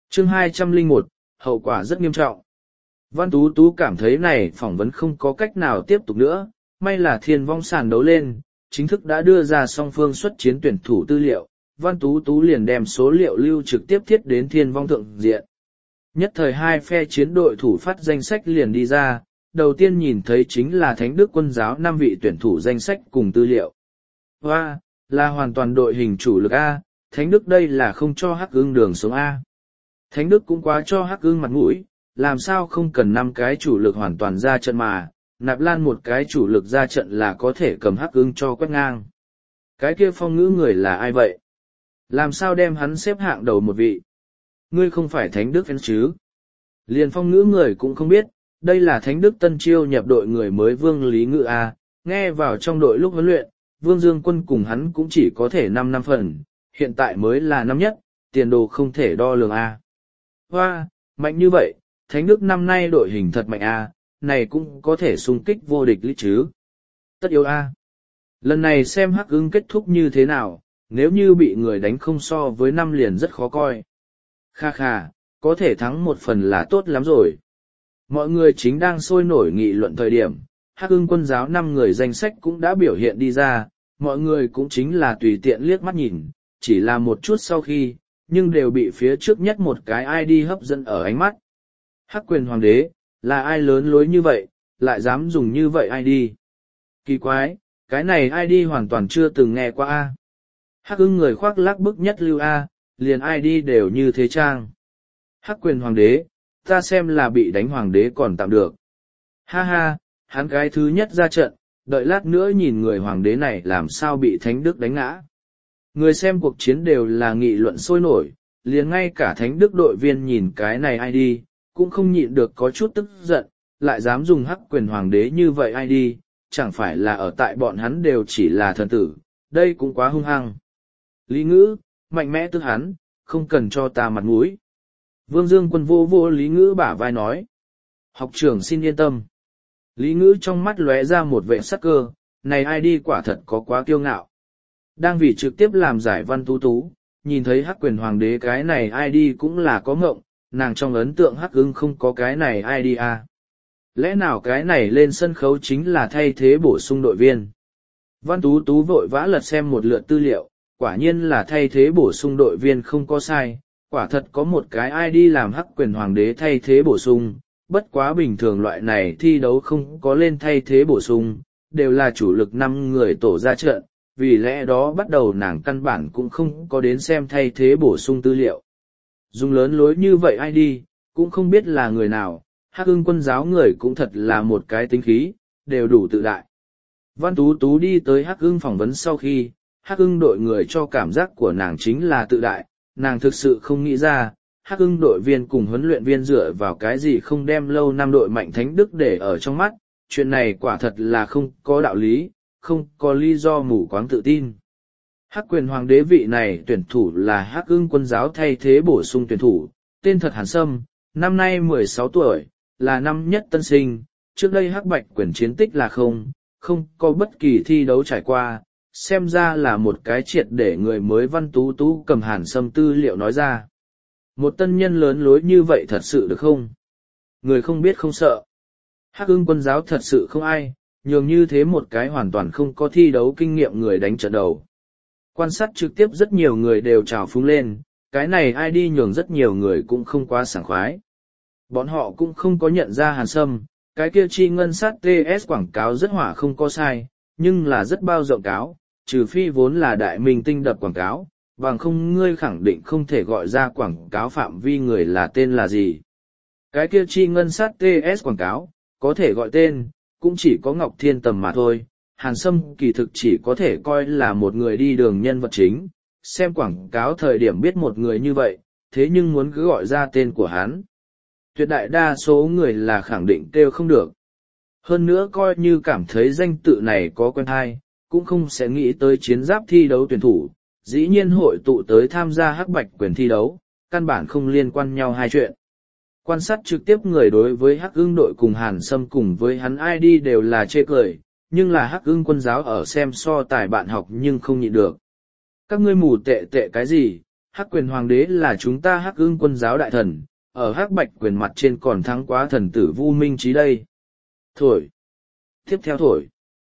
Chương 201, hậu quả rất nghiêm trọng. Văn Tú Tú cảm thấy này phỏng vấn không có cách nào tiếp tục nữa, may là Thiên Vong sàn đấu lên, chính thức đã đưa ra song phương xuất chiến tuyển thủ tư liệu, Văn Tú Tú liền đem số liệu lưu trực tiếp thiết đến Thiên Vong thượng diện. Nhất thời hai phe chiến đội thủ phát danh sách liền đi ra, đầu tiên nhìn thấy chính là Thánh Đức Quân giáo 5 vị tuyển thủ danh sách cùng tư liệu. Hoa, là hoàn toàn đội hình chủ lực A, Thánh Đức đây là không cho Hắc Ưng đường sống A. Thánh Đức cũng quá cho Hắc Ưng mặt mũi, làm sao không cần 5 cái chủ lực hoàn toàn ra trận mà, Nạp Lan một cái chủ lực ra trận là có thể cầm Hắc Ưng cho quét ngang. Cái kia Phong Ngữ người là ai vậy? Làm sao đem hắn xếp hạng đầu một vị? Ngươi không phải Thánh Đức fan chứ? Liền Phong Ngữ người cũng không biết, đây là Thánh Đức tân chiêu nhập đội người mới Vương Lý Ngự A, nghe vào trong đội lúc huấn luyện, Vương Dương Quân cùng hắn cũng chỉ có thể 5 năm phần, hiện tại mới là năm nhất, tiền đồ không thể đo lường A. Hoa, mạnh như vậy, Thánh Đức năm nay đội hình thật mạnh A, này cũng có thể xung kích vô địch lý chứ. Tất yếu A. Lần này xem Hắc Ưng kết thúc như thế nào, nếu như bị người đánh không so với 5 liền rất khó coi. Kha kha, có thể thắng 1 phần là tốt lắm rồi. Mọi người chính đang sôi nổi nghị luận thời điểm, Hắc Ưng quân giáo 5 người danh sách cũng đã biểu hiện đi ra, mọi người cũng chính là tùy tiện liếc mắt nhìn, chỉ là một chút sau khi, nhưng đều bị phía trước nhất một cái ID hấp dẫn ở ánh mắt. Hắc Quyền Hoàng đế, là ai lớn lối như vậy, lại dám dùng như vậy ID? Kỳ quái, cái này ID hoàn toàn chưa từng nghe qua A. Hắc Ưng người khoác lác bức nhất lưu A, liền ID đều như thế trang. Hắc Quyền Hoàng đế, ta xem là bị đánh Hoàng đế còn tạm được. Ha ha, hắn cái thứ nhất ra trận, đợi lát nữa nhìn người Hoàng đế này làm sao bị Thánh Đức đánh ngã. Người xem cuộc chiến đều là nghị luận sôi nổi, liền ngay cả Thánh Đức đội viên nhìn cái này ID, cũng không nhịn được có chút tức giận, lại dám dùng Hắc Quyền Hoàng đế như vậy ID, chẳng phải là ở tại bọn hắn đều chỉ là thần tử, đây cũng quá hung hăng. Lý Ngữ, mạnh mẽ tức hắn, không cần cho ta mặt mũi. Vương Dương Quân vô vô Lý Ngữ bả vai nói. Học trưởng xin yên tâm. Lý Ngữ trong mắt lóe ra một vẻ sắc cơ, này ai đi quả thật có quá kiêu ngạo. Đang vì trực tiếp làm giải Văn Tú Tú, nhìn thấy Hắc Quyền Hoàng đế cái này ai đi cũng là có ngộng, nàng trong ấn tượng Hắc Ưng không có cái này ai đi à. Lẽ nào cái này lên sân khấu chính là thay thế bổ sung đội viên? Văn Tú Tú vội vã lật xem một lượt tư liệu, quả nhiên là thay thế bổ sung đội viên không có sai, quả thật có một cái ID làm Hắc Quyền Hoàng đế thay thế bổ sung, bất quá bình thường loại này thi đấu không có lên thay thế bổ sung, đều là chủ lực 5 người tổ ra trận, vì lẽ đó bắt đầu nàng căn bản cũng không có đến xem thay thế bổ sung tư liệu. Dùng lớn lối như vậy ID, cũng không biết là người nào, Hắc Ưng quân giáo người cũng thật là một cái tính khí, đều đủ tự đại. Văn Tú Tú đi tới Hắc Ưng phỏng vấn sau khi, Hắc Ưng đội người cho cảm giác của nàng chính là tự đại, nàng thực sự không nghĩ ra, Hắc Ưng đội viên cùng huấn luyện viên dựa vào cái gì không đem lâu năm đội mạnh Thánh Đức để ở trong mắt, chuyện này quả thật là không có đạo lý, không có lý do mù quáng tự tin. Hắc Quyền Hoàng đế vị này tuyển thủ là Hắc Ưng quân giáo thay thế bổ sung tuyển thủ, tên thật Hàn Sâm, năm nay 16 tuổi, là năm nhất tân sinh, trước đây Hắc Bạch Quyền chiến tích là không có bất kỳ thi đấu trải qua, xem ra là một cái triệt để người mới. Văn Tú Tú cầm Hàn Sâm tư liệu nói ra. Một tân nhân lớn lối như vậy thật sự được không? Người không biết không sợ. Hắc Ưng quân giáo thật sự không ai, nhường như thế một cái hoàn toàn không có thi đấu kinh nghiệm người đánh trận đầu. Quan sát trực tiếp rất nhiều người đều trào phúng lên, cái này ai đi nhường rất nhiều người cũng không quá sảng khoái. Bọn họ cũng không có nhận ra Hàn Sâm, cái kia chi ngân sát TS quảng cáo rất hỏa không có sai, nhưng là rất bao rộng cáo, trừ phi vốn là đại minh tinh đập quảng cáo, bằng không ngươi khẳng định không thể gọi ra quảng cáo phạm vi người là tên là gì. Cái kia chi ngân sát TS quảng cáo, có thể gọi tên, cũng chỉ có Ngọc Thiên Tầm mà thôi. Hàn Sâm kỳ thực chỉ có thể coi là một người đi đường nhân vật chính, xem quảng cáo thời điểm biết một người như vậy, thế nhưng muốn cứ gọi ra tên của hắn. Tuyệt đại đa số người là khẳng định kêu không được. Hơn nữa coi như cảm thấy danh tự này có quen hay, cũng không sẽ nghĩ tới chiến giáp thi đấu tuyển thủ, dĩ nhiên hội tụ tới tham gia Hắc Bạch Quyền thi đấu, căn bản không liên quan nhau hai chuyện. Quan sát trực tiếp người đối với Hắc Ưng đội cùng Hàn Sâm cùng với hắn ID đều là chê cười, nhưng là Hắc Ưng quân giáo ở xem so tài bạn học nhưng không nhịn được. Các ngươi mù tệ tệ cái gì, Hắc quyền hoàng đế là chúng ta Hắc Ưng Quân giáo đại thần, ở Hắc Bạch quyền mặt trên còn thắng quá thần tử Vu Minh Trí đây. Thổi. Tiếp theo thổi.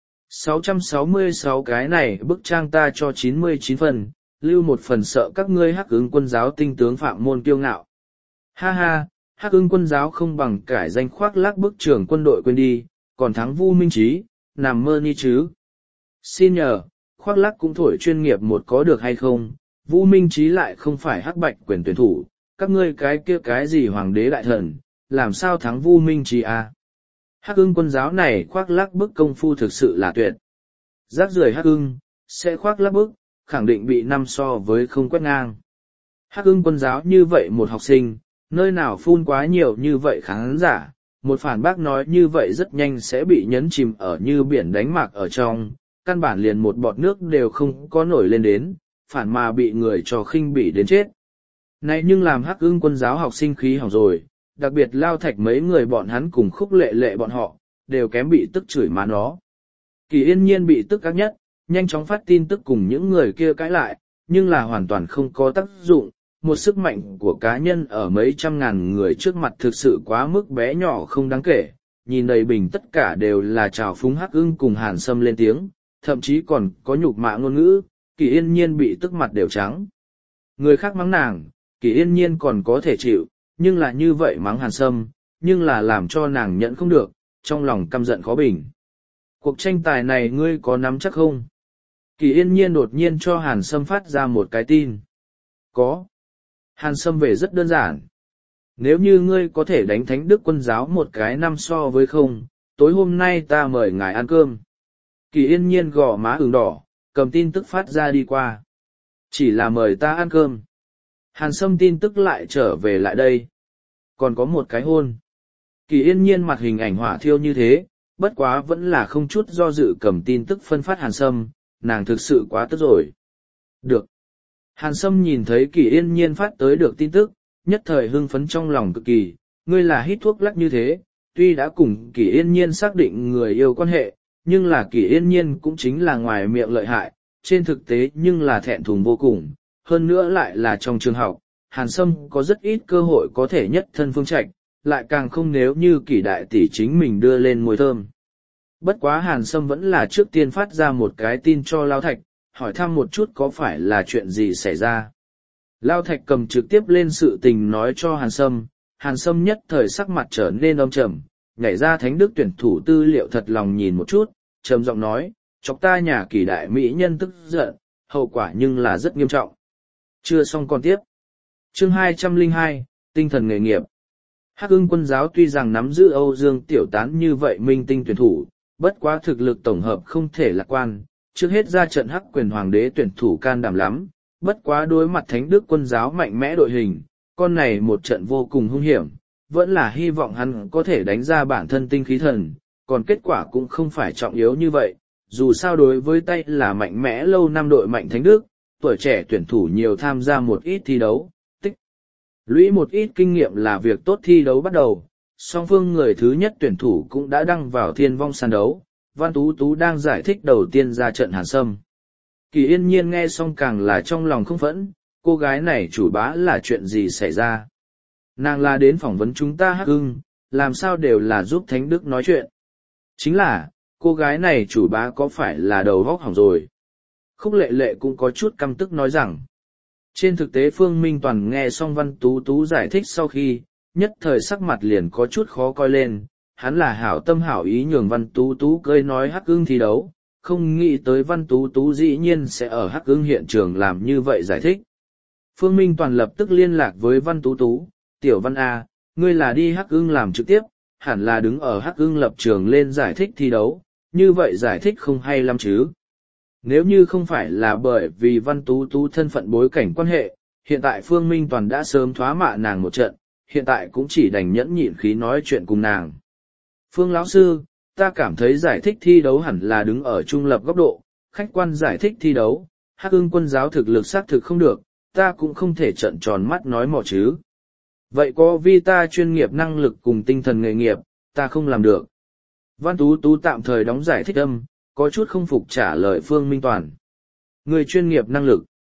666 cái này bức trang ta cho 99 phần, lưu một phần sợ các ngươi Hắc Ưng Quân giáo tinh tướng phạm môn kiêu ngạo. Ha ha, Hắc Ưng Quân giáo không bằng cải danh khoác lác bức trưởng quân đội quên đi, còn thắng Vu Minh Trí, nằm mơ ni chứ. Xin nhờ, khoác lác cũng thổi chuyên nghiệp một có được hay không, Vu Minh Trí lại không phải Hắc Bạch quyền tuyển thủ, các ngươi cái kia cái gì hoàng đế đại thần, làm sao thắng Vu Minh Trí à? Hắc Ưng Quân giáo này khoác lác bức công phu thực sự là tuyệt. Rác rưởi Hắc Ưng, sẽ khoác lác bức, khẳng định bị năm so với không quét ngang. Hắc Ưng Quân giáo như vậy một học sinh, nơi nào phun quá nhiều như vậy khán giả, một phản bác nói như vậy rất nhanh sẽ bị nhấn chìm ở như biển đánh mạc ở trong, căn bản liền một bọt nước đều không có nổi lên đến, phản mà bị người cho khinh bỉ đến chết. Này nhưng làm Hắc Ưng Quân giáo học sinh khí hỏng rồi, đặc biệt Lao Thạch mấy người bọn hắn cùng Khúc Lệ Lệ bọn họ, đều kém bị tức chửi má nó. Kỳ Yên Nhiên bị tức ác nhất, nhanh chóng phát tin tức cùng những người kia cãi lại, nhưng là hoàn toàn không có tác dụng, một sức mạnh của cá nhân ở mấy trăm ngàn người trước mặt thực sự quá mức bé nhỏ không đáng kể, nhìn đầy bình tất cả đều là trào phúng Hắc Ưng cùng Hàn Sâm lên tiếng, thậm chí còn có nhục mạ ngôn ngữ, Kỳ Yên Nhiên bị tức mặt đều trắng. Người khác mắng nàng, Kỳ Yên Nhiên còn có thể chịu, nhưng là như vậy mắng Hàn Sâm, nhưng là làm cho nàng nhận không được, trong lòng căm giận khó bình. Cuộc tranh tài này ngươi có nắm chắc không? Kỳ Yên Nhiên đột nhiên cho Hàn Sâm phát ra một cái tin. Có. Hàn Sâm về rất đơn giản. Nếu như ngươi có thể đánh Thánh Đức Quân giáo một cái năm so với không, tối hôm nay ta mời ngài ăn cơm. Kỳ Yên Nhiên gò má ửng đỏ, cầm tin tức phát ra đi qua. Chỉ là mời ta ăn cơm. Hàn Sâm tin tức lại trở về lại đây. Còn có một cái hôn. Kỳ Yên Nhiên mặt hình ảnh hỏa thiêu như thế, bất quá vẫn là không chút do dự cầm tin tức phân phát Hàn Sâm, nàng thực sự quá tức rồi. Được. Hàn Sâm nhìn thấy Kỳ Yên Nhiên phát tới được tin tức, nhất thời hưng phấn trong lòng cực kỳ, ngươi là hít thuốc lắc như thế, tuy đã cùng Kỳ Yên Nhiên xác định người yêu quan hệ, nhưng là Kỳ Yên Nhiên cũng chính là ngoài miệng lợi hại, trên thực tế nhưng là thẹn thùng vô cùng, hơn nữa lại là trong trường học, Hàn Sâm có rất ít cơ hội có thể nhất thân phương trạch, lại càng không nếu như Kỳ đại tỷ chính mình đưa lên môi thơm. Bất quá Hàn Sâm vẫn là trước tiên phát ra một cái tin cho Lao Thạch, hỏi thăm một chút có phải là chuyện gì xảy ra. Lao Thạch cầm trực tiếp lên sự tình nói cho Hàn Sâm nhất thời sắc mặt trở nên âm trầm, nhảy ra Thánh Đức tuyển thủ tư liệu thật lòng nhìn một chút, trầm giọng nói, chọc ta nhà Kỳ đại mỹ nhân tức giận, hậu quả nhưng là rất nghiêm trọng. Chưa xong còn tiếp. Chương 202, tinh thần nghề nghiệp. Hắc Ưng Quân giáo tuy rằng nắm giữ Âu Dương Tiểu Tán như vậy minh tinh tuyển thủ, bất quá thực lực tổng hợp không thể lạc quan, trước hết ra trận Hắc quyền hoàng đế tuyển thủ can đảm lắm, bất quá đối mặt Thánh Đức Quân giáo mạnh mẽ đội hình, con này một trận vô cùng hung hiểm, vẫn là hy vọng hắn có thể đánh ra bản thân tinh khí thần, còn kết quả cũng không phải trọng yếu như vậy, dù sao đối với tay là mạnh mẽ lâu năm đội mạnh Thánh Đức, tuổi trẻ tuyển thủ nhiều tham gia một ít thi đấu, tích lũy một ít kinh nghiệm là việc tốt. Thi đấu bắt đầu, song phương người thứ nhất tuyển thủ cũng đã đăng vào thiên vong sàn đấu, Văn Tú Tú đang giải thích đầu tiên ra trận Hàn Sâm. Kỳ Yên Nhiên nghe xong càng là trong lòng không phẫn, cô gái này chủ bá là chuyện gì xảy ra. Nàng là đến phỏng vấn chúng ta Hắc Ưng, làm sao đều là giúp Thánh Đức nói chuyện. Chính là, cô gái này chủ bá có phải là đầu vóc hỏng rồi. Khúc Lệ Lệ cũng có chút căm tức nói rằng. Trên thực tế Phương Minh Toàn nghe xong Văn Tú Tú giải thích sau khi, nhất thời sắc mặt liền có chút khó coi lên, hắn là hảo tâm hảo ý nhường Văn Tú Tú cười nói Hắc Ưng thi đấu, không nghĩ tới Văn Tú Tú dĩ nhiên sẽ ở Hắc Ưng hiện trường làm như vậy giải thích. Phương Minh Toàn lập tức liên lạc với Văn Tú Tú, Tiểu Văn A, ngươi là đi Hắc Ưng làm trực tiếp, hẳn là đứng ở Hắc Ưng lập trường lên giải thích thi đấu, như vậy giải thích không hay lắm chứ. Nếu như không phải là bởi vì Văn Tú Tú thân phận bối cảnh quan hệ, hiện tại Phương Minh Toàn đã sớm thoá mạ nàng một trận, hiện tại cũng chỉ đành nhẫn nhịn khí nói chuyện cùng nàng. Phương lão sư, ta cảm thấy giải thích thi đấu hẳn là đứng ở trung lập góc độ, khách quan giải thích thi đấu, Hắc Ưng Quân giáo thực lực xác thực không được, ta cũng không thể trợn tròn mắt nói mò chứ. Vậy có vì ta chuyên nghiệp năng lực cùng tinh thần nghề nghiệp, ta không làm được. Văn Tú Tú tạm thời đóng giải thích âm, có chút không phục trả lời Phương Minh Toàn. Người chuyên nghiệp năng lực.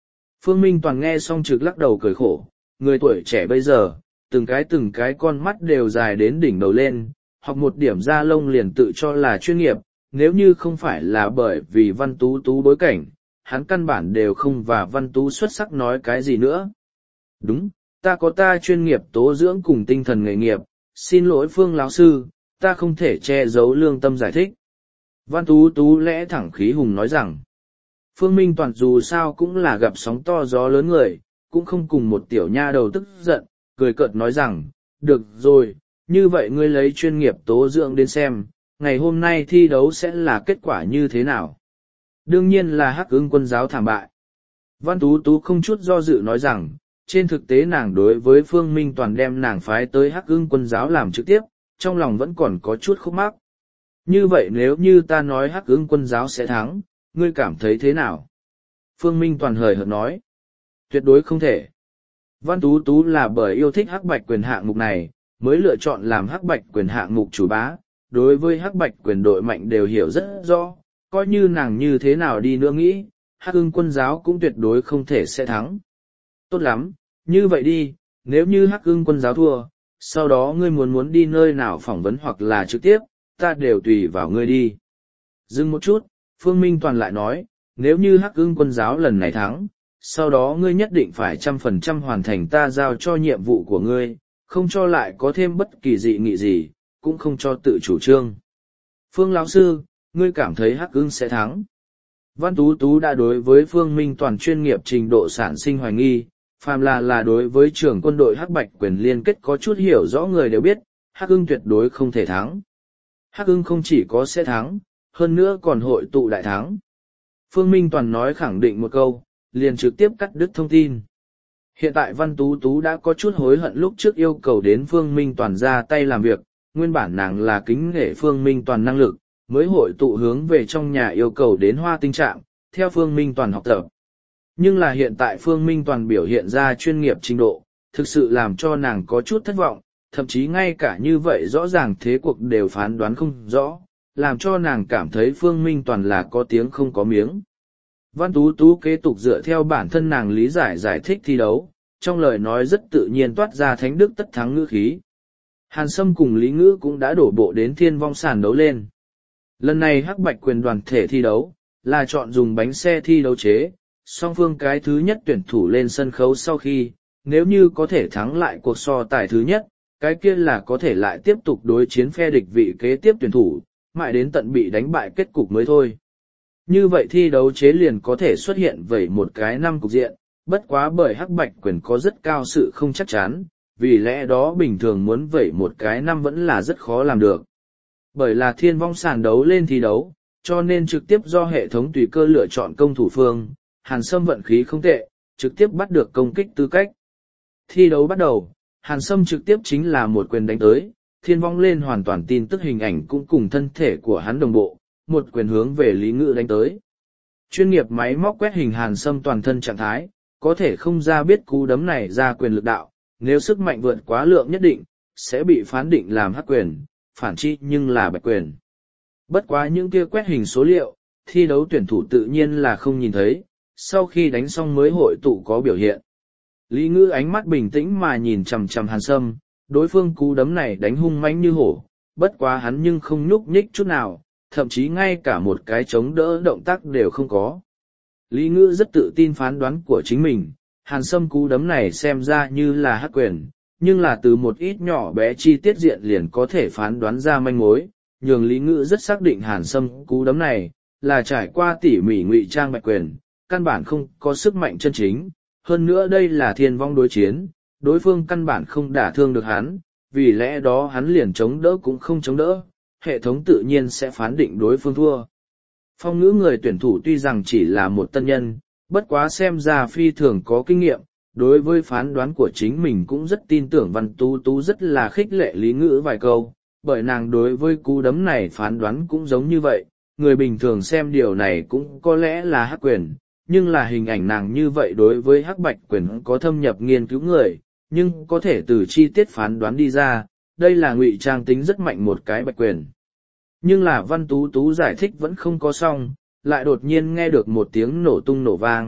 Phương Minh Toàn nghe xong trực lắc đầu cười khổ, người tuổi trẻ bây giờ, từng cái con mắt đều dài đến đỉnh đầu lên, hoặc một điểm da lông liền tự cho là chuyên nghiệp, nếu như không phải là bởi vì Văn Tú Tú bối cảnh, hắn căn bản đều không và Văn Tú xuất sắc nói cái gì nữa. Đúng, ta có ta chuyên nghiệp tố dưỡng cùng tinh thần nghề nghiệp, xin lỗi Phương lão sư, ta không thể che giấu lương tâm giải thích. Văn Tú Tú lẽ thẳng khí hùng nói rằng, Phương Minh Toàn dù sao cũng là gặp sóng to gió lớn người, cũng không cùng một tiểu nha đầu tức giận, cười cợt nói rằng, được rồi, như vậy ngươi lấy chuyên nghiệp tố dưỡng đến xem, ngày hôm nay thi đấu sẽ là kết quả như thế nào? Đương nhiên là Hắc Ưng Quân giáo thảm bại. Văn Tú Tú không chút do dự nói rằng, trên thực tế nàng đối với Phương Minh Toàn đem nàng phái tới Hắc Ưng Quân giáo làm trực tiếp, trong lòng vẫn còn có chút khúc mắc. Như vậy nếu như ta nói Hắc Ưng Quân giáo sẽ thắng, ngươi cảm thấy thế nào? Phương Minh Toàn hời hợt nói, tuyệt đối không thể. Văn Tú Tú là bởi yêu thích Hắc Bạch quyền hạng mục này, mới lựa chọn làm Hắc Bạch quyền hạng mục chủ bá, đối với Hắc Bạch quyền đội mạnh đều hiểu rất rõ, coi như nàng như thế nào đi nữa nghĩ, Hắc Ưng Quân giáo cũng tuyệt đối không thể sẽ thắng. Tốt lắm, như vậy đi, nếu như Hắc Ưng Quân giáo thua, sau đó ngươi muốn đi nơi nào phỏng vấn hoặc là trực tiếp, ta đều tùy vào ngươi đi. Dừng một chút, Phương Minh Toàn lại nói, nếu như Hắc Ưng Quân giáo lần này thắng, sau đó ngươi nhất định phải 100% hoàn thành ta giao cho nhiệm vụ của ngươi, không cho lại có thêm bất kỳ dị nghị gì, cũng không cho tự chủ trương. Phương lão sư, ngươi cảm thấy Hắc Ưng sẽ thắng. Văn Tú Tú đã đối với Phương Minh Toàn chuyên nghiệp trình độ sản sinh hoài nghi, phàm là đối với trưởng quân đội Hắc Bạch quyền liên kết có chút hiểu rõ người đều biết, Hắc Ưng tuyệt đối không thể thắng. Hắc Ưng không chỉ có sẽ thắng, hơn nữa còn hội tụ đại thắng. Phương Minh Toàn nói khẳng định một câu, liền trực tiếp cắt đứt thông tin. Hiện tại Văn Tú Tú đã có chút hối hận lúc trước yêu cầu đến Phương Minh Toàn ra tay làm việc, nguyên bản nàng là kính nể Phương Minh Toàn năng lực, mới hội tụ hướng về trong nhà yêu cầu đến Hoa Tinh Trạm, theo Phương Minh Toàn học tập. Nhưng là hiện tại Phương Minh Toàn biểu hiện ra chuyên nghiệp trình độ, thực sự làm cho nàng có chút thất vọng, thậm chí ngay cả như vậy rõ ràng thế cuộc đều phán đoán không rõ, làm cho nàng cảm thấy Phương Minh Toàn là có tiếng không có miếng. Văn Tú Tú kế tục dựa theo bản thân nàng lý giải thích thi đấu, trong lời nói rất tự nhiên toát ra thánh đức tất thắng ngữ khí. Hàn Sâm cùng Lý Ngữ cũng đã đổ bộ đến thiên vong sàn đấu lên. Lần này Hắc Bạch quyền đoàn thể thi đấu, là chọn dùng bánh xe thi đấu chế, song phương cái thứ nhất tuyển thủ lên sân khấu sau khi, nếu như có thể thắng lại cuộc so tài thứ nhất, cái kia là có thể lại tiếp tục đối chiến phe địch vị kế tiếp tuyển thủ, mãi đến tận bị đánh bại kết cục mới thôi. Như vậy thi đấu chế liền có thể xuất hiện vẩy một cái năm cục diện, bất quá bởi Hắc Bạch quyền có rất cao sự không chắc chắn, vì lẽ đó bình thường muốn vẩy một cái năm vẫn là rất khó làm được. Bởi là thiên vong sàn đấu lên thi đấu, cho nên trực tiếp do hệ thống tùy cơ lựa chọn công thủ phương, Hàn Sâm vận khí không tệ, trực tiếp bắt được công kích tư cách. Thi đấu bắt đầu, Hàn Sâm trực tiếp chính là một quyền đánh tới, thiên vong lên hoàn toàn tin tức hình ảnh cũng cùng thân thể của hắn đồng bộ, một quyền hướng về Lý Ngữ đánh tới. Chuyên nghiệp máy móc quét hình Hàn Sâm toàn thân trạng thái, có thể không ra biết cú đấm này ra quyền lực đạo, nếu sức mạnh vượt quá lượng nhất định, sẽ bị phán định làm hắc quyền, phản chi nhưng là bạch quyền. Bất quá những kia quét hình số liệu, thi đấu tuyển thủ tự nhiên là không nhìn thấy, sau khi đánh xong mới hội tụ có biểu hiện. Lý Ngữ ánh mắt bình tĩnh mà nhìn chằm chằm Hàn Sâm, đối phương cú đấm này đánh hung mãnh như hổ, bất quá hắn nhưng không nhúc nhích chút nào, thậm chí ngay cả một cái chống đỡ động tác đều không có. Lý Ngữ rất tự tin phán đoán của chính mình, Hàn Sâm cú đấm này xem ra như là hắc quyền, nhưng là từ một ít nhỏ bé chi tiết diện liền có thể phán đoán ra manh mối, nhường Lý Ngữ rất xác định Hàn Sâm cú đấm này là trải qua tỉ mỉ ngụy trang bạch quyền, căn bản không có sức mạnh chân chính, hơn nữa đây là thiên vong đối chiến, đối phương căn bản không đả thương được hắn, vì lẽ đó hắn liền chống đỡ cũng không chống đỡ, hệ thống tự nhiên sẽ phán định đối phương thua. Phong ngữ người tuyển thủ tuy rằng chỉ là một tân nhân, bất quá xem ra phi thường có kinh nghiệm, đối với phán đoán của chính mình cũng rất tin tưởng. Văn Tú Tú rất là khích lệ Lý Ngữ vài câu, bởi nàng đối với cú đấm này phán đoán cũng giống như vậy, người bình thường xem điều này cũng có lẽ là hắc quyền, nhưng là hình ảnh nàng như vậy đối với hắc bạch quyền có thâm nhập nghiên cứu người, nhưng có thể từ chi tiết phán đoán đi ra, đây là ngụy trang tính rất mạnh một cái bạch quyền. Nhưng là Văn Tú Tú giải thích vẫn không có xong, lại đột nhiên nghe được một tiếng nổ tung nổ vang,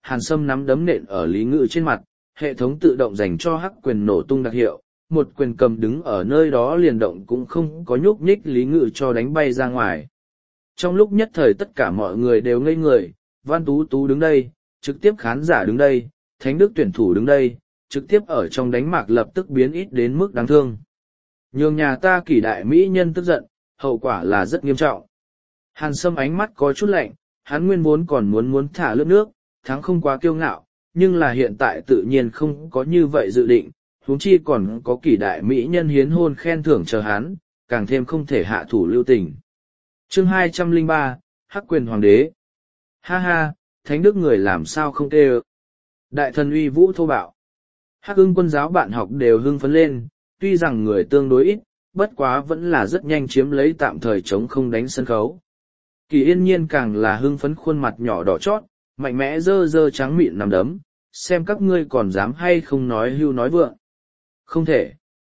Hàn Sâm nắm đấm nện ở Lý Ngữ trên mặt, hệ thống tự động dành cho hắc quyền nổ tung đặc hiệu, một quyền cầm đứng ở nơi đó liền động cũng không có nhúc nhích Lý Ngữ cho đánh bay ra ngoài. Trong lúc nhất thời tất cả mọi người đều ngây người, Văn Tú Tú đứng đây, trực tiếp khán giả đứng đây, Thánh Đức tuyển thủ đứng đây, trực tiếp ở trong đánh mạc lập tức biến ít đến mức đáng thương. Nhường nhà ta kỷ đại mỹ nhân tức giận, hậu quả là rất nghiêm trọng. Hàn Sâm ánh mắt có chút lạnh, hắn nguyên vốn còn muốn thả lướt nước, thắng không quá kiêu ngạo, nhưng là hiện tại tự nhiên không có như vậy dự định, huống chi còn có kỷ đại mỹ nhân hiến hôn khen thưởng chờ hắn, càng thêm không thể hạ thủ lưu tình. Chương 203, Hắc quyền hoàng đế. Ha ha, Thánh Đức người làm sao không tê ơ. Đại thần uy vũ thô bạo. Hắc Ưng quân giáo bạn học đều hưng phấn lên, tuy rằng người tương đối ít, bất quá vẫn là rất nhanh chiếm lấy tạm thời chống không đánh sân khấu. Kỳ Yên Nhiên càng là hưng phấn, khuôn mặt nhỏ đỏ chót, mạnh mẽ dơ dơ trắng mịn nằm đấm, xem các ngươi còn dám hay không nói hưu nói vượng. Không thể.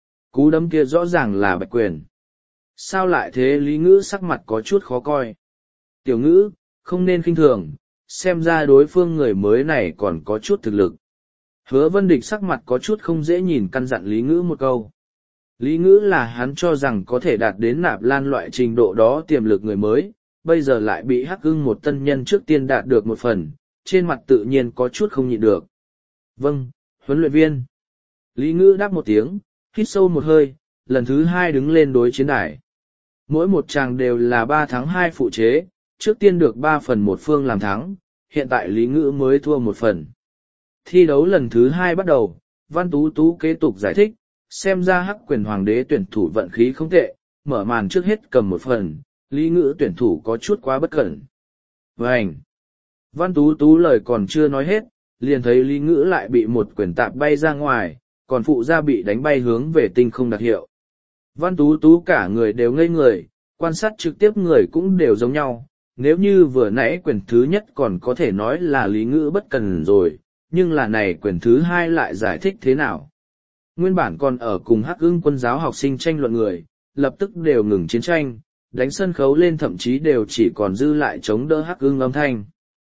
Cú đấm kia rõ ràng là Bạch Quyền. Sao lại thế? Lý Ngữ sắc mặt có chút khó coi. Tiểu Ngữ, không nên khinh thường, xem ra đối phương người mới này còn có chút thực lực. Hứa Vân Địch sắc mặt có chút không dễ nhìn, căn dặn Lý Ngữ một câu. Lý Ngữ là hắn cho rằng có thể đạt đến Nạp Lan loại trình độ đó tiềm lực người mới, bây giờ lại bị Hắc Ưng một tân nhân trước tiên đạt được một phần, trên mặt tự nhiên có chút không nhịn được. Vâng, huấn luyện viên. Lý Ngữ đáp một tiếng, hít sâu một hơi, lần thứ hai đứng lên đối chiến đài. Mỗi một chàng đều là 3 thắng 2 phụ chế, trước tiên được 3 phần một phương làm thắng, hiện tại Lý Ngữ mới thua 1 phần. Thi đấu lần thứ 2 bắt đầu, Văn Tú Tú kế tục giải thích, xem ra Hắc quyền hoàng đế tuyển thủ vận khí không tệ, mở màn trước hết cầm 1 phần, Lý Ngữ tuyển thủ có chút quá bất cẩn. Vânh! Văn Tú Tú lời còn chưa nói hết, liền thấy Lý Ngữ lại bị một quyền tạp bay ra ngoài, còn phụ gia bị đánh bay hướng về tinh không đặc hiệu. Văn Tú Tú cả người đều ngây người, quan sát trực tiếp người cũng đều giống nhau, nếu như vừa nãy quyền thứ nhất còn có thể nói là Lý Ngữ bất cần rồi, nhưng là này quyền thứ hai lại giải thích thế nào. Nguyên bản còn ở cùng Hắc Ưng quân giáo học sinh tranh luận người, lập tức đều ngừng chiến tranh, đánh sân khấu lên, thậm chí đều chỉ còn dư lại chống đỡ Hắc Ưng âm thanh.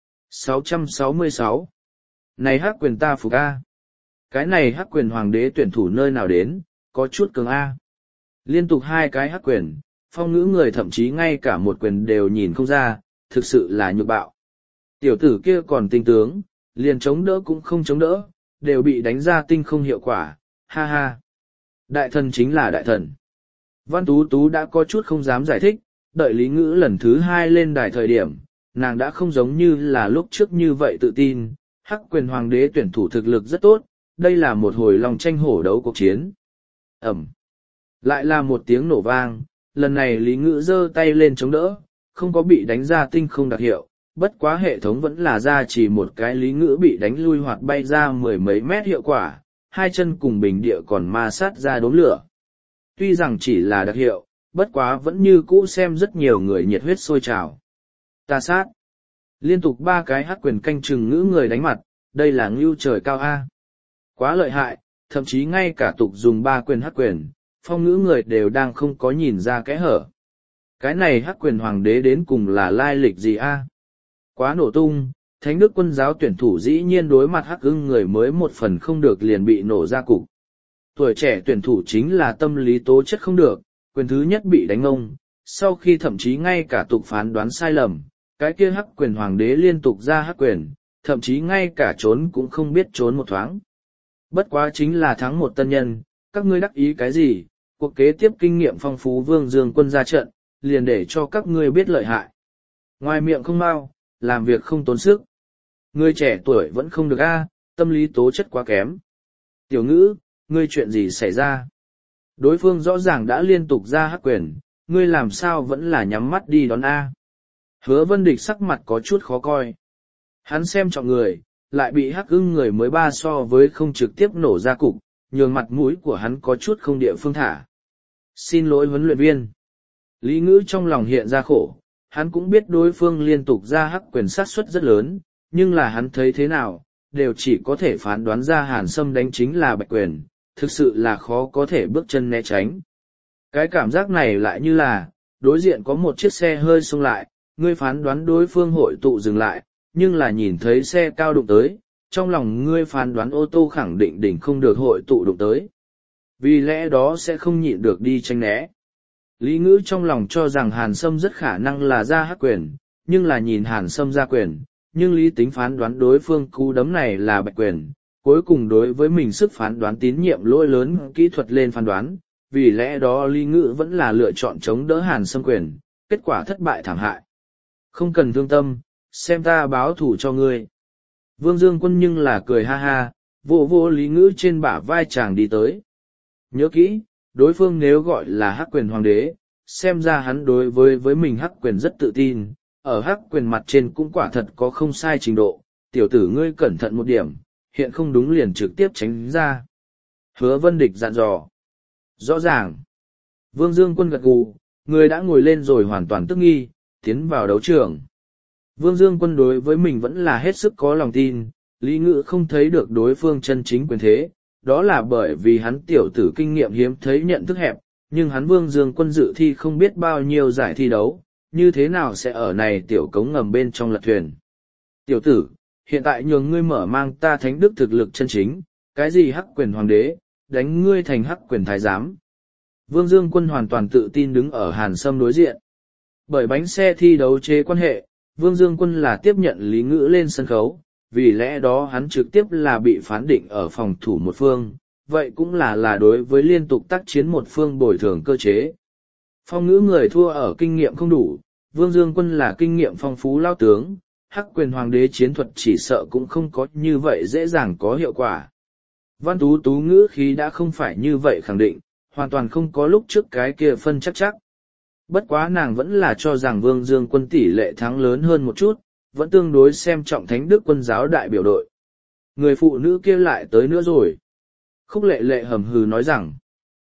666. Này Hắc quyền ta phục A. Cái này Hắc quyền hoàng đế tuyển thủ nơi nào đến, có chút cường A. Liên tục 2 cái Hắc quyền, Phong Ngữ người thậm chí ngay cả một quyền đều nhìn không ra, thực sự là nhược bạo. Tiểu tử kia còn tinh tướng, liền chống đỡ cũng không chống đỡ, đều bị đánh ra tinh không hiệu quả, ha ha. Đại thần chính là đại thần. Văn Tú Tú đã có chút không dám giải thích, đợi Lý Ngữ lần thứ 2 lên đài thời điểm, nàng đã không giống như là lúc trước như vậy tự tin, Hắc quyền hoàng đế tuyển thủ thực lực rất tốt, đây là một hồi lòng tranh hổ đấu cuộc chiến. Ẩm. Lại là một tiếng nổ vang, lần này Lý Ngữ giơ tay lên chống đỡ, không có bị đánh ra tinh không đặc hiệu, bất quá hệ thống vẫn là ra chỉ một cái Lý Ngữ bị đánh lui hoặc bay ra 10 mấy mét hiệu quả, 2 chân cùng bình địa còn ma sát ra đốm lửa. Tuy rằng chỉ là đặc hiệu, bất quá vẫn như cũ xem rất nhiều người nhiệt huyết sôi trào. Ta sát. Liên tục 3 cái Hắc quyền canh chừng Ngữ người đánh mặt, đây là ngưu trời cao A. Quá lợi hại, thậm chí ngay cả tục dùng 3 quyền Hắc quyền, Phong Ngữ người đều đang không có nhìn ra kẽ hở. Cái này Hắc quyền hoàng đế đến cùng là lai lịch gì A? Quá nổ tung, Thánh Đức quân giáo tuyển thủ dĩ nhiên đối mặt Hắc Ưng người mới 1 phần không được liền bị nổ ra cục. Tuổi trẻ tuyển thủ chính là tâm lý tố chất không được, quyền thứ nhất bị đánh ông, sau khi thậm chí ngay cả tục phán đoán sai lầm, cái kia Hắc quyền hoàng đế liên tục ra Hắc quyền, thậm chí ngay cả trốn cũng không biết trốn một thoáng. Bất quá chính là thắng một tân nhân, các ngươi đắc ý cái gì, cuộc kế tiếp kinh nghiệm phong phú Vương Dương quân ra trận, liền để cho các ngươi biết lợi hại. Ngoài miệng không mau, làm việc không tốn sức. Người trẻ tuổi vẫn không được a, tâm lý tố chất quá kém. Tiểu Ngữ, ngươi chuyện gì xảy ra? Đối phương rõ ràng đã liên tục ra Hắc quyền, ngươi làm sao vẫn là nhắm mắt đi đón A. Hứa Vân Địch sắc mặt có chút khó coi. Hắn xem trọng người, lại bị Hắc Ưng người mới 3 so với không trực tiếp nổ ra cục, nhường mặt mũi của hắn có chút không địa phương thả. Xin lỗi huấn luyện viên. Lý Ngữ trong lòng hiện ra khổ, hắn cũng biết đối phương liên tục ra Hắc quyền sát suất rất lớn, nhưng là hắn thấy thế nào, đều chỉ có thể phán đoán ra Hàn Sâm đánh chính là Bạch quyền, thực sự là khó có thể bước chân né tránh. Cái cảm giác này lại như là, đối diện có một chiếc xe hơi xông lại, ngươi phán đoán đối phương hội tụ dừng lại, nhưng là nhìn thấy xe cao đụng tới, trong lòng ngươi phán đoán ô tô khẳng định đỉnh không được hội tụ đụng tới. Vì lẽ đó sẽ không nhịn được đi tranh né. Lý Ngữ trong lòng cho rằng Hàn Sâm rất khả năng là ra hắc quyền, nhưng là nhìn Hàn Sâm ra quyền, nhưng Lý Tính phán đoán đối phương cú đấm này là bạch quyền, cuối cùng đối với mình sức phán đoán tín nhiệm lỗi lớn kỹ thuật lên phán đoán, vì lẽ đó Lý Ngữ vẫn là lựa chọn chống đỡ Hàn Sâm quyền, kết quả thất bại thảm hại. Không cần thương tâm, xem ta báo thù cho ngươi. Vương Dương Quân nhưng là cười ha ha, vỗ vỗ Lý Ngữ trên bả vai chàng đi tới. Nhớ kỹ, đối phương nếu gọi là hắc quyền hoàng đế, xem ra hắn đối với mình hắc quyền rất tự tin, ở hắc quyền mặt trên cũng quả thật có không sai trình độ, tiểu tử ngươi cẩn thận một điểm, hiện không đúng liền trực tiếp tránh ra. Hứa Vân Địch dặn dò. Rõ ràng. Vương Dương Quân gật gù, người đã ngồi lên rồi hoàn toàn tức nghi, tiến vào đấu trường. Vương Dương Quân đối với mình vẫn là hết sức có lòng tin, Lý Ngữ không thấy được đối phương chân chính quyền thế, đó là bởi vì hắn tiểu tử kinh nghiệm hiếm thấy nhận thức hẹp, nhưng hắn Vương Dương Quân dự thi không biết bao nhiêu giải thi đấu, như thế nào sẽ ở này tiểu cống ngầm bên trong lật thuyền. Tiểu tử, hiện tại nhường ngươi mở mang ta thánh đức thực lực chân chính, cái gì hắc quyền hoàng đế, đánh ngươi thành hắc quyền thái giám. Vương Dương Quân hoàn toàn tự tin đứng ở Hàn Sâm đối diện. Bởi bánh xe thi đấu chế quan hệ, Vương Dương Quân là tiếp nhận Lý Ngữ lên sân khấu, vì lẽ đó hắn trực tiếp là bị phán định ở phòng thủ một phương, vậy cũng là đối với liên tục tác chiến một phương bồi thường cơ chế. Phong Ngữ người thua ở kinh nghiệm không đủ, Vương Dương Quân là kinh nghiệm phong phú lao tướng, hắc quyền hoàng đế chiến thuật chỉ sợ cũng không có như vậy dễ dàng có hiệu quả. Văn Tú Tú ngữ khí đã không phải như vậy khẳng định, hoàn toàn không có lúc trước cái kia phân chắc. Bất quá nàng vẫn là cho rằng Vương Dương Quân tỷ lệ thắng lớn hơn một chút, vẫn tương đối xem trọng Thánh Đức Quân giáo đại biểu đội. Người phụ nữ kia lại tới nữa rồi. Khúc Lệ Lệ hầm hừ nói rằng,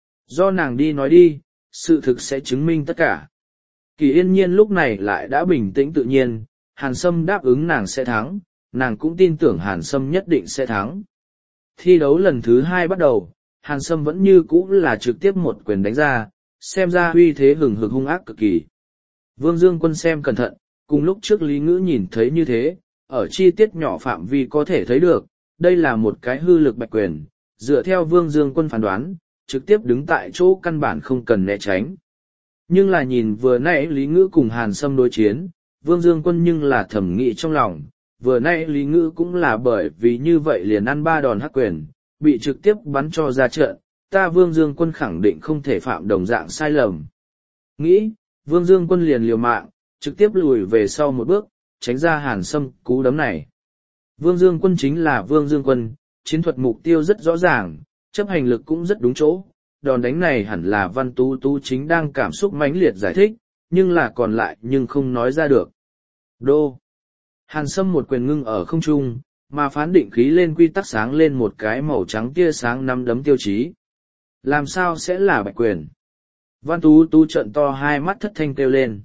do nàng đi nói đi, sự thực sẽ chứng minh tất cả. Kỳ Yên Nhiên lúc này lại đã bình tĩnh tự nhiên, Hàn Sâm đáp ứng nàng sẽ thắng, nàng cũng tin tưởng Hàn Sâm nhất định sẽ thắng. Thi đấu lần thứ 2 bắt đầu, Hàn Sâm vẫn như cũ là trực tiếp một quyền đánh ra, xem ra uy thế hừng hực hung ác cực kỳ. Vương Dương Quân xem cẩn thận, cùng lúc trước Lý Ngữ nhìn thấy như thế, ở chi tiết nhỏ phạm vi có thể thấy được, đây là một cái hư lực bạch quyền, dựa theo Vương Dương Quân phán đoán, trực tiếp đứng tại chỗ căn bản không cần né tránh. Nhưng là nhìn vừa nãy Lý Ngữ cùng Hàn Sâm đối chiến, Vương Dương Quân nhưng là thẩm nghĩ trong lòng, vừa nãy Lý Ngữ cũng là bởi vì như vậy liền ăn 3 đòn hắc quyền, bị trực tiếp bắn cho ra trận, ta Vương Dương Quân khẳng định không thể phạm đồng dạng sai lầm. Nghĩ, Vương Dương Quân liền liều mạng, trực tiếp lùi về sau một bước, tránh ra Hàn Sâm cú đấm này. Vương Dương Quân chính là Vương Dương Quân, chiến thuật mục tiêu rất rõ ràng, chấp hành lực cũng rất đúng chỗ. Đòn đánh này hẳn là Văn Tú Tú chính đang cảm xúc mãnh liệt giải thích, nhưng là còn lại nhưng không nói ra được. Đô! Hàn Sâm một quyền ngưng ở không trung, mà phán định khí lên quy tắc sáng lên một cái màu trắng tia sáng nắm đấm tiêu chí. Làm sao sẽ là bạch quyền? Văn Tú Tú trợn to hai mắt thất thanh kêu lên.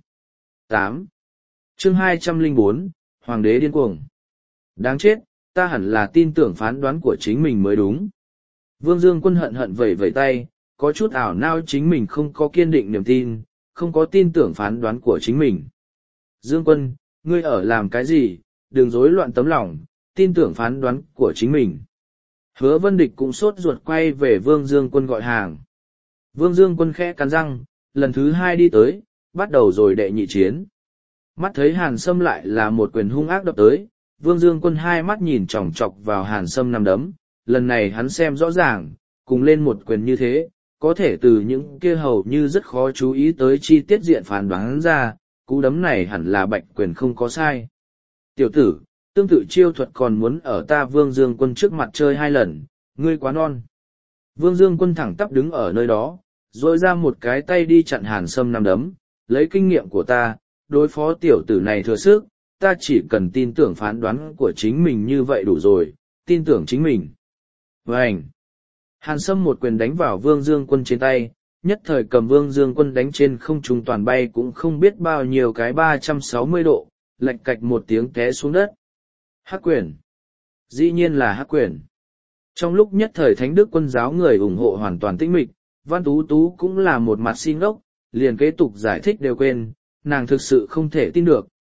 8. Chương 204, Hoàng đế điên cuồng. Đáng chết, ta hẳn là tin tưởng phán đoán của chính mình mới đúng. Vương Dương Quân hận hận vẩy vẩy tay, có chút ảo não chính mình không có kiên định niềm tin, không có tin tưởng phán đoán của chính mình. Dương Quân, ngươi ở làm cái gì, đừng rối loạn tấm lòng, tin tưởng phán đoán của chính mình. Hứa Vân Địch cũng sốt ruột quay về Vương Dương Quân gọi hàng. Vương Dương Quân khẽ cắn răng, lần thứ 2 đi tới, bắt đầu rồi đệ nhị chiến. Mắt thấy Hàn Sâm lại là một quyền hung ác đập tới, Vương Dương Quân hai mắt nhìn chòng chọc vào Hàn Sâm nằm đấm, lần này hắn xem rõ ràng, cùng lên một quyền như thế, có thể từ những kia hầu như rất khó chú ý tới chi tiết diện phán đoán ra, cú đấm này hẳn là bạch quyền không có sai. Tiểu tử, tương tự chiêu thuật còn muốn ở ta Vương Dương Quân trước mặt chơi 2 lần, ngươi quá non. Vương Dương Quân thẳng tắp đứng ở nơi đó, rồi ra một cái tay đi chặn Hàn Sâm nằm đấm, lấy kinh nghiệm của ta, đối phó tiểu tử này thừa sức, ta chỉ cần tin tưởng phán đoán của chính mình như vậy đủ rồi, tin tưởng chính mình. Vânh! Hàn Sâm một quyền đánh vào Vương Dương Quân trên tay, nhất thời cầm Vương Dương Quân đánh trên không trung toàn bay cũng không biết bao nhiêu cái 360 độ, lạch cạch một tiếng té xuống đất. Hắc quyền! Dĩ nhiên là hắc quyền. Trong lúc nhất thời Thánh Đức Quân giáo người ủng hộ hoàn toàn tĩnh mịch, Văn Tú Tú cũng là một mặt xin ngốc, liền kế tục giải thích đều quên, nàng thực sự không thể tin được,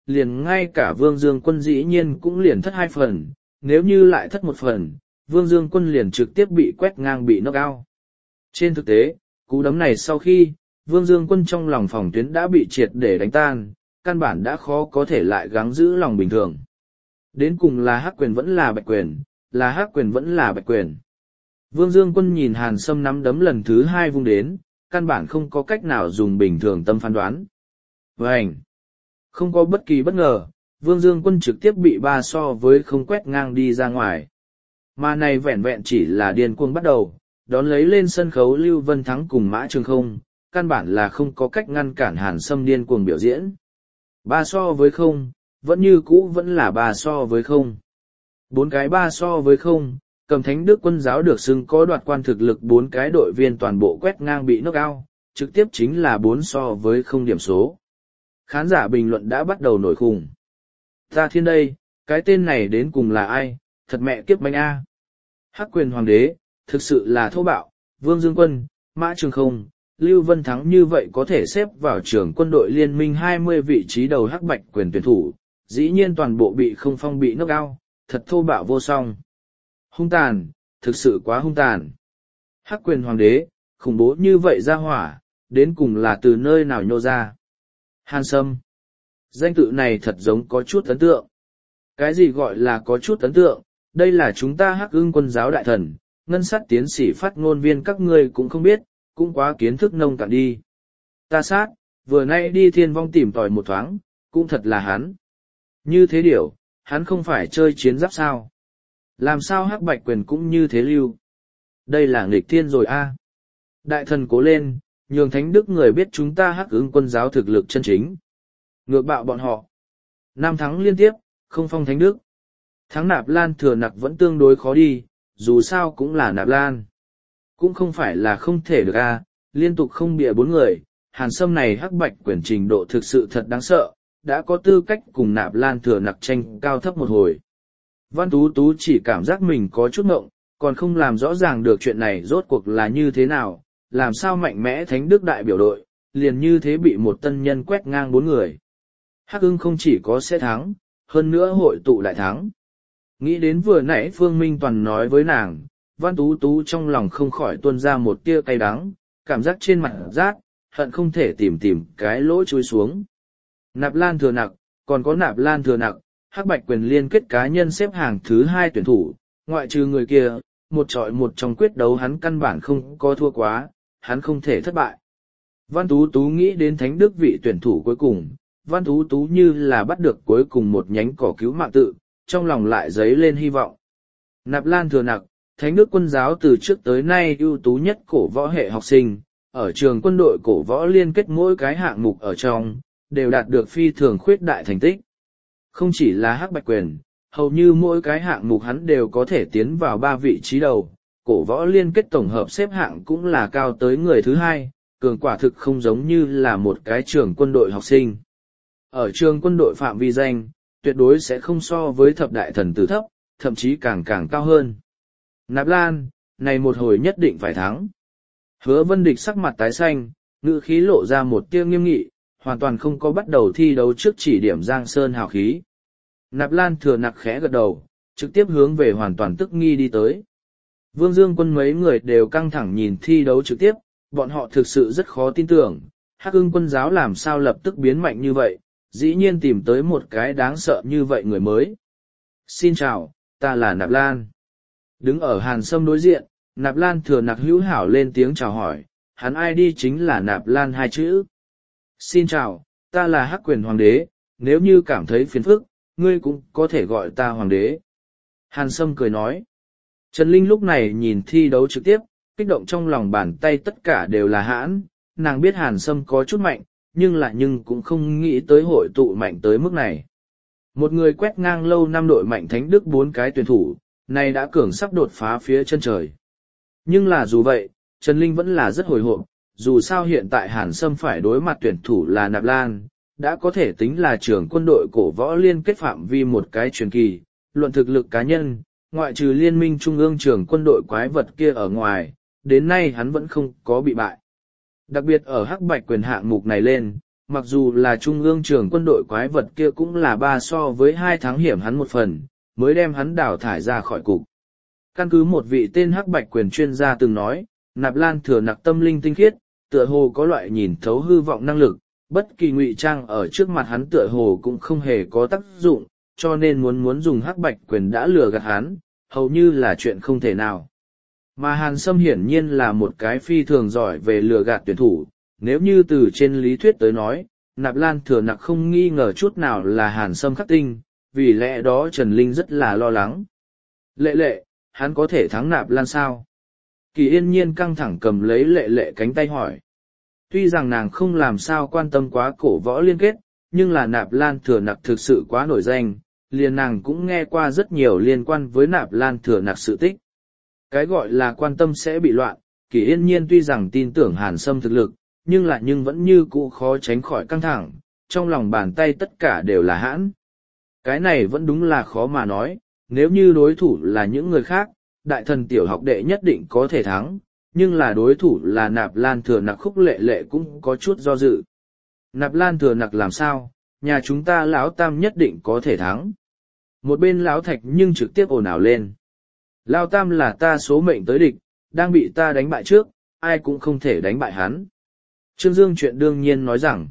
liền ngay cả Vương Dương Quân dĩ nhiên cũng liền thất 2 phần, nếu như lại thất 1 phần, Vương Dương Quân liền trực tiếp bị quét ngang bị knock out. Trên thực tế, cú đấm này sau khi, Vương Dương Quân trong lòng phòng tuyến đã bị triệt để đánh tan, căn bản đã khó có thể lại gắng giữ lòng bình thường. Đến cùng là hắc quyền vẫn là bạch quyền, là hắc quyền vẫn là bạch quyền. Vương Dương Quân nhìn Hàn Sâm nắm đấm lần thứ 2 vung đến, căn bản không có cách nào dùng bình thường tâm phán đoán. Vânh! Không có bất kỳ bất ngờ, Vương Dương Quân trực tiếp bị 3 so với không quét ngang đi ra ngoài. Mà này vẹn vẹn chỉ là điên cuồng bắt đầu, đón lấy lên sân khấu Lưu Vân Thắng cùng Mã Trường Không, căn bản là không có cách ngăn cản Hàn Sâm điên cuồng biểu diễn. 3 so với 0, vẫn như cũ vẫn là 3 so với 0. 4 cái 3 so với 0, Cầm Thánh Đức Quân giáo được xưng có đoạt quan thực lực 4 cái đội viên toàn bộ quét ngang bị knock out, trực tiếp chính là 4 so với 0 điểm số. Khán giả bình luận đã bắt đầu nổi khùng. Ta thiên đây, cái tên này đến cùng là ai, thật mẹ kiếp bánh A. Hắc quyền hoàng đế, thực sự là thô bạo, Vương Dương Quân, Mã Trường Không, Lưu Vân Thắng như vậy có thể xếp vào trường quân đội liên minh 20 vị trí đầu hắc bạch quyền tuyển thủ, dĩ nhiên toàn bộ bị không phong bị knock out, thật thô bạo vô song. Hung tàn, thực sự quá hung tàn. Hắc quyền hoàng đế, khủng bố như vậy ra hỏa, đến cùng là từ nơi nào nhô ra. Hàn Sâm. Danh tự này thật giống có chút ấn tượng. Cái gì gọi là có chút ấn tượng, đây là chúng ta Hắc Ưng Quân giáo đại thần, ngân sát tiến sĩ phát ngôn viên các ngươi cũng không biết, cũng quá kiến thức nông cạn đi. Ta sát, vừa nay đi thiên vong tìm tòi một thoáng, cũng thật là hắn. Như thế điều, hắn không phải chơi chiến giáp sao. Làm sao hắc bạch quyền cũng như thế lưu. Đây là nghịch thiên rồi a. Đại thần cố lên, nhường Thánh Đức người biết chúng ta Hắc Ưng Quân giáo thực lực chân chính. Ngược bạo bọn họ. 5 thắng liên tiếp, không phong Thánh Đức. Thắng Nạp Lan Thừa Nặc vẫn tương đối khó đi, dù sao cũng là Nạp Lan. Cũng không phải là không thể được a, liên tục không bịa 4 người, Hàn Sâm này hắc bạch quyền trình độ thực sự thật đáng sợ, đã có tư cách cùng Nạp Lan Thừa Nặc tranh cao thấp một hồi. Văn Tú Tú chỉ cảm giác mình có chút ngộng, còn không làm rõ ràng được chuyện này rốt cuộc là như thế nào, làm sao mạnh mẽ Thánh Đức đại biểu đội, liền như thế bị một tân nhân quét ngang 4 người. Hắc Ưng không chỉ có sẽ thắng, hơn nữa hội tụ đại thắng. Nghĩ đến vừa nãy Phương Minh Toàn nói với nàng, Văn Tú Tú trong lòng không khỏi tuôn ra một tia cay đắng, cảm giác trên mặt rát, hận không thể tìm cái lỗ chui xuống. Nạp Lan Thừa Nặc, còn có Nạp Lan Thừa Nặc, hắc bạch quyền liên kết cá nhân xếp hàng thứ 2 tuyển thủ, ngoại trừ người kia, một chọi một trong quyết đấu hắn căn bản không có thua quá, hắn không thể thất bại. Văn Tú Tú nghĩ đến Thánh Đức vị tuyển thủ cuối cùng, Văn Tú Tú như là bắt được cuối cùng một nhánh cỏ cứu mạng tự, trong lòng lại dấy lên hy vọng. Nạp Lan Thừa Nặc, Thánh Đức Quân giáo từ trước tới nay ưu tú nhất cổ võ hệ học sinh, ở trường quân đội cổ võ liên kết mỗi cái hạng mục ở trong, đều đạt được phi thường khuyết đại thành tích. Không chỉ là hắc bạch quyền, hầu như mỗi cái hạng mục hắn đều có thể tiến vào 3 vị trí đầu, cổ võ liên kết tổng hợp xếp hạng cũng là cao tới người thứ 2, cường quả thực không giống như là một cái trường quân đội học sinh. Ở trường quân đội phạm vi danh, tuyệt đối sẽ không so với thập đại thần tử thấp, thậm chí càng cao hơn. Nạp Lan, này một hồi nhất định phải thắng. Hứa Vân Địch sắc mặt tái xanh, ngữ khí lộ ra một tia nghiêm nghị, hoàn toàn không có bắt đầu thi đấu trước chỉ điểm Giang Sơn hào khí. Nạp Lan Thừa Nặc khẽ gật đầu, trực tiếp hướng về hoàn toàn tức nghi đi tới. Vương Dương Quân mấy người đều căng thẳng nhìn thi đấu trực tiếp, bọn họ thực sự rất khó tin tưởng, Hắc Ưng Quân giáo làm sao lập tức biến mạnh như vậy, dĩ nhiên tìm tới một cái đáng sợ như vậy người mới. Xin chào, ta là Nạp Lan. Đứng ở Hàn Sâm đối diện, Nạp Lan Thừa Nặc hữu hảo lên tiếng chào hỏi, hắn ai đi chính là Nạp Lan 2 chữ. Xin chào, ta là Hắc Quyền Hoàng đế, nếu như cảm thấy phiền phức, ngươi cũng có thể gọi ta Hoàng đế. Hàn Sâm cười nói. Trần Linh lúc này nhìn thi đấu trực tiếp, kích động trong lòng bàn tay tất cả đều là hãn, nàng biết Hàn Sâm có chút mạnh, nhưng cũng không nghĩ tới hội tụ mạnh tới mức này. Một người quét ngang lâu 5 đội mạnh Thánh Đức 4 cái tuyển thủ, này đã cường sắp đột phá phía chân trời. Nhưng là dù vậy, Trần Linh vẫn là rất hồi hộp, dù sao hiện tại Hàn Sâm phải đối mặt tuyển thủ là Nạp Lan, đã có thể tính là trưởng quân đội cổ võ liên kết phạm vi một cái truyền kỳ, luận thực lực cá nhân, ngoại trừ liên minh trung ương trưởng quân đội quái vật kia ở ngoài, đến nay hắn vẫn không có bị bại. Đặc biệt ở hắc bạch quyền hạng mục này lên, mặc dù là trung ương trường quân đội quái vật kia cũng là 3 so với 2 thắng hiểm hắn một phần, mới đem hắn đào thải ra khỏi cục. Căn cứ một vị tên Hắc Bạch Quyền chuyên gia từng nói, Nạp Lan Thừa Nặc tâm linh tinh khiết, tựa hồ có loại nhìn thấu hư vọng năng lực, bất kỳ ngụy trang ở trước mặt hắn tựa hồ cũng không hề có tác dụng, cho nên muốn dùng Hắc Bạch Quyền đã lừa gạt hắn, hầu như là chuyện không thể nào. Mà Hàn Sâm hiển nhiên là một cái phi thường giỏi về lừa gạt tuyển thủ, nếu như từ trên lý thuyết tới nói, Nạp Lan Thừa Nặc không nghi ngờ chút nào là Hàn Sâm khắc tinh, vì lẽ đó Trần Linh rất là lo lắng. Lệ lệ, hắn có thể thắng Nạp Lan sao? Kỳ Yên Nhiên căng thẳng cầm lấy lệ lệ cánh tay hỏi. Tuy rằng nàng không làm sao quan tâm quá cổ võ liên kết, nhưng là Nạp Lan Thừa Nặc thực sự quá nổi danh, liền nàng cũng nghe qua rất nhiều liên quan với Nạp Lan Thừa Nặc sự tích. Cái gọi là quan tâm sẽ bị loạn, Kỳ Yên Nhiên tuy rằng tin tưởng Hàn Sâm thực lực, nhưng vẫn như cũ khó tránh khỏi căng thẳng, trong lòng bàn tay tất cả đều là hãn. Cái này vẫn đúng là khó mà nói, nếu như đối thủ là những người khác, đại thần tiểu học đệ nhất định có thể thắng, nhưng là đối thủ là Nạp Lan Thừa Nặc Khúc Lệ Lệ cũng có chút do dự. Nạp Lan Thừa Nặc làm sao, nhà chúng ta lão Tam nhất định có thể thắng. Một bên lão Thạch nhưng trực tiếp ồn ào lên. Lão Tam là ta số mệnh tới địch, đang bị ta đánh bại trước, ai cũng không thể đánh bại hắn. Trương Dương chuyện đương nhiên nói rằng,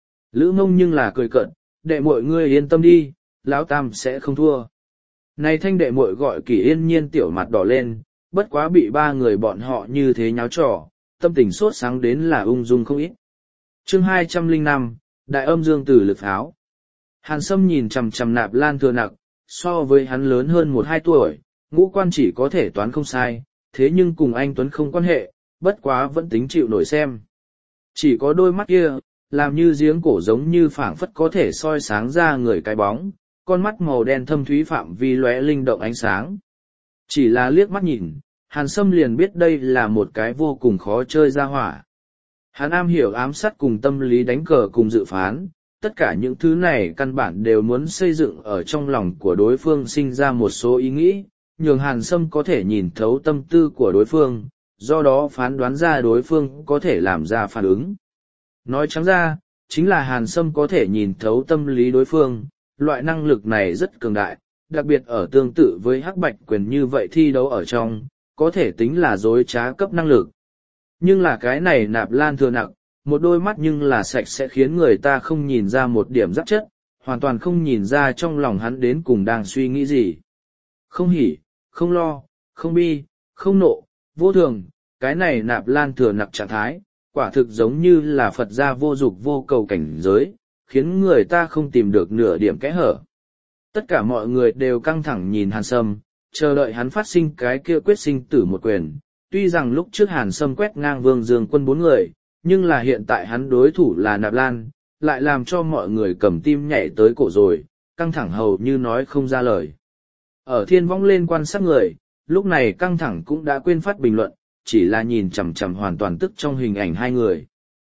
Lữ Mông nhưng là cười cợt, đệ muội ngươi yên tâm đi, lão Tam sẽ không thua. Này thanh đệ muội gọi Kỳ Yên Nhiên tiểu mặt đỏ lên, bất quá bị 3 người bọn họ như thế nháo trò, tâm tình sốt sáng đến là ung dung không ít. Chương 205, Đại Âm Dương Tử Lực Pháo. Hàn Sâm nhìn chằm chằm Nạp Lan Thừa Nặc, so với hắn lớn hơn 1-2 tuổi, ngũ quan chỉ có thể toán không sai, thế nhưng cùng anh Tuấn không quan hệ, bất quá vẫn tính chịu nổi xem. Chỉ có đôi mắt kia, làm như giếng cổ giống như phảng phất có thể soi sáng ra người cái bóng, con mắt màu đen thâm thúy phạm vi lóe linh động ánh sáng. Chỉ là liếc mắt nhìn, Hàn Sâm liền biết đây là một cái vô cùng khó chơi ra hỏa. Hắn am hiểu ám sát cùng tâm lý đánh cờ cùng dự phán, tất cả những thứ này căn bản đều muốn xây dựng ở trong lòng của đối phương sinh ra một số ý nghĩ, nhường Hàn Sâm có thể nhìn thấu tâm tư của đối phương, do đó phán đoán ra đối phương có thể làm ra phản ứng. Nói trắng ra, chính là Hàn Sâm có thể nhìn thấu tâm lý đối phương, loại năng lực này rất cường đại, đặc biệt ở tương tự với Hắc Bạch Quyền như vậy thi đấu ở trong, có thể tính là dối trá cấp năng lực. Nhưng là cái này Nạp Lan Thừa Nặc, một đôi mắt nhưng là sạch sẽ khiến người ta không nhìn ra một điểm giáp chất, hoàn toàn không nhìn ra trong lòng hắn đến cùng đang suy nghĩ gì. Không hỉ, không lo, không bi, không nộ, vô thường, cái này Nạp Lan Thừa Nặc trạng thái, quả thực giống như là Phật gia vô dục vô cầu cảnh giới, khiến người ta không tìm được nửa điểm kẽ hở. Tất cả mọi người đều căng thẳng nhìn Hàn Sâm, chờ đợi hắn phát sinh cái kia quyết sinh tử một quyền. Tuy rằng lúc trước Hàn Sâm quét ngang Vương Dương quân 4 người, nhưng là hiện tại hắn đối thủ là Nạp Lan, lại làm cho mọi người cầm tim nhảy tới cổ rồi, căng thẳng hầu như nói không ra lời. Ở thiên vong lên quan sát người, lúc này căng thẳng cũng đã quên phát bình luận, chỉ là nhìn chằm chằm hoàn toàn tức trong hình ảnh 2 người.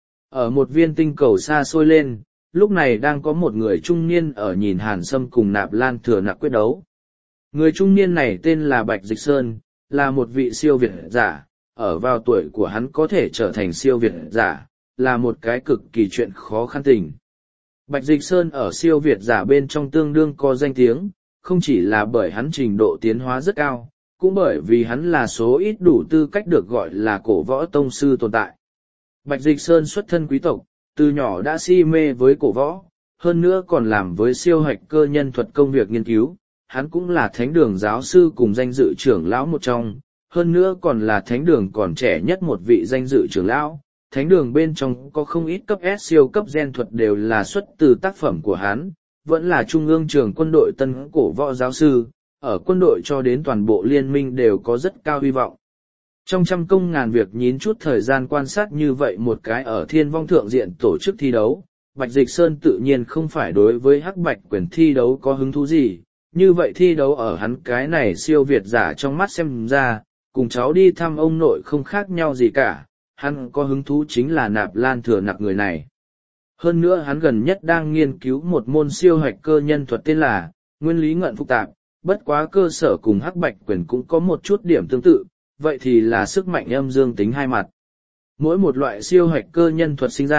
Ở một viên tinh cầu xa xôi lên, lúc này đang có một người trung niên ở nhìn Hàn Sâm cùng Nạp Lan Thừa Nặc quyết đấu. Người trung niên này tên là Bạch Dịch Sơn, là một vị siêu việt giả, ở vào tuổi của hắn có thể trở thành siêu việt giả, là một cái cực kỳ chuyện khó khăn tình. Bạch Dịch Sơn ở siêu việt giả bên trong tương đương có danh tiếng, không chỉ là bởi hắn trình độ tiến hóa rất cao, cũng bởi vì hắn là số ít đủ tư cách được gọi là cổ võ tông sư tồn tại. Bạch Dịch Sơn xuất thân quý tộc, từ nhỏ đã si mê với cổ võ, hơn nữa còn làm với siêu hạch cơ nhân thuật công việc nghiên cứu, hắn cũng là thánh đường giáo sư cùng danh dự trưởng lão một trong, hơn nữa còn là thánh đường còn trẻ nhất một vị danh dự trưởng lão. Thánh đường bên trong có không ít cấp S siêu cấp gen thuật đều là xuất từ tác phẩm của hắn, vẫn là trung ương trường quân đội tân cổ võ giáo sư, ở quân đội cho đến toàn bộ liên minh đều có rất cao hy vọng. Trong trăm công ngàn việc nhín chút thời gian quan sát như vậy một cái ở thiên vong thượng diện tổ chức thi đấu, Bạch Dịch Sơn tự nhiên không phải đối với Hắc Bạch Quyền thi đấu có hứng thú gì, như vậy thi đấu ở hắn cái này siêu việt giả trong mắt xem ra, cùng cháu đi thăm ông nội không khác nhau gì cả, hắn có hứng thú chính là Nạp Lan Thừa Nặc người này. Hơn nữa hắn gần nhất đang nghiên cứu một môn siêu hạch cơ nhân thuật tên là nguyên lý ngận phức tạp, bất quá cơ sở cùng Hắc Bạch Quyền cũng có một chút điểm tương tự, vậy thì là sức mạnh âm dương tính hai mặt. Mỗi một loại siêu hạch cơ nhân thuật sinh ra,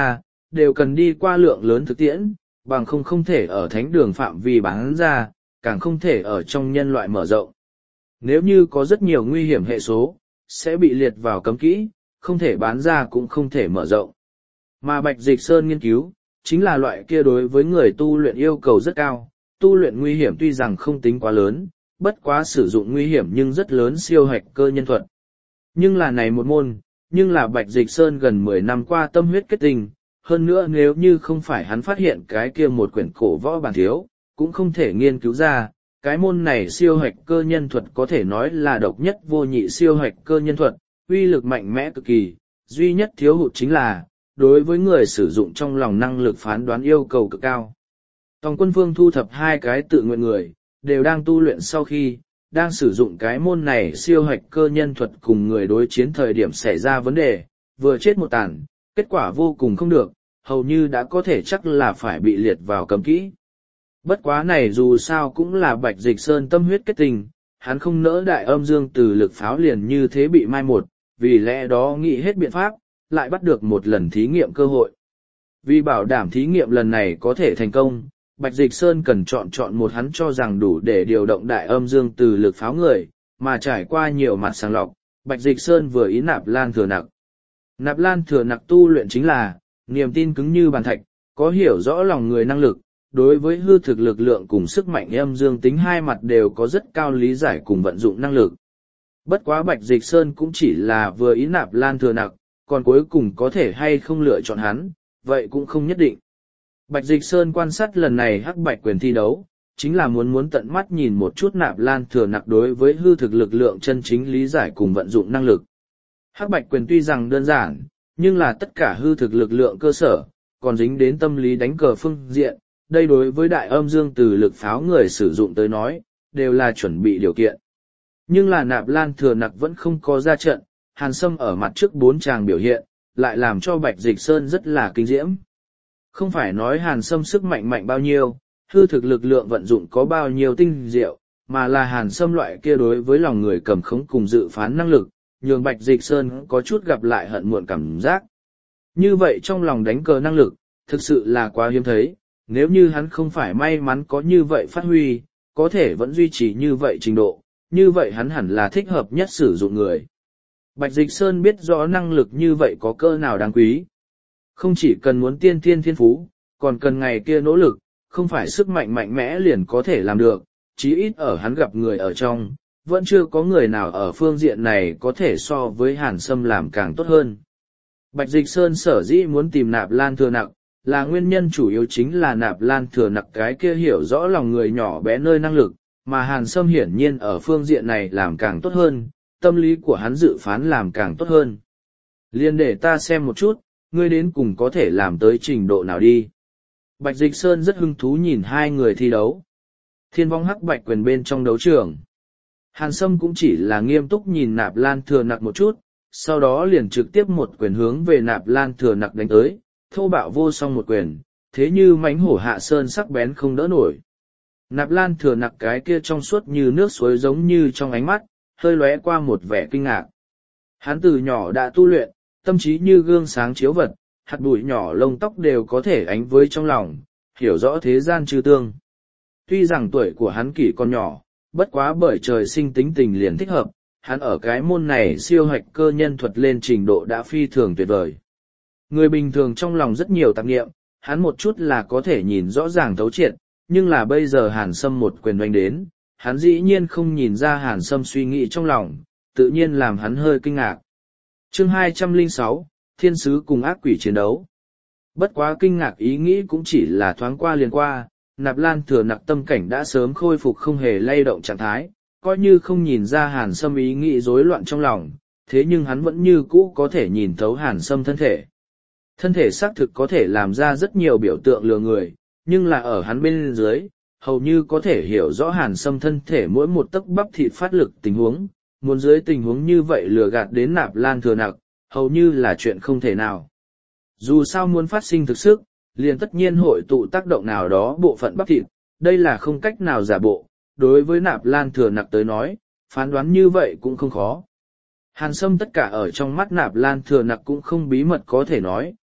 đều cần đi qua lượng lớn thực tiễn, bằng không thể ở thánh đường phạm vi bán ra, càng không thể ở trong nhân loại mở rộng. Nếu như có rất nhiều nguy hiểm hệ số, sẽ bị liệt vào cấm kỹ, không thể bán ra cũng không thể mở rộng. Mà Bạch Dịch Sơn nghiên cứu, chính là loại kia đối với người tu luyện yêu cầu rất cao, tu luyện nguy hiểm tuy rằng không tính quá lớn, bất quá sử dụng nguy hiểm nhưng rất lớn siêu hạch cơ nhân thuật. Nhưng là này một môn, nhưng là Bạch Dịch Sơn gần 10 năm qua tâm huyết kết tình, hơn nữa nếu như không phải hắn phát hiện cái kia một quyển cổ võ bản thiếu, cũng không thể nghiên cứu ra, cái môn này siêu hạch cơ nhân thuật có thể nói là độc nhất vô nhị siêu hạch cơ nhân thuật, uy lực mạnh mẽ cực kỳ, duy nhất thiếu hụt chính là, đối với người sử dụng trong lòng năng lực phán đoán yêu cầu cực cao. Tòng Quân Vương thu thập 2 cái tự nguyện người, đều đang tu luyện sau khi, đang sử dụng cái môn này siêu hạch cơ nhân thuật cùng người đối chiến thời điểm xảy ra vấn đề, vừa chết một tàn, kết quả vô cùng không được, hầu như đã có thể chắc là phải bị liệt vào cấm kỹ. Bất quá này dù sao cũng là Bạch Dịch Sơn tâm huyết kết tình, hắn không nỡ đại âm dương từ lực pháo liền như thế bị mai một, vì lẽ đó nghĩ hết biện pháp, lại bắt được một lần thí nghiệm cơ hội. Vì bảo đảm thí nghiệm lần này có thể thành công, Bạch Dịch Sơn cần chọn một hắn cho rằng đủ để điều động đại âm dương từ lực pháo người, mà trải qua nhiều mặt sàng lọc, Bạch Dịch Sơn vừa ý Nạp Lan Thừa Nặc. Nạp Lan Thừa Nặc tu luyện chính là, niềm tin cứng như bàn thạch, có hiểu rõ lòng người năng lực, đối với hư thực lực lượng cùng sức mạnh âm dương tính hai mặt đều có rất cao lý giải cùng vận dụng năng lực. Bất quá Bạch Dịch Sơn cũng chỉ là vừa ý Nạp Lan Thừa Nặc, còn cuối cùng có thể hay không lựa chọn hắn, vậy cũng không nhất định. Bạch Dịch Sơn quan sát lần này Hắc Bạch Quyền thi đấu, chính là muốn tận mắt nhìn một chút Nạp Lan Thừa Nặc đối với hư thực lực lượng chân chính lý giải cùng vận dụng năng lực. Hắc Bạch Quyền tuy rằng đơn giản, nhưng là tất cả hư thực lực lượng cơ sở, còn dính đến tâm lý đánh cờ phương diện, đây đối với đại âm dương từ lực pháo người sử dụng tới nói, đều là chuẩn bị điều kiện. Nhưng là Nạp Lan Thừa Nặc vẫn không có ra trận, Hàn Sâm ở mặt trước 4 tràng biểu hiện, lại làm cho Bạch Dịch Sơn rất là kinh diễm. Không phải nói Hàn Sâm sức mạnh bao nhiêu, hư thực lực lượng vận dụng có bao nhiêu tinh diệu, mà là Hàn Sâm loại kia đối với lòng người cầm khống cùng dự phán năng lực, nhường Bạch Dịch Sơn có chút gặp lại hận muộn cảm giác. Như vậy trong lòng đánh cờ năng lực, thực sự là quá hiếm thấy, nếu như hắn không phải may mắn có như vậy phát huy, có thể vẫn duy trì như vậy trình độ, như vậy hắn hẳn là thích hợp nhất sử dụng người. Bạch Dịch Sơn biết rõ năng lực như vậy có cỡ nào đáng quý. Không chỉ cần muốn tiên thiên phú, còn cần ngày kia nỗ lực, không phải sức mạnh mạnh mẽ liền có thể làm được, chí ít ở hắn gặp người ở trong, vẫn chưa có người nào ở phương diện này có thể so với Hàn Sâm làm càng tốt hơn. Bạch Dịch Sơn sở dĩ muốn tìm Nạp Lan Thừa Nặc, là nguyên nhân chủ yếu chính là Nạp Lan Thừa Nặc cái kia hiểu rõ lòng người nhỏ bé nơi năng lực, mà Hàn Sâm hiển nhiên ở phương diện này làm càng tốt hơn, tâm lý của hắn dự phán làm càng tốt hơn. Liên để ta xem một chút, ngươi đến cùng có thể làm tới trình độ nào đi. Bạch Dịch Sơn rất hứng thú nhìn 2 người thi đấu. Thiên Vong Hắc Bạch Quyền bên trong đấu trường. Hàn Sâm cũng chỉ là nghiêm túc nhìn Nạp Lan Thừa Nặc một chút, sau đó liền trực tiếp một quyền hướng về Nạp Lan Thừa Nặc đánh tới, thô bạo vô song một quyền, thế như mãnh hổ hạ sơn sắc bén không đỡ nổi. Nạp Lan Thừa Nặc cái kia trong suốt như nước suối giống như trong ánh mắt, hơi lóe qua một vẻ kinh ngạc. Hắn từ nhỏ đã tu luyện, tâm trí như gương sáng chiếu vật, hạt bụi nhỏ lông tóc đều có thể ánh với trong lòng, hiểu rõ thế gian chư tương. Tuy rằng tuổi của hắn kỷ còn nhỏ, bất quá bởi trời sinh tính tình liền thích hợp, hắn ở cái môn này siêu hạch cơ nhân thuật lên trình độ đã phi thường tuyệt vời. Người bình thường trong lòng rất nhiều tạp niệm, hắn một chút là có thể nhìn rõ ràng thấu triệt, nhưng là bây giờ Hàn Sâm một quyền đánh đến, hắn dĩ nhiên không nhìn ra Hàn Sâm suy nghĩ trong lòng, tự nhiên làm hắn hơi kinh ngạc. Chương 206, Thiên sứ cùng ác quỷ chiến đấu. Bất quá kinh ngạc ý nghĩ cũng chỉ là thoáng qua liền qua, Nạp Lan Thừa Nặc tâm cảnh đã sớm khôi phục không hề lay động trạng thái, coi như không nhìn ra Hàn Sâm ý nghĩ rối loạn trong lòng, thế nhưng hắn vẫn như cũ có thể nhìn thấu Hàn Sâm thân thể. Thân thể xác thực có thể làm ra rất nhiều biểu tượng lừa người, nhưng là ở hắn bên dưới, hầu như có thể hiểu rõ Hàn Sâm thân thể mỗi một tấc bắp thịt phát lực tình huống, muốn dưới tình huống như vậy lừa gạt đến Nạp Lan Thừa Nặc, hầu như là chuyện không thể nào. Dù sao muốn phát sinh thực sức, liền tất nhiên hội tụ tác động nào đó bộ phận bắp thịt, đây là không cách nào giả bộ, đối với Nạp Lan Thừa Nặc tới nói, phán đoán như vậy cũng không khó. Hàn Sâm tất cả ở trong mắt Nạp Lan Thừa Nặc cũng không bí mật có thể nói,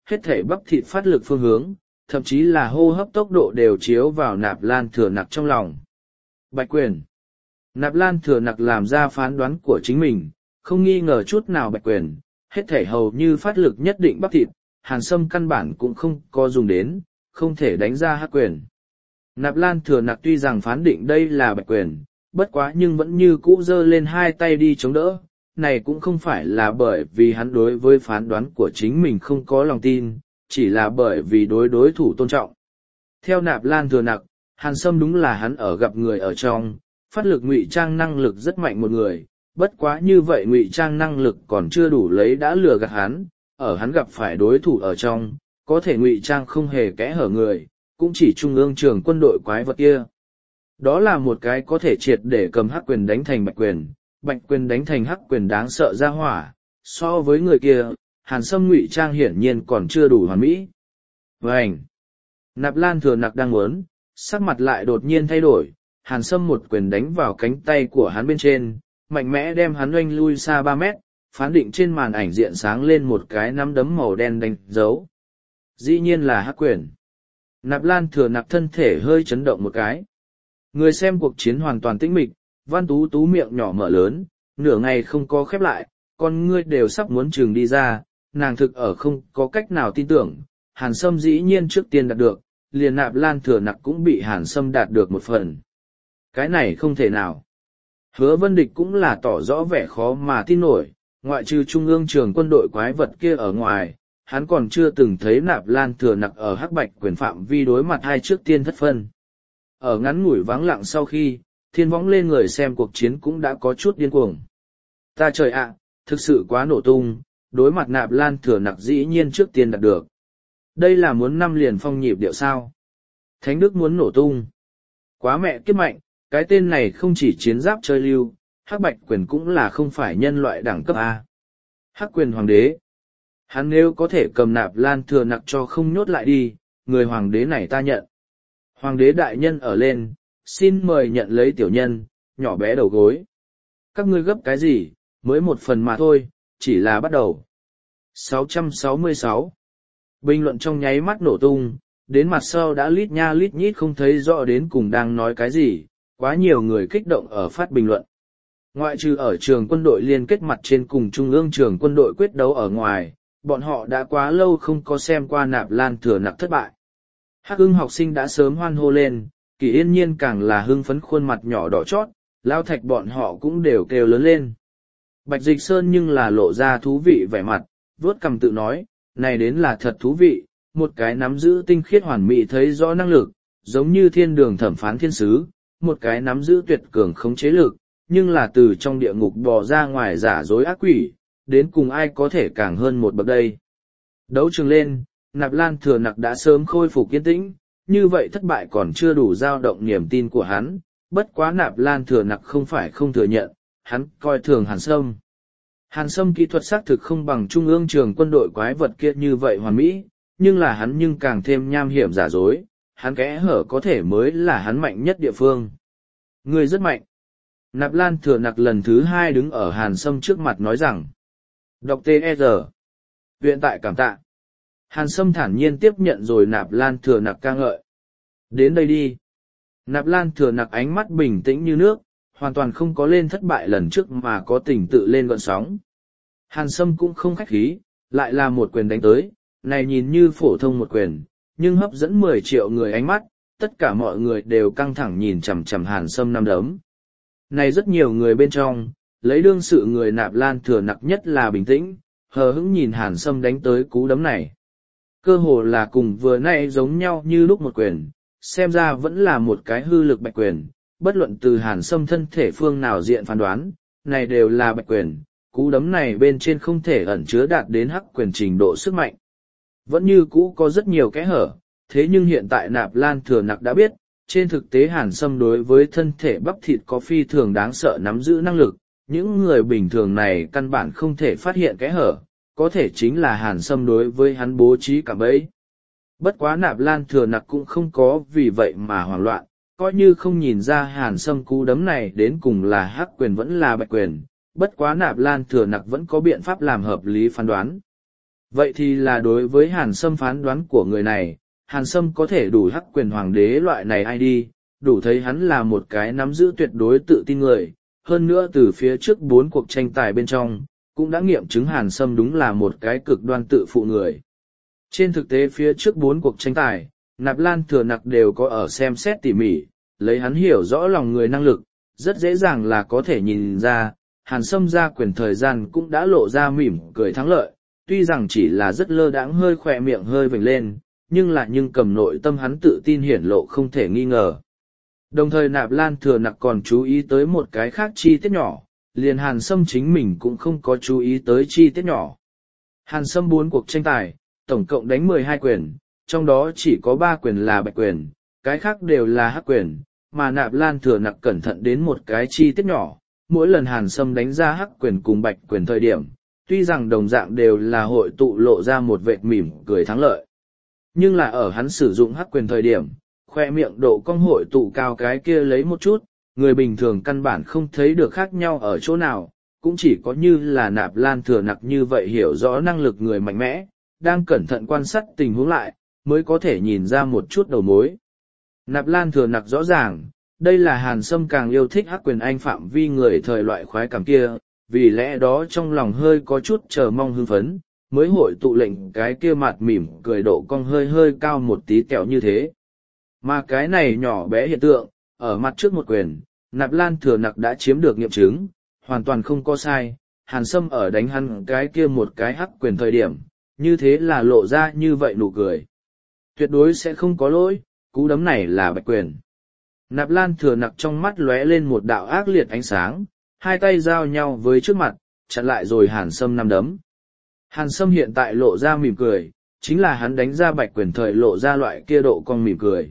hết thể bắp thịt phát lực phương hướng, thậm chí là hô hấp tốc độ đều chiếu vào Nạp Lan Thừa Nặc trong lòng. Bạch quyền. Nạp Lan Thừa Nặc làm ra phán đoán của chính mình, không nghi ngờ chút nào bạch quyền, hết thể hầu như phát lực nhất định bắp thịt, Hàn Sâm căn bản cũng không có dùng đến, không thể đánh ra hắc quyền. Nạp Lan Thừa Nặc tuy rằng phán định đây là bạch quyền, bất quá nhưng vẫn như cũ giơ lên hai tay đi chống đỡ, này cũng không phải là bởi vì hắn đối với phán đoán của chính mình không có lòng tin, chỉ là bởi vì đối thủ tôn trọng. Theo Nạp Lan Thừa Nặc, Hàn Sâm đúng là hắn ở gặp người ở trong, phát lực ngụy trang năng lực rất mạnh một người, bất quá như vậy ngụy trang năng lực còn chưa đủ lấy đã lừa gạt hắn, ở hắn gặp phải đối thủ ở trong, có thể ngụy trang không hề kẽ hở người, cũng chỉ trung ương trường quân đội quái vật kia. Đó là một cái có thể triệt để cầm hắc quyền đánh thành bạch quyền đánh thành hắc quyền đáng sợ ra hỏa, so với người kia, Hàn Sâm ngụy trang hiển nhiên còn chưa đủ hoàn mỹ. Vânh! Nạp Lan Thừa Nặc đang muốn, sắc mặt lại đột nhiên thay đổi, Hàn Sâm một quyền đánh vào cánh tay của hắn bên trên, mạnh mẽ đem hắn oanh lui xa 3 mét, phán định trên màn ảnh diện sáng lên một cái nắm đấm màu đen đánh dấu. Dĩ nhiên là hắc quyền. Nạp Lan Thừa Nặc thân thể hơi chấn động một cái. Người xem cuộc chiến hoàn toàn tĩnh mịch, Văn Tú Tú miệng nhỏ mở lớn, nửa ngày không có khép lại, con ngươi đều sắp muốn trừng đi ra, nàng thực ở không có cách nào tin tưởng, Hàn Sâm dĩ nhiên trước tiên đạt được, liền Nạp Lan Thừa Nặc cũng bị Hàn Sâm đạt được một phần. Cái này không thể nào. Hứa Vân Địch cũng là tỏ rõ vẻ khó mà tin nổi, ngoại trừ trung ương trường quân đội quái vật kia ở ngoài, hắn còn chưa từng thấy Nạp Lan Thừa Nặc ở hắc bạch quyền phạm vi đối mặt hai trước tiên thất phân. Ở ngắn ngủi vắng lặng sau khi, thiên võng lên người xem cuộc chiến cũng đã có chút điên cuồng. Ta trời ạ, thực sự quá nổ tung, đối mặt Nạp Lan Thừa Nặc dĩ nhiên trước tiên đạt được. Đây là muốn năm liền phong nhịp điệu sao. Thánh Đức muốn nổ tung. Quá mẹ kiếp mạnh, cái tên này không chỉ chiến giáp chơi lưu, hắc bạch quyền cũng là không phải nhân loại đẳng cấp A. Hắc quyền hoàng đế. Hắn nếu có thể cầm Nạp Lan Thừa Nặc cho không nhốt lại đi, người hoàng đế này ta nhận. Hoàng đế đại nhân ở lên, xin mời nhận lấy tiểu nhân, nhỏ bé đầu gối. Các ngươi gấp cái gì, mới một phần mà thôi, chỉ là bắt đầu. 666. Bình luận trong nháy mắt nổ tung, đến mặt sau đã lít nha lít nhít không thấy rõ đến cùng đang nói cái gì, quá nhiều người kích động ở phát bình luận. Ngoại trừ ở trường quân đội liên kết mặt trên cùng trung ương trường quân đội quyết đấu ở ngoài, bọn họ đã quá lâu không có xem qua Nạp Lan Thừa Nặc thất bại. Hắc Ưng học sinh đã sớm hoan hô lên, Kỳ Yên Nhiên càng là hưng phấn khuôn mặt nhỏ đỏ chót, Lao Thạch bọn họ cũng đều kêu lớn lên. Bạch Dịch Sơn nhưng là lộ ra thú vị vẻ mặt, vuốt cằm tự nói, này đến là thật thú vị, một cái nắm giữ tinh khiết hoàn mỹ thấy rõ năng lực, giống như thiên đường thẩm phán thiên sứ, một cái nắm giữ tuyệt cường khống chế lực, nhưng là từ trong địa ngục bò ra ngoài giả dối ác quỷ, đến cùng ai có thể càng hơn một bậc đây. Đấu trường lên, Nạp Lan Thừa Nặc đã sớm khôi phục kiên tĩnh, như vậy thất bại còn chưa đủ dao động niềm tin của hắn, bất quá Nạp Lan Thừa Nặc không phải không thừa nhận, hắn coi thường Hàn Sâm. Hàn Sâm kỹ thuật xác thực không bằng trung ương trường quân đội quái vật kia như vậy hoàn mỹ, nhưng là hắn nhưng càng thêm nham hiểm giả dối, hắn kẽ hở có thể mới là hắn mạnh nhất địa phương. Người rất mạnh. Nạp Lan Thừa Nặc lần thứ 2 đứng ở Hàn Sâm trước mặt nói rằng, đọc T.E.R. Viện tại cảm tạ. Hàn Sâm thản nhiên tiếp nhận rồi Nạp Lan Thừa Nặc ca ngợi. Đến đây đi. Nạp Lan Thừa Nặc ánh mắt bình tĩnh như nước, hoàn toàn không có lên thất bại lần trước mà có tình tự lên gọn sóng. Hàn Sâm cũng không khách khí, lại là một quyền đánh tới, này nhìn như phổ thông một quyền, nhưng hấp dẫn 10 triệu người ánh mắt, tất cả mọi người đều căng thẳng nhìn chằm chằm Hàn Sâm năm đấm. Này rất nhiều người bên trong, lấy đương sự người Nạp Lan Thừa Nặc nhất là bình tĩnh, hờ hững nhìn Hàn Sâm đánh tới cú đấm này. Cơ hồ là cùng vừa nãy giống nhau như lúc một quyền, xem ra vẫn là một cái hư lực bạch quyền, bất luận từ Hàn Sâm thân thể phương nào diện phán đoán, này đều là bạch quyền, cú đấm này bên trên không thể ẩn chứa đạt đến hắc quyền trình độ sức mạnh. Vẫn như cũ có rất nhiều kẽ hở, thế nhưng hiện tại Nạp Lan Thừa Nặc đã biết, trên thực tế Hàn Sâm đối với thân thể bắp thịt có phi thường đáng sợ nắm giữ năng lực, những người bình thường này căn bản không thể phát hiện kẽ hở, có thể chính là Hàn Sâm đối với hắn bố trí cả bẫy. Bất quá Nạp Lan Thừa Nặc cũng không có vì vậy mà hoảng loạn, coi như không nhìn ra Hàn Sâm cú đấm này đến cùng là hắc quyền vẫn là bạch quyền, bất quá Nạp Lan Thừa Nặc vẫn có biện pháp làm hợp lý phán đoán. Vậy thì là đối với Hàn Sâm phán đoán của người này, Hàn Sâm có thể đủ hắc quyền hoàng đế loại này ai đi, đủ thấy hắn là một cái nắm giữ tuyệt đối tự tin người. Hơn nữa từ phía trước 4 cuộc tranh tài bên trong, cũng đã nghiệm chứng Hàn Sâm đúng là một cái cực đoan tự phụ người. Trên thực tế phía trước 4 cuộc tranh tài, Nạp Lan Thừa Nặc đều có ở xem xét tỉ mỉ, lấy hắn hiểu rõ lòng người năng lực, rất dễ dàng là có thể nhìn ra, Hàn Sâm ra quyền thời gian cũng đã lộ ra mỉm cười thắng lợi, tuy rằng chỉ là rất lơ đãng hơi khỏe miệng hơi vểnh lên, nhưng cầm nội tâm hắn tự tin hiển lộ không thể nghi ngờ. Đồng thời Nạp Lan Thừa Nặc còn chú ý tới một cái khác chi tiết nhỏ, liền Hàn Sâm chính mình cũng không có chú ý tới chi tiết nhỏ. Hàn Sâm 4 cuộc tranh tài, tổng cộng đánh 12 quyền, trong đó chỉ có 3 quyền là bạch quyền, cái khác đều là hắc quyền, mà Nạp Lan Thừa Nặc cẩn thận đến một cái chi tiết nhỏ, mỗi lần Hàn Sâm đánh ra hắc quyền cùng bạch quyền thời điểm, tuy rằng đồng dạng đều là hội tụ lộ ra một vệt mỉm cười thắng lợi. Nhưng là ở hắn sử dụng hắc quyền thời điểm, khoe miệng độ cong hội tụ cao cái kia lấy một chút, người bình thường căn bản không thấy được khác nhau ở chỗ nào, cũng chỉ có như là Nạp Lan Thừa Nặc như vậy hiểu rõ năng lực người mạnh mẽ, đang cẩn thận quan sát tình huống lại, mới có thể nhìn ra một chút đầu mối. Nạp Lan Thừa Nặc rõ ràng, đây là Hàn Sâm càng yêu thích hắc quyền anh phạm vi người thời loại khoái cảm kia, vì lẽ đó trong lòng hơi có chút chờ mong hưng phấn, mới hội tụ lệnh cái kia mặt mỉm cười độ cong hơi cao một tí kẹo như thế. Mà cái này nhỏ bé hiện tượng, ở mặt trước một quyền, Nạp Lan Thừa Nặc đã chiếm được nghiệm chứng, hoàn toàn không có sai, Hàn Sâm ở đánh hắn cái kia một cái hắc quyền thời điểm, như thế là lộ ra như vậy nụ cười. Tuyệt đối sẽ không có lỗi, cú đấm này là bạch quyền. Nạp Lan Thừa Nặc trong mắt lóe lên một đạo ác liệt ánh sáng, hai tay giao nhau với trước mặt, chặn lại rồi Hàn Sâm năm đấm. Hàn Sâm hiện tại lộ ra mỉm cười, chính là hắn đánh ra bạch quyền thời lộ ra loại kia độ cong mỉm cười.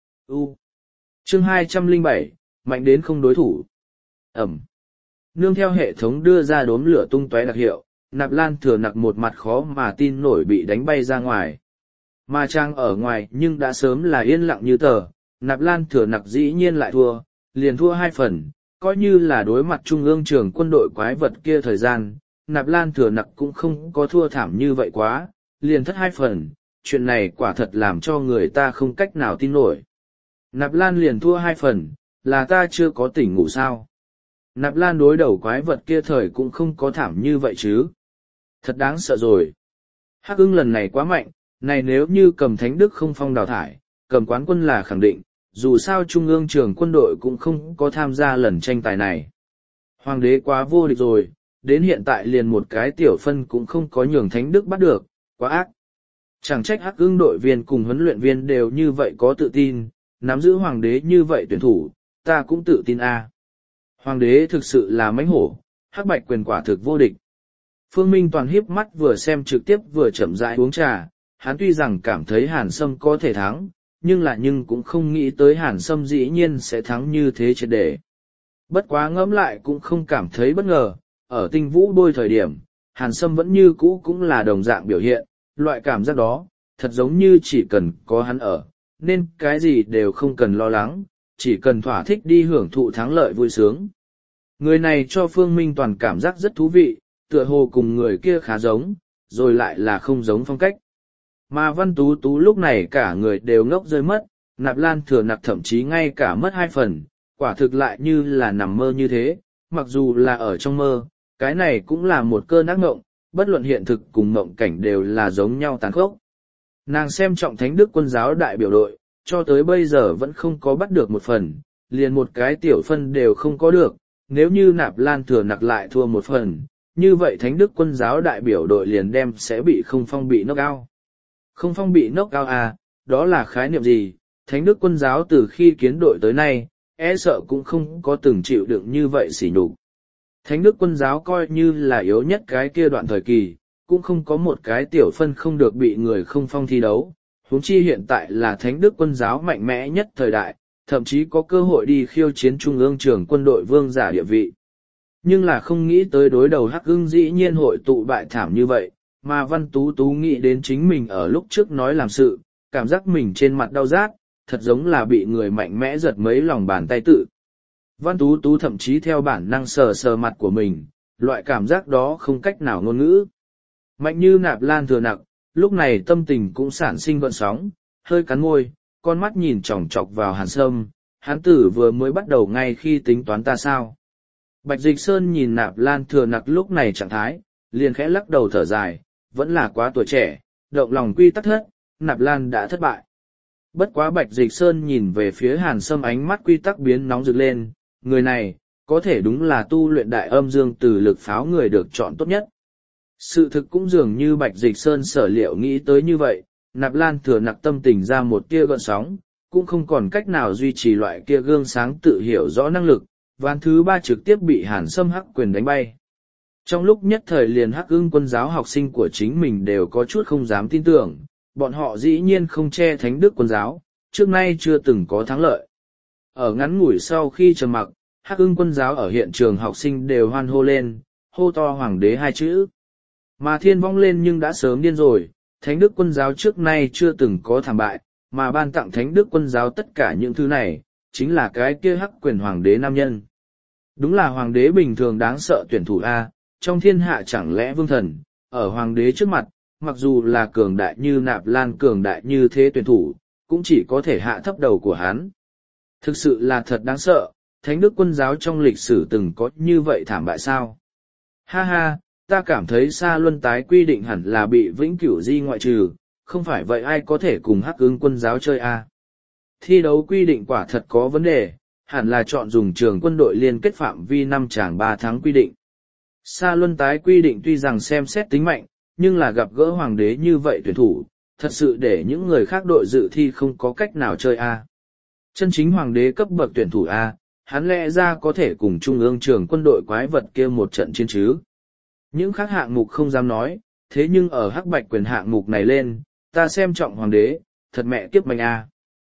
Chương 207, mạnh đến không đối thủ. Ẩm. Nương theo hệ thống đưa ra đốm lửa tung tóe đặc hiệu, Nạp Lan Thừa Nặc một mặt khó mà tin nổi bị đánh bay ra ngoài. Mà trang ở ngoài nhưng đã sớm là yên lặng như tờ, Nạp Lan Thừa Nặc dĩ nhiên lại thua, liền thua 2 phần, coi như là đối mặt trung ương trưởng quân đội quái vật kia thời gian, Nạp Lan Thừa Nặc cũng không có thua thảm như vậy quá, liền thất 2 phần, chuyện này quả thật làm cho người ta không cách nào tin nổi. Nạp Lan liền thua 2 phần, là ta chưa có tỉnh ngủ sao? Nạp Lan đối đầu quái vật kia thời cũng không có thảm như vậy chứ. Thật đáng sợ rồi. Hắc Ưng lần này quá mạnh, này nếu như cầm Thánh Đức không phong đào thải, cầm quán quân là khẳng định, dù sao trung ương trưởng quân đội cũng không có tham gia lần tranh tài này. Hoàng đế quá vô địch rồi, đến hiện tại liền một cái tiểu phân cũng không có nhường Thánh Đức bắt được, quá ác. Chẳng trách Hắc Ưng đội viên cùng huấn luyện viên đều như vậy có tự tin, nắm giữ hoàng đế như vậy tuyển thủ, ta cũng tự tin a. Hoàng đế thực sự là mãnh hổ, Hắc Bạch quyền quả thực vô địch. Phương Minh Toàn híp mắt vừa xem trực tiếp vừa chậm rãi uống trà, hắn tuy rằng cảm thấy Hàn Sâm có thể thắng, nhưng cũng không nghĩ tới Hàn Sâm dĩ nhiên sẽ thắng như thế triệt để. Bất quá ngẫm lại cũng không cảm thấy bất ngờ, ở Tinh Vũ đôi thời điểm, Hàn Sâm vẫn như cũ cũng là đồng dạng biểu hiện, loại cảm giác đó, thật giống như chỉ cần có hắn ở, nên cái gì đều không cần lo lắng, chỉ cần thỏa thích đi hưởng thụ thắng lợi vui sướng. Người này cho Phương Minh Toàn cảm giác rất thú vị, tựa hồ cùng người kia khá giống, rồi lại là không giống phong cách. Mà Văn Tú Tú lúc này cả người đều ngốc rơi mất, Nạp Lan Thừa Nặc thậm chí ngay cả mất 2 phần, quả thực lại như là nằm mơ như thế, mặc dù là ở trong mơ, cái này cũng là một cơn ác mộng, bất luận hiện thực cùng mộng cảnh đều là giống nhau tàn khốc. Nàng xem trọng Thánh Đức Quân giáo đại biểu đội, cho tới bây giờ vẫn không có bắt được 1 phần, liền một cái tiểu phân đều không có được, nếu như Nạp Lan Thừa Nặc lại thua 1 phần, như vậy Thánh Đức Quân giáo đại biểu đội liền đem sẽ bị không phong bị knock out. Không phong bị knock out à, đó là khái niệm gì? Thánh Đức Quân giáo từ khi kiến đội tới nay, e sợ cũng không có từng chịu đựng như vậy sỉ nhục. Thánh Đức Quân giáo coi như là yếu nhất cái kia đoạn thời kỳ, cũng không có một cái tiểu phân không được bị người không phong thi đấu. Huống chi hiện tại là Thánh Đức Quân giáo mạnh mẽ nhất thời đại, thậm chí có cơ hội đi khiêu chiến trung ương trưởng quân đội vương giả địa vị. Nhưng là không nghĩ tới đối đầu Hắc Ưng dĩ nhiên hội tụ bại thảm như vậy, mà Văn Tú Tú nghĩ đến chính mình ở lúc trước nói làm sự, cảm giác mình trên mặt đau rát, thật giống là bị người mạnh mẽ giật mấy lòng bàn tay tự. Văn Tú Tú thậm chí theo bản năng sờ sờ mặt của mình, loại cảm giác đó không cách nào ngôn ngữ. Mạnh như Nạp Lan Thừa Nặc, lúc này tâm tình cũng sản sinh gợn sóng, hơi cắn môi, con mắt nhìn chòng chọc vào Hàn Sâm, hắn tử vừa mới bắt đầu ngay khi tính toán ta sao. Bạch Dịch Sơn nhìn Nạp Lan Thừa Nặc lúc này trạng thái, liền khẽ lắc đầu thở dài, vẫn là quá tuổi trẻ, động lòng quy tắc thất, Nạp Lan đã thất bại. Bất quá Bạch Dịch Sơn nhìn về phía Hàn Sâm, ánh mắt quy tắc biến nóng rực lên, người này, có thể đúng là tu luyện đại âm dương từ lực pháo người được chọn tốt nhất. Sự thực cũng dường như Bạch Dịch Sơn sở liệu nghĩ tới như vậy, Nạp Lan Thừa Nặc tâm tình ra một tia gợn sóng, cũng không còn cách nào duy trì loại kia gương sáng tự hiểu rõ năng lực, ván thứ 3 trực tiếp bị Hàn Sâm hắc quyền đánh bay. Trong lúc nhất thời liền Hắc Ưng Quân giáo học sinh của chính mình đều có chút không dám tin tưởng, bọn họ dĩ nhiên không che Thánh Đức Quân giáo, trước nay chưa từng có thắng lợi. Ở ngắn ngủi sau khi trầm mặc, Hắc Ưng Quân giáo ở hiện trường học sinh đều hoan hô lên, hô to Hoàng đế 2 chữ. Mà Thiên Vong lên nhưng đã sớm điên rồi, Thánh Đức Quân giáo trước nay chưa từng có thảm bại, mà ban tặng Thánh Đức Quân giáo tất cả những thứ này, chính là cái kia hắc quyền Hoàng đế nam nhân. Đúng là Hoàng đế bình thường đáng sợ tuyển thủ A, trong thiên hạ chẳng lẽ vương thần, ở Hoàng đế trước mặt, mặc dù là cường đại như Nạp Lan cường đại như thế tuyển thủ, cũng chỉ có thể hạ thấp đầu của hắn. Thực sự là thật đáng sợ, Thánh Đức Quân giáo trong lịch sử từng có như vậy thảm bại sao? Ha ha, ta cảm thấy Sa Luân tái quy định hẳn là bị vĩnh cửu di ngoại trừ, không phải vậy ai có thể cùng Hắc Ưng Quân giáo chơi a? Thi đấu quy định quả thật có vấn đề, hẳn là chọn dùng trường quân đội liên kết phạm vi 5 tràng 3 tháng quy định. Sa Luân tái quy định tuy rằng xem xét tính mạnh, nhưng là gặp gỡ hoàng đế như vậy tuyển thủ, thật sự để những người khác đội dự thi không có cách nào chơi a. Chân chính hoàng đế cấp bậc tuyển thủ a, hắn lẽ ra có thể cùng trung ương trường quân đội quái vật kia một trận chiến chứ. Những khác hạng mục không dám nói, thế nhưng ở hắc bạch quyền hạng mục này lên, ta xem trọng hoàng đế, thật mẹ kiếp mạnh a.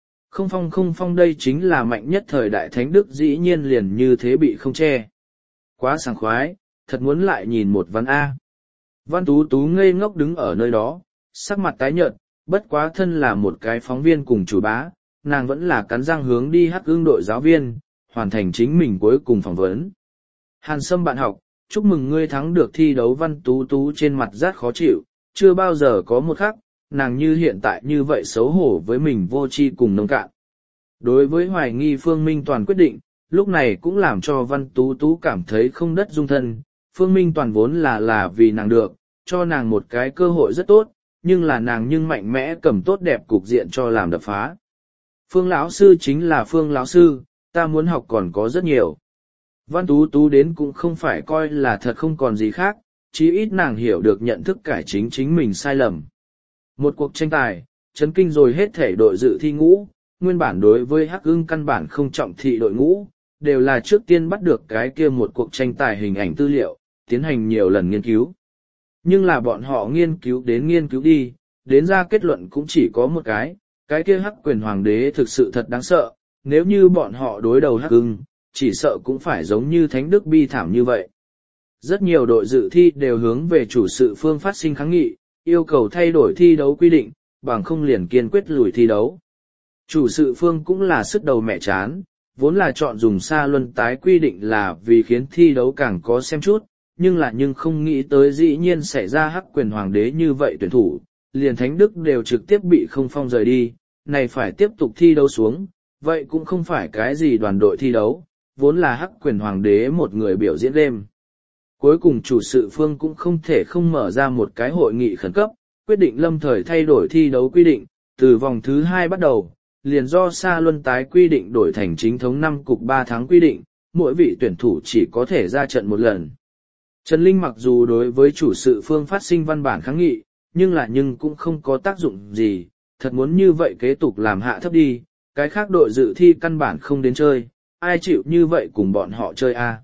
Không phong đây chính là mạnh nhất thời đại thánh đức, dĩ nhiên liền như thế bị không che. Quá sảng khoái, thật muốn lại nhìn một ván A. Văn Tú Tú ngây ngốc đứng ở nơi đó, sắc mặt tái nhợt, bất quá thân là một cái phóng viên cùng chủ bá, nàng vẫn là cắn răng hướng đi Hắc Ưng đội giáo viên, hoàn thành chính mình cuối cùng phỏng vấn. Hàn Sâm bạn học, chúc mừng ngươi thắng được thi đấu. Văn Tú Tú trên mặt rất khó chịu, chưa bao giờ có một khắc, nàng như hiện tại như vậy xấu hổ với mình vô tri cùng nông cạn. Đối với hoài nghi Phương Minh Toàn quyết định, lúc này cũng làm cho Văn Tú Tú cảm thấy không đất dung thân. Phương Minh Toàn vốn là vì nàng được, cho nàng một cái cơ hội rất tốt, nhưng là nàng nhưng mạnh mẽ cầm tốt đẹp cục diện cho làm đập phá. Phương lão sư chính là Phương lão sư, ta muốn học còn có rất nhiều. Văn Tú Tú đến cũng không phải coi là thật không còn gì khác, chí ít nàng hiểu được nhận thức cải chính mình sai lầm. Một cuộc tranh tài, chấn kinh rồi hết thể đội dự thi ngũ, nguyên bản đối với Hắc Ưng căn bản không trọng thị đội ngũ, đều là trước tiên bắt được cái kia một cuộc tranh tài hình ảnh tư liệu, tiến hành nhiều lần nghiên cứu. Nhưng là bọn họ nghiên cứu đi, đến ra kết luận cũng chỉ có một cái kia Hắc quyền hoàng đế thực sự thật đáng sợ, nếu như bọn họ đối đầu Hắc Ưng, chỉ sợ cũng phải giống như Thánh Đức bi thảm như vậy. Rất nhiều đội dự thi đều hướng về chủ sự Phương phát sinh kháng nghị, yêu cầu thay đổi thi đấu quy định, bằng không liền kiên quyết lùi thi đấu. Chủ sự Phương cũng là sức đầu mẹ chán, vốn là chọn dùng Sa Luân tái quy định là vì khiến thi đấu càng có xem chút, nhưng không nghĩ tới dĩ nhiên xảy ra Hắc quyền hoàng đế như vậy tuyển thủ, liền Thánh Đức đều trực tiếp bị không phong rời đi, này phải tiếp tục thi đấu xuống, vậy cũng không phải cái gì đoàn đội thi đấu, vốn là Hắc quyền hoàng đế một người biểu diễn game. Cuối cùng chủ sự Phương cũng không thể không mở ra một cái hội nghị khẩn cấp, quyết định lâm thời thay đổi thi đấu quy định, từ vòng thứ 2 bắt đầu, liền do Sa Luân tái quy định đổi thành chính thống 5 cục 3 tháng quy định, mỗi vị tuyển thủ chỉ có thể ra trận một lần. Trần Linh mặc dù đối với chủ sự Phương phát sinh văn bản kháng nghị, nhưng cũng không có tác dụng gì, thật muốn như vậy kế tục làm hạ thấp đi, cái khác đội dự thi căn bản không đến chơi, ai chịu như vậy cùng bọn họ chơi a.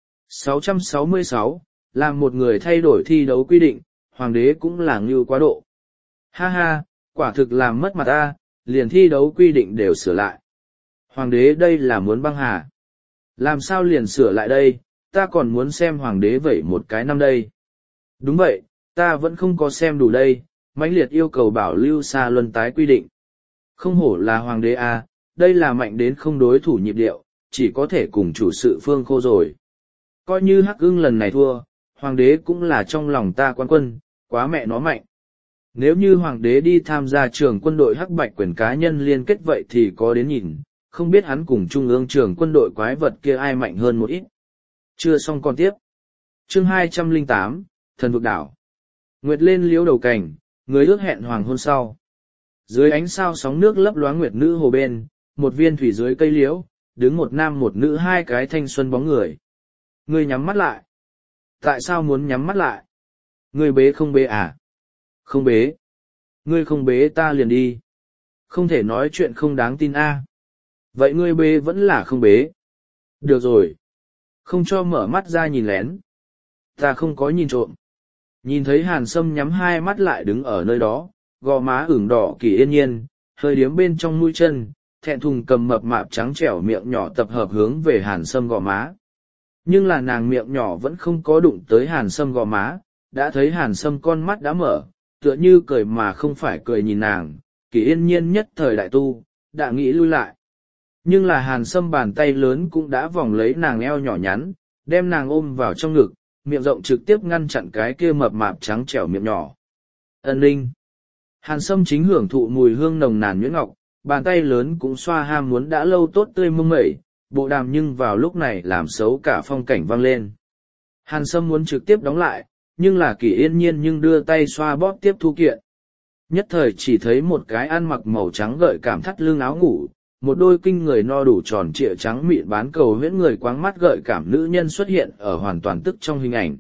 666, làm một người thay đổi thi đấu quy định, hoàng đế cũng là ngưu quá độ. Ha ha, quả thực làm mất mặt a, liền thi đấu quy định đều sửa lại. Hoàng đế đây là muốn băng hà. Làm sao liền sửa lại đây, ta còn muốn xem hoàng đế vẩy một cái năm đây. Đúng vậy, ta vẫn không có xem đủ đây, mãnh liệt yêu cầu bảo lưu Sa Luân tái quy định. Không hổ là hoàng đế a, đây là mạnh đến không đối thủ nhịp điệu, chỉ có thể cùng chủ sự Phương khô rồi. Coi như Hắc Ưng lần này thua, hoàng đế cũng là trong lòng ta quán quân, quá mẹ nó mạnh. Nếu như hoàng đế đi tham gia trường quân đội hắc bạch quyền cá nhân liên kết vậy thì có đến nhìn, không biết hắn cùng trung ương trường quân đội quái vật kia ai mạnh hơn một ít. Chưa xong còn tiếp. Chương 208, Thần vực đảo. Nguyệt lên liễu đầu cành, người ước hẹn hoàng hôn sau. Dưới ánh sao sóng nước lấp loáng nguyệt nữ hồ bên, một viên thủy dưới cây liễu, đứng một nam một nữ hai cái thanh xuân bóng người. Ngươi nhắm mắt lại. Tại sao muốn nhắm mắt lại? Ngươi bế không bế à? Không bế. Ngươi không bế ta liền đi. Không thể nói chuyện không đáng tin a. Vậy ngươi bế vẫn là không bế. Được rồi. Không cho mở mắt ra nhìn lén. Ta không có nhìn trộm. Nhìn thấy Hàn Sâm nhắm hai mắt lại đứng ở nơi đó, gò má ửng đỏ Kỳ Yên Nhiên, hơi điếm bên trong mũi chân, thẹn thùng cầm mập mạp trắng trẻo miệng nhỏ tập hợp hướng về Hàn Sâm gò má. Nhưng là nàng miệng nhỏ vẫn không có đụng tới Hàn Sâm gò má, đã thấy Hàn Sâm con mắt đã mở, tựa như cười mà không phải cười nhìn nàng, Kỳ Yên Nhiên nhất thời đại tu, đã nghĩ lui lại. Nhưng là Hàn Sâm bàn tay lớn cũng đã vòng lấy nàng eo nhỏ nhắn, đem nàng ôm vào trong ngực, miệng rộng trực tiếp ngăn chặn cái kia mập mạp trắng trẻo miệng nhỏ. Ân Linh. Hàn Sâm chính hưởng thụ mùi hương nồng nàn nhuyễn ngọc, bàn tay lớn cũng xoa ham muốn đã lâu tốt tươi mông mẩy, bộ đàm nhưng vào lúc này làm xấu cả phong cảnh vang lên. Hàn Sâm muốn trực tiếp đóng lại, nhưng là Kỳ Yên Nhiên nhưng đưa tay xoa bóp tiếp thu kiện. Nhất thời chỉ thấy một cái ăn mặc màu trắng gợi cảm thắt lưng áo ngủ, một đôi kinh người no đủ tròn trịa trắng mịn bán cầu huyễn người quáng mắt gợi cảm nữ nhân xuất hiện ở hoàn toàn tức trong hình ảnh.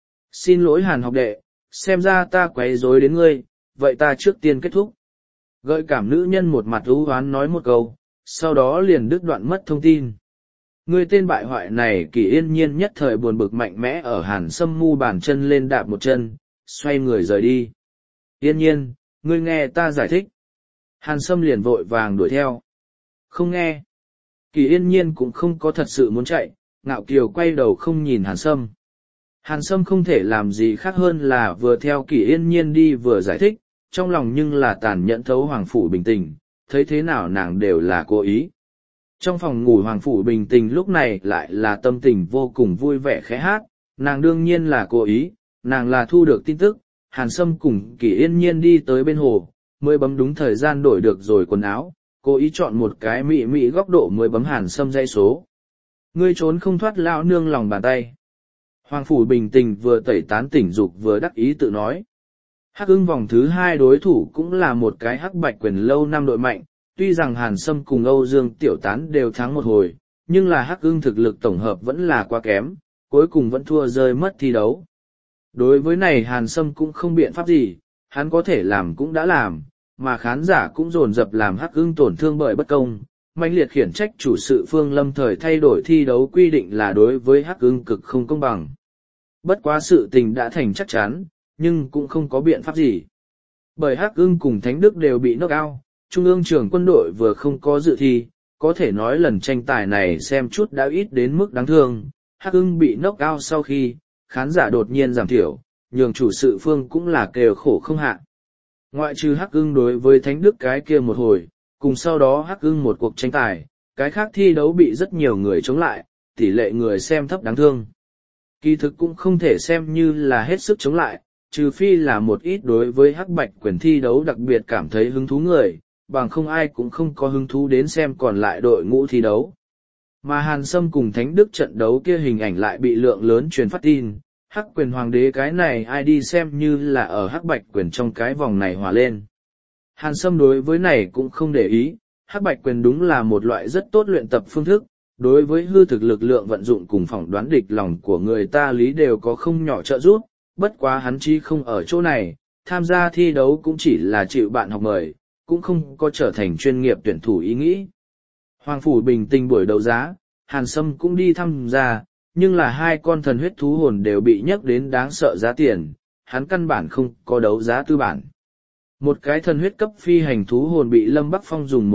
Xin lỗi Hàn học đệ, xem ra ta quấy rối đến ngươi, vậy ta trước tiên kết thúc. Gợi cảm nữ nhân một mặt ưu hoán nói một câu, sau đó liền đứt đoạn mất thông tin. Ngươi tên bại hoại này Kỳ Yên Nhiên nhất thời buồn bực mạnh mẽ ở Hàn Sâm mu bàn chân lên đạp một chân, xoay người rời đi. Yên Nhiên, ngươi nghe ta giải thích. Hàn Sâm liền vội vàng đuổi theo. Không nghe. Kỳ Yên Nhiên cũng không có thật sự muốn chạy, ngạo kiều quay đầu không nhìn Hàn Sâm. Hàn Sâm không thể làm gì khác hơn là vừa theo Kỳ Yên Nhiên đi vừa giải thích, trong lòng nhưng là tàn nhẫn thấu Hoàng Phủ Bình Tình, thấy thế nào nàng đều là cố ý. Trong phòng ngủ Hoàng Phủ Bình Tình lúc này lại là tâm tình vô cùng vui vẻ khẽ hát, nàng đương nhiên là cố ý, nàng là thu được tin tức, Hàn Sâm cùng Kỳ Yên Nhiên đi tới bên hồ, mới bấm đúng thời gian đổi được rồi quần áo, cố ý chọn một cái mị mị góc độ mới bấm Hàn Sâm dây số. Ngươi trốn không thoát lão nương lòng bàn tay. Hoàng Phủ Bình Tình vừa tẩy tán tỉnh dục vừa đắc ý tự nói. Hắc Ưng vòng thứ 2 đối thủ cũng là một cái hắc bạch quyền lâu năm đội mạnh, tuy rằng Hàn Sâm cùng Âu Dương Tiểu Tán đều thắng một hồi, nhưng là Hắc Ưng thực lực tổng hợp vẫn là quá kém, cuối cùng vẫn thua rơi mất thi đấu. Đối với này Hàn Sâm cũng không biện pháp gì, hắn có thể làm cũng đã làm, mà khán giả cũng dồn dập làm Hắc Ưng tổn thương bởi bất công, mãnh liệt khiển trách chủ sự Phương Lâm thời thay đổi thi đấu quy định là đối với Hắc Ưng cực không công bằng. Bất quá sự tình đã thành chắc chắn, nhưng cũng không có biện pháp gì. Bởi Hắc Ưng cùng Thánh Đức đều bị knock out, Trung ương trưởng quân đội vừa không có dự thi, có thể nói lần tranh tài này xem chút đã ít đến mức đáng thương. Hắc Ưng bị knock out sau khi, khán giả đột nhiên giảm thiểu, nhường chủ sự Phương cũng là kêu khổ không hạn. Ngoại trừ Hắc Ưng đối với Thánh Đức cái kia một hồi, cùng sau đó Hắc Ưng một cuộc tranh tài, cái khác thi đấu bị rất nhiều người chống lại, tỷ lệ người xem thấp đáng thương. Kỳ thực cũng không thể xem như là hết sức chống lại, trừ phi là một ít đối với hắc bạch quyền thi đấu đặc biệt cảm thấy hứng thú người, bằng không ai cũng không có hứng thú đến xem còn lại đội ngũ thi đấu. Mà Hàn Sâm cùng Thánh Đức trận đấu kia hình ảnh lại bị lượng lớn truyền phát tin, hắc quyền hoàng đế cái này ai đi xem như là ở hắc bạch quyền trong cái vòng này hòa lên. Hàn Sâm đối với này cũng không để ý, hắc bạch quyền đúng là một loại rất tốt luyện tập phương thức, đối với hư thực lực lượng vận dụng cùng phỏng đoán địch lòng của người ta lý đều có không nhỏ trợ giúp, bất quá hắn chí không ở chỗ này, tham gia thi đấu cũng chỉ là chịu bạn học mời, cũng không có trở thành chuyên nghiệp tuyển thủ ý nghĩ. Hoàng Phủ Bình Tình buổi đấu giá, Hàn Sâm cũng đi tham gia, nhưng là hai con thần huyết thú hồn đều bị nhắc đến đáng sợ giá tiền, hắn căn bản không có đấu giá tư bản. Một cái thần huyết cấp phi hành thú hồn bị Lâm Bắc Phong dùng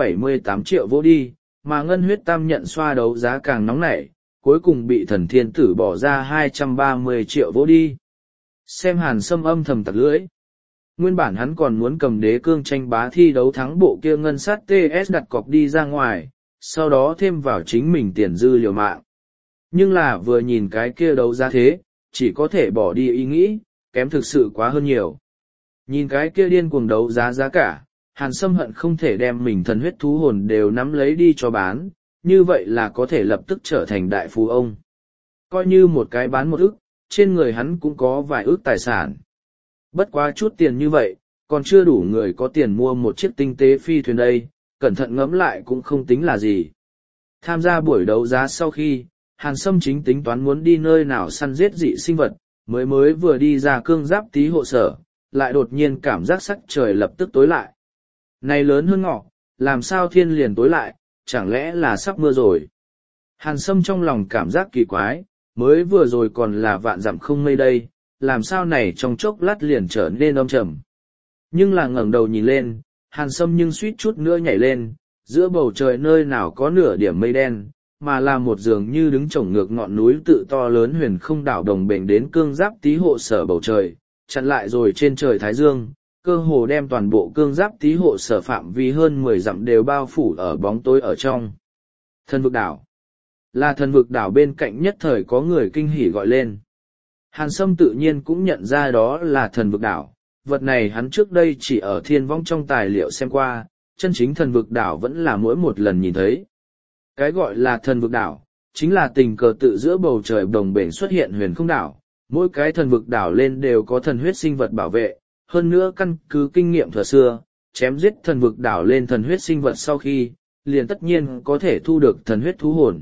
178 triệu vỗ đi, mà ngân huyết tam nhận xoa đấu giá càng nóng nảy, cuối cùng bị thần thiên tử bỏ ra 230 triệu vỗ đi. Xem Hàn Sâm âm thầm tặc lưỡi. Nguyên bản hắn còn muốn cầm đế cương tranh bá thi đấu thắng bộ kia ngân sát TS đặt cọc đi ra ngoài, sau đó thêm vào chính mình tiền dư liều mạng. Nhưng là vừa nhìn cái kia đấu giá thế, chỉ có thể bỏ đi ý nghĩ, kém thực sự quá hơn nhiều. Nhìn cái kia điên cuồng đấu giá cả, Hàn Sâm hận không thể đem mình thần huyết thú hồn đều nắm lấy đi cho bán, như vậy là có thể lập tức trở thành đại phú ông. Coi như một cái bán một ức, trên người hắn cũng có vài ức tài sản. Bất quá chút tiền như vậy, còn chưa đủ người có tiền mua một chiếc tinh tế phi thuyền đây, cẩn thận ngẫm lại cũng không tính là gì. Tham gia buổi đấu giá sau khi, Hàn Sâm chính tính toán muốn đi nơi nào săn giết dị sinh vật, mới vừa đi ra cương giáp tí hộ sở, lại đột nhiên cảm giác sắc trời lập tức tối lại. Này lớn hơn ngọ, làm sao thiên liền tối lại, chẳng lẽ là sắp mưa rồi. Hàn Sâm trong lòng cảm giác kỳ quái, mới vừa rồi còn là vạn dặm không mây đây, làm sao này trong chốc lát liền trở nên âm trầm. Nhưng là ngẩng đầu nhìn lên, Hàn Sâm nhưng suýt chút nữa nhảy lên, giữa bầu trời nơi nào có nửa điểm mây đen, mà là một dường như đứng chổng ngược ngọn núi tự to lớn huyền không đảo đồng bền đến cương giáp tí hộ sở bầu trời, chặn lại rồi trên trời Thái Dương, cơ hồ đem toàn bộ cương giáp tí hộ sở phạm vi hơn 10 dặm đều bao phủ ở bóng tối ở trong. Thần vực đảo. Là thần vực đảo bên cạnh nhất thời có người kinh hỉ gọi lên. Hàn Sâm tự nhiên cũng nhận ra đó là thần vực đảo, vật này hắn trước đây chỉ ở thiên vong trong tài liệu xem qua, chân chính thần vực đảo vẫn là mỗi một lần nhìn thấy. Cái gọi là thần vực đảo, chính là tình cờ tự giữa bầu trời đồng bền xuất hiện huyền không đảo, mỗi cái thần vực đảo lên đều có thần huyết sinh vật bảo vệ, hơn nữa căn cứ kinh nghiệm thuở xưa, chém giết thần vực đảo lên thần huyết sinh vật sau khi, liền tất nhiên có thể thu được thần huyết thú hồn.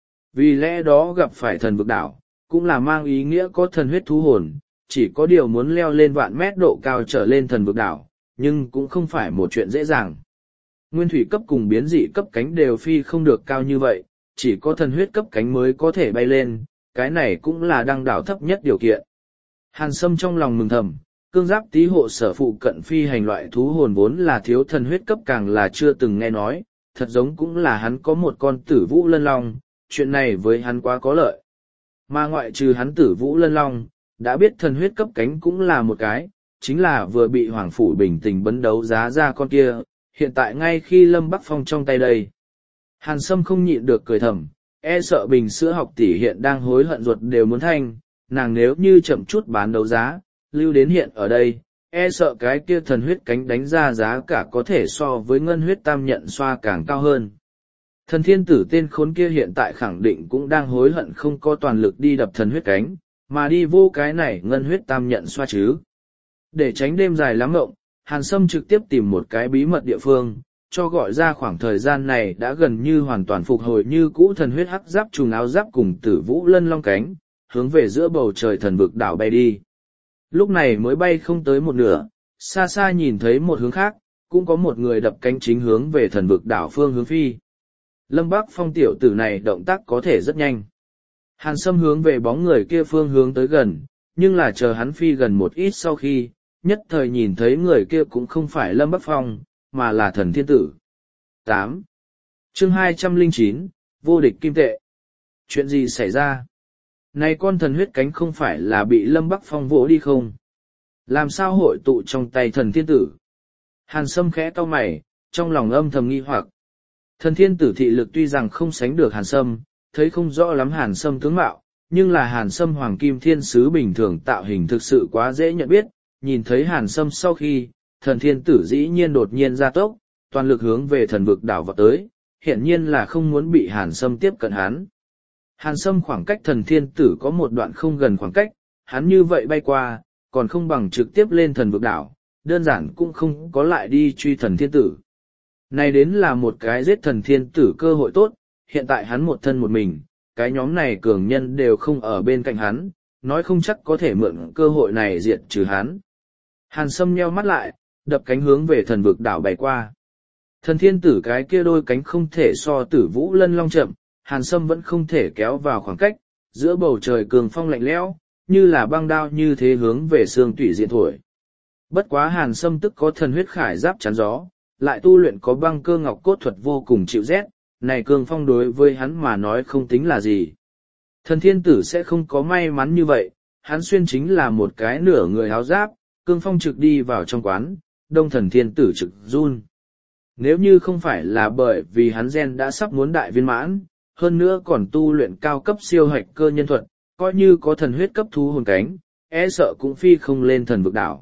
Vì lẽ đó gặp phải thần vực đảo, cũng là mang ý nghĩa có thần huyết thú hồn, chỉ có điều muốn leo lên vạn mét độ cao trở lên thần vực đảo, nhưng cũng không phải một chuyện dễ dàng. Nguyên thủy cấp cùng biến dị cấp cánh đều phi không được cao như vậy, chỉ có thần huyết cấp cánh mới có thể bay lên, cái này cũng là đăng đảo thấp nhất điều kiện. Hàn Sâm trong lòng mừng thầm, cương giáp tí hộ sở phụ cận phi hành loại thú hồn vốn là thiếu thần huyết cấp càng là chưa từng nghe nói, thật giống cũng là hắn có một con tử vũ lân long, chuyện này với hắn quá có lợi. Mà ngoại trừ hắn tử vũ lân long, đã biết thần huyết cấp cánh cũng là một cái, chính là vừa bị Hoàng Phủ bình tình bấn đấu giá ra con kia, hiện tại ngay khi Lâm Bắc Phong trong tay đây. Hàn Sâm không nhịn được cười thầm, e sợ bình sữa học tỷ hiện đang hối hận ruột đều muốn thanh, nàng nếu như chậm chút bán đấu giá, lưu đến hiện ở đây, e sợ cái kia thần huyết cánh đánh ra giá cả có thể so với ngân huyết tam nhận xoa càng cao hơn. Thần thiên tử tên khốn kia hiện tại khẳng định cũng đang hối hận không có toàn lực đi đập thần huyết cánh, mà đi vô cái này ngân huyết tam nhận xoa chứ. Để tránh đêm dài lắm mộng, Hàn Sâm trực tiếp tìm một cái bí mật địa phương, cho gọi ra khoảng thời gian này đã gần như hoàn toàn phục hồi như cũ thần huyết hắc giáp trùng áo giáp cùng tử vũ lân long cánh, hướng về giữa bầu trời thần vực đảo bay đi. Lúc này mới bay không tới một nửa, xa xa nhìn thấy một hướng khác, cũng có một người đập cánh chính hướng về thần vực đảo phương hướng phi. Lâm Bắc Phong tiểu tử này động tác có thể rất nhanh. Hàn Sâm hướng về bóng người kia phương hướng tới gần, nhưng là chờ hắn phi gần một ít sau khi, nhất thời nhìn thấy người kia cũng không phải Lâm Bắc Phong, mà là thần thiên tử. 8. Chương 209, vô địch kim tệ. Chuyện gì xảy ra? Này con thần huyết cánh không phải là bị Lâm Bắc Phong vỗ đi không? Làm sao hội tụ trong tay thần thiên tử? Hàn Sâm khẽ cau mày, trong lòng âm thầm nghi hoặc. Thần thiên tử thị lực tuy rằng không sánh được Hàn Sâm, thấy không rõ lắm Hàn Sâm tướng mạo, nhưng là Hàn Sâm hoàng kim thiên sứ bình thường tạo hình thực sự quá dễ nhận biết, nhìn thấy Hàn Sâm sau khi, thần thiên tử dĩ nhiên đột nhiên ra tốc, toàn lực hướng về thần vực đảo vào tới, hiển nhiên là không muốn bị Hàn Sâm tiếp cận hắn. Hàn Sâm khoảng cách thần thiên tử có một đoạn không gần khoảng cách, hắn như vậy bay qua, còn không bằng trực tiếp lên thần vực đảo, đơn giản cũng không có lại đi truy thần thiên tử. Này đến là một cái giết thần thiên tử cơ hội tốt, hiện tại hắn một thân một mình, cái nhóm này cường nhân đều không ở bên cạnh hắn, nói không chắc có thể mượn cơ hội này diệt trừ hắn. Hàn Sâm nheo mắt lại, đập cánh hướng về thần vực đảo bay qua. Thần thiên tử cái kia đôi cánh không thể so tử vũ lân long chậm, Hàn Sâm vẫn không thể kéo vào khoảng cách, giữa bầu trời cường phong lạnh lẽo, như là băng đao như thế hướng về xương tủy diện thổi. Bất quá Hàn Sâm tức có thần huyết khải giáp chắn gió, lại tu luyện có băng cơ ngọc cốt thuật vô cùng chịu rét, này cường phong đối với hắn mà nói không tính là gì. Thần thiên tử sẽ không có may mắn như vậy, hắn xuyên chính là một cái nửa người áo giáp, cương phong trực đi vào trong quán, đông thần thiên tử trực run. Nếu như không phải là bởi vì hắn gen đã sắp muốn đại viên mãn, hơn nữa còn tu luyện cao cấp siêu hạch cơ nhân thuật, coi như có thần huyết cấp thú hồn cánh, e sợ cũng phi không lên thần vực đảo.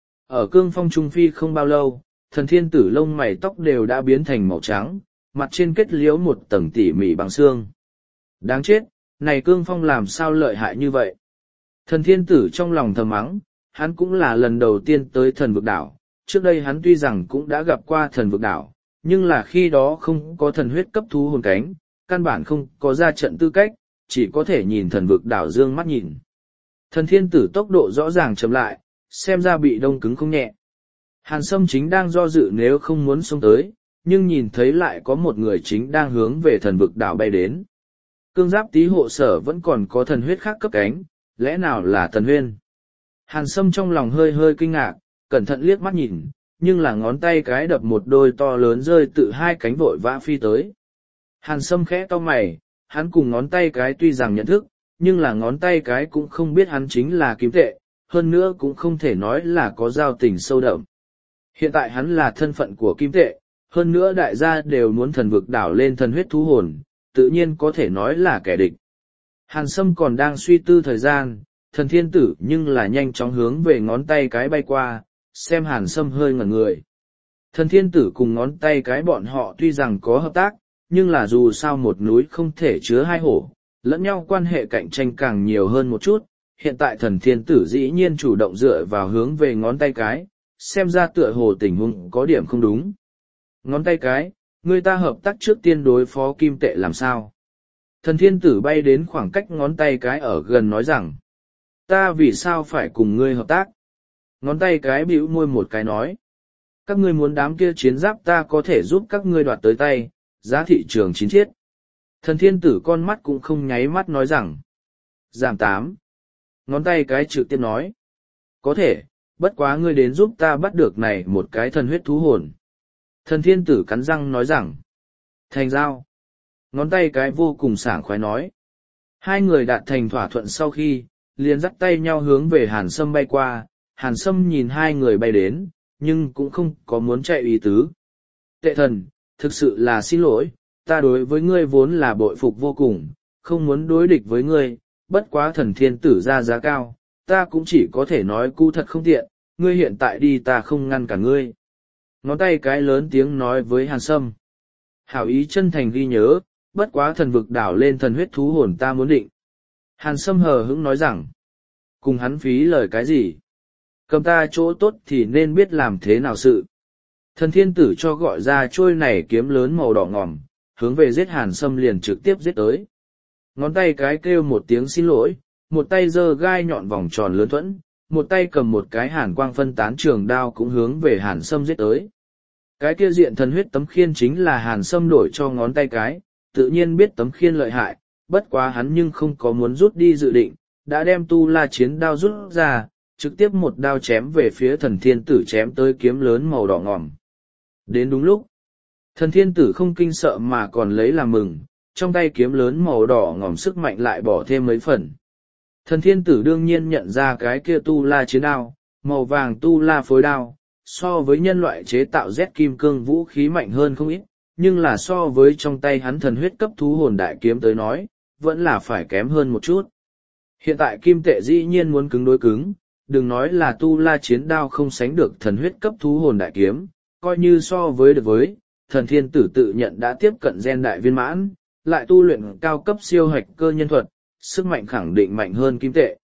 Ở cương phong trung phi không bao lâu, thần thiên tử lông mày tóc đều đã biến thành màu trắng, mặt trên kết liễu một tầng tỉ mỉ bằng xương. Đáng chết, này cương phong làm sao lợi hại như vậy? Thần thiên tử trong lòng thầm mắng, hắn cũng là lần đầu tiên tới thần vực đảo, trước đây hắn tuy rằng cũng đã gặp qua thần vực đảo, nhưng là khi đó không có thần huyết cấp thú hồn cánh, căn bản không có ra trận tư cách, chỉ có thể nhìn thần vực đảo dương mắt nhìn. Thần thiên tử tốc độ rõ ràng chậm lại, xem ra bị đông cứng không nhẹ. Hàn Sâm chính đang do dự nếu không muốn xông tới, nhưng nhìn thấy lại có một người chính đang hướng về thần vực đảo bay đến. Cương giáp tý hộ sở vẫn còn có thần huyết khác cấp cánh, lẽ nào là Tần Huyên? Hàn Sâm trong lòng hơi hơi kinh ngạc, cẩn thận liếc mắt nhìn, nhưng là ngón tay cái đập một đôi to lớn rơi tự hai cánh vội vã phi tới. Hàn Sâm khẽ cau mày, hắn cùng ngón tay cái tuy rằng nhận thức, nhưng là ngón tay cái cũng không biết hắn chính là Kim Tệ, hơn nữa cũng không thể nói là có giao tình sâu đậm. Hiện tại hắn là thân phận của Kim Tệ, hơn nữa đại gia đều muốn thần vực đảo lên thần huyết thú hồn, tự nhiên có thể nói là kẻ địch. Hàn Sâm còn đang suy tư thời gian, thần thiên tử nhưng là nhanh chóng hướng về ngón tay cái bay qua, xem Hàn Sâm hơi ngẩn người. Thần thiên tử cùng ngón tay cái bọn họ tuy rằng có hợp tác, nhưng là dù sao một núi không thể chứa hai hổ, lẫn nhau quan hệ cạnh tranh càng nhiều hơn một chút. Hiện tại thần thiên tử dĩ nhiên chủ động dựa vào hướng về ngón tay cái, xem ra tựa hồ tình huống có điểm không đúng. Ngón tay cái, người ta hợp tác trước tiên đối phó Kim Tệ làm sao? Thần thiên tử bay đến khoảng cách ngón tay cái ở gần nói rằng, ta vì sao phải cùng ngươi hợp tác? Ngón tay cái bĩu môi một cái nói, các ngươi muốn đám kia chiến giáp ta có thể giúp các ngươi đoạt tới tay, giá thị trường chín chiết. Thần thiên tử con mắt cũng không nháy mắt nói rằng, giảm 8. Ngón tay cái trực tiếp nói, có thể, bất quá ngươi đến giúp ta bắt được này một cái thần huyết thú hồn. Thần thiên tử cắn răng nói rằng, thành giao. Ngón tay cái vô cùng sảng khoái nói. Hai người đạt thành thỏa thuận sau khi, liền dắt tay nhau hướng về Hàn Sâm bay qua. Hàn Sâm nhìn hai người bay đến, nhưng cũng không có muốn chạy ý tứ. Tệ thần, thực sự là xin lỗi, ta đối với ngươi vốn là bội phục vô cùng, không muốn đối địch với ngươi, bất quá thần thiên tử ra giá cao, ta cũng chỉ có thể nói cu thật không tiện, ngươi hiện tại đi ta không ngăn cả ngươi. Ngón tay cái lớn tiếng nói với Hàn Sâm. Hảo ý chân thành ghi nhớ, bất quá thần vực đảo lên thần huyết thú hồn ta muốn định. Hàn Sâm hờ hững nói rằng, cùng hắn phí lời cái gì? Cầm ta chỗ tốt thì nên biết làm thế nào sự. Thần thiên tử cho gọi ra trôi này kiếm lớn màu đỏ ngòm, hướng về giết Hàn Sâm liền trực tiếp giết tới. Ngón tay cái kêu một tiếng xin lỗi, một tay giơ gai nhọn vòng tròn lớn thuẫn, một tay cầm một cái hàn quang phân tán trường đao cũng hướng về Hàn Sâm giết tới. Cái kia diện thần huyết tấm khiên chính là Hàn Sâm đổi cho ngón tay cái, tự nhiên biết tấm khiên lợi hại, bất quá hắn nhưng không có muốn rút đi dự định, đã đem tu la chiến đao rút ra, trực tiếp một đao chém về phía thần thiên tử chém tới kiếm lớn màu đỏ ngòm. Đến đúng lúc, thần thiên tử không kinh sợ mà còn lấy làm mừng, trong tay kiếm lớn màu đỏ ngòm sức mạnh lại bỏ thêm mấy phần. Thần thiên tử đương nhiên nhận ra cái kia tu la chiến đao, màu vàng tu la phối đao, so với nhân loại chế tạo Z kim cương vũ khí mạnh hơn không ít, nhưng là so với trong tay hắn thần huyết cấp thú hồn đại kiếm tới nói, vẫn là phải kém hơn một chút. Hiện tại Kim Tệ dĩ nhiên muốn cứng đối cứng, đừng nói là tu la chiến đao không sánh được thần huyết cấp thú hồn đại kiếm, coi như so với được với, thần thiên tử tự nhận đã tiếp cận gen đại viên mãn, lại tu luyện cao cấp siêu hạch cơ nhân thuật, sức mạnh khẳng định mạnh hơn Kim Tệ.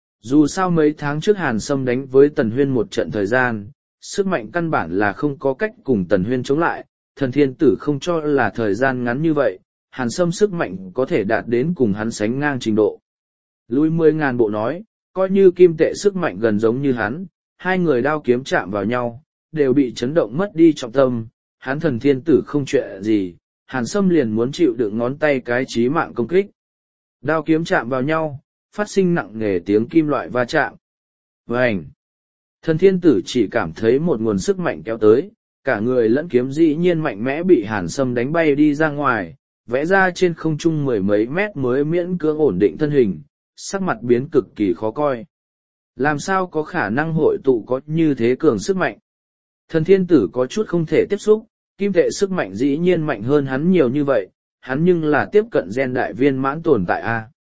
Dù sao mấy tháng trước Hàn Sâm đánh với Tần Huyên một trận thời gian, sức mạnh căn bản là không có cách cùng Tần Huyên chống lại, thần thiên tử không cho là thời gian ngắn như vậy, Hàn Sâm sức mạnh có thể đạt đến cùng hắn sánh ngang trình độ. Lui 10.000 bộ nói, coi như Kim Tệ sức mạnh gần giống như hắn, hai người đao kiếm chạm vào nhau, đều bị chấn động mất đi trọng tâm, hắn thần thiên tử không chuyện gì, Hàn Sâm liền muốn chịu đựng ngón tay cái chí mạng công kích. Đao kiếm chạm vào nhau, phát sinh nặng nề tiếng kim loại va chạm. Vành! Thần thiên tử chỉ cảm thấy một nguồn sức mạnh kéo tới, cả người lẫn kiếm dĩ nhiên mạnh mẽ bị Hàn Sâm đánh bay đi ra ngoài, vẽ ra trên không trung mười mấy mét mới miễn cưỡng ổn định thân hình, sắc mặt biến cực kỳ khó coi. Làm sao có khả năng hội tụ có như thế cường sức mạnh? Thần thiên tử có chút không thể tiếp xúc, Kim Tệ sức mạnh dĩ nhiên mạnh hơn hắn nhiều như vậy, hắn nhưng là tiếp cận gen đại viên mãn tồn tại a.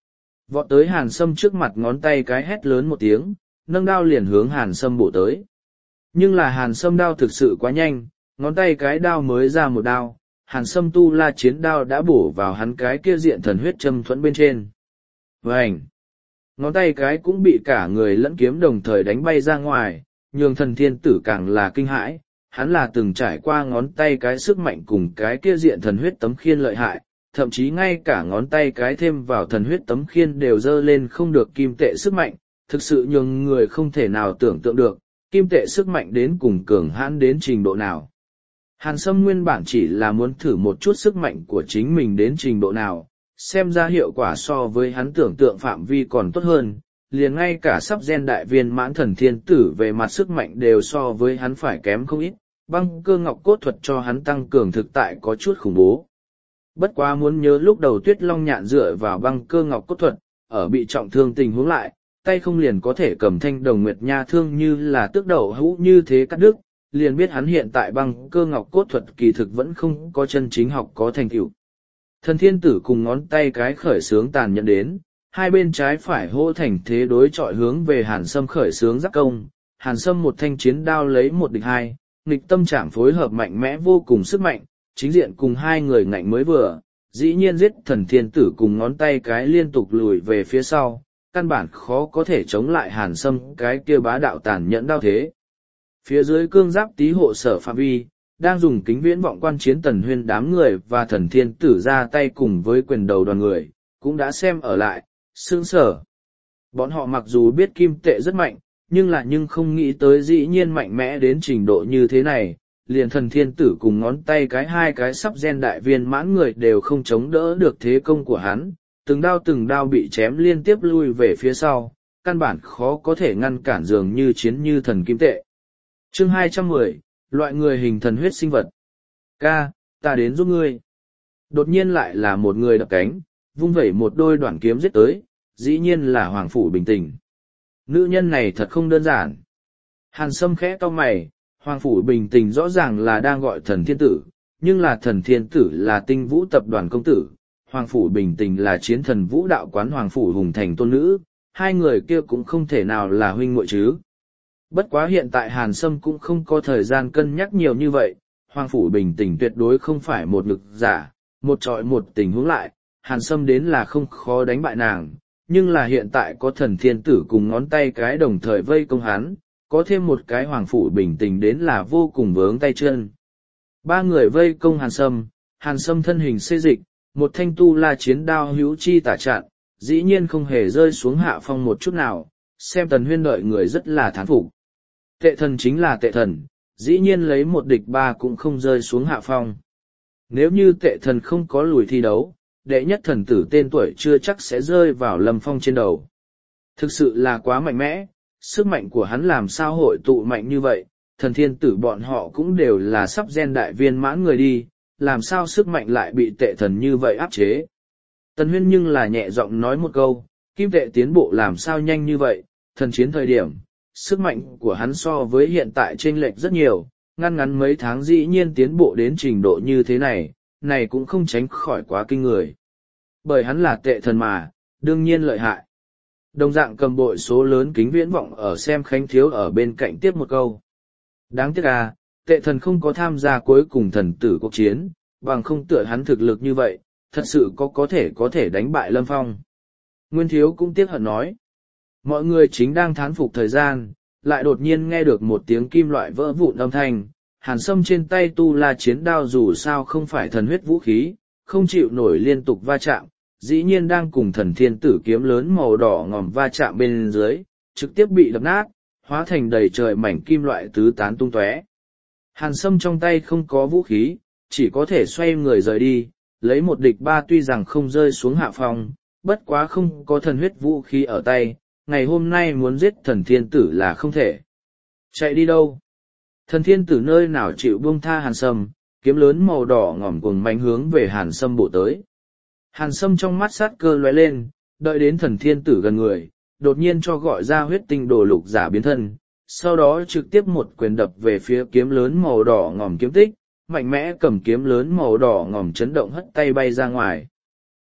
Vọt tới Hàn Sâm trước mặt, ngón tay cái hét lớn một tiếng, nâng đao liền hướng Hàn Sâm bổ tới. Nhưng là Hàn Sâm đao thực sự quá nhanh, ngón tay cái đao mới ra một đao, Hàn Sâm tu la chiến đao đã bổ vào hắn cái kia diện thần huyết châm thuẫn bên trên. Vành! Ngón tay cái cũng bị cả người lẫn kiếm đồng thời đánh bay ra ngoài, nhường thần thiên tử càng là kinh hãi. Hắn là từng trải qua ngón tay cái sức mạnh cùng cái kia diện thần huyết tấm khiên lợi hại, thậm chí ngay cả ngón tay cái thêm vào thần huyết tấm khiên đều dơ lên không được kim tệ sức mạnh, thực sự nhường người không thể nào tưởng tượng được, kim tệ sức mạnh đến cùng cường hãn đến trình độ nào. Hàn Sâm nguyên bản chỉ là muốn thử một chút sức mạnh của chính mình đến trình độ nào, xem ra hiệu quả so với hắn tưởng tượng phạm vi còn tốt hơn, liền ngay cả sắp gen đại viên mãn thần thiên tử về mặt sức mạnh đều so với hắn phải kém không ít, băng cơ ngọc cốt thuật cho hắn tăng cường thực tại có chút khủng bố. Bất quá muốn nhớ lúc đầu Tuyết Long Nhạn dựa vào băng cơ ngọc cốt thuật, ở bị trọng thương tình huống lại, tay không liền có thể cầm thanh đồng nguyệt nha thương như là tước đầu hũ như thế cắt đứt, liền biết hắn hiện tại băng cơ ngọc cốt thuật kỳ thực vẫn không có chân chính học có thành tựu. Thần thiên tử cùng ngón tay cái khởi sướng tàn nhẫn đến, hai bên trái phải hô thành thế đối chọi hướng về Hàn Sâm khởi sướng giáp công, Hàn Sâm một thanh chiến đao lấy một địch hai, nghịch tâm trạng phối hợp mạnh mẽ vô cùng sức mạnh, chính diện cùng hai người ngạnh mới vừa, dĩ nhiên giết thần thiên tử cùng ngón tay cái liên tục lùi về phía sau, căn bản khó có thể chống lại Hàn Sâm cái kia bá đạo tàn nhẫn đao thế. Phía dưới cương giáp tý hộ sở phạm vi, đang dùng kính viễn vọng quan chiến Tần Huyên đám người và thần thiên tử ra tay cùng với quyền đầu đoàn người, cũng đã xem ở lại, sững sở. Bọn họ mặc dù biết kim tệ rất mạnh, nhưng không nghĩ tới dĩ nhiên mạnh mẽ đến trình độ như thế này, liền thần thiên tử cùng ngón tay cái hai cái sắp gen đại viên mãn người đều không chống đỡ được thế công của hắn, từng đao bị chém liên tiếp lui về phía sau, căn bản khó có thể ngăn cản dường như chiến như thần kim tệ. Chương 210, loại người hình thần huyết sinh vật. Ca, ta đến giúp ngươi. Đột nhiên lại là một người đập cánh, vung vẩy một đôi đoạn kiếm giết tới, dĩ nhiên là Hoàng Phủ Bình Tình. Nữ nhân này thật không đơn giản. Hàn Sâm khẽ cau mày, Hoàng Phủ Bình Tình rõ ràng là đang gọi thần thiên tử, nhưng là thần thiên tử là Tinh Vũ tập đoàn công tử, Hoàng Phủ Bình Tình là chiến thần vũ đạo quán Hoàng Phủ Hùng Thành tôn nữ, hai người kia cũng không thể nào là huynh muội chứ. Bất quá hiện tại Hàn Sâm cũng không có thời gian cân nhắc nhiều như vậy, Hoàng Phủ Bình Tình tuyệt đối không phải một lực giả, một trọi một tình huống lại, Hàn Sâm đến là không khó đánh bại nàng, nhưng là hiện tại có thần thiên tử cùng ngón tay cái đồng thời vây công hắn, có thêm một cái Hoàng Phủ Bình Tình đến là vô cùng vướng tay chân. Ba người vây công Hàn Sâm thân hình xê dịch, một thanh tu la chiến đao hữu chi tả chặn, dĩ nhiên không hề rơi xuống hạ phong một chút nào, xem Tần Huyên đợi người rất là thán phục. Tệ thần chính là tệ thần, dĩ nhiên lấy một địch ba cũng không rơi xuống hạ phong. Nếu như tệ thần không có lùi thi đấu, đệ nhất thần tử tên tuổi chưa chắc sẽ rơi vào Lâm Phong trên đầu. Thực sự là quá mạnh mẽ, sức mạnh của hắn làm sao hội tụ mạnh như vậy, thần thiên tử bọn họ cũng đều là sắp gen đại viên mãn người đi, làm sao sức mạnh lại bị tệ thần như vậy áp chế. Tần Huyên nhưng là nhẹ giọng nói một câu, kim tệ tiến bộ làm sao nhanh như vậy, thần chiến thời điểm, sức mạnh của hắn so với hiện tại chênh lệch rất nhiều, ngắn mấy tháng dĩ nhiên tiến bộ đến trình độ như thế này, này cũng không tránh khỏi quá kinh người. Bởi hắn là tệ thần mà, đương nhiên lợi hại. Đồng dạng cầm bội số lớn kính viễn vọng ở xem Khánh Thiếu ở bên cạnh tiếp một câu. Đáng tiếc à, tệ thần không có tham gia cuối cùng thần tử cuộc chiến, bằng không tựa hắn thực lực như vậy, thật sự có thể đánh bại Lâm Phong. Nguyên Thiếu cũng tiếc hận nói. Mọi người chính đang thán phục thời gian, lại đột nhiên nghe được một tiếng kim loại vỡ vụn âm thanh, Hàn Sâm trên tay tu la chiến đao dù sao không phải thần huyết vũ khí, không chịu nổi liên tục va chạm, dĩ nhiên đang cùng thần thiên tử kiếm lớn màu đỏ ngòm va chạm bên dưới, trực tiếp bị đập nát, hóa thành đầy trời mảnh kim loại tứ tán tung tóe. Hàn Sâm trong tay không có vũ khí, chỉ có thể xoay người rời đi, lấy một địch ba tuy rằng không rơi xuống hạ phong, bất quá không có thần huyết vũ khí ở tay, ngày hôm nay muốn giết thần thiên tử là không thể. Chạy đi đâu? Thần thiên tử nơi nào chịu buông tha Hàn Sâm, kiếm lớn màu đỏ ngòm cuồng mạnh hướng về Hàn Sâm bổ tới. Hàn Sâm trong mắt sát cơ lóe lên, đợi đến thần thiên tử gần người, đột nhiên cho gọi ra huyết tinh đồ lục giả biến thân, sau đó trực tiếp một quyền đập về phía kiếm lớn màu đỏ ngòm kiếm tích, mạnh mẽ cầm kiếm lớn màu đỏ ngòm chấn động hất tay bay ra ngoài.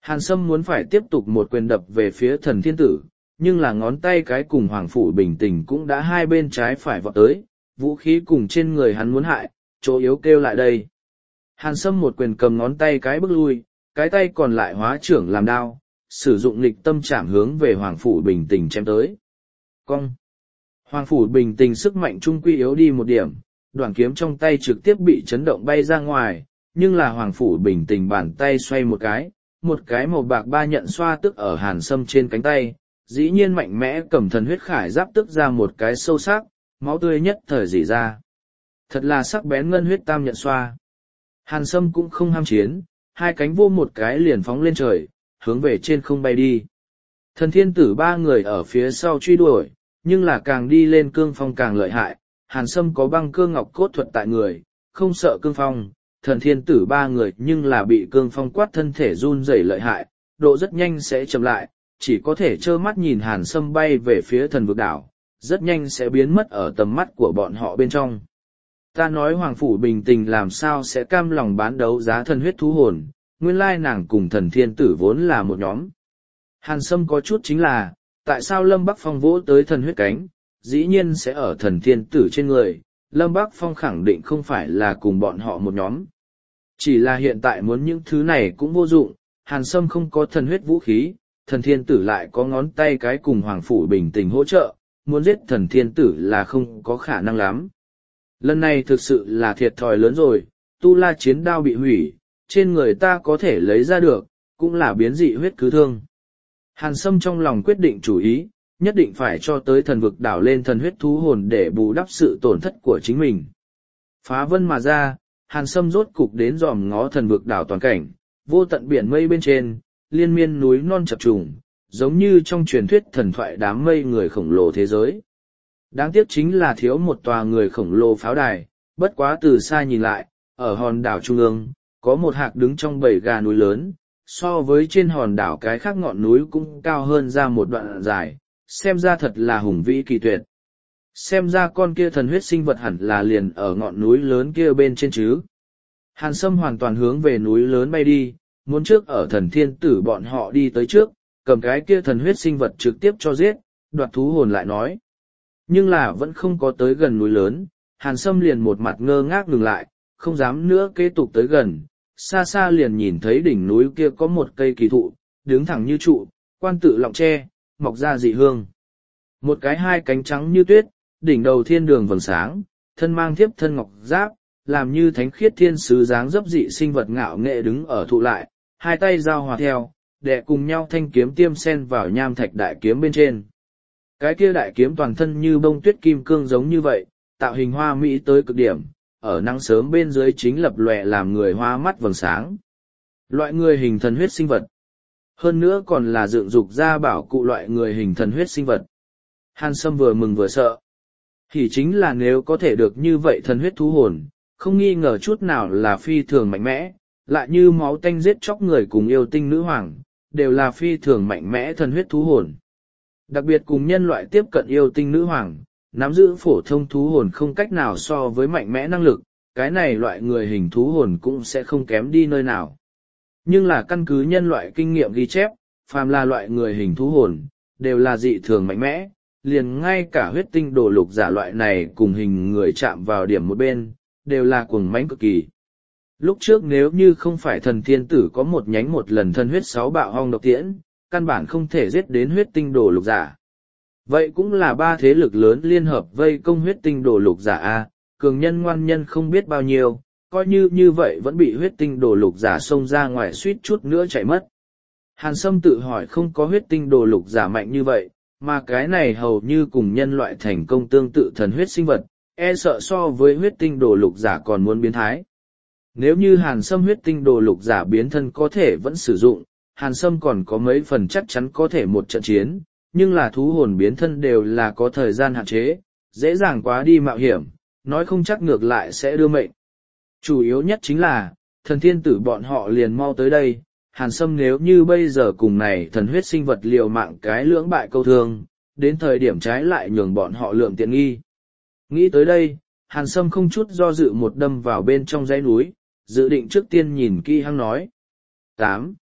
Hàn Sâm muốn phải tiếp tục một quyền đập về phía thần thiên tử, nhưng là ngón tay cái cùng Hoàng Phủ Bình Tình cũng đã hai bên trái phải vọt tới, vũ khí cùng trên người hắn muốn hại, chỗ yếu kêu lại đây. Hàn Sâm một quyền cầm ngón tay cái bước lui, cái tay còn lại hóa trưởng làm đao, sử dụng nghịch tâm chạm hướng về Hoàng Phủ Bình Tình chém tới. Cong! Hoàng Phủ Bình Tình sức mạnh trung quy yếu đi một điểm, đoạn kiếm trong tay trực tiếp bị chấn động bay ra ngoài, nhưng là Hoàng Phủ Bình Tình bàn tay xoay một cái màu bạc ba nhận xoa tức ở Hàn Sâm trên cánh tay, dĩ nhiên mạnh mẽ cầm thần huyết khải giáp tức ra một cái sâu sắc, máu tươi nhất thời rỉ ra. Thật là sắc bén ngân huyết tam nhận xoa. Hàn Sâm cũng không ham chiến, hai cánh vô một cái liền phóng lên trời, hướng về trên không bay đi. Thần thiên tử ba người ở phía sau truy đuổi, nhưng là càng đi lên cương phong càng lợi hại. Hàn Sâm có băng cơ ngọc cốt thuật tại người, không sợ cương phong. Thần thiên tử ba người nhưng là bị cương phong quát thân thể run rẩy lợi hại, độ rất nhanh sẽ chậm lại, chỉ có thể trơ mắt nhìn Hàn Sâm bay về phía thần vực đảo, rất nhanh sẽ biến mất ở tầm mắt của bọn họ bên trong. Ta nói Hoàng Phủ Bình Tình làm sao sẽ cam lòng bán đấu giá thần huyết thú hồn, nguyên lai nàng cùng thần thiên tử vốn là một nhóm. Hàn Sâm có chút chính là, tại sao Lâm Bắc Phong vỗ tới thần huyết cánh, dĩ nhiên sẽ ở thần thiên tử trên người, Lâm Bắc Phong khẳng định không phải là cùng bọn họ một nhóm. Chỉ là hiện tại muốn những thứ này cũng vô dụng, Hàn Sâm không có thần huyết vũ khí, thần thiên tử lại có ngón tay cái cùng Hoàng Phủ Bình Tình hỗ trợ, muốn giết thần thiên tử là không có khả năng lắm. Lần này thực sự là thiệt thòi lớn rồi, tu la chiến đao bị hủy, trên người ta có thể lấy ra được, cũng là biến dị huyết cứ thương. Hàn Sâm trong lòng quyết định chủ ý, nhất định phải cho tới thần vực đảo lên thần huyết thú hồn để bù đắp sự tổn thất của chính mình. Phá vân mà ra, Hàn Sâm rốt cục đến dòm ngó thần vực đảo toàn cảnh, vô tận biển mây bên trên, liên miên núi non chập trùng, giống như trong truyền thuyết thần thoại đám mây người khổng lồ thế giới. Đáng tiếc chính là thiếu một tòa người khổng lồ pháo đài, bất quá từ xa nhìn lại, ở hòn đảo trung ương, có một hạc đứng trong bầy gà núi lớn, so với trên hòn đảo cái khác ngọn núi cũng cao hơn ra một đoạn dài, xem ra thật là hùng vĩ kỳ tuyệt. Xem ra con kia thần huyết sinh vật hẳn là liền ở ngọn núi lớn kia bên trên chứ. Hàn Sâm hoàn toàn hướng về núi lớn bay đi, muốn trước ở thần thiên tử bọn họ đi tới trước, cầm cái kia thần huyết sinh vật trực tiếp cho giết, đoạt thú hồn lại nói. Nhưng là vẫn không có tới gần núi lớn, Hàn Sâm liền một mặt ngơ ngác ngừng lại, không dám nữa kế tục tới gần, xa xa liền nhìn thấy đỉnh núi kia có một cây kỳ thụ, đứng thẳng như trụ, quan tự lọng tre, mọc ra dị hương. Một cái hai cánh trắng như tuyết, đỉnh đầu thiên đường vầng sáng, thân mang thiếp thân ngọc giáp, làm như thánh khiết thiên sứ dáng dấp dị sinh vật ngạo nghệ đứng ở thụ lại, hai tay giao hòa theo, đè cùng nhau thanh kiếm tiêm sen vào nham thạch đại kiếm bên trên. Cái kia đại kiếm toàn thân như bông tuyết kim cương giống như vậy, tạo hình hoa mỹ tới cực điểm, ở nắng sớm bên dưới chính lập lòe làm người hoa mắt vầng sáng. Loại người hình thần huyết sinh vật. Hơn nữa còn là dựng dục ra bảo cụ loại người hình thần huyết sinh vật. Hàn Sâm vừa mừng vừa sợ. Thì chính là nếu có thể được như vậy thần huyết thú hồn, không nghi ngờ chút nào là phi thường mạnh mẽ, lại như máu tanh giết chóc người cùng yêu tinh nữ hoàng, đều là phi thường mạnh mẽ thần huyết thú hồn. Đặc biệt cùng nhân loại tiếp cận yêu tinh nữ hoàng, nắm giữ phổ thông thú hồn không cách nào so với mạnh mẽ năng lực, cái này loại người hình thú hồn cũng sẽ không kém đi nơi nào. Nhưng là căn cứ nhân loại kinh nghiệm ghi chép, phàm là loại người hình thú hồn, đều là dị thường mạnh mẽ, liền ngay cả huyết tinh đồ lục giả loại này cùng hình người chạm vào điểm một bên, đều là cuồng mãnh cực kỳ. Lúc trước nếu như không phải thần thiên tử có một nhánh một lần thân huyết 6 bạo hong độc tiễn, căn bản không thể giết đến huyết tinh đồ lục giả. Vậy cũng là ba thế lực lớn liên hợp vây công huyết tinh đồ lục giả A, cường nhân ngoan nhân không biết bao nhiêu, coi như vậy vẫn bị huyết tinh đồ lục giả xông ra ngoài suýt chút nữa chạy mất. Hàn Sâm tự hỏi không có huyết tinh đồ lục giả mạnh như vậy, mà cái này hầu như cùng nhân loại thành công tương tự thần huyết sinh vật, e sợ so với huyết tinh đồ lục giả còn muốn biến thái. Nếu như Hàn Sâm huyết tinh đồ lục giả biến thân có thể vẫn sử dụng, Hàn Sâm còn có mấy phần chắc chắn có thể một trận chiến, nhưng là thú hồn biến thân đều là có thời gian hạn chế, dễ dàng quá đi mạo hiểm, nói không chắc ngược lại sẽ đưa mệnh. Chủ yếu nhất chính là, thần thiên tử bọn họ liền mau tới đây, Hàn Sâm nếu như bây giờ cùng này thần huyết sinh vật liều mạng cái lưỡng bại câu thương, đến thời điểm trái lại nhường bọn họ lượm tiện nghi. Nghĩ tới đây, Hàn Sâm không chút do dự một đâm vào bên trong dãy núi, dự định trước tiên nhìn kỹ hăng nói. 8.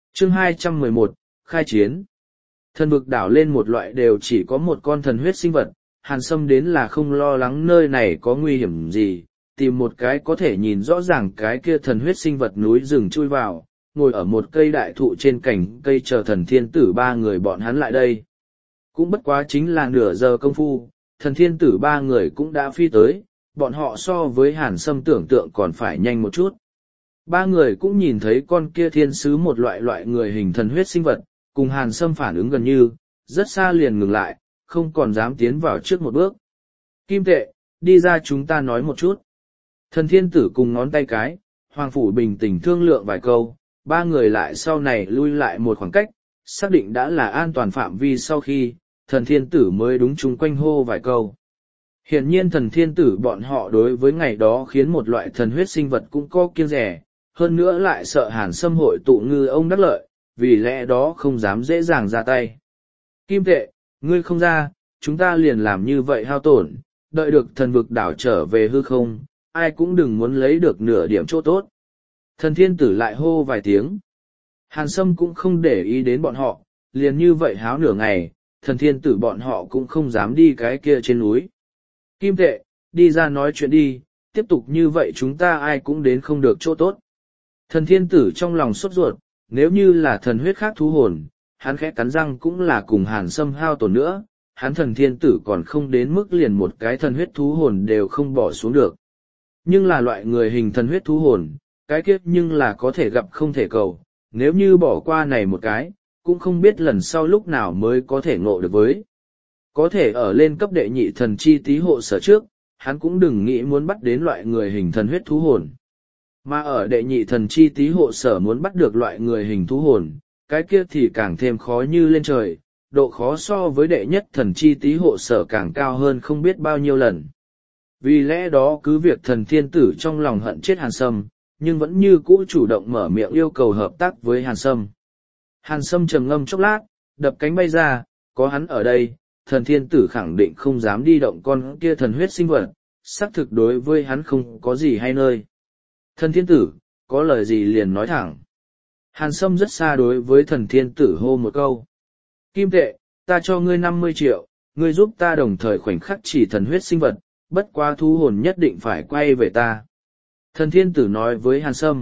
Chương 211, khai chiến. Thần vực đảo lên một loại đều chỉ có một con thần huyết sinh vật, Hàn Sâm đến là không lo lắng nơi này có nguy hiểm gì, tìm một cái có thể nhìn rõ ràng cái kia thần huyết sinh vật núi rừng chui vào, ngồi ở một cây đại thụ trên cành cây chờ thần thiên tử ba người bọn hắn lại đây. Cũng bất quá chính là nửa giờ công phu, thần thiên tử ba người cũng đã phi tới, bọn họ so với Hàn Sâm tưởng tượng còn phải nhanh một chút. Ba người cũng nhìn thấy con kia thiên sứ một loại người hình thần huyết sinh vật, cùng Hàn Sâm phản ứng gần như, rất xa liền ngừng lại, không còn dám tiến vào trước một bước. Kim Tệ, đi ra chúng ta nói một chút. Thần thiên tử cùng ngón tay cái, Hoàng Phủ bình tĩnh thương lượng vài câu, ba người lại sau này lui lại một khoảng cách, xác định đã là an toàn phạm vi sau khi, thần thiên tử mới đúng chung quanh hô vài câu. Hiển nhiên thần thiên tử bọn họ đối với ngày đó khiến một loại thần huyết sinh vật cũng có kiêng rẻ, hơn nữa lại sợ Hàn Sâm hội tụ ngư ông đắc lợi, vì lẽ đó không dám dễ dàng ra tay. Kim Tệ, ngươi không ra, chúng ta liền làm như vậy hao tổn, đợi được thần vực đảo trở về hư không, ai cũng đừng muốn lấy được nửa điểm chỗ tốt. Thần thiên tử lại hô vài tiếng. Hàn Sâm cũng không để ý đến bọn họ, liền như vậy háo nửa ngày, thần thiên tử bọn họ cũng không dám đi cái kia trên núi. Kim Tệ, đi ra nói chuyện đi, tiếp tục như vậy chúng ta ai cũng đến không được chỗ tốt. Thần thiên tử trong lòng sốt ruột, nếu như là thần huyết khác thú hồn, hắn khẽ cắn răng cũng là cùng Hàn Sâm hao tổn nữa, hắn thần thiên tử còn không đến mức liền một cái thần huyết thú hồn đều không bỏ xuống được. Nhưng là loại người hình thần huyết thú hồn, cái kiếp nhưng là có thể gặp không thể cầu, nếu như bỏ qua này một cái, cũng không biết lần sau lúc nào mới có thể ngộ được với. Có thể ở lên cấp đệ nhị thần chi tí hộ sở trước, hắn cũng đừng nghĩ muốn bắt đến loại người hình thần huyết thú hồn. Mà ở đệ nhị thần chi tí hộ sở muốn bắt được loại người hình thú hồn, cái kia thì càng thêm khó như lên trời, độ khó so với đệ nhất thần chi tí hộ sở càng cao hơn không biết bao nhiêu lần. Vì lẽ đó cứ việc thần thiên tử trong lòng hận chết Hàn Sâm, nhưng vẫn như cũ chủ động mở miệng yêu cầu hợp tác với Hàn Sâm. Hàn Sâm trầm ngâm chốc lát, đập cánh bay ra, có hắn ở đây, thần thiên tử khẳng định không dám đi động con kia thần huyết sinh vật, xác thực đối với hắn không có gì hay nơi. Thần thiên tử, có lời gì liền nói thẳng. Hàn Sâm rất xa đối với thần thiên tử hô một câu. Kim Tệ, ta cho ngươi 50 triệu, ngươi giúp ta đồng thời khoảnh khắc chỉ thần huyết sinh vật, bất quá thú hồn nhất định phải quay về ta. Thần thiên tử nói với Hàn Sâm.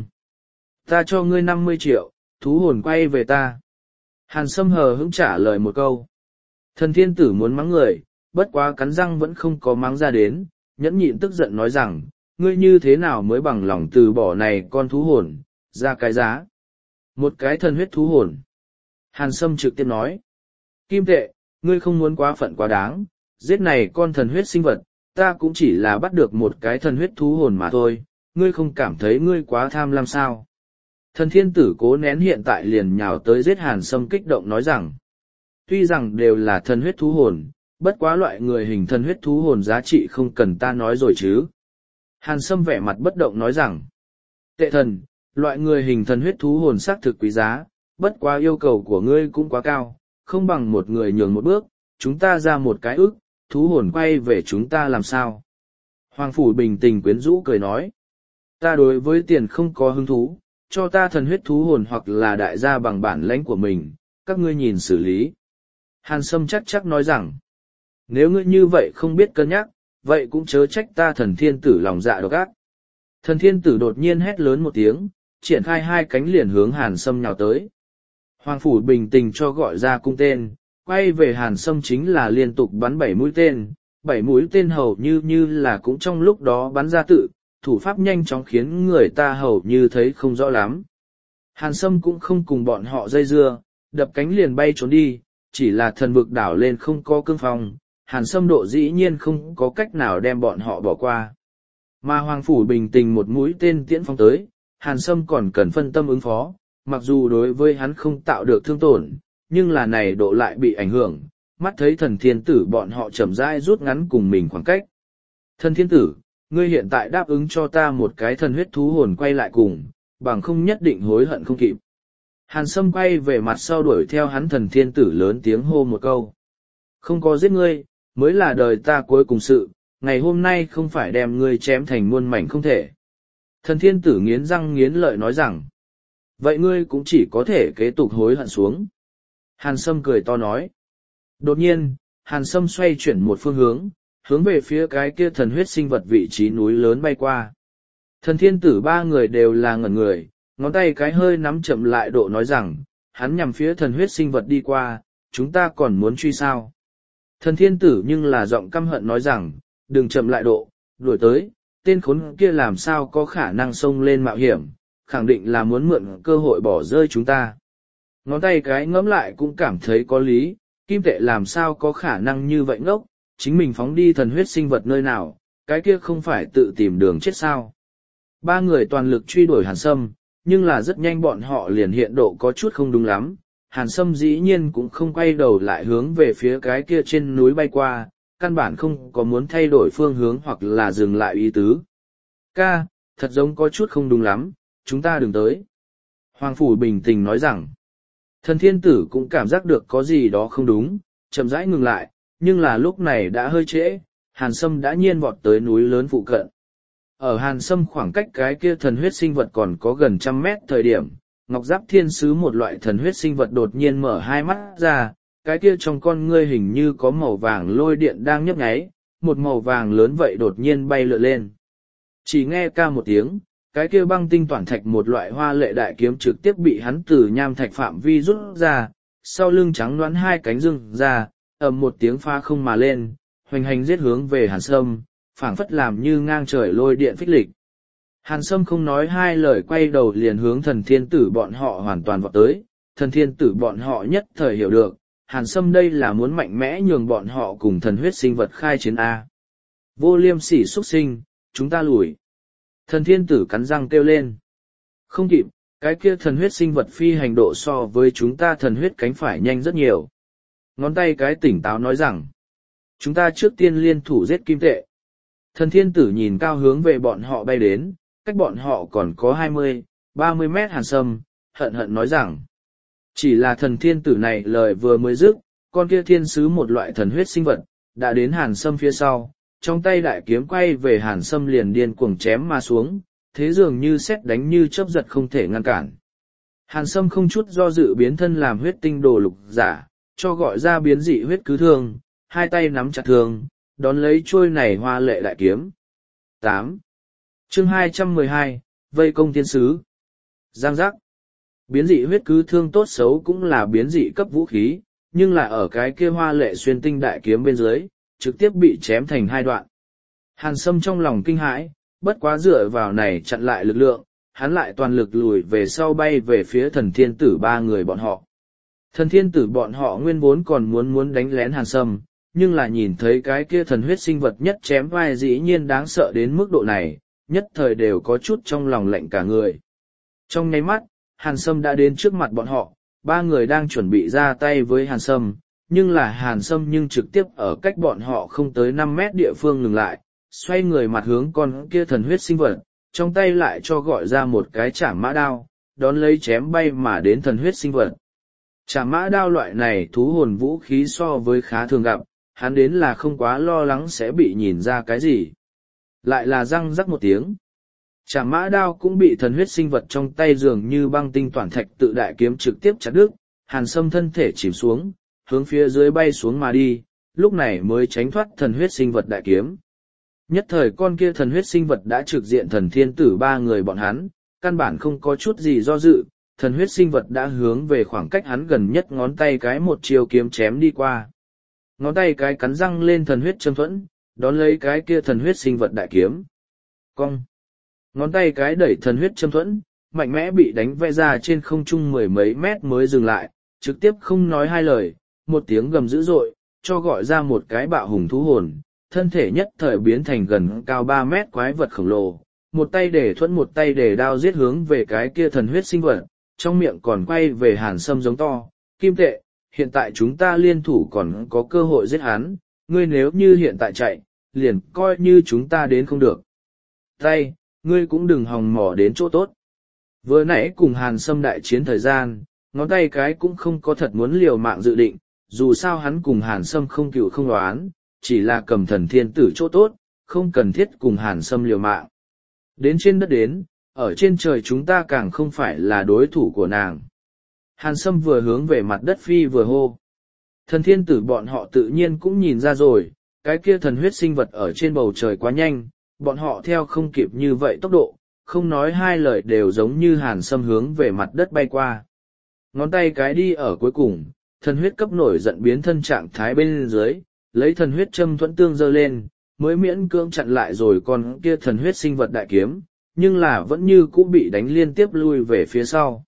Ta cho ngươi 50 triệu, thú hồn quay về ta. Hàn Sâm hờ hững trả lời một câu. Thần thiên tử muốn mắng người, bất quá cắn răng vẫn không có mắng ra đến, nhẫn nhịn tức giận nói rằng, ngươi như thế nào mới bằng lòng từ bỏ này con thú hồn, ra cái giá. Một cái thần huyết thú hồn. Hàn Sâm trực tiếp nói. Kim Tệ, ngươi không muốn quá phận quá đáng, giết này con thần huyết sinh vật, ta cũng chỉ là bắt được một cái thần huyết thú hồn mà thôi, ngươi không cảm thấy ngươi quá tham lam sao. Thần thiên tử cố nén hiện tại liền nhào tới giết Hàn Sâm kích động nói rằng, tuy rằng đều là thần huyết thú hồn, bất quá loại người hình thần huyết thú hồn giá trị không cần ta nói rồi chứ. Hàn Sâm vẻ mặt bất động nói rằng, Tệ thần, loại người hình thần huyết thú hồn xác thực quý giá, bất quá yêu cầu của ngươi cũng quá cao, không bằng một người nhường một bước, chúng ta ra một cái ức, thú hồn quay về chúng ta làm sao. Hoàng Phủ bình tĩnh quyến rũ cười nói, ta đối với tiền không có hứng thú, cho ta thần huyết thú hồn hoặc là đại gia bằng bản lãnh của mình, các ngươi nhìn xử lý. Hàn Sâm chắc nói rằng, nếu ngươi như vậy không biết cân nhắc, vậy cũng chớ trách ta thần thiên tử lòng dạ độc ác. Thần thiên tử đột nhiên hét lớn một tiếng, triển khai hai cánh liền hướng Hàn Sâm nhào tới. Hoàng Phủ bình tĩnh cho gọi ra cung tên, quay về Hàn Sâm chính là liên tục bắn 7 mũi tên, 7 mũi tên hầu như là cũng trong lúc đó bắn ra tự, thủ pháp nhanh chóng khiến người ta hầu như thấy không rõ lắm. Hàn Sâm cũng không cùng bọn họ dây dưa, đập cánh liền bay trốn đi, chỉ là thần vực đảo lên không có cương phong, Hàn Sâm độ dĩ nhiên không có cách nào đem bọn họ bỏ qua. Mà Hoàng Phủ bình tĩnh một mũi tên tiễn phong tới, Hàn Sâm còn cần phân tâm ứng phó, mặc dù đối với hắn không tạo được thương tổn, nhưng là này độ lại bị ảnh hưởng, mắt thấy thần thiên tử bọn họ chậm rãi rút ngắn cùng mình khoảng cách. Thần thiên tử, ngươi hiện tại đáp ứng cho ta một cái thần huyết thú hồn quay lại cùng, bằng không nhất định hối hận không kịp. Hàn Sâm quay về mặt sau đuổi theo hắn thần thiên tử lớn tiếng hô một câu. Không có giết ngươi, mới là đời ta cuối cùng sự, ngày hôm nay không phải đem ngươi chém thành muôn mảnh không thể. Thần thiên tử nghiến răng nghiến lợi nói rằng, Vậy ngươi cũng chỉ có thể kế tục hối hận xuống. Hàn Sâm cười to nói. Đột nhiên, Hàn Sâm xoay chuyển một phương hướng, hướng về phía cái kia thần huyết sinh vật vị trí núi lớn bay qua. Thần thiên tử ba người đều là ngẩn người, ngón tay cái hơi nắm chậm lại độ nói rằng, hắn nhằm phía thần huyết sinh vật đi qua, chúng ta còn muốn truy sao. Thần thiên tử nhưng là giọng căm hận nói rằng, đừng chậm lại độ, đuổi tới, tên khốn kia làm sao có khả năng xông lên mạo hiểm, khẳng định là muốn mượn cơ hội bỏ rơi chúng ta. Ngón tay cái ngẫm lại cũng cảm thấy có lý, kim tệ làm sao có khả năng như vậy ngốc, chính mình phóng đi thần huyết sinh vật nơi nào, cái kia không phải tự tìm đường chết sao. Ba người toàn lực truy đuổi Hàn Sâm, nhưng là rất nhanh bọn họ liền hiện độ có chút không đúng lắm. Hàn Sâm dĩ nhiên cũng không quay đầu lại hướng về phía cái kia trên núi bay qua, căn bản không có muốn thay đổi phương hướng hoặc là dừng lại ý tứ. Ca, thật giống có chút không đúng lắm, chúng ta đừng tới. Hoàng Phủ bình tĩnh nói rằng, thần thiên tử cũng cảm giác được có gì đó không đúng, chậm rãi ngừng lại, nhưng là lúc này đã hơi trễ, Hàn Sâm đã nhiên vọt tới núi lớn phụ cận. Ở Hàn Sâm khoảng cách cái kia thần huyết sinh vật còn có gần 100 mét thời điểm, Ngọc Giáp Thiên Sứ một loại thần huyết sinh vật đột nhiên mở hai mắt ra, cái kia trong con ngươi hình như có màu vàng lôi điện đang nhấp nháy, một màu vàng lớn vậy đột nhiên bay lượn lên. Chỉ nghe ca một tiếng, cái kia băng tinh toản thạch một loại hoa lệ đại kiếm trực tiếp bị hắn từ nham thạch phạm vi rút ra, sau lưng trắng đoán hai cánh rừng ra, ầm một tiếng pha không mà lên, hoành hành giết hướng về Hàn Sâm, phảng phất làm như ngang trời lôi điện phích lịch. Hàn Sâm không nói hai lời quay đầu liền hướng thần thiên tử bọn họ hoàn toàn vọt tới, thần thiên tử bọn họ nhất thời hiểu được, Hàn Sâm đây là muốn mạnh mẽ nhường bọn họ cùng thần huyết sinh vật khai chiến A. Vô liêm sỉ xuất sinh, chúng ta lùi. Thần thiên tử cắn răng kêu lên. Không kịp, cái kia thần huyết sinh vật phi hành độ so với chúng ta thần huyết cánh phải nhanh rất nhiều. Ngón tay cái tỉnh táo nói rằng, chúng ta trước tiên liên thủ giết kim tệ. Thần thiên tử nhìn cao hướng về bọn họ bay đến, cách bọn họ còn có 20-30 mét. Hàn Sâm hận hận nói rằng, chỉ là thần thiên tử này lời vừa mới dứt, con kia thiên sứ một loại thần huyết sinh vật, đã đến Hàn Sâm phía sau, trong tay đại kiếm quay về Hàn Sâm liền điên cuồng chém mà xuống, thế dường như sét đánh như chớp giật không thể ngăn cản. Hàn Sâm không chút do dự biến thân làm huyết tinh đồ lục giả, cho gọi ra biến dị huyết cứ thương, hai tay nắm chặt thương, đón lấy trôi này hoa lệ đại kiếm. 8. Chương 212, Vây công thiên sứ. Giang giác. Biến dị huyết cứ thương tốt xấu cũng là biến dị cấp vũ khí, nhưng là ở cái kia hoa lệ xuyên tinh đại kiếm bên dưới, trực tiếp bị chém thành hai đoạn. Hàn Sâm trong lòng kinh hãi, bất quá dựa vào này chặn lại lực lượng, hắn lại toàn lực lùi về sau bay về phía thần thiên tử ba người bọn họ. Thần thiên tử bọn họ nguyên vốn còn muốn đánh lén Hàn Sâm, nhưng là nhìn thấy cái kia thần huyết sinh vật nhất chém vai dĩ nhiên đáng sợ đến mức độ này, nhất thời đều có chút trong lòng lạnh cả người. Trong nháy mắt, Hàn Sâm đã đến trước mặt bọn họ, ba người đang chuẩn bị ra tay với Hàn Sâm, nhưng là Hàn Sâm nhưng trực tiếp ở cách bọn họ không tới 5 mét địa phương ngừng lại, xoay người mặt hướng con kia thần huyết sinh vật, trong tay lại cho gọi ra một cái chảm mã đao, đón lấy chém bay mà đến thần huyết sinh vật. Chảm mã đao loại này thú hồn vũ khí so với khá thường gặp, hắn đến là không quá lo lắng sẽ bị nhìn ra cái gì. Lại là răng rắc một tiếng. Chảm mã đao cũng bị thần huyết sinh vật trong tay dường như băng tinh toản thạch tự đại kiếm trực tiếp chặt đứt, Hàn Sâm thân thể chìm xuống, hướng phía dưới bay xuống mà đi, lúc này mới tránh thoát thần huyết sinh vật đại kiếm. Nhất thời con kia thần huyết sinh vật đã trực diện thần thiên tử ba người bọn hắn, căn bản không có chút gì do dự, thần huyết sinh vật đã hướng về khoảng cách hắn gần nhất ngón tay cái một chiều kiếm chém đi qua. Ngón tay cái cắn răng lên thần huyết châm thuẫn, đón lấy cái kia thần huyết sinh vật đại kiếm. Cong. Ngón tay cái đẩy thần huyết châm thuẫn, mạnh mẽ bị đánh vẽ ra trên không trung 10 mấy mét mới dừng lại, trực tiếp không nói hai lời, một tiếng gầm dữ dội, cho gọi ra một cái bạo hùng thú hồn, thân thể nhất thời biến thành gần cao 3 mét quái vật khổng lồ, một tay để thuẫn một tay để đao giết hướng về cái kia thần huyết sinh vật, trong miệng còn quay về Hàn Sâm giống to, kim tệ, hiện tại chúng ta liên thủ còn có cơ hội giết hắn, ngươi nếu như hiện tại chạy, liền coi như chúng ta đến không được. Tay, ngươi cũng đừng hòng mò đến chỗ tốt. Vừa nãy cùng Hàn Sâm đại chiến thời gian, ngón tay cái cũng không có thật muốn liều mạng dự định, dù sao hắn cùng Hàn Sâm không cựu không đoán, chỉ là cầm thần thiên tử chỗ tốt, không cần thiết cùng Hàn Sâm liều mạng. Đến trên đất đến, ở trên trời chúng ta càng không phải là đối thủ của nàng. Hàn Sâm vừa hướng về mặt đất phi vừa hô. Thần thiên tử bọn họ tự nhiên cũng nhìn ra rồi, cái kia thần huyết sinh vật ở trên bầu trời quá nhanh, bọn họ theo không kịp như vậy tốc độ, không nói hai lời đều giống như Hàn Sâm hướng về mặt đất bay qua. Ngón tay cái đi ở cuối cùng, thần huyết cấp nổi giận biến thân trạng thái bên dưới, lấy thần huyết châm thuẫn tương dơ lên, mới miễn cưỡng chặn lại rồi còn kia thần huyết sinh vật đại kiếm, nhưng là vẫn như cũ bị đánh liên tiếp lui về phía sau.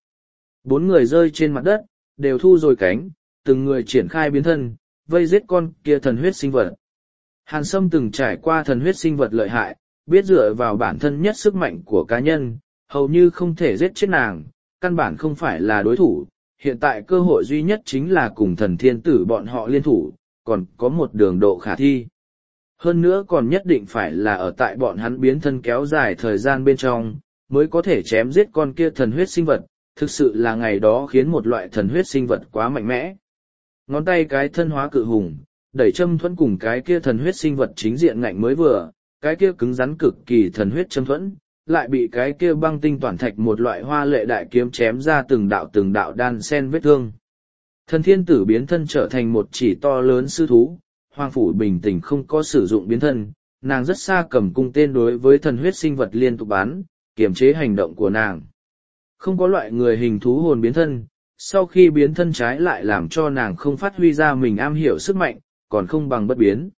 4 người rơi trên mặt đất, đều thu rồi cánh, từng người triển khai biến thân, vây giết con kia thần huyết sinh vật. Hàn Sâm từng trải qua thần huyết sinh vật lợi hại, biết dựa vào bản thân nhất sức mạnh của cá nhân, hầu như không thể giết chết nàng, căn bản không phải là đối thủ. Hiện tại cơ hội duy nhất chính là cùng thần thiên tử bọn họ liên thủ, còn có một đường độ khả thi. Hơn nữa còn nhất định phải là ở tại bọn hắn biến thân kéo dài thời gian bên trong, mới có thể chém giết con kia thần huyết sinh vật, thực sự là ngày đó khiến một loại thần huyết sinh vật quá mạnh mẽ. Ngón tay cái thân hóa cự hùng, đẩy châm thuẫn cùng cái kia thần huyết sinh vật chính diện ngạnh mới vừa, cái kia cứng rắn cực kỳ thần huyết châm thuẫn, lại bị cái kia băng tinh toàn thạch một loại hoa lệ đại kiếm chém ra từng đạo đan sen vết thương. Thần thiên tử biến thân trở thành một chỉ to lớn sư thú, Hoàng Phủ bình tĩnh không có sử dụng biến thân, nàng rất xa cầm cung tên đối với thần huyết sinh vật liên tục bắn, kiềm chế hành động của nàng. Không có loại người hình thú hồn biến thân, sau khi biến thân trái lại làm cho nàng không phát huy ra mình am hiểu sức mạnh, còn không bằng bất biến.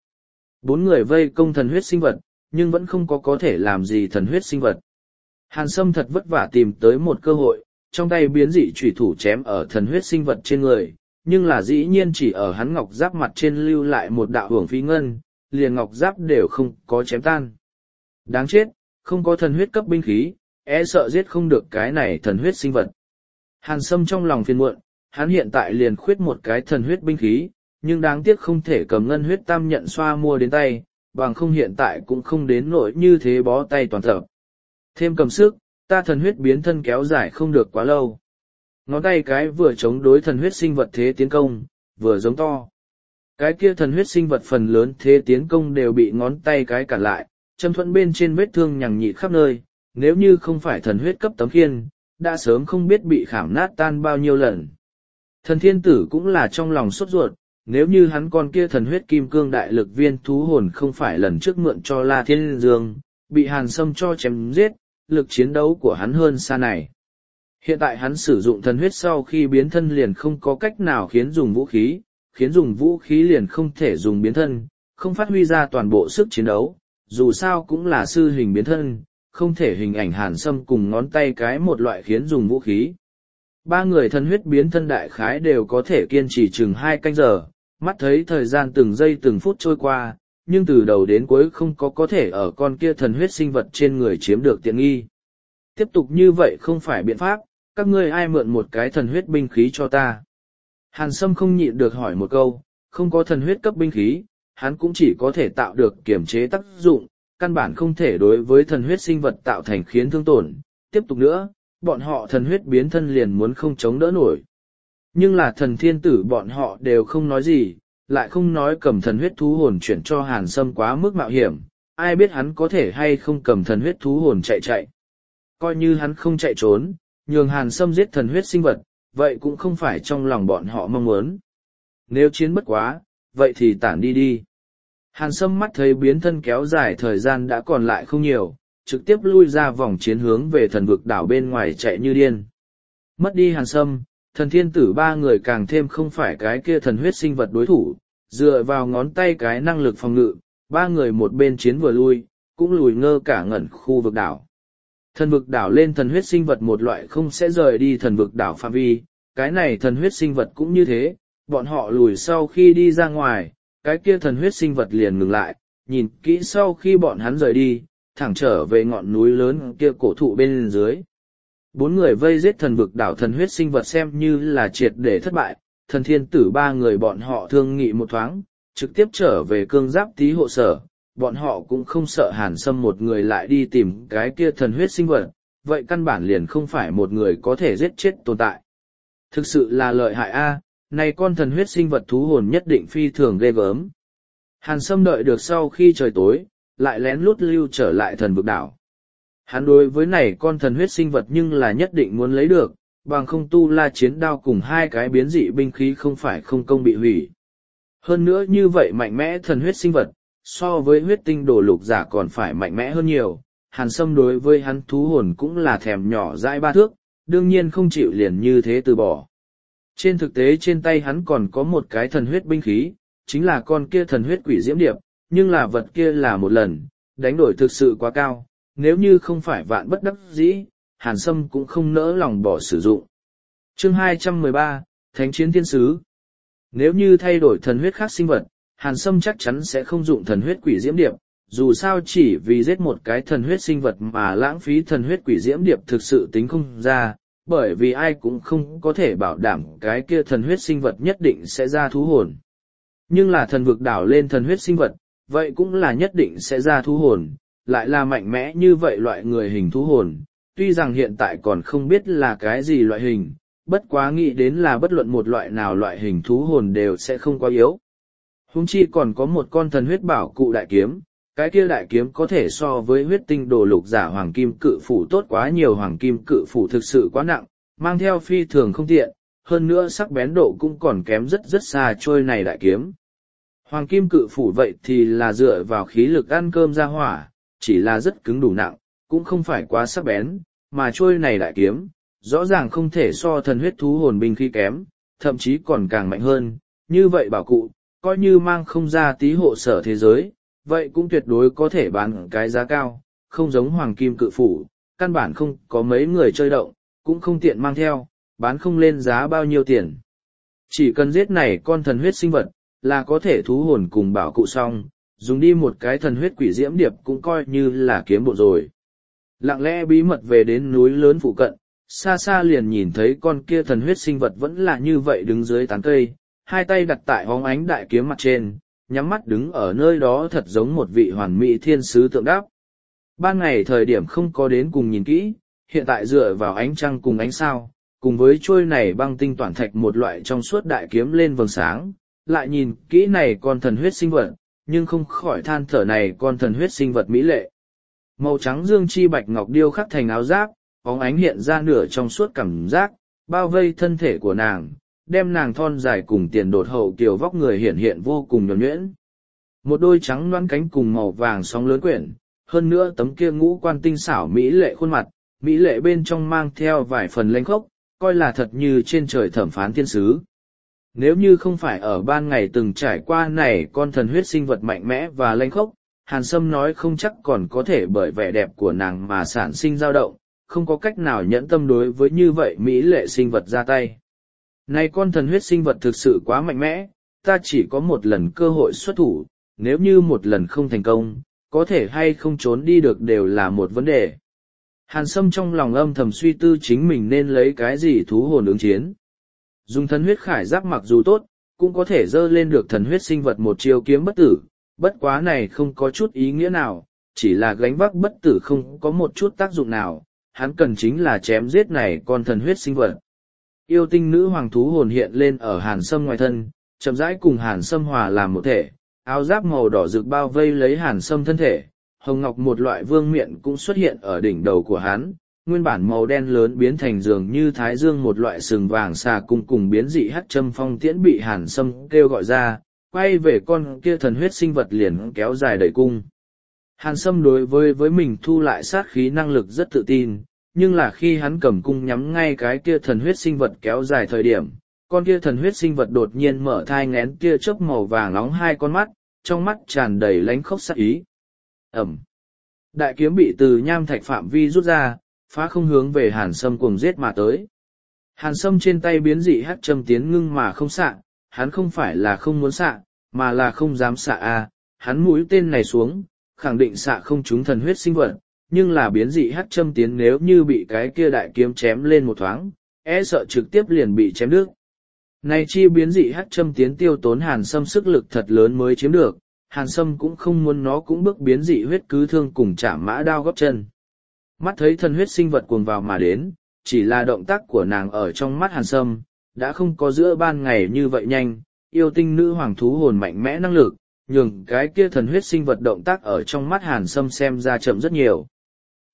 4 người vây công thần huyết sinh vật, nhưng vẫn không có thể làm gì thần huyết sinh vật. Hàn Sâm thật vất vả tìm tới một cơ hội, trong tay biến dị chủy thủ chém ở thần huyết sinh vật trên người, nhưng là dĩ nhiên chỉ ở hắn ngọc giáp mặt trên lưu lại một đạo hưởng phí ngân, liền ngọc giáp đều không có chém tan. Đáng chết, không có thần huyết cấp binh khí, e sợ giết không được cái này thần huyết sinh vật. Hàn Sâm trong lòng phiền muộn, hắn hiện tại liền khuyết một cái thần huyết binh khí, nhưng đáng tiếc không thể cầm ngân huyết tam nhận xoa mua đến tay, bằng không hiện tại cũng không đến nỗi như thế bó tay toàn tập. Thêm cầm sức, ta thần huyết biến thân kéo dài không được quá lâu. Ngón tay cái vừa chống đối thần huyết sinh vật thế tiến công, vừa giống to. Cái kia thần huyết sinh vật phần lớn thế tiến công đều bị ngón tay cái cản lại, châm thuẫn bên trên vết thương nhằng nhị khắp nơi, nếu như không phải thần huyết cấp tấm khiên, đã sớm không biết bị khảm nát tan bao nhiêu lần. Thần thiên tử cũng là trong lòng sốt ruột, nếu như hắn con kia thần huyết kim cương đại lực viên thú hồn không phải lần trước mượn cho La Thiên Dương, bị Hàn Sâm cho chém giết, lực chiến đấu của hắn hơn xa này. Hiện tại hắn sử dụng thần huyết sau khi biến thân liền không có cách nào khiến dùng vũ khí liền không thể dùng biến thân, không phát huy ra toàn bộ sức chiến đấu, dù sao cũng là sư hình biến thân, không thể hình ảnh Hàn Sâm cùng ngón tay cái một loại khiến dùng vũ khí. 3 người thần huyết biến thân đại khái đều có thể kiên trì chừng 2 canh giờ, mắt thấy thời gian từng giây từng phút trôi qua, nhưng từ đầu đến cuối không có thể ở con kia thần huyết sinh vật trên người chiếm được tiện nghi. Tiếp tục như vậy không phải biện pháp, các ngươi ai mượn một cái thần huyết binh khí cho ta. Hàn Sâm không nhịn được hỏi một câu, không có thần huyết cấp binh khí, hắn cũng chỉ có thể tạo được kiểm chế tác dụng, căn bản không thể đối với thần huyết sinh vật tạo thành khiến thương tổn. Tiếp tục nữa, bọn họ thần huyết biến thân liền muốn không chống đỡ nổi. Nhưng là thần thiên tử bọn họ đều không nói gì, lại không nói cầm thần huyết thú hồn chuyển cho Hàn Sâm quá mức mạo hiểm, ai biết hắn có thể hay không cầm thần huyết thú hồn chạy. Coi như hắn không chạy trốn, nhường Hàn Sâm giết thần huyết sinh vật, vậy cũng không phải trong lòng bọn họ mong muốn. Nếu chiến bất quá, vậy thì tản đi. Hàn Sâm mắt thấy biến thân kéo dài thời gian đã còn lại không nhiều, trực tiếp lui ra vòng chiến hướng về thần vực đảo bên ngoài chạy như điên. Mất đi Hàn Sâm, thần thiên tử 3 người càng thêm không phải cái kia thần huyết sinh vật đối thủ, dựa vào ngón tay cái năng lực phòng ngự, 3 người một bên chiến vừa lui, cũng lùi ngơ cả ngẩn khu vực đảo. Thần vực đảo lên thần huyết sinh vật một loại không sẽ rời đi thần vực đảo phạm vi, cái này thần huyết sinh vật cũng như thế, bọn họ lùi sau khi đi ra ngoài, cái kia thần huyết sinh vật liền ngừng lại, nhìn kỹ sau khi bọn hắn rời đi, thẳng trở về ngọn núi lớn kia cổ thụ bên dưới. 4 người vây giết thần vực đảo thần huyết sinh vật xem như là triệt để thất bại, thần thiên tử 3 người bọn họ thương nghị một thoáng, trực tiếp trở về cương giáp tý hộ sở, bọn họ cũng không sợ Hàn Sâm một người lại đi tìm cái kia thần huyết sinh vật, vậy căn bản liền không phải một người có thể giết chết tồn tại. Thực sự là lợi hại a, này con thần huyết sinh vật thú hồn nhất định phi thường ghê gớm. Hàn Sâm đợi được sau khi trời tối, lại lén lút lưu trở lại thần vực đảo. Hắn đối với này con thần huyết sinh vật nhưng là nhất định muốn lấy được, bằng không tu la chiến đao cùng hai cái biến dị binh khí không phải không công bị hủy. Hơn nữa như vậy mạnh mẽ thần huyết sinh vật, so với huyết tinh đồ lục giả còn phải mạnh mẽ hơn nhiều. Hàn Sâm đối với hắn thú hồn cũng là thèm nhỏ dãi 3 thước, đương nhiên không chịu liền như thế từ bỏ. Trên thực tế trên tay hắn còn có một cái thần huyết binh khí, chính là con kia thần huyết quỷ diễm điệp, nhưng là vật kia là một lần, đánh đổi thực sự quá cao, nếu như không phải vạn bất đắc dĩ, Hàn Sâm cũng không nỡ lòng bỏ sử dụng. Chương 213, Thánh chiến thiên sứ. Nếu như thay đổi thần huyết khác sinh vật, Hàn Sâm chắc chắn sẽ không dụng thần huyết quỷ diễm điệp, dù sao chỉ vì giết một cái thần huyết sinh vật mà lãng phí thần huyết quỷ diễm điệp thực sự tính không ra, bởi vì ai cũng không có thể bảo đảm cái kia thần huyết sinh vật nhất định sẽ ra thú hồn. Nhưng là thần vực đảo lên thần huyết sinh vật, vậy cũng là nhất định sẽ ra thú hồn, lại là mạnh mẽ như vậy loại người hình thú hồn, tuy rằng hiện tại còn không biết là cái gì loại hình, bất quá nghĩ đến là bất luận một loại nào loại hình thú hồn đều sẽ không quá yếu. Huống chi còn có một con thần huyết bảo cụ đại kiếm, cái kia đại kiếm có thể so với huyết tinh đồ lục giả hoàng kim cự phủ tốt quá nhiều. Hoàng kim cự phủ thực sự quá nặng, mang theo phi thường không tiện, hơn nữa sắc bén độ cũng còn kém rất rất xa trôi này đại kiếm. Hoàng kim cự phủ vậy thì là dựa vào khí lực ăn cơm ra hỏa, chỉ là rất cứng đủ nặng, cũng không phải quá sắc bén, mà trôi này đại kiếm, rõ ràng không thể so thần huyết thú hồn binh khí kém, thậm chí còn càng mạnh hơn, như vậy bảo cụ, coi như mang không ra tí hộ sở thế giới, vậy cũng tuyệt đối có thể bán cái giá cao, không giống hoàng kim cự phủ, căn bản không có mấy người chơi động, cũng không tiện mang theo, bán không lên giá bao nhiêu tiền. Chỉ cần giết này con thần huyết sinh vật, là có thể thú hồn cùng bảo cụ xong, dùng đi một cái thần huyết quỷ diễm điệp cũng coi như là kiếm bộ rồi. Lặng lẽ bí mật về đến núi lớn phụ cận, xa xa liền nhìn thấy con kia thần huyết sinh vật vẫn là như vậy đứng dưới tán cây, hai tay đặt tại hóng ánh đại kiếm mặt trên, nhắm mắt đứng ở nơi đó thật giống một vị hoàn mỹ thiên sứ tượng đáp. Ban ngày thời điểm không có đến cùng nhìn kỹ, hiện tại dựa vào ánh trăng cùng ánh sao, cùng với trôi này băng tinh toản thạch một loại trong suốt đại kiếm lên vầng sáng, lại nhìn kỹ này con thần huyết sinh vật, nhưng không khỏi than thở này con thần huyết sinh vật mỹ lệ. Màu trắng dương chi bạch ngọc điêu khắc thành áo giáp, bóng ánh hiện ra nửa trong suốt cảm giác, bao vây thân thể của nàng, đem nàng thon dài cùng tiền đột hậu kiều vóc người hiển hiện vô cùng nhuần nhuyễn. Một đôi trắng loãng cánh cùng màu vàng sóng lớn quyển, hơn nữa tấm kia ngũ quan tinh xảo mỹ lệ khuôn mặt, mỹ lệ bên trong mang theo vài phần lênh khốc, coi là thật như trên trời thẩm phán thiên sứ. Nếu như không phải ở ban ngày từng trải qua này con thần huyết sinh vật mạnh mẽ và lênh khốc, Hàn Sâm nói không chắc còn có thể bởi vẻ đẹp của nàng mà sản sinh dao động, không có cách nào nhẫn tâm đối với như vậy mỹ lệ sinh vật ra tay. Này con thần huyết sinh vật thực sự quá mạnh mẽ, ta chỉ có một lần cơ hội xuất thủ, nếu như một lần không thành công, có thể hay không trốn đi được đều là một vấn đề. Hàn Sâm trong lòng âm thầm suy tư chính mình nên lấy cái gì thú hồn ứng chiến. Dùng thần huyết khải giáp mặc dù tốt, cũng có thể dơ lên được thần huyết sinh vật một chiêu kiếm bất tử, bất quá này không có chút ý nghĩa nào, chỉ là gánh vác bất tử không có một chút tác dụng nào, hắn cần chính là chém giết này con thần huyết sinh vật. Yêu tinh nữ hoàng thú hồn hiện lên ở Hàn Sâm ngoài thân, chậm rãi cùng Hàn Sâm hòa làm một thể, áo giáp màu đỏ rực bao vây lấy Hàn Sâm thân thể, hồng ngọc một loại vương miện cũng xuất hiện ở đỉnh đầu của hắn, nguyên bản màu đen lớn biến thành dường như thái dương một loại sừng vàng xà cung cùng biến dị hắc châm phong tiễn bị Hàn Sâm kêu gọi ra, quay về con kia thần huyết sinh vật liền kéo dài đẩy cung. Hàn Sâm đối với mình thu lại sát khí năng lực rất tự tin, nhưng là khi hắn cầm cung nhắm ngay cái kia thần huyết sinh vật kéo dài thời điểm, con kia thần huyết sinh vật đột nhiên mở thai ngén kia chớp màu vàng nóng hai con mắt, trong mắt tràn đầy lánh khốc sát ý. Ẩm. Đại kiếm bị từ nham thạch phạm vi rút ra, phá không hướng về Hàn Sâm cuồng giết mà tới. Hàn Sâm trên tay biến dị hắc châm tiến ngưng mà không xạ, hắn không phải là không muốn xạ, mà là không dám xạ a. Hắn mũi tên này xuống, khẳng định xạ không trúng thần huyết sinh vật, nhưng là biến dị hắc châm tiến nếu như bị cái kia đại kiếm chém lên một thoáng, e sợ trực tiếp liền bị chém đứt. Này chi biến dị hắc châm tiến tiêu tốn Hàn Sâm sức lực thật lớn mới chiếm được, Hàn Sâm cũng không muốn nó cũng bước biến dị huyết cứ thương cùng chạm mã đao góp chân. Mắt thấy thần huyết sinh vật cuồng vào mà đến, chỉ là động tác của nàng ở trong mắt Hàn Sâm, đã không có giữa ban ngày như vậy nhanh, yêu tinh nữ hoàng thú hồn mạnh mẽ năng lực, nhường cái kia thần huyết sinh vật động tác ở trong mắt Hàn Sâm xem ra chậm rất nhiều.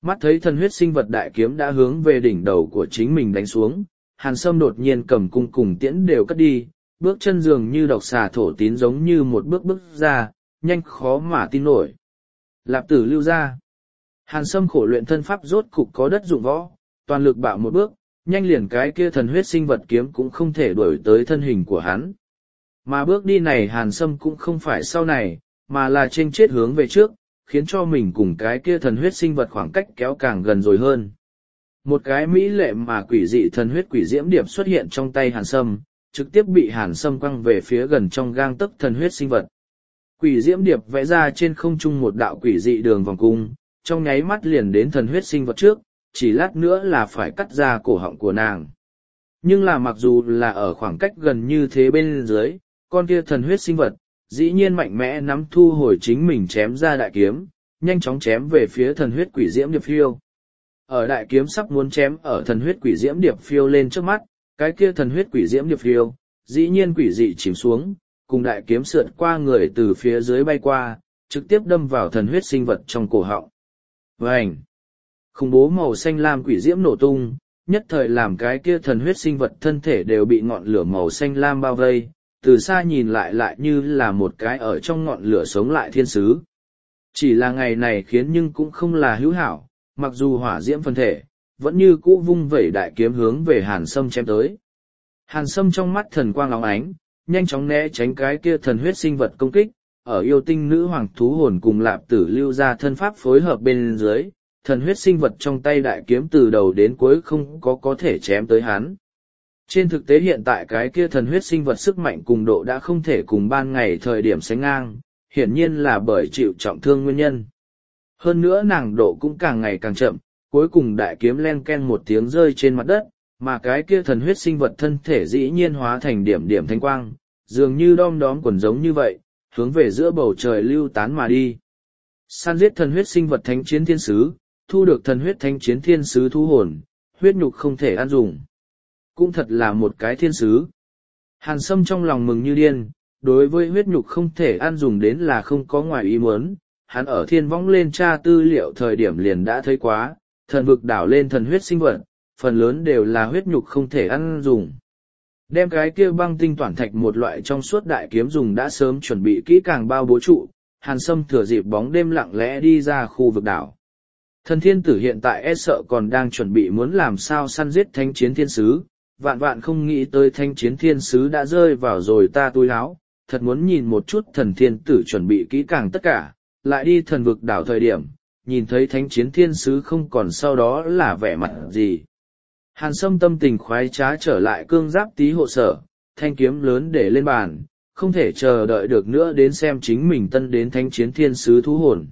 Mắt thấy thần huyết sinh vật đại kiếm đã hướng về đỉnh đầu của chính mình đánh xuống, Hàn Sâm đột nhiên cầm cung cùng tiễn đều cất đi, bước chân dường như độc xà thổ tín giống như một bước bước ra, nhanh khó mà tin nổi. Lạp Tử Lưu ra. Hàn Sâm khổ luyện thân pháp rốt cục có đất dụng võ, toàn lực bạo một bước, nhanh liền cái kia thần huyết sinh vật kiếm cũng không thể đuổi tới thân hình của hắn. Mà bước đi này Hàn Sâm cũng không phải sau này, mà là trên chết hướng về trước, khiến cho mình cùng cái kia thần huyết sinh vật khoảng cách kéo càng gần rồi hơn. Một cái mỹ lệ mà quỷ dị thần huyết quỷ diễm điệp xuất hiện trong tay Hàn Sâm, trực tiếp bị Hàn Sâm quăng về phía gần trong gang tấc thần huyết sinh vật. Quỷ diễm điệp vẽ ra trên không trung một đạo quỷ dị đường vòng cung, trong nháy mắt liền đến thần huyết sinh vật trước, chỉ lát nữa là phải cắt ra cổ họng của nàng. Nhưng là mặc dù là ở khoảng cách gần như thế bên dưới, con kia thần huyết sinh vật, dĩ nhiên mạnh mẽ nắm thu hồi chính mình chém ra đại kiếm, nhanh chóng chém về phía thần huyết quỷ diễm điệp phiêu. Ở đại kiếm sắp muốn chém ở thần huyết quỷ diễm điệp phiêu lên trước mắt, cái kia thần huyết quỷ diễm điệp phiêu, dĩ nhiên quỷ dị chìm xuống, cùng đại kiếm sượt qua người từ phía dưới bay qua, trực tiếp đâm vào thần huyết sinh vật trong cổ họng. Vành! Khủng bố màu xanh lam quỷ diễm nổ tung, nhất thời làm cái kia thần huyết sinh vật thân thể đều bị ngọn lửa màu xanh lam bao vây, từ xa nhìn lại như là một cái ở trong ngọn lửa sống lại thiên sứ. Chỉ là ngày này khiến nhưng cũng không là hữu hảo, mặc dù hỏa diễm phân thể, vẫn như cũ vung vẩy đại kiếm hướng về Hàn Sâm chém tới. Hàn Sâm trong mắt thần quang óng ánh, nhanh chóng né tránh cái kia thần huyết sinh vật công kích, ở yêu tinh nữ hoàng thú hồn cùng Lạp Tử Lưu ra thân pháp phối hợp bên dưới, thần huyết sinh vật trong tay đại kiếm từ đầu đến cuối không có thể chém tới hắn. Trên thực tế hiện tại cái kia thần huyết sinh vật sức mạnh cùng độ đã không thể cùng ban ngày thời điểm sánh ngang, hiển nhiên là bởi chịu trọng thương nguyên nhân. Hơn nữa nàng độ cũng càng ngày càng chậm, cuối cùng đại kiếm len ken một tiếng rơi trên mặt đất, mà cái kia thần huyết sinh vật thân thể dĩ nhiên hóa thành điểm điểm thanh quang, dường như đom đóm quần giống như vậy, hướng về giữa bầu trời lưu tán mà đi. Săn giết thần huyết sinh vật thánh chiến thiên sứ, thu được thần huyết thánh chiến thiên sứ thú hồn, huyết nhục không thể ăn dùng. Cũng thật là một cái thiên sứ. Hàn Sâm trong lòng mừng như điên, đối với huyết nhục không thể ăn dùng đến là không có ngoài ý muốn, hắn ở thiên võng lên tra tư liệu thời điểm liền đã thấy quá, thần vực đảo lên thần huyết sinh vật, phần lớn đều là huyết nhục không thể ăn dùng. Đem cái kia băng tinh toản thạch một loại trong suốt đại kiếm dùng đã sớm chuẩn bị kỹ càng bao bố trụ, Hàn Sâm thừa dịp bóng đêm lặng lẽ đi ra khu vực đảo. Thần thiên tử hiện tại e sợ còn đang chuẩn bị muốn làm sao săn giết thánh chiến thiên sứ, vạn vạn không nghĩ tới thánh chiến thiên sứ đã rơi vào rồi ta túi áo, thật muốn nhìn một chút thần thiên tử chuẩn bị kỹ càng tất cả, lại đi thần vực đảo thời điểm, nhìn thấy thánh chiến thiên sứ không còn sau đó là vẻ mặt gì. Hàn Sâm tâm tình khoái trá trở lại cương giáp tí hộ sở, thanh kiếm lớn để lên bàn, không thể chờ đợi được nữa đến xem chính mình tân đến thánh chiến thiên sứ thú hồn.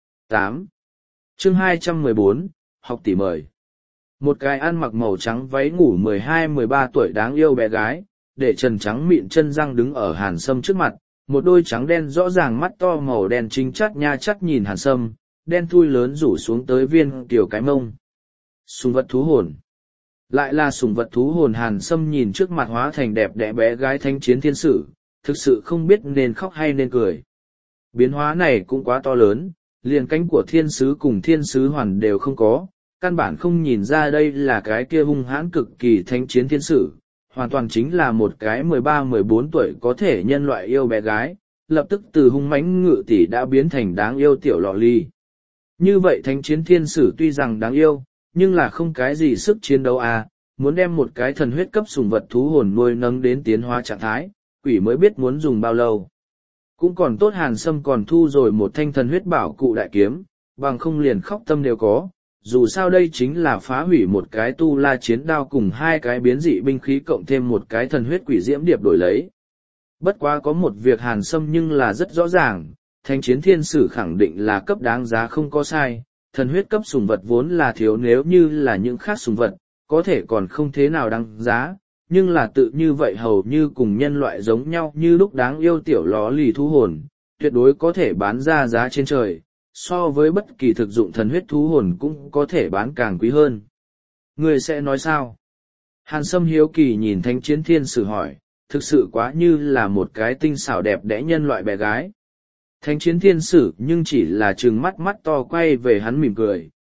8. Chương 214, học tỷ mời. Một cái ăn mặc màu trắng váy ngủ 12-13 tuổi đáng yêu bé gái, để trần trắng mịn chân răng đứng ở Hàn Sâm trước mặt, một đôi trắng đen rõ ràng mắt to màu đen chính chắt nha chắt nhìn Hàn Sâm, đen thui lớn rủ xuống tới viên tiểu cái mông. Sùng vật thú hồn. Lại là sùng vật thú hồn. Hàn Sâm nhìn trước mặt hóa thành đẹp đẽ bé gái thanh chiến thiên sử, thực sự không biết nên khóc hay nên cười. Biến hóa này cũng quá to lớn, liền cánh của thiên sứ cùng thiên sứ hoàn đều không có, căn bản không nhìn ra đây là cái kia hung hãn cực kỳ thanh chiến thiên sử, hoàn toàn chính là một cái 13-14 tuổi có thể nhân loại yêu bé gái, lập tức từ hung mãnh ngự tỷ đã biến thành đáng yêu tiểu lọ ly. Như vậy thánh chiến thiên sử tuy rằng đáng yêu, nhưng là không cái gì sức chiến đấu à, muốn đem một cái thần huyết cấp sủng vật thú hồn nuôi nấng đến tiến hóa trạng thái, quỷ mới biết muốn dùng bao lâu. Cũng còn tốt Hàn Sâm còn thu rồi một thanh thần huyết bảo cụ đại kiếm, bằng không liền khóc tâm đều có, dù sao đây chính là phá hủy một cái tu la chiến đao cùng hai cái biến dị binh khí cộng thêm một cái thần huyết quỷ diễm điệp đổi lấy. Bất quá có một việc Hàn Sâm nhưng là rất rõ ràng, thánh chiến thiên sử khẳng định là cấp đáng giá không có sai, thần huyết cấp sủng vật vốn là thiếu, nếu như là những khác sủng vật, có thể còn không thế nào đáng giá, nhưng là tự như vậy hầu như cùng nhân loại giống nhau như lúc đáng yêu tiểu ló lì thú hồn, tuyệt đối có thể bán ra giá trên trời, so với bất kỳ thực dụng thần huyết thú hồn cũng có thể bán càng quý hơn. Người sẽ nói sao? Hàn Sâm hiếu kỳ nhìn thánh chiến thiên sử hỏi, thực sự quá như là một cái tinh xảo đẹp đẽ nhân loại bé gái. Thánh chiến thiên sử nhưng chỉ là trừng mắt mắt to quay về hắn mỉm cười,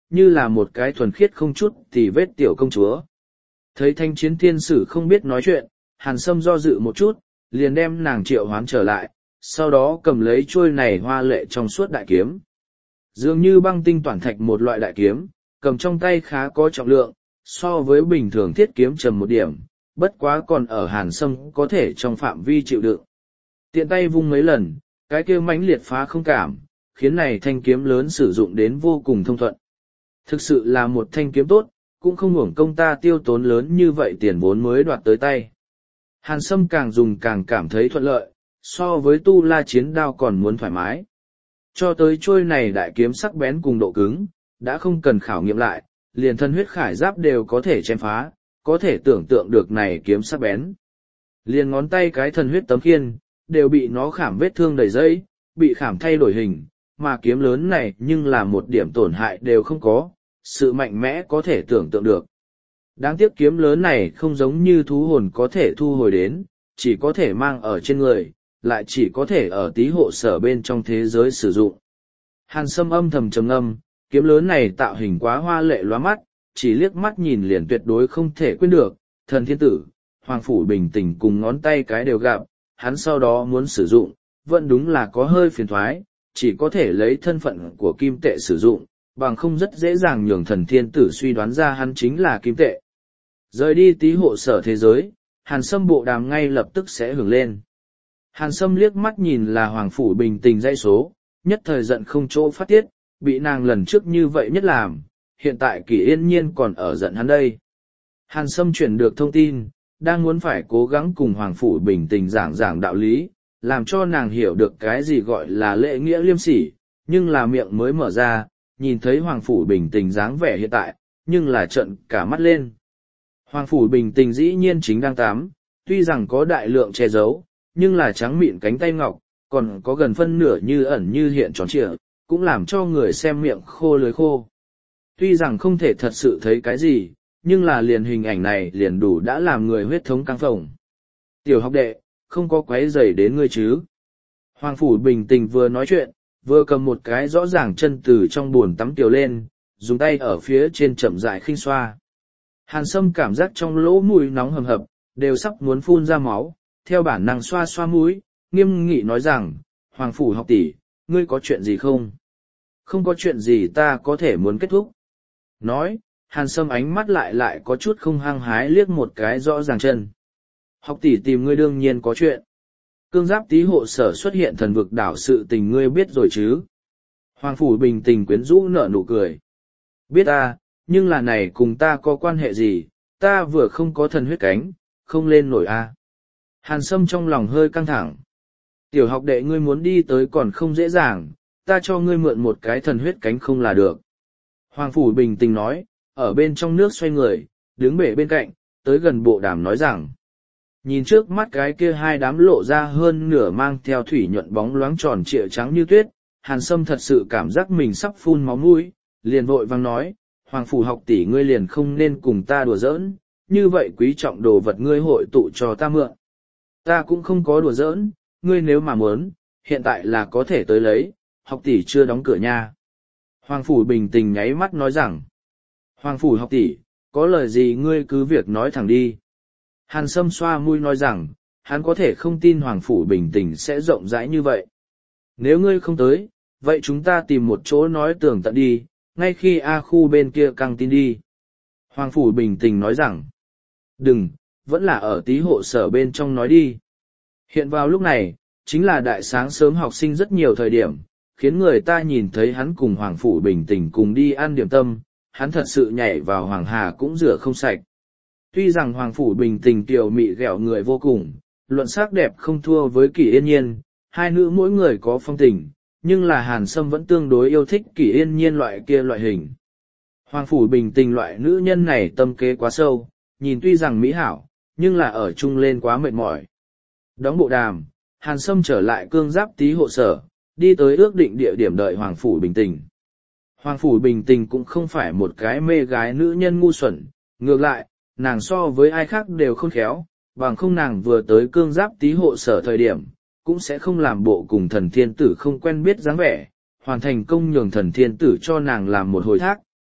như là một cái thuần khiết không chút tì vết tiểu công chúa. Thấy thanh chiến thiên sử không biết nói chuyện, Hàn Sâm do dự một chút, liền đem nàng triệu hoán trở lại, sau đó cầm lấy chuôi này hoa lệ trong suốt đại kiếm. Dường như băng tinh toản thạch một loại đại kiếm, cầm trong tay khá có trọng lượng, so với bình thường thiết kiếm trầm một điểm, bất quá còn ở Hàn Sâm có thể trong phạm vi chịu đựng. Tiện tay vung mấy lần, cái kia mãnh liệt phá không cảm, khiến này thanh kiếm lớn sử dụng đến vô cùng thông thuận. Thực sự là một thanh kiếm tốt, cũng không hưởng công ta tiêu tốn lớn như vậy tiền vốn mới đoạt tới tay. Hàn Sâm càng dùng càng cảm thấy thuận lợi, so với tu la chiến đao còn muốn thoải mái. Cho tới trôi này đại kiếm sắc bén cùng độ cứng, đã không cần khảo nghiệm lại, liền thân huyết khải giáp đều có thể chém phá, có thể tưởng tượng được này kiếm sắc bén. Liền ngón tay cái thần huyết tấm khiên, đều bị nó khảm vết thương đầy dây, bị khảm thay đổi hình, mà kiếm lớn này nhưng là một điểm tổn hại đều không có, sự mạnh mẽ có thể tưởng tượng được. Đáng tiếc kiếm lớn này không giống như thú hồn có thể thu hồi đến, chỉ có thể mang ở trên người, lại chỉ có thể ở tí hộ sở bên trong thế giới sử dụng. Hàn Sâm âm thầm trầm ngâm, kiếm lớn này tạo hình quá hoa lệ lóa mắt, chỉ liếc mắt nhìn liền tuyệt đối không thể quên được, thần thiên tử, hoàng phủ bình tình cùng ngón tay cái đều gặp, hắn sau đó muốn sử dụng, vẫn đúng là có hơi phiền thoái, chỉ có thể lấy thân phận của kim tệ sử dụng, bằng không rất dễ dàng nhường thần thiên tử suy đoán ra hắn chính là kim tệ. Rời đi tí hộ sở thế giới, Hàn Sâm bộ đàm ngay lập tức sẽ hưởng lên. Hàn Sâm liếc mắt nhìn là hoàng phủ bình tình dãy số, nhất thời giận không chỗ phát tiết, bị nàng lần trước như vậy nhất làm, hiện tại Kỷ Yên Nhiên còn ở giận hắn đây. Hàn Sâm chuyển được thông tin, đang muốn phải cố gắng cùng hoàng phủ bình tình giảng đạo lý, làm cho nàng hiểu được cái gì gọi là lễ nghĩa liêm sỉ, nhưng là miệng mới mở ra, nhìn thấy hoàng phủ bình tình dáng vẻ hiện tại, nhưng là trợn cả mắt lên. Hoàng phủ bình tình dĩ nhiên chính đang tắm, tuy rằng có đại lượng che giấu, nhưng là trắng mịn cánh tay ngọc, còn có gần phân nửa như ẩn như hiện tròn trịa, cũng làm cho người xem miệng khô lưới khô. Tuy rằng không thể thật sự thấy cái gì, nhưng là liền hình ảnh này liền đủ đã làm người huyết thống căng phồng. Tiểu học đệ, không có quấy rầy đến ngươi chứ. Hoàng phủ bình tình vừa nói chuyện, vừa cầm một cái rõ ràng chân từ trong bồn tắm tiểu lên, dùng tay ở phía trên chậm rãi khinh xoa. Hàn Sâm cảm giác trong lỗ mũi nóng hầm hập, đều sắp muốn phun ra máu, theo bản năng xoa xoa mũi, nghiêm nghị nói rằng, Hoàng phủ học tỷ, ngươi có chuyện gì không? Không có chuyện gì, ta có thể muốn kết thúc. Nói, Hàn Sâm ánh mắt lại có chút không hăng hái liếc một cái rõ ràng chân. Học tỷ tìm ngươi đương nhiên có chuyện. Cương giáp tí hộ sở xuất hiện thần vực đảo sự tình ngươi biết rồi chứ? Hoàng phủ bình tình quyến rũ nở nụ cười. Biết ta, nhưng là này cùng ta có quan hệ gì, ta vừa không có thần huyết cánh, không lên nổi a. Hàn Sâm trong lòng hơi căng thẳng. Tiểu học đệ ngươi muốn đi tới còn không dễ dàng, ta cho ngươi mượn một cái thần huyết cánh không là được. Hoàng phủ bình tình nói, ở bên trong nước xoay người, đứng bể bên cạnh, tới gần bộ đàm nói rằng. Nhìn trước mắt cái kia hai đám lộ ra hơn nửa mang theo thủy nhuận bóng loáng tròn trịa trắng như tuyết, Hàn Sâm thật sự cảm giác mình sắp phun máu mũi, liền vội vang nói, Hoàng phủ học tỷ ngươi liền không nên cùng ta đùa giỡn, như vậy quý trọng đồ vật ngươi hội tụ cho ta mượn. Ta cũng không có đùa giỡn, ngươi nếu mà muốn, hiện tại là có thể tới lấy, học tỷ chưa đóng cửa nha. Hoàng phủ bình tình nháy mắt nói rằng, Hoàng phủ học tỷ, có lời gì ngươi cứ việc nói thẳng đi. Hàn Sâm xoa mũi nói rằng, hắn có thể không tin Hoàng phủ bình tình sẽ rộng rãi như vậy. Nếu ngươi không tới, vậy chúng ta tìm một chỗ nói tường tận đi, ngay khi A khu bên kia căng tin đi. Hoàng phủ bình tình nói rằng, đừng, vẫn là ở tí hộ sở bên trong nói đi. Hiện vào lúc này, chính là đại sáng sớm học sinh rất nhiều thời điểm, khiến người ta nhìn thấy hắn cùng Hoàng phủ bình tình cùng đi ăn điểm tâm, hắn thật sự nhảy vào Hoàng Hà cũng rửa không sạch. Tuy rằng Hoàng phủ bình tình tiểu mị ghẹo người vô cùng, luận sắc đẹp không thua với Kỷ Yên Nhiên, hai nữ mỗi người có phong tình, nhưng là Hàn Sâm vẫn tương đối yêu thích Kỷ Yên Nhiên loại kia loại hình. Hoàng phủ bình tình loại nữ nhân này tâm kế quá sâu, nhìn tuy rằng mỹ hảo, nhưng là ở chung lên quá mệt mỏi. Đóng bộ đàm, Hàn Sâm trở lại cương giáp tí hộ sở, đi tới ước định địa điểm đợi Hoàng phủ bình tình. Hoàng phủ bình tình cũng không phải một cái mê gái nữ nhân ngu xuẩn, ngược lại, nàng so với ai khác đều khôn khéo, bằng không nàng vừa tới cương giáp tí hộ sở thời điểm, cũng sẽ không làm bộ cùng thần thiên tử không quen biết dáng vẻ, hoàn thành công nhường thần thiên tử cho nàng làm một hồi thác,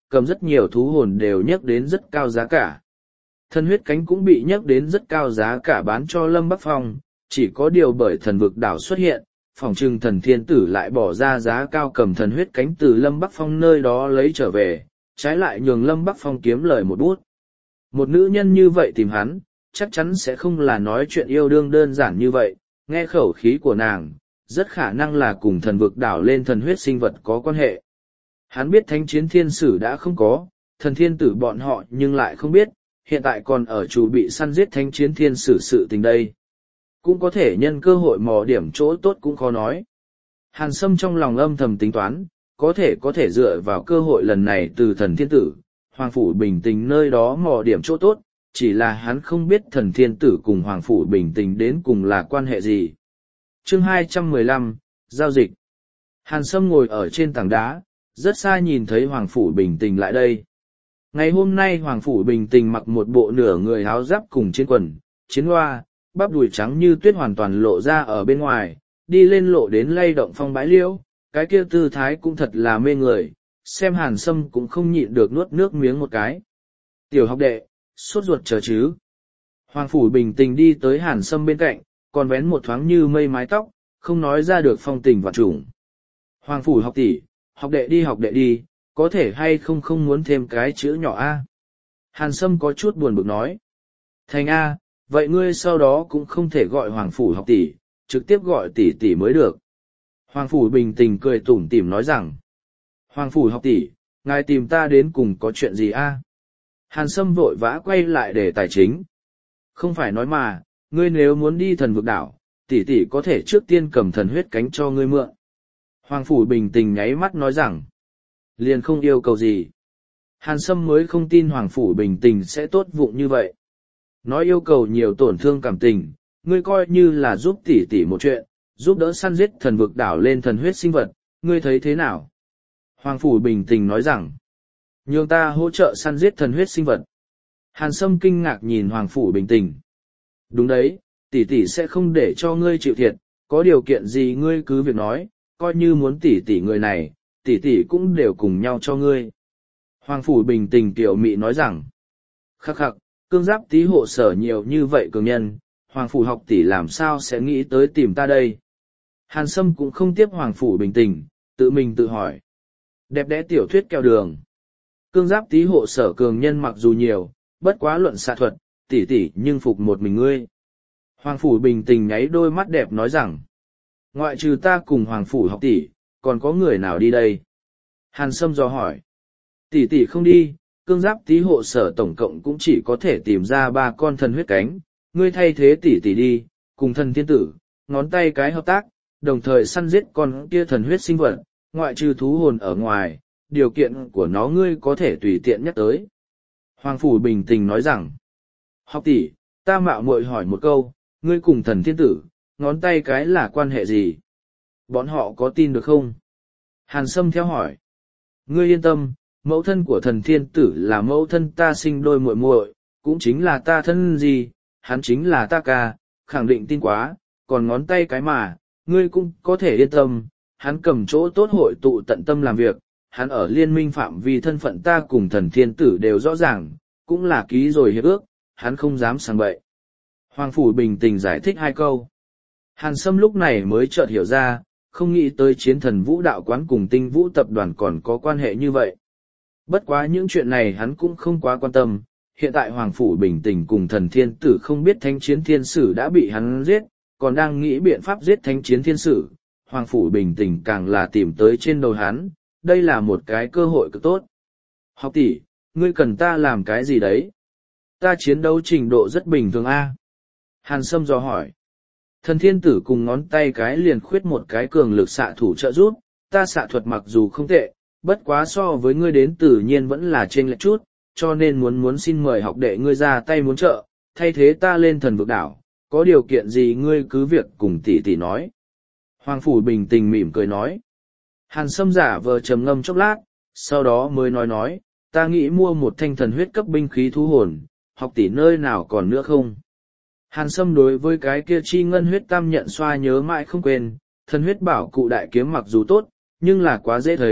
cầm rất nhiều thú hồn đều nhắc đến rất cao giá cả. Thần huyết cánh cũng bị nhắc đến rất cao giá cả bán cho Lâm Bắc Phong, chỉ có điều bởi thần vực đảo xuất hiện, phòng trừng thần thiên tử lại bỏ ra giá cao cầm thần huyết cánh từ Lâm Bắc Phong nơi đó lấy trở về, trái lại nhường Lâm Bắc Phong kiếm lời một bút. Một nữ nhân như vậy tìm hắn, chắc chắn sẽ không là nói chuyện yêu đương đơn giản như vậy, nghe khẩu khí của nàng, rất khả năng là cùng thần vực đảo lên thần huyết sinh vật có quan hệ. Hắn biết thánh chiến thiên sử đã không có, thần thiên tử bọn họ nhưng lại không biết, hiện tại còn ở chủ bị săn giết thánh chiến thiên sử sự tình đây. Cũng có thể nhân cơ hội mò điểm chỗ tốt cũng khó nói. Hàn Sâm trong lòng âm thầm tính toán, có thể dựa vào cơ hội lần này từ thần thiên tử, Hoàng Phủ Bình Tình nơi đó mò điểm chỗ tốt, chỉ là hắn không biết thần thiên tử cùng Hoàng Phủ Bình Tình đến cùng là quan hệ gì. Chương 215, Giao dịch. Hàn Sâm ngồi ở trên tảng đá, rất xa nhìn thấy Hoàng Phủ Bình Tình lại đây. Ngày hôm nay Hoàng Phủ Bình Tình mặc một bộ nửa người áo giáp cùng chiến quần, chiến hoa, bắp đùi trắng như tuyết hoàn toàn lộ ra ở bên ngoài, đi lên lộ đến lay động phong bãi liễu, cái kia tư thái cũng thật là mê người, xem Hàn Sâm cũng không nhịn được nuốt nước miếng một cái. Tiểu học đệ, sốt ruột chờ chứ. Hoàng Phủ Bình Tình đi tới Hàn Sâm bên cạnh, còn vén một thoáng như mây mái tóc, không nói ra được phong tình và trùng. Hoàng Phủ học tỷ, học đệ đi, có thể hay không muốn thêm cái chữ nhỏ A. Hàn Sâm có chút buồn bực nói. Thành A, vậy ngươi sau đó cũng không thể gọi Hoàng Phủ học tỷ, trực tiếp gọi tỷ tỷ mới được. Hoàng Phủ Bình Tình cười tủm tỉm nói rằng. Hoàng Phủ học tỷ, ngài tìm ta đến cùng có chuyện gì A? Hàn Sâm vội vã quay lại để tài chính. Không phải nói mà, ngươi nếu muốn đi thần vực đảo, tỷ tỷ có thể trước tiên cầm thần huyết cánh cho ngươi mượn. Hoàng Phủ Bình Tình nháy mắt nói rằng. Liền không yêu cầu gì. Hàn Sâm mới không tin Hoàng Phủ Bình Tình sẽ tốt vụng như vậy. Nói yêu cầu nhiều tổn thương cảm tình, ngươi coi như là giúp tỷ tỷ một chuyện, giúp đỡ săn giết thần vực đảo lên thần huyết sinh vật, ngươi thấy thế nào? Hoàng Phủ Bình Tình nói rằng, nhường ta hỗ trợ săn giết thần huyết sinh vật. Hàn Sâm kinh ngạc nhìn Hoàng Phủ Bình Tình. Đúng đấy, tỷ tỷ sẽ không để cho ngươi chịu thiệt, có điều kiện gì ngươi cứ việc nói, coi như muốn tỷ tỷ người này, tỷ tỷ cũng đều cùng nhau cho ngươi. Hoàng Phủ Bình Tình tiểu mị nói rằng, khắc khắc, cương giáp tí hộ sở nhiều như vậy cường nhân, Hoàng Phủ học tỷ làm sao sẽ nghĩ tới tìm ta đây? Hàn Sâm cũng không tiếp Hoàng Phủ Bình Tình, tự mình tự hỏi. Đẹp đẽ tiểu thuyết kẹo đường. Cương giáp tí hộ sở cường nhân mặc dù nhiều, bất quá luận xạ thuật, tỷ tỷ nhưng phục một mình ngươi. Hoàng Phủ Bình Tình nháy đôi mắt đẹp nói rằng, ngoại trừ ta cùng Hoàng Phủ học tỷ, còn có người nào đi đây? Hàn Sâm dò hỏi. Tỷ tỷ không đi, cương giáp tí hộ sở tổng cộng cũng chỉ có thể tìm ra 3 con thần huyết cánh, ngươi thay thế tỷ tỷ đi, cùng thần thiên tử, ngón tay cái hợp tác, đồng thời săn giết con kia thần huyết sinh vật, ngoại trừ thú hồn ở ngoài, điều kiện của nó ngươi có thể tùy tiện nhắc tới. Hoàng Phủ Bình Tình nói rằng, học tỷ, ta mạo muội hỏi một câu, ngươi cùng thần thiên tử, ngón tay cái là quan hệ gì? Bọn họ có tin được không? Hàn Sâm theo hỏi. Ngươi yên tâm, mẫu thân của thần thiên tử là mẫu thân ta sinh đôi muội muội, cũng chính là ta thân gì, hắn chính là ta ca, khẳng định tin quá, còn ngón tay cái mà, ngươi cũng có thể yên tâm, hắn cầm chỗ tốt hội tụ tận tâm làm việc, hắn ở liên minh phạm vi thân phận ta cùng thần thiên tử đều rõ ràng, cũng là ký rồi hiệp ước, hắn không dám sang bậy. Hoàng Phủ Bình Tình giải thích 2 câu. Hàn Sâm lúc này mới chợt hiểu ra, không nghĩ tới chiến thần vũ đạo quán cùng tinh vũ tập đoàn còn có quan hệ như vậy. Bất quá những chuyện này hắn cũng không quá quan tâm, hiện tại Hoàng Phủ Bình Tình cùng thần thiên tử không biết thánh chiến thiên sử đã bị hắn giết, còn đang nghĩ biện pháp giết thánh chiến thiên sử, Hoàng Phủ Bình Tình càng là tìm tới trên đầu hắn, đây là một cái cơ hội cực tốt. Học tỷ, ngươi cần ta làm cái gì đấy? Ta chiến đấu trình độ rất bình thường a. Hàn Sâm dò hỏi. Thần thiên tử cùng ngón tay cái liền khuyết một cái cường lực xạ thủ trợ giúp, ta xạ thuật mặc dù không tệ, bất quá so với ngươi đến tự nhiên vẫn là chênh lệch chút, cho nên muốn xin mời học đệ ngươi ra tay muốn trợ, thay thế ta lên thần vực đảo, có điều kiện gì ngươi cứ việc cùng tỷ tỷ nói. Hoàng Phủ Bình Tình mỉm cười nói. Hàn Sâm giả vờ trầm ngâm chốc lát, sau đó mới nói, ta nghĩ mua một thanh thần huyết cấp binh khí thú hồn, học tỷ nơi nào còn nữa không? Hàn Sâm đối với cái kia chi ngân huyết tam nhận xoa nhớ mãi không quên, thần huyết bảo cụ đại kiếm mặc dù tốt, nhưng là quá dễ thấy,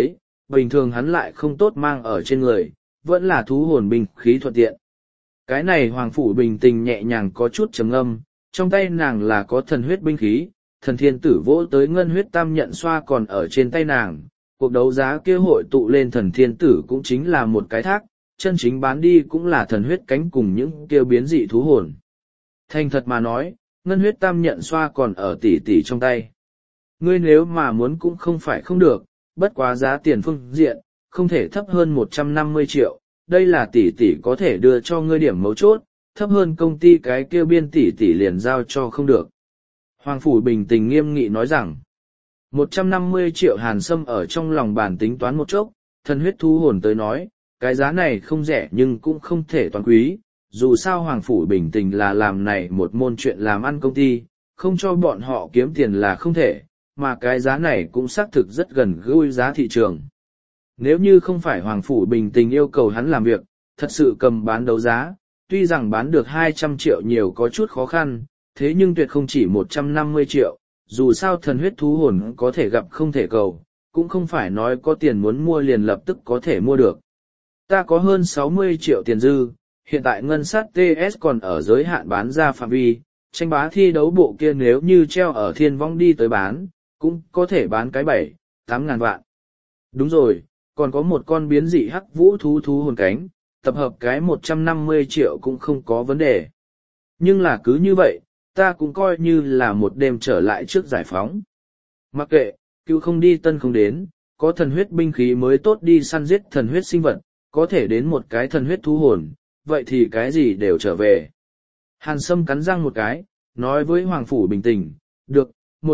bình thường hắn lại không tốt mang ở trên người, vẫn là thú hồn binh khí thuận tiện. Cái này Hoàng Phủ Bình Tình nhẹ nhàng có chút trầm ngâm, trong tay nàng là có thần huyết binh khí, thần thiên tử vỗ tới ngân huyết tam nhận xoa còn ở trên tay nàng. Cuộc đấu giá kia hội tụ lên thần thiên tử cũng chính là một cái thác, chân chính bán đi cũng là thần huyết cánh cùng những kêu biến dị thú hồn. Thành thật mà nói, ngân huyết tam nhận xoa còn ở tỷ tỷ trong tay. Ngươi nếu mà muốn cũng không phải không được, bất quá giá tiền phương diện, không thể thấp hơn 150 triệu, đây là tỷ tỷ có thể đưa cho ngươi điểm mấu chốt, thấp hơn công ty cái kêu biên tỷ tỷ liền giao cho không được. Hoàng Phủ Bình Tình nghiêm nghị nói rằng, 150 triệu Hàn Sâm ở trong lòng bàn tính toán một chốc, thần huyết thú hồn tới nói, cái giá này không rẻ nhưng cũng không thể toàn quý, dù sao Hoàng Phủ Bình Tình là làm này một môn chuyện làm ăn công ty, không cho bọn họ kiếm tiền là không thể, mà cái giá này cũng xác thực rất gần gũi giá thị trường. Nếu như không phải Hoàng Phủ Bình Tình yêu cầu hắn làm việc, thật sự cầm bán đấu giá, tuy rằng bán được 200 triệu nhiều có chút khó khăn, thế nhưng tuyệt không chỉ 150 triệu, dù sao thần huyết thú hồn có thể gặp không thể cầu, cũng không phải nói có tiền muốn mua liền lập tức có thể mua được. Ta có hơn 60 triệu tiền dư, hiện tại ngân sát TS còn ở giới hạn bán ra phạm vi, tranh bá thi đấu bộ kia nếu như treo ở thiên vong đi tới bán, cũng có thể bán cái 7-8 ngàn vạn. Đúng rồi, còn có một con biến dị hắc vũ thú hồn cánh, tập hợp cái 150 triệu cũng không có vấn đề. Nhưng là cứ như vậy, ta cũng coi như là một đêm trở lại trước giải phóng. Mặc kệ, cựu không đi tân không đến, có thần huyết binh khí mới tốt đi săn giết thần huyết sinh vật, có thể đến một cái thần huyết thú hồn, vậy thì cái gì đều trở về. Hàn Sâm cắn răng một cái, nói với Hoàng Phủ Bình Tình, được,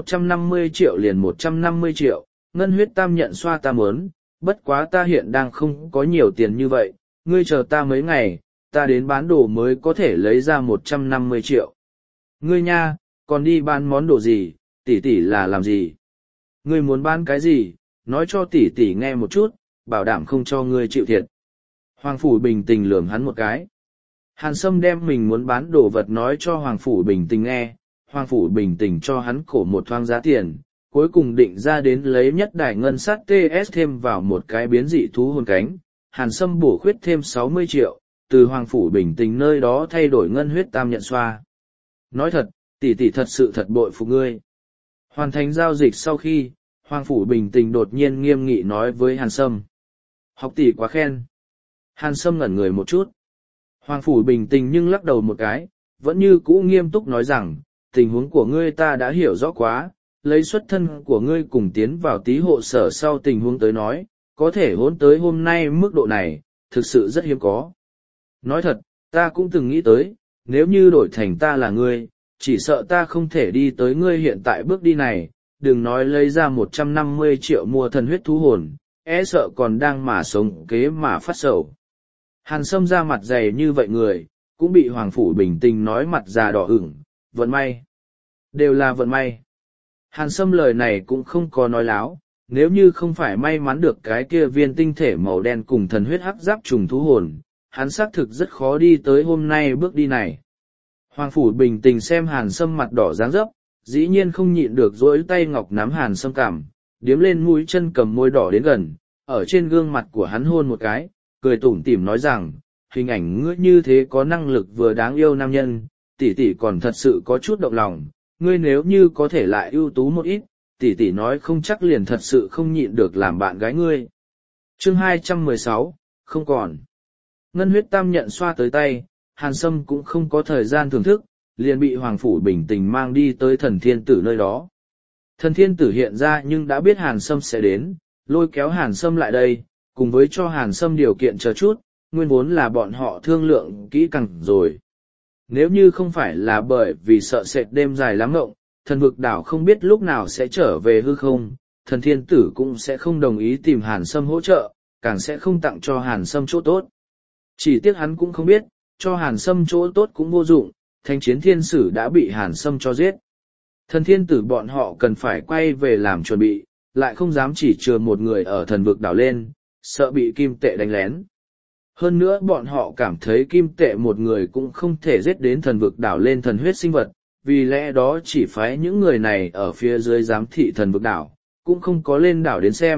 150 triệu liền 150 triệu, ngân huyết tam nhận xoa ta muốn, bất quá ta hiện đang không có nhiều tiền như vậy, ngươi chờ ta mấy ngày, ta đến bán đồ mới có thể lấy ra 150 triệu. Ngươi nha, còn đi bán món đồ gì, tỷ tỷ là làm gì? Ngươi muốn bán cái gì, nói cho tỷ tỷ nghe một chút, bảo đảm không cho ngươi chịu thiệt. Hoàng Phủ Bình Tình lườm hắn một cái. Hàn Sâm đem mình muốn bán đồ vật nói cho Hoàng Phủ Bình Tình nghe, Hoàng Phủ Bình Tình cho hắn cổ một thoáng giá tiền, cuối cùng định ra đến lấy nhất đài ngân sát TS thêm vào một cái biến dị thú hồn cánh, Hàn Sâm bổ khuyết thêm 60 triệu, từ Hoàng Phủ Bình Tình nơi đó thay đổi ngân huyết tam nhận xoa. Nói thật, tỷ tỷ thật sự thật bội phục ngươi. Hoàn thành giao dịch sau khi, Hoàng Phủ Bình Tình đột nhiên nghiêm nghị nói với Hàn Sâm. Học tỷ quá khen. Hàn Sâm ngẩn người một chút. Hoàng Phủ Bình Tình nhưng lắc đầu một cái, vẫn như cũ nghiêm túc nói rằng, tình huống của ngươi ta đã hiểu rõ quá, lấy xuất thân của ngươi cùng tiến vào tí hộ sở sau tình huống tới nói, có thể hôn tới hôm nay mức độ này, thực sự rất hiếm có. Nói thật, ta cũng từng nghĩ tới, nếu như đổi thành ta là ngươi, chỉ sợ ta không thể đi tới ngươi hiện tại bước đi này, đừng nói lấy ra 150 triệu mua thần huyết thú hồn, e sợ còn đang mà sống kế mà phát sầu. Hàn Sâm ra mặt dày như vậy người, cũng bị Hoàng Phủ Bình Tình nói mặt già đỏ ửng, vận may. Đều là vận may. Hàn Sâm lời này cũng không có nói láo, nếu như không phải may mắn được cái kia viên tinh thể màu đen cùng thần huyết hắc giáp trùng thú hồn, hắn xác thực rất khó đi tới hôm nay bước đi này. Hoàng Phủ Bình Tình xem Hàn Sâm mặt đỏ dáng dấp, dĩ nhiên không nhịn được dỗi tay ngọc nắm Hàn Sâm cằm, điếm lên mũi chân cầm môi đỏ đến gần, ở trên gương mặt của hắn hôn một cái, cười tủm tỉm nói rằng, hình ảnh ngươi như thế có năng lực vừa đáng yêu nam nhân, tỷ tỷ còn thật sự có chút động lòng, ngươi nếu như có thể lại ưu tú một ít, tỷ tỷ nói không chắc liền thật sự không nhịn được làm bạn gái ngươi. Chương 216, không còn. Ngân huyết tam nhận xoa tới tay, Hàn Sâm cũng không có thời gian thưởng thức, liền bị Hoàng Phủ Bình Tình mang đi tới thần thiên tử nơi đó. Thần thiên tử hiện ra nhưng đã biết Hàn Sâm sẽ đến, lôi kéo Hàn Sâm lại đây, cùng với cho Hàn Sâm điều kiện chờ chút, nguyên vốn là bọn họ thương lượng kỹ càng rồi. Nếu như không phải là bởi vì sợ sệt đêm dài lắm ngộng, thần vực đảo không biết lúc nào sẽ trở về hư không, thần thiên tử cũng sẽ không đồng ý tìm Hàn Sâm hỗ trợ, càng sẽ không tặng cho Hàn Sâm chỗ tốt. Chỉ tiếc hắn cũng không biết, cho Hàn Sâm chỗ tốt cũng vô dụng, thanh chiến thiên sử đã bị Hàn Sâm cho giết. Thần thiên tử bọn họ cần phải quay về làm chuẩn bị, lại không dám chỉ chừa một người ở thần vực đảo lên, sợ bị kim tệ đánh lén. Hơn nữa bọn họ cảm thấy kim tệ một người cũng không thể giết đến thần vực đảo lên thần huyết sinh vật, vì lẽ đó chỉ phái những người này ở phía dưới giám thị thần vực đảo, cũng không có lên đảo đến xem,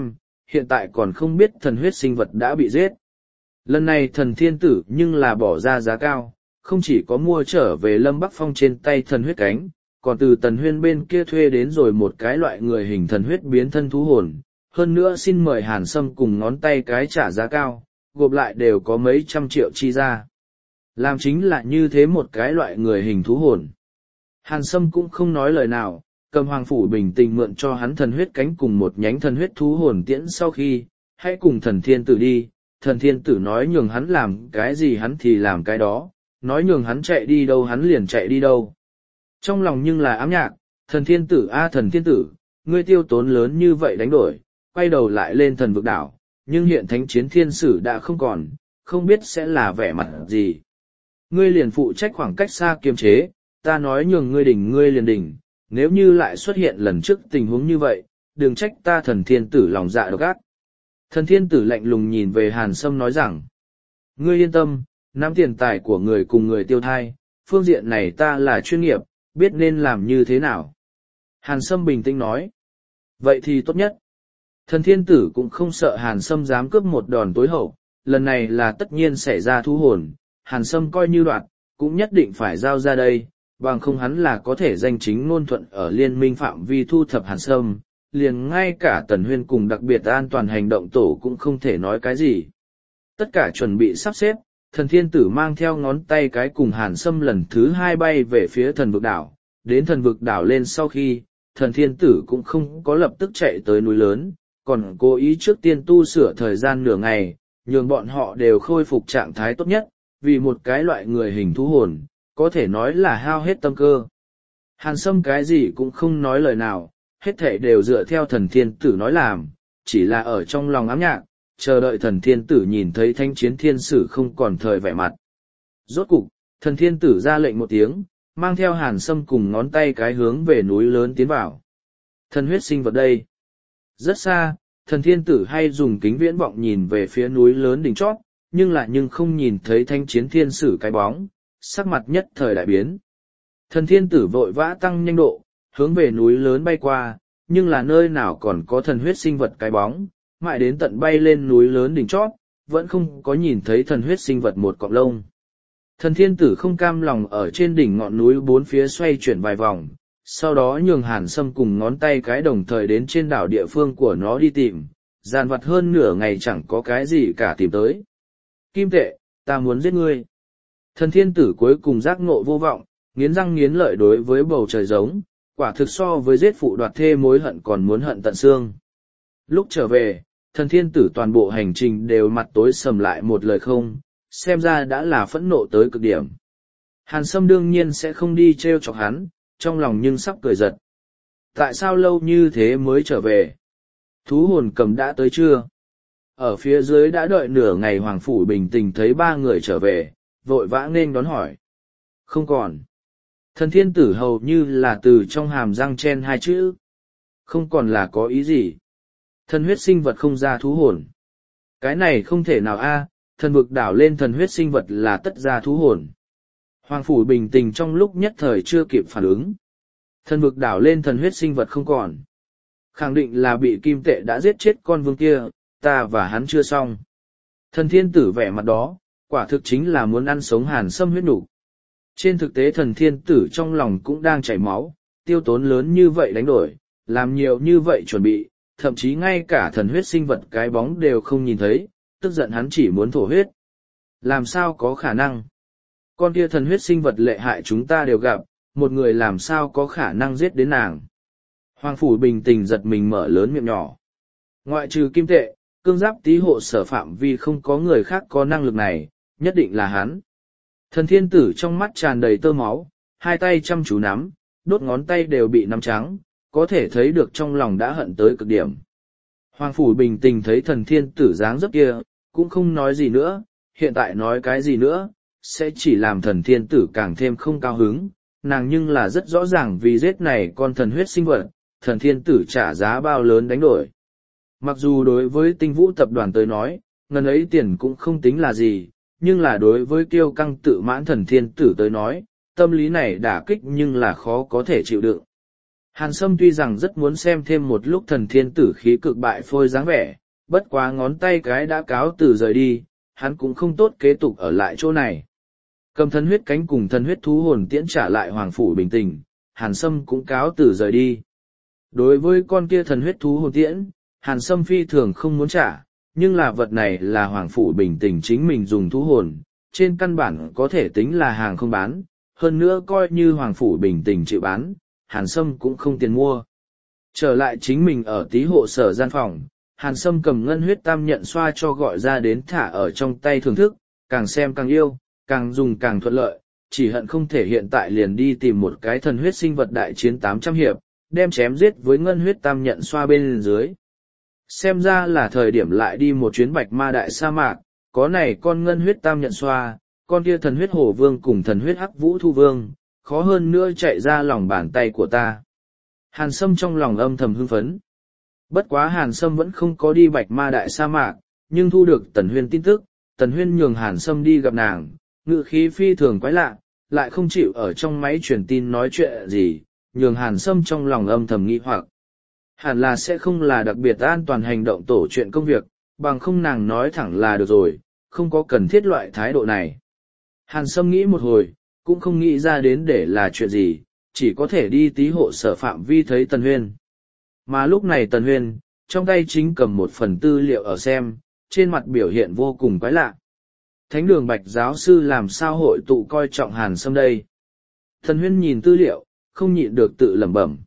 hiện tại còn không biết thần huyết sinh vật đã bị giết. Lần này thần thiên tử nhưng là bỏ ra giá cao, không chỉ có mua trở về Lâm Bắc Phong trên tay thần huyết cánh, còn từ Tần Huyên bên kia thuê đến rồi một cái loại người hình thần huyết biến thân thú hồn, hơn nữa xin mời Hàn Sâm cùng ngón tay cái trả giá cao, gộp lại đều có mấy trăm triệu chi ra. Làm chính là như thế một cái loại người hình thú hồn. Hàn Sâm cũng không nói lời nào, cầm Hoàng Phủ Bình Tình mượn cho hắn thần huyết cánh cùng một nhánh thần huyết thú hồn tiễn sau khi, hãy cùng thần thiên tử đi, thần thiên tử nói nhường hắn làm cái gì hắn thì làm cái đó, nói nhường hắn chạy đi đâu hắn liền chạy đi đâu. Trong lòng nhưng là ám nhạc, thần thiên tử thần thiên tử, ngươi tiêu tốn lớn như vậy đánh đổi, quay đầu lại lên thần vực đảo, nhưng hiện thánh chiến thiên sử đã không còn, không biết sẽ là vẻ mặt gì. Ngươi liền phụ trách khoảng cách xa kiềm chế, ta nói nhường ngươi đỉnh ngươi liền đỉnh, nếu như lại xuất hiện lần trước tình huống như vậy, đừng trách ta thần thiên tử lòng dạ độc ác. Thần thiên tử lạnh lùng nhìn về Hàn Sâm nói rằng, ngươi yên tâm, nắm tiền tài của người cùng người tiêu thai, phương diện này ta là chuyên nghiệp, biết nên làm như thế nào. Hàn Sâm bình tĩnh nói, vậy thì tốt nhất. Thần thiên tử cũng không sợ Hàn Sâm dám cướp một đòn tối hậu, lần này là tất nhiên xảy ra thu hồn, Hàn Sâm coi như đoạt, cũng nhất định phải giao ra đây, bằng không hắn là có thể danh chính ngôn thuận ở liên minh phạm vi thu thập Hàn Sâm, liền ngay cả Tần Huyên cùng đặc biệt an toàn hành động tổ cũng không thể nói cái gì. Tất cả chuẩn bị sắp xếp, thần thiên tử mang theo ngón tay cái cùng Hàn Sâm lần thứ hai bay về phía thần vực đảo, đến thần vực đảo lên sau khi, thần thiên tử cũng không có lập tức chạy tới núi lớn, còn cố ý trước tiên tu sửa thời gian nửa ngày, nhường bọn họ đều khôi phục trạng thái tốt nhất, vì một cái loại người hình thú hồn, có thể nói là hao hết tâm cơ. Hàn Sâm cái gì cũng không nói lời nào, hết thảy đều dựa theo thần thiên tử nói làm, chỉ là ở trong lòng ám nhạc, chờ đợi thần thiên tử nhìn thấy thanh chiến thiên sử không còn thời vẻ mặt. Rốt cục, thần thiên tử ra lệnh một tiếng, mang theo Hàn Sâm cùng ngón tay cái hướng về núi lớn tiến vào. Thần huyết sinh vật đây. Rất xa, thần thiên tử hay dùng kính viễn vọng nhìn về phía núi lớn đỉnh chót, nhưng không nhìn thấy thanh chiến thiên sử cái bóng, sắc mặt nhất thời đại biến. Thần thiên tử vội vã tăng nhanh độ, hướng về núi lớn bay qua, nhưng là nơi nào còn có thần huyết sinh vật cái bóng, mãi đến tận bay lên núi lớn đỉnh chót, vẫn không có nhìn thấy thần huyết sinh vật một cọng lông. Thần thiên tử không cam lòng ở trên đỉnh ngọn núi bốn phía xoay chuyển vài vòng, sau đó nhường Hàn Sâm cùng ngón tay cái đồng thời đến trên đảo địa phương của nó đi tìm, dàn vặt hơn nửa ngày chẳng có cái gì cả tìm tới. Kim Tệ, ta muốn giết ngươi. Thần thiên tử cuối cùng giác ngộ vô vọng, nghiến răng nghiến lợi đối với bầu trời giống, quả thực so với giết phụ đoạt thê mối hận còn muốn hận tận xương. Lúc trở về, thần thiên tử toàn bộ hành trình đều mặt tối sầm lại một lời không, xem ra đã là phẫn nộ tới cực điểm. Hàn Sâm đương nhiên sẽ không đi trêu chọc hắn, trong lòng nhưng sắp cười giật. Tại sao lâu như thế mới trở về? Thú hồn cầm đã tới chưa? Ở phía dưới đã đợi nửa ngày Hoàng Phủ Bình Tình thấy ba người trở về, vội vã nên đón hỏi. Không còn. Thần thiên tử hầu như là từ trong hàm răng chen hai chữ. Không còn là có ý gì? Thần huyết sinh vật không ra thú hồn. Cái này không thể nào a, thần vực đảo lên thần huyết sinh vật là tất ra thú hồn. Hoàng Phủ Bình Tình trong lúc nhất thời chưa kịp phản ứng. Thần vực đảo lên thần huyết sinh vật không còn. Khẳng định là bị Kim Tệ đã giết chết con vương kia, ta và hắn chưa xong. Thần thiên tử vẻ mặt đó, quả thực chính là muốn ăn sống Hàn Sâm huyết nục. Trên thực tế thần thiên tử trong lòng cũng đang chảy máu, tiêu tốn lớn như vậy đánh đổi, làm nhiều như vậy chuẩn bị, thậm chí ngay cả thần huyết sinh vật cái bóng đều không nhìn thấy, tức giận hắn chỉ muốn thổ huyết. Làm sao có khả năng? Con kia thần huyết sinh vật lệ hại chúng ta đều gặp, một người làm sao có khả năng giết đến nàng? Hoàng Phủ Bình Tình giật mình mở lớn miệng nhỏ. Ngoại trừ Kim Tệ, cương giáp tí hộ sở phạm vi không có người khác có năng lực này, nhất định là hắn. Thần thiên tử trong mắt tràn đầy tơ máu, hai tay chăm chú nắm, đốt ngón tay đều bị nắm trắng, có thể thấy được trong lòng đã hận tới cực điểm. Hoàng Phủ Bình Tình thấy thần thiên tử dáng dấp kia, cũng không nói gì nữa, hiện tại nói cái gì nữa, sẽ chỉ làm thần thiên tử càng thêm không cao hứng, nàng nhưng là rất rõ ràng vì giết này con thần huyết sinh vật, thần thiên tử trả giá bao lớn đánh đổi. Mặc dù đối với tinh vũ tập đoàn tới nói, ngần ấy tiền cũng không tính là gì, nhưng là đối với kiêu căng tự mãn thần thiên tử tới nói, tâm lý này đả kích nhưng là khó có thể chịu đựng. Hàn Sâm tuy rằng rất muốn xem thêm một lúc thần thiên tử khí cực bại phôi dáng vẻ, bất quá ngón tay cái đã cáo từ rời đi, hắn cũng không tốt kế tục ở lại chỗ này. Cầm thần huyết cánh cùng thần huyết thú hồn tiễn trả lại Hoàng Phủ Bình Tình, Hàn Sâm cũng cáo từ rời đi. Đối với con kia thần huyết thú hồn tiễn, Hàn Sâm phi thường không muốn trả, nhưng là vật này là Hoàng Phủ Bình Tình chính mình dùng thú hồn, trên căn bản có thể tính là hàng không bán, hơn nữa coi như Hoàng Phủ Bình Tình chịu bán, Hàn Sâm cũng không tiền mua. Trở lại chính mình ở tí hộ sở gian phòng, Hàn Sâm cầm ngân huyết tam nhận xoa cho gọi ra đến thả ở trong tay thưởng thức, càng xem càng yêu, càng dùng càng thuận lợi, chỉ hận không thể hiện tại liền đi tìm một cái thần huyết sinh vật đại chiến 800 hiệp, đem chém giết với ngân huyết tam nhận xoa bên dưới. Xem ra là thời điểm lại đi một chuyến bạch ma đại sa mạc, có này con ngân huyết tam nhận xoa, con kia thần huyết hổ vương cùng thần huyết hắc vũ thu vương, khó hơn nữa chạy ra lòng bàn tay của ta. Hàn Sâm trong lòng âm thầm hưng phấn. Bất quá Hàn Sâm vẫn không có đi bạch ma đại sa mạc, nhưng thu được Tần Huyên tin tức, Tần Huyên nhường Hàn Sâm đi gặp nàng, ngự khí phi thường quái lạ, lại không chịu ở trong máy truyền tin nói chuyện gì, nhường Hàn Sâm trong lòng âm thầm nghi hoặc. Hẳn là sẽ không là đặc biệt an toàn hành động tổ chuyện công việc, bằng không nàng nói thẳng là được rồi, không có cần thiết loại thái độ này. Hàn Sâm nghĩ một hồi, cũng không nghĩ ra đến để là chuyện gì, chỉ có thể đi tí hộ sở phạm vi thấy Tần Huyên. Mà lúc này Tần Huyên, trong tay chính cầm một phần tư liệu ở xem, trên mặt biểu hiện vô cùng quái lạ. Thánh đường Bạch giáo sư làm sao hội tụ coi trọng Hàn Sâm đây? Tần Huyên nhìn tư liệu, không nhịn được tự lẩm bẩm.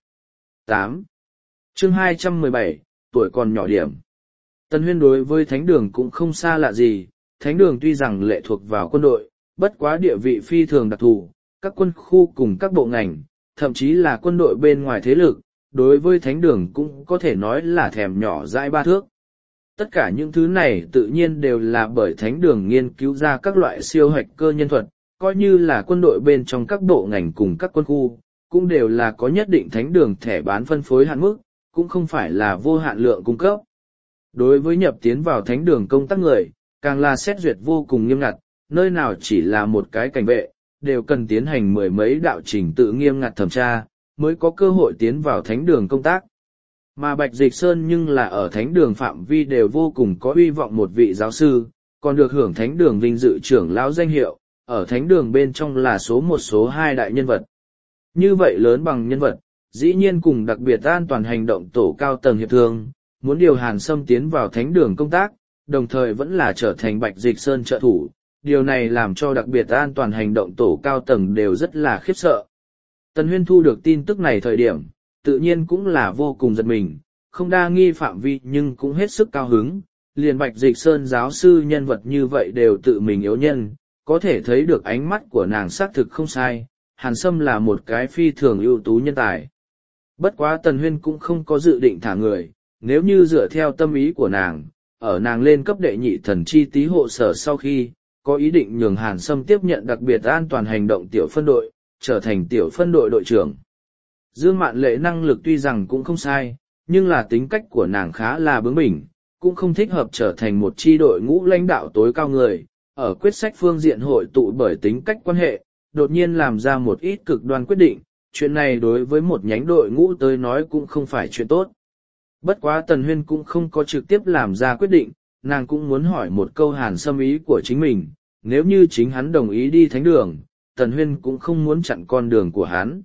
8. Chương 217, tuổi còn nhỏ điểm. Tần Huyên đối với thánh đường cũng không xa lạ gì, thánh đường tuy rằng lệ thuộc vào quân đội, bất quá địa vị phi thường đặc thù, các quân khu cùng các bộ ngành, thậm chí là quân đội bên ngoài thế lực, đối với thánh đường cũng có thể nói là thèm nhỏ dãi ba thước. Tất cả những thứ này tự nhiên đều là bởi thánh đường nghiên cứu ra các loại siêu hạch cơ nhân thuật, coi như là quân đội bên trong các bộ ngành cùng các quân khu, cũng đều là có nhất định thánh đường thẻ bán phân phối hạn mức, cũng không phải là vô hạn lượng cung cấp. Đối với nhập tiến vào thánh đường công tác người, càng là xét duyệt vô cùng nghiêm ngặt, nơi nào chỉ là một cái cảnh vệ, đều cần tiến hành mười mấy đạo trình tự nghiêm ngặt thẩm tra, mới có cơ hội tiến vào thánh đường công tác. Mà Bạch Dịch Sơn nhưng là ở thánh đường phạm vi đều vô cùng có uy vọng một vị giáo sư, còn được hưởng thánh đường vinh dự trưởng lão danh hiệu, ở thánh đường bên trong là số một số hai đại nhân vật. Như vậy lớn bằng nhân vật, dĩ nhiên cùng đặc biệt an toàn hành động tổ cao tầng hiệp thương, muốn điều Hàn Sâm tiến vào thánh đường công tác, đồng thời vẫn là trở thành Bạch Dịch Sơn trợ thủ. Điều này làm cho đặc biệt an toàn hành động tổ cao tầng đều rất là khiếp sợ. Tần Huyên thu được tin tức này thời điểm, tự nhiên cũng là vô cùng giật mình, không đa nghi phạm vi nhưng cũng hết sức cao hứng, liền Bạch Dịch Sơn giáo sư nhân vật như vậy đều tự mình yếu nhân, có thể thấy được ánh mắt của nàng xác thực không sai, Hàn Sâm là một cái phi thường ưu tú nhân tài. Bất quá Tần Huyên cũng không có dự định thả người, nếu như dựa theo tâm ý của nàng, ở nàng lên cấp đệ nhị thần chi tí hộ sở sau khi, có ý định nhường Hàn Sâm tiếp nhận đặc biệt an toàn hành động tiểu phân đội, trở thành tiểu phân đội đội trưởng. Dương Mạn Lệ năng lực tuy rằng cũng không sai, nhưng là tính cách của nàng khá là bướng bỉnh, cũng không thích hợp trở thành một chi đội ngũ lãnh đạo tối cao người, ở quyết sách phương diện hội tụ bởi tính cách quan hệ, đột nhiên làm ra một ít cực đoan quyết định, chuyện này đối với một nhánh đội ngũ tới nói cũng không phải chuyện tốt. Bất quá Tần Huyên cũng không có trực tiếp làm ra quyết định, nàng cũng muốn hỏi một câu Hàn Sâm ý của chính mình, nếu như chính hắn đồng ý đi thánh đường, Tần Huyên cũng không muốn chặn con đường của hắn.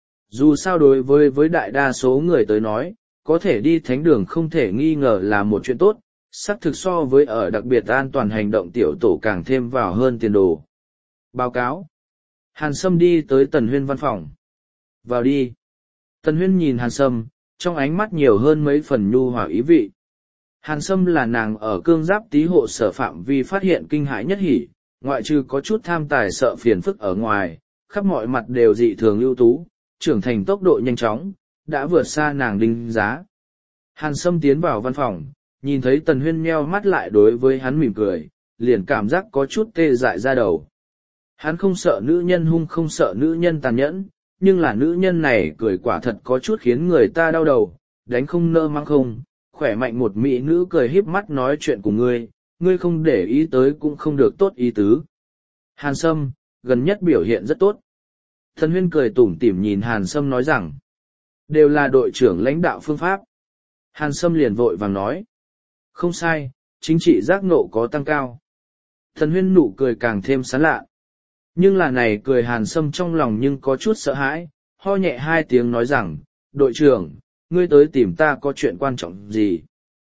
Dù sao đối với đại đa số người tới nói, có thể đi thánh đường không thể nghi ngờ là một chuyện tốt, xác thực so với ở đặc biệt an toàn hành động tiểu tổ càng thêm vào hơn tiền đồ. Báo cáo. Hàn Sâm đi tới Tần Huyên văn phòng. Vào đi. Tần Huyên nhìn Hàn Sâm, trong ánh mắt nhiều hơn mấy phần nhu hòa ý vị. Hàn Sâm là nàng ở cương giáp tí hộ sở phạm vi phát hiện kinh hãi nhất hỉ, ngoại trừ có chút tham tài sợ phiền phức ở ngoài, khắp mọi mặt đều dị thường ưu tú, trưởng thành tốc độ nhanh chóng, đã vượt xa nàng đánh giá. Hàn Sâm tiến vào văn phòng, nhìn thấy Tần Huyên nheo mắt lại đối với hắn mỉm cười, liền cảm giác có chút tê dại ra đầu. Hắn không sợ nữ nhân hung không sợ nữ nhân tàn nhẫn, nhưng là nữ nhân này cười quả thật có chút khiến người ta đau đầu, đánh không nơ mang không, khỏe mạnh một mỹ nữ cười híp mắt nói chuyện của ngươi, ngươi không để ý tới cũng không được tốt ý tứ. Hàn Sâm, gần nhất biểu hiện rất tốt. Tần Huyên cười tủm tỉm nhìn Hàn Sâm nói rằng, đều là đội trưởng lãnh đạo phương pháp. Hàn Sâm liền vội vàng nói, Không sai, chính trị giác ngộ có tăng cao. Tần Huyên nụ cười càng thêm sán lạ. Nhưng là này cười Hàn Sâm trong lòng nhưng có chút sợ hãi, ho nhẹ hai tiếng nói rằng, đội trưởng, ngươi tới tìm ta có chuyện quan trọng gì?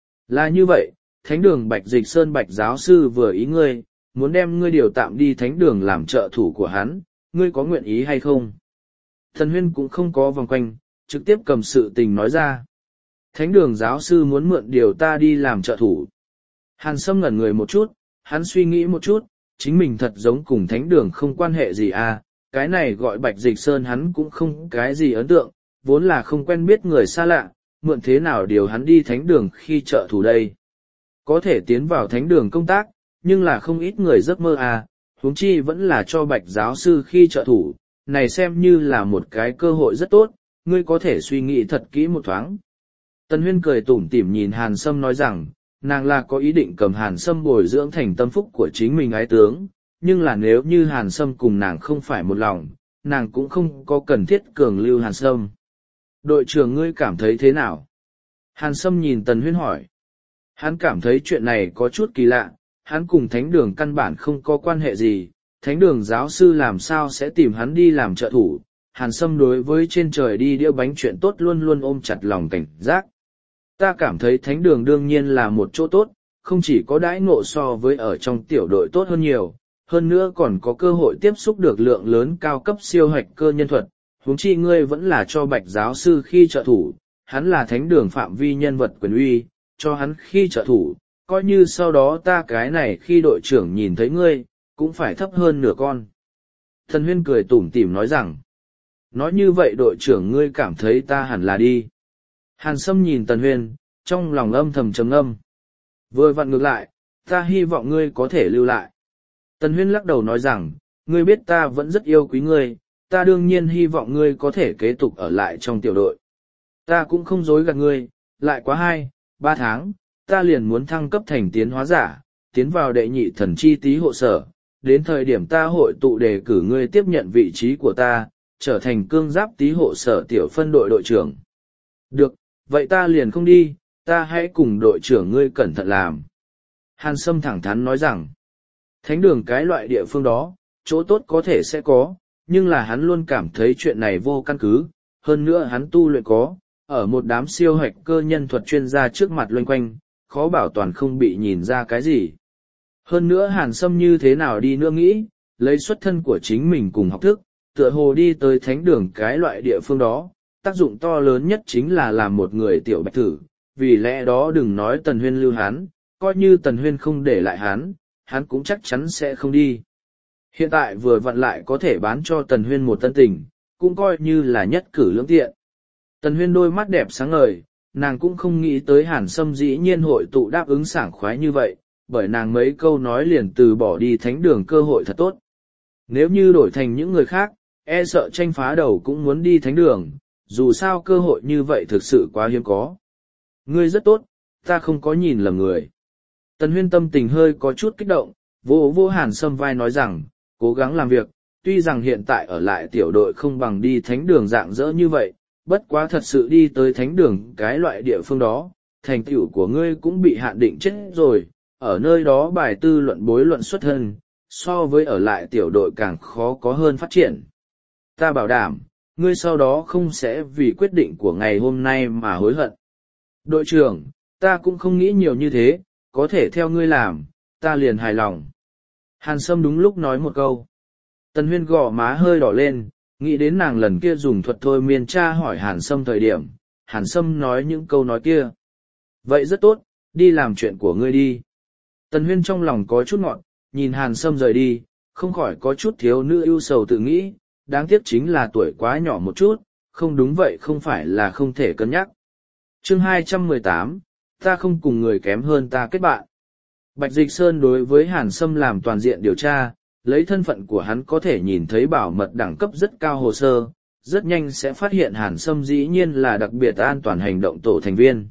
Là như vậy, thánh đường Bạch Dịch Sơn Bạch giáo sư vừa ý ngươi, muốn đem ngươi điều tạm đi thánh đường làm trợ thủ của hắn, ngươi có nguyện ý hay không? Tần Huyên cũng không có vòng quanh, trực tiếp cầm sự tình nói ra. Thánh đường giáo sư muốn mượn điều ta đi làm trợ thủ. Hàn Sâm ngẩn người một chút, hắn suy nghĩ một chút, chính mình thật giống cùng thánh đường không quan hệ gì à, cái này gọi Bạch Dịch Sơn hắn cũng không cái gì ấn tượng, vốn là không quen biết người xa lạ, mượn thế nào điều hắn đi thánh đường khi trợ thủ đây. Có thể tiến vào thánh đường công tác, nhưng là không ít người giấc mơ à, huống chi vẫn là cho Bạch giáo sư khi trợ thủ, này xem như là một cái cơ hội rất tốt, ngươi có thể suy nghĩ thật kỹ một thoáng. Tần Huyên cười tủm tỉm nhìn Hàn Sâm nói rằng, nàng là có ý định cầm Hàn Sâm bồi dưỡng thành tâm phúc của chính mình ái tướng, nhưng là nếu như Hàn Sâm cùng nàng không phải một lòng, nàng cũng không có cần thiết cường lưu Hàn Sâm. Đội trưởng ngươi cảm thấy thế nào? Hàn Sâm nhìn Tần Huyên hỏi. Hắn cảm thấy chuyện này có chút kỳ lạ, hắn cùng thánh đường căn bản không có quan hệ gì, thánh đường giáo sư làm sao sẽ tìm hắn đi làm trợ thủ. Hàn Sâm đối với trên trời đi đĩa bánh chuyện tốt luôn luôn ôm chặt lòng cảnh giác. Ta cảm thấy thánh đường đương nhiên là một chỗ tốt, không chỉ có đãi ngộ so với ở trong tiểu đội tốt hơn nhiều, hơn nữa còn có cơ hội tiếp xúc được lượng lớn cao cấp siêu hoạch cơ nhân thuật, huống chi ngươi vẫn là cho Bạch giáo sư khi trợ thủ, hắn là thánh đường phạm vi nhân vật quyền uy, cho hắn khi trợ thủ, coi như sau đó ta cái này khi đội trưởng nhìn thấy ngươi, cũng phải thấp hơn nửa con. Thần Huyên cười tủm tỉm nói rằng, nói như vậy đội trưởng ngươi cảm thấy ta hẳn là đi. Hàn Sâm nhìn Tần Huyên, trong lòng âm thầm trầm ngâm. Vừa vặn ngược lại, ta hy vọng ngươi có thể lưu lại. Tần Huyên lắc đầu nói rằng, ngươi biết ta vẫn rất yêu quý ngươi, ta đương nhiên hy vọng ngươi có thể kế tục ở lại trong tiểu đội. Ta cũng không dối gạt ngươi, lại quá 2-3 tháng, ta liền muốn thăng cấp thành tiến hóa giả, tiến vào đệ nhị thần chi tý hộ sở, đến thời điểm ta hội tụ đề cử ngươi tiếp nhận vị trí của ta, trở thành cương giáp tý hộ sở tiểu phân đội đội trưởng. Được, vậy ta liền không đi, ta hãy cùng đội trưởng ngươi cẩn thận làm. Hàn Sâm thẳng thắn nói rằng, thánh đường cái loại địa phương đó, chỗ tốt có thể sẽ có, nhưng là hắn luôn cảm thấy chuyện này vô căn cứ, hơn nữa hắn tu luyện có, ở một đám siêu hoạch cơ nhân thuật chuyên gia trước mặt loanh quanh, khó bảo toàn không bị nhìn ra cái gì. Hơn nữa Hàn Sâm như thế nào đi nữa nghĩ, lấy xuất thân của chính mình cùng học thức, tựa hồ đi tới thánh đường cái loại địa phương đó, tác dụng to lớn nhất chính là làm một người tiểu bạch thử, vì lẽ đó đừng nói Tần Huyên lưu hắn, coi như Tần Huyên không để lại hắn cũng chắc chắn sẽ không đi. Hiện tại vừa vặn lại có thể bán cho Tần Huyên một tân tình, cũng coi như là nhất cử lưỡng tiện. Tần Huyên đôi mắt đẹp sáng ngời, nàng cũng không nghĩ tới Hàn Sâm dĩ nhiên hội tụ đáp ứng sảng khoái như vậy, bởi nàng mấy câu nói liền từ bỏ đi thánh đường cơ hội thật tốt. Nếu như đổi thành những người khác, e sợ tranh phá đầu cũng muốn đi thánh đường, dù sao cơ hội như vậy thực sự quá hiếm có. Ngươi rất tốt, ta không có nhìn lầm người. Tần Huyên tâm tình hơi có chút kích động, vô Hàn Sâm vai nói rằng, cố gắng làm việc, tuy rằng hiện tại ở lại tiểu đội không bằng đi thánh đường dạng dỡ như vậy, bất quá thật sự đi tới thánh đường cái loại địa phương đó, thành tựu của ngươi cũng bị hạn định chết rồi, ở nơi đó bài tư luận bối luận xuất thân, so với ở lại tiểu đội càng khó có hơn phát triển. Ta bảo đảm, ngươi sau đó không sẽ vì quyết định của ngày hôm nay mà hối hận. Đội trưởng, ta cũng không nghĩ nhiều như thế, có thể theo ngươi làm, ta liền hài lòng. Hàn Sâm đúng lúc nói một câu. Tần Huyên gò má hơi đỏ lên, nghĩ đến nàng lần kia dùng thuật thôi miên tra hỏi Hàn Sâm thời điểm, Hàn Sâm nói những câu nói kia. Vậy rất tốt, đi làm chuyện của ngươi đi. Tần Huyên trong lòng có chút ngọn, nhìn Hàn Sâm rời đi, không khỏi có chút thiếu nữ ưu sầu tự nghĩ, đáng tiếc chính là tuổi quá nhỏ một chút, không đúng vậy không phải là không thể cân nhắc. Chương 218, ta không cùng người kém hơn ta kết bạn. Bạch Dịch Sơn đối với Hàn Sâm làm toàn diện điều tra, lấy thân phận của hắn có thể nhìn thấy bảo mật đẳng cấp rất cao hồ sơ, rất nhanh sẽ phát hiện Hàn Sâm dĩ nhiên là đặc biệt an toàn hành động tổ thành viên.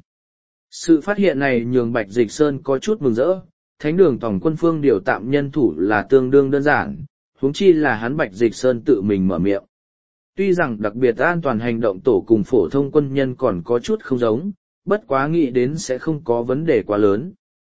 Sự phát hiện này nhường Bạch Dịch Sơn có chút mừng rỡ, thánh đường tổng quân phương điều tạm nhân thủ là tương đương đơn giản, huống chi là hắn Bạch Dịch Sơn tự mình mở miệng. Tuy rằng đặc biệt an toàn hành động tổ cùng phổ thông quân nhân còn có chút không giống, bất quá nghĩ đến sẽ không có vấn đề quá lớn.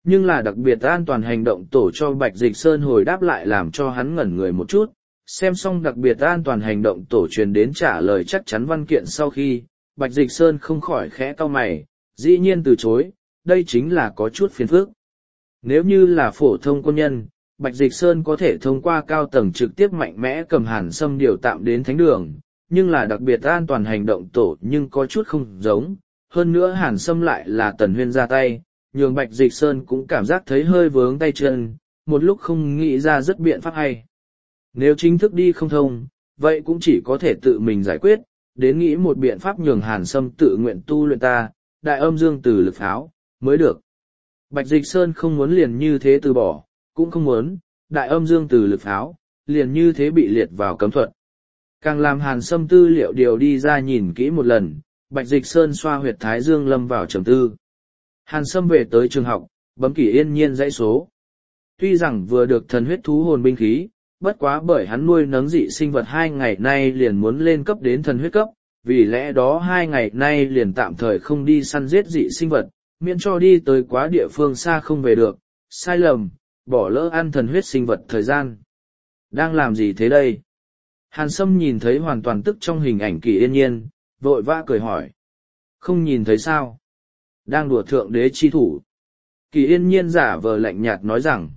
Nhưng là đặc biệt an toàn hành động tổ cho Bạch Dịch Sơn hồi đáp lại làm cho hắn ngẩn người một chút, xem xong đặc biệt an toàn hành động tổ truyền đến trả lời chắc chắn văn kiện sau khi, Bạch Dịch Sơn không khỏi khẽ cau mày, dĩ nhiên từ chối, đây chính là có chút phiền phức. Nếu như là phổ thông quân nhân, Bạch Dịch Sơn có thể thông qua cao tầng trực tiếp mạnh mẽ cầm Hàn Sâm điều tạm đến thánh đường, nhưng là đặc biệt an toàn hành động tổ nhưng có chút không giống, hơn nữa Hàn Sâm lại là Tần Huyên ra tay, nhường Bạch Dịch Sơn cũng cảm giác thấy hơi vướng tay chân, một lúc không nghĩ ra rất biện pháp hay. Nếu chính thức đi không thông, vậy cũng chỉ có thể tự mình giải quyết, đến nghĩ một biện pháp nhường Hàn Sâm tự nguyện tu luyện ta, đại âm dương từ lực pháo, mới được. Bạch Dịch Sơn không muốn liền như thế từ bỏ, cũng không muốn, đại âm dương từ lực pháo, liền như thế bị liệt vào cấm thuật. Càng làm Hàn Sâm tư liệu điều đi ra nhìn kỹ một lần, Bạch Dịch Sơn xoa huyệt thái dương lâm vào trầm tư. Hàn Sâm về tới trường học, bấm Kỷ Yên Nhiên dãy số. Tuy rằng vừa được thần huyết thú hồn binh khí, bất quá bởi hắn nuôi nấng dị sinh vật 2 ngày nay liền muốn lên cấp đến thần huyết cấp, vì lẽ đó 2 ngày nay liền tạm thời không đi săn giết dị sinh vật, miễn cho đi tới quá địa phương xa không về được, sai lầm, bỏ lỡ ăn thần huyết sinh vật thời gian. Đang làm gì thế đây? Hàn Sâm nhìn thấy hoàn toàn tức trong hình ảnh Kỷ Yên Nhiên, vội vã cười hỏi. Không nhìn thấy sao? Đang đùa thượng đế chi thủ. Kỷ Yên Nhiên giả vờ lạnh nhạt nói rằng.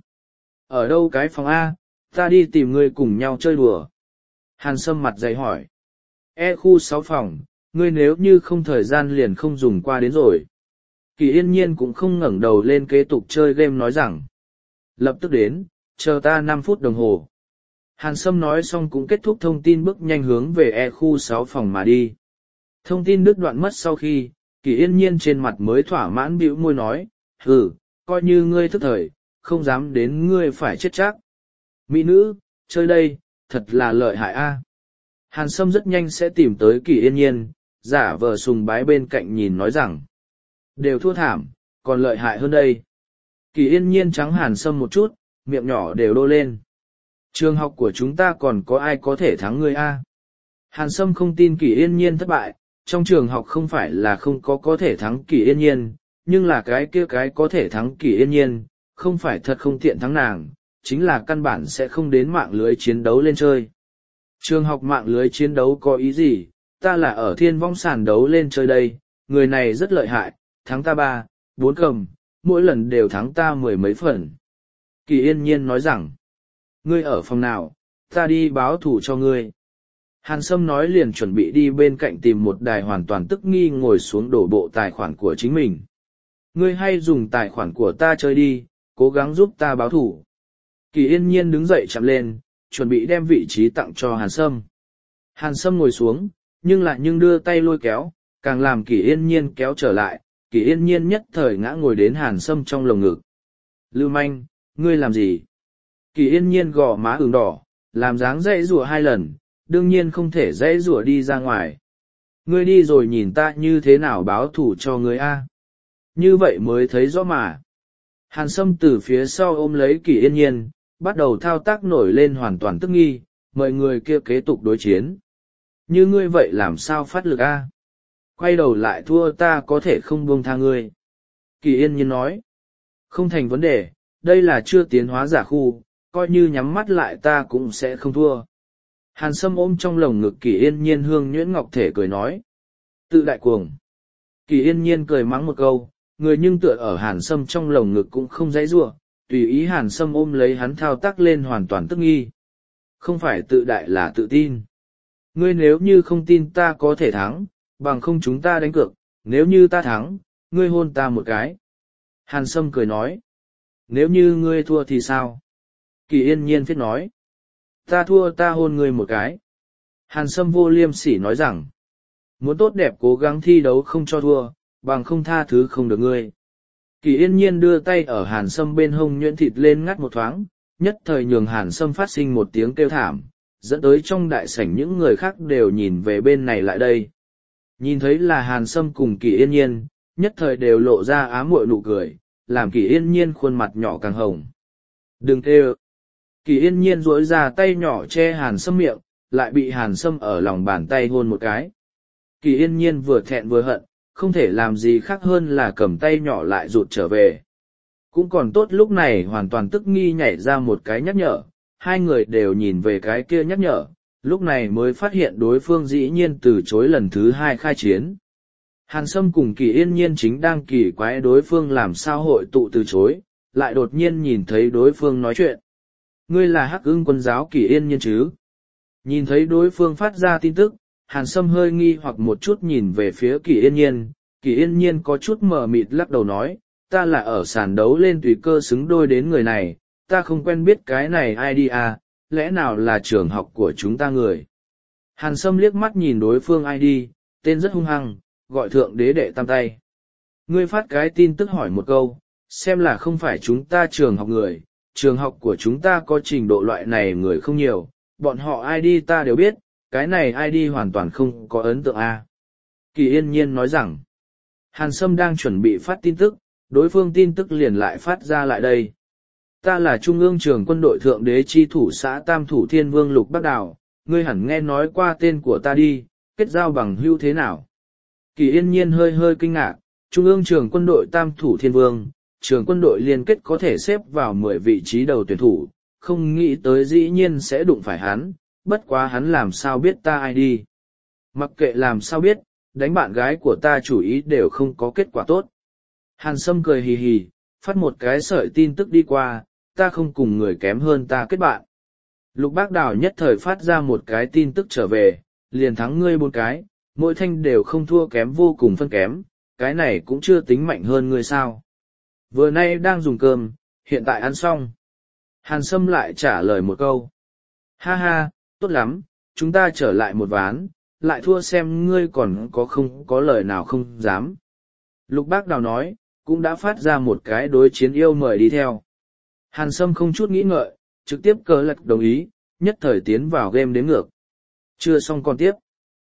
Ở đâu cái phòng A, ta đi tìm ngươi cùng nhau chơi đùa. Hàn Sâm mặt dày hỏi. Khu 6 phòng, ngươi nếu như không thời gian liền không dùng qua đến rồi. Kỷ Yên Nhiên cũng không ngẩng đầu lên kế tục chơi game nói rằng. Lập tức đến, chờ ta 5 phút đồng hồ. Hàn Sâm nói xong cũng kết thúc thông tin bước nhanh hướng về khu 6 phòng mà đi. Thông tin đứt đoạn mất sau khi, Kỷ Yên Nhiên trên mặt mới thỏa mãn bĩu môi nói, coi như ngươi thức thời, không dám đến ngươi phải chết chắc. Mỹ nữ, chơi đây, thật là lợi hại a. Hàn Sâm rất nhanh sẽ tìm tới Kỷ Yên Nhiên, giả vờ sùng bái bên cạnh nhìn nói rằng, đều thua thảm, còn lợi hại hơn đây. Kỷ Yên Nhiên trắng Hàn Sâm một chút, miệng nhỏ đều đô lên. Trường học của chúng ta còn có ai có thể thắng ngươi a? Hàn Sâm không tin Kỷ Yên Nhiên thất bại, trong trường học không phải là không có thể thắng Kỷ Yên Nhiên, nhưng là cái kia cái có thể thắng Kỷ Yên Nhiên, không phải thật không tiện thắng nàng, chính là căn bản sẽ không đến mạng lưới chiến đấu lên chơi. Trường học mạng lưới chiến đấu có ý gì, ta là ở thiên vong sàn đấu lên chơi đây, người này rất lợi hại, thắng ta 3, 4 cầm, mỗi lần đều thắng ta 10 mấy phần. Kỷ Yên Nhiên nói rằng, ngươi ở phòng nào, ta đi báo thủ cho ngươi. Hàn Sâm nói liền chuẩn bị đi bên cạnh tìm một đài hoàn toàn tức nghi ngồi xuống đổ bộ tài khoản của chính mình. Ngươi hay dùng tài khoản của ta chơi đi, cố gắng giúp ta báo thủ. Kỷ Yên Nhiên đứng dậy chạm lên, chuẩn bị đem vị trí tặng cho Hàn Sâm. Hàn Sâm ngồi xuống, nhưng đưa tay lôi kéo, càng làm Kỷ Yên Nhiên kéo trở lại, Kỷ Yên Nhiên nhất thời ngã ngồi đến Hàn Sâm trong lồng ngực. Lưu manh, ngươi làm gì? Kỷ Yên Nhiên gò má ửng đỏ, làm dáng dãy rủa 2 lần, đương nhiên không thể dãy rủa đi ra ngoài. Ngươi đi rồi nhìn ta như thế nào báo thủ cho ngươi a? Như vậy mới thấy rõ mà. Hàn Sâm từ phía sau ôm lấy Kỷ Yên Nhiên, bắt đầu thao tác nổi lên hoàn toàn tức nghi, mời người kia kế tục đối chiến. Như ngươi vậy làm sao phát lực a? Quay đầu lại thua ta có thể không buông tha ngươi. Kỷ Yên Nhiên nói. Không thành vấn đề, đây là chưa tiến hóa giả khu, coi như nhắm mắt lại ta cũng sẽ không thua. Hàn Sâm ôm trong lồng ngực Kỷ Yên Nhiên hương nhuyễn ngọc thể cười nói. Tự đại cuồng. Kỷ Yên Nhiên cười mắng một câu, người nhưng tựa ở Hàn Sâm trong lồng ngực cũng không dãy giụa, tùy ý Hàn Sâm ôm lấy hắn thao tác lên hoàn toàn tức nghi. Không phải tự đại là tự tin. Ngươi nếu như không tin ta có thể thắng, bằng không chúng ta đánh cược, nếu như ta thắng, ngươi hôn ta một cái. Hàn Sâm cười nói. Nếu như ngươi thua thì sao? Kỷ Yên Nhiên phết nói. Ta thua ta hôn ngươi một cái. Hàn Sâm vô liêm sỉ nói rằng. Muốn tốt đẹp cố gắng thi đấu không cho thua, bằng không tha thứ không được ngươi. Kỷ Yên Nhiên đưa tay ở Hàn Sâm bên hông nhuyễn thịt lên ngắt một thoáng, nhất thời nhường Hàn Sâm phát sinh một tiếng kêu thảm, dẫn tới trong đại sảnh những người khác đều nhìn về bên này lại đây. Nhìn thấy là Hàn Sâm cùng Kỷ Yên Nhiên, nhất thời đều lộ ra ám muội nụ cười, làm Kỷ Yên Nhiên khuôn mặt nhỏ càng hồng. Đừng kêu. Kỷ Yên Nhiên duỗi ra tay nhỏ che Hàn Sâm miệng, lại bị Hàn Sâm ở lòng bàn tay hôn một cái. Kỷ Yên Nhiên vừa thẹn vừa hận, không thể làm gì khác hơn là cầm tay nhỏ lại rụt trở về. Cũng còn tốt lúc này hoàn toàn tức nghi nhảy ra một cái nhắc nhở, hai người đều nhìn về cái kia nhắc nhở, lúc này mới phát hiện đối phương dĩ nhiên từ chối lần thứ hai khai chiến. Hàn Sâm cùng Kỳ Yên Nhiên chính đang kỳ quái đối phương làm sao hội tụ từ chối, lại đột nhiên nhìn thấy đối phương nói chuyện. Ngươi là Hắc Ưng Quân giáo Kỳ Yên Nhiên chứ? Nhìn thấy đối phương phát ra tin tức, Hàn Sâm hơi nghi hoặc một chút nhìn về phía Kỳ Yên Nhiên, Kỳ Yên Nhiên có chút mờ mịt lắc đầu nói, ta là ở sàn đấu lên tùy cơ xứng đôi đến người này, ta không quen biết cái này ai đi à, lẽ nào là trường học của chúng ta người. Hàn Sâm liếc mắt nhìn đối phương ID, tên rất hung hăng, gọi thượng đế đệ tam tay. Ngươi phát cái tin tức hỏi một câu, xem là không phải chúng ta trường học người, trường học của chúng ta có trình độ loại này người không nhiều, bọn họ ID ta đều biết, cái này ID hoàn toàn không có ấn tượng A. Kỳ Yên Nhiên nói rằng, Hàn Sâm đang chuẩn bị phát tin tức, đối phương tin tức liền lại phát ra lại đây. Ta là Trung ương trường quân đội thượng đế chi thủ xã Tam Thủ Thiên Vương Lục Bắc Đào, ngươi hẳn nghe nói qua tên của ta đi, kết giao bằng hữu thế nào? Kỳ Yên Nhiên hơi hơi kinh ngạc, Trung ương trường quân đội Tam Thủ Thiên Vương, trường quân đội liên kết có thể xếp vào 10 vị trí đầu tuyển thủ, không nghĩ tới dĩ nhiên sẽ đụng phải hắn, bất quá hắn làm sao biết ta ai đi. Mặc kệ làm sao biết, đánh bạn gái của ta chủ ý đều không có kết quả tốt. Hàn Sâm cười hì hì, phát một cái sợi tin tức đi qua, ta không cùng người kém hơn ta kết bạn. Lục Bác Đào nhất thời phát ra một cái tin tức trở về, liền thắng ngươi 4 cái, mỗi thanh đều không thua kém vô cùng phân kém, cái này cũng chưa tính mạnh hơn ngươi sao. Vừa nay đang dùng cơm, hiện tại ăn xong. Hàn Sâm lại trả lời một câu. Ha ha, tốt lắm, chúng ta trở lại một ván, lại thua xem ngươi còn có không có lời nào không dám. Lục Bác Đào nói, cũng đã phát ra một cái đối chiến yêu mời đi theo. Hàn Sâm không chút nghĩ ngợi, trực tiếp cờ lật đồng ý, nhất thời tiến vào game đếm ngược. Chưa xong còn tiếp.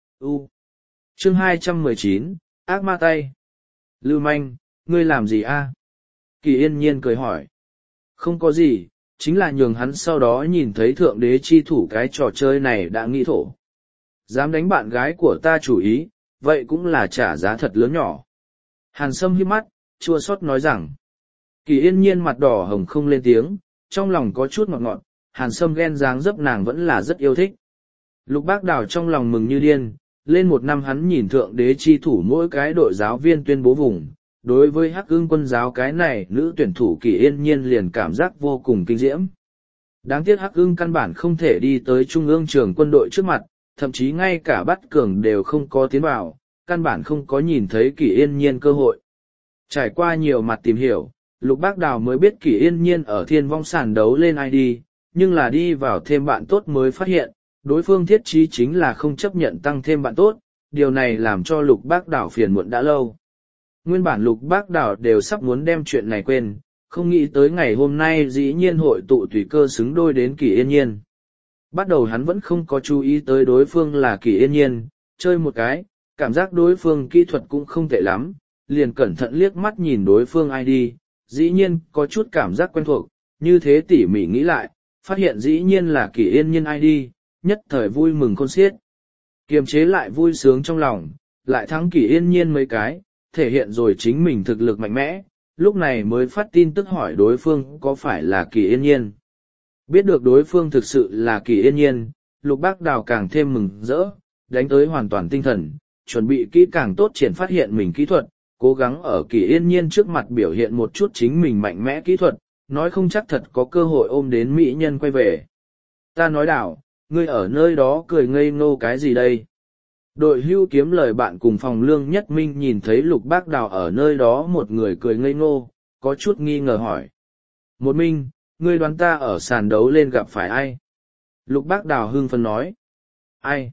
Chương 219, ác ma tay. Lưu manh, ngươi làm gì a? Kỳ Yên Nhiên cười hỏi. Không có gì, chính là nhường hắn sau đó nhìn thấy thượng đế chi thủ cái trò chơi này đã nghĩ thổ. Dám đánh bạn gái của ta chủ ý, vậy cũng là trả giá thật lớn nhỏ. Hàn Sâm híp mắt, chua xót nói rằng. Kỳ Yên Nhiên mặt đỏ hồng không lên tiếng, trong lòng có chút ngọt ngọt, Hàn Sâm ghen dáng dấp nàng vẫn là rất yêu thích. Lục Bác Đào trong lòng mừng như điên, lên một năm hắn nhìn thượng đế chi thủ mỗi cái đội giáo viên tuyên bố vùng, đối với Hắc Ưng Quân giáo cái này nữ tuyển thủ Kỳ Yên Nhiên liền cảm giác vô cùng kinh diễm. Đáng tiếc Hắc Ưng căn bản không thể đi tới trung ương trường quân đội trước mặt, thậm chí ngay cả bắt cường đều không có tiến vào, căn bản không có nhìn thấy Kỳ Yên Nhiên cơ hội. Trải qua nhiều mặt tìm hiểu, Lục Bác Đào mới biết Kỳ Yên Nhiên ở thiên vong sàn đấu lên ID, nhưng là đi vào thêm bạn tốt mới phát hiện, đối phương thiết chí chính là không chấp nhận tăng thêm bạn tốt, điều này làm cho Lục Bác Đào phiền muộn đã lâu. Nguyên bản Lục Bác Đào đều sắp muốn đem chuyện này quên, không nghĩ tới ngày hôm nay dĩ nhiên hội tụ tùy cơ xứng đôi đến Kỳ Yên Nhiên. Bắt đầu hắn vẫn không có chú ý tới đối phương là Kỳ Yên Nhiên, chơi một cái, cảm giác đối phương kỹ thuật cũng không tệ lắm, liền cẩn thận liếc mắt nhìn đối phương ID, dĩ nhiên có chút cảm giác quen thuộc, như thế tỉ mỉ nghĩ lại, phát hiện dĩ nhiên là Kỳ Yên Nhiên ID, nhất thời vui mừng khôn xiết. Kiềm chế lại vui sướng trong lòng, lại thắng Kỳ Yên Nhiên mấy cái, thể hiện rồi chính mình thực lực mạnh mẽ, lúc này mới phát tin tức hỏi đối phương có phải là Kỳ Yên Nhiên. Biết được đối phương thực sự là Kỳ Yên Nhiên, Lục Bác Đào càng thêm mừng rỡ, đánh tới hoàn toàn tinh thần, chuẩn bị kỹ càng tốt triển phát hiện mình kỹ thuật, cố gắng ở Kỳ Yên Nhiên trước mặt biểu hiện một chút chính mình mạnh mẽ kỹ thuật, nói không chắc thật có cơ hội ôm đến mỹ nhân quay về. Ta nói Đào, ngươi ở nơi đó cười ngây ngô cái gì đây? Đội hưu kiếm lời bạn cùng phòng Lương Nhất Minh nhìn thấy Lục Bác Đào ở nơi đó một người cười ngây ngô, có chút nghi ngờ hỏi. Một Minh, ngươi đoán ta ở sàn đấu lên gặp phải ai? Lục Bác Đào hưng phấn nói. Ai?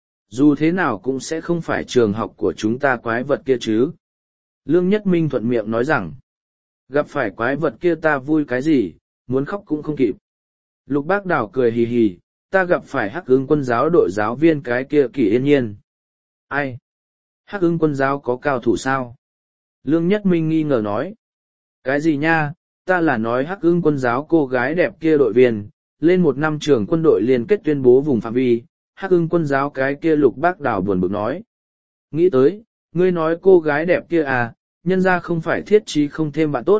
Dù thế nào cũng sẽ không phải trường học của chúng ta quái vật kia chứ. Lương Nhất Minh thuận miệng nói rằng. Gặp phải quái vật kia ta vui cái gì, muốn khóc cũng không kịp. Lục Bác Đào cười hì hì, ta gặp phải Hắc Ưng Quân giáo đội giáo viên cái kia Kỳ Yên Nhiên. Ai? Hắc Ưng Quân giáo có cao thủ sao? Lương Nhất Minh nghi ngờ nói. Cái gì nha, ta là nói Hắc Ưng Quân giáo cô gái đẹp kia đội viên, lên một năm trường quân đội liên kết tuyên bố vùng phạm vi, Hắc Ưng Quân giáo cái kia Lục Bác Đào buồn bực nói. Nghĩ tới, ngươi nói cô gái đẹp kia à, nhân ra không phải thiết trí không thêm bạn tốt,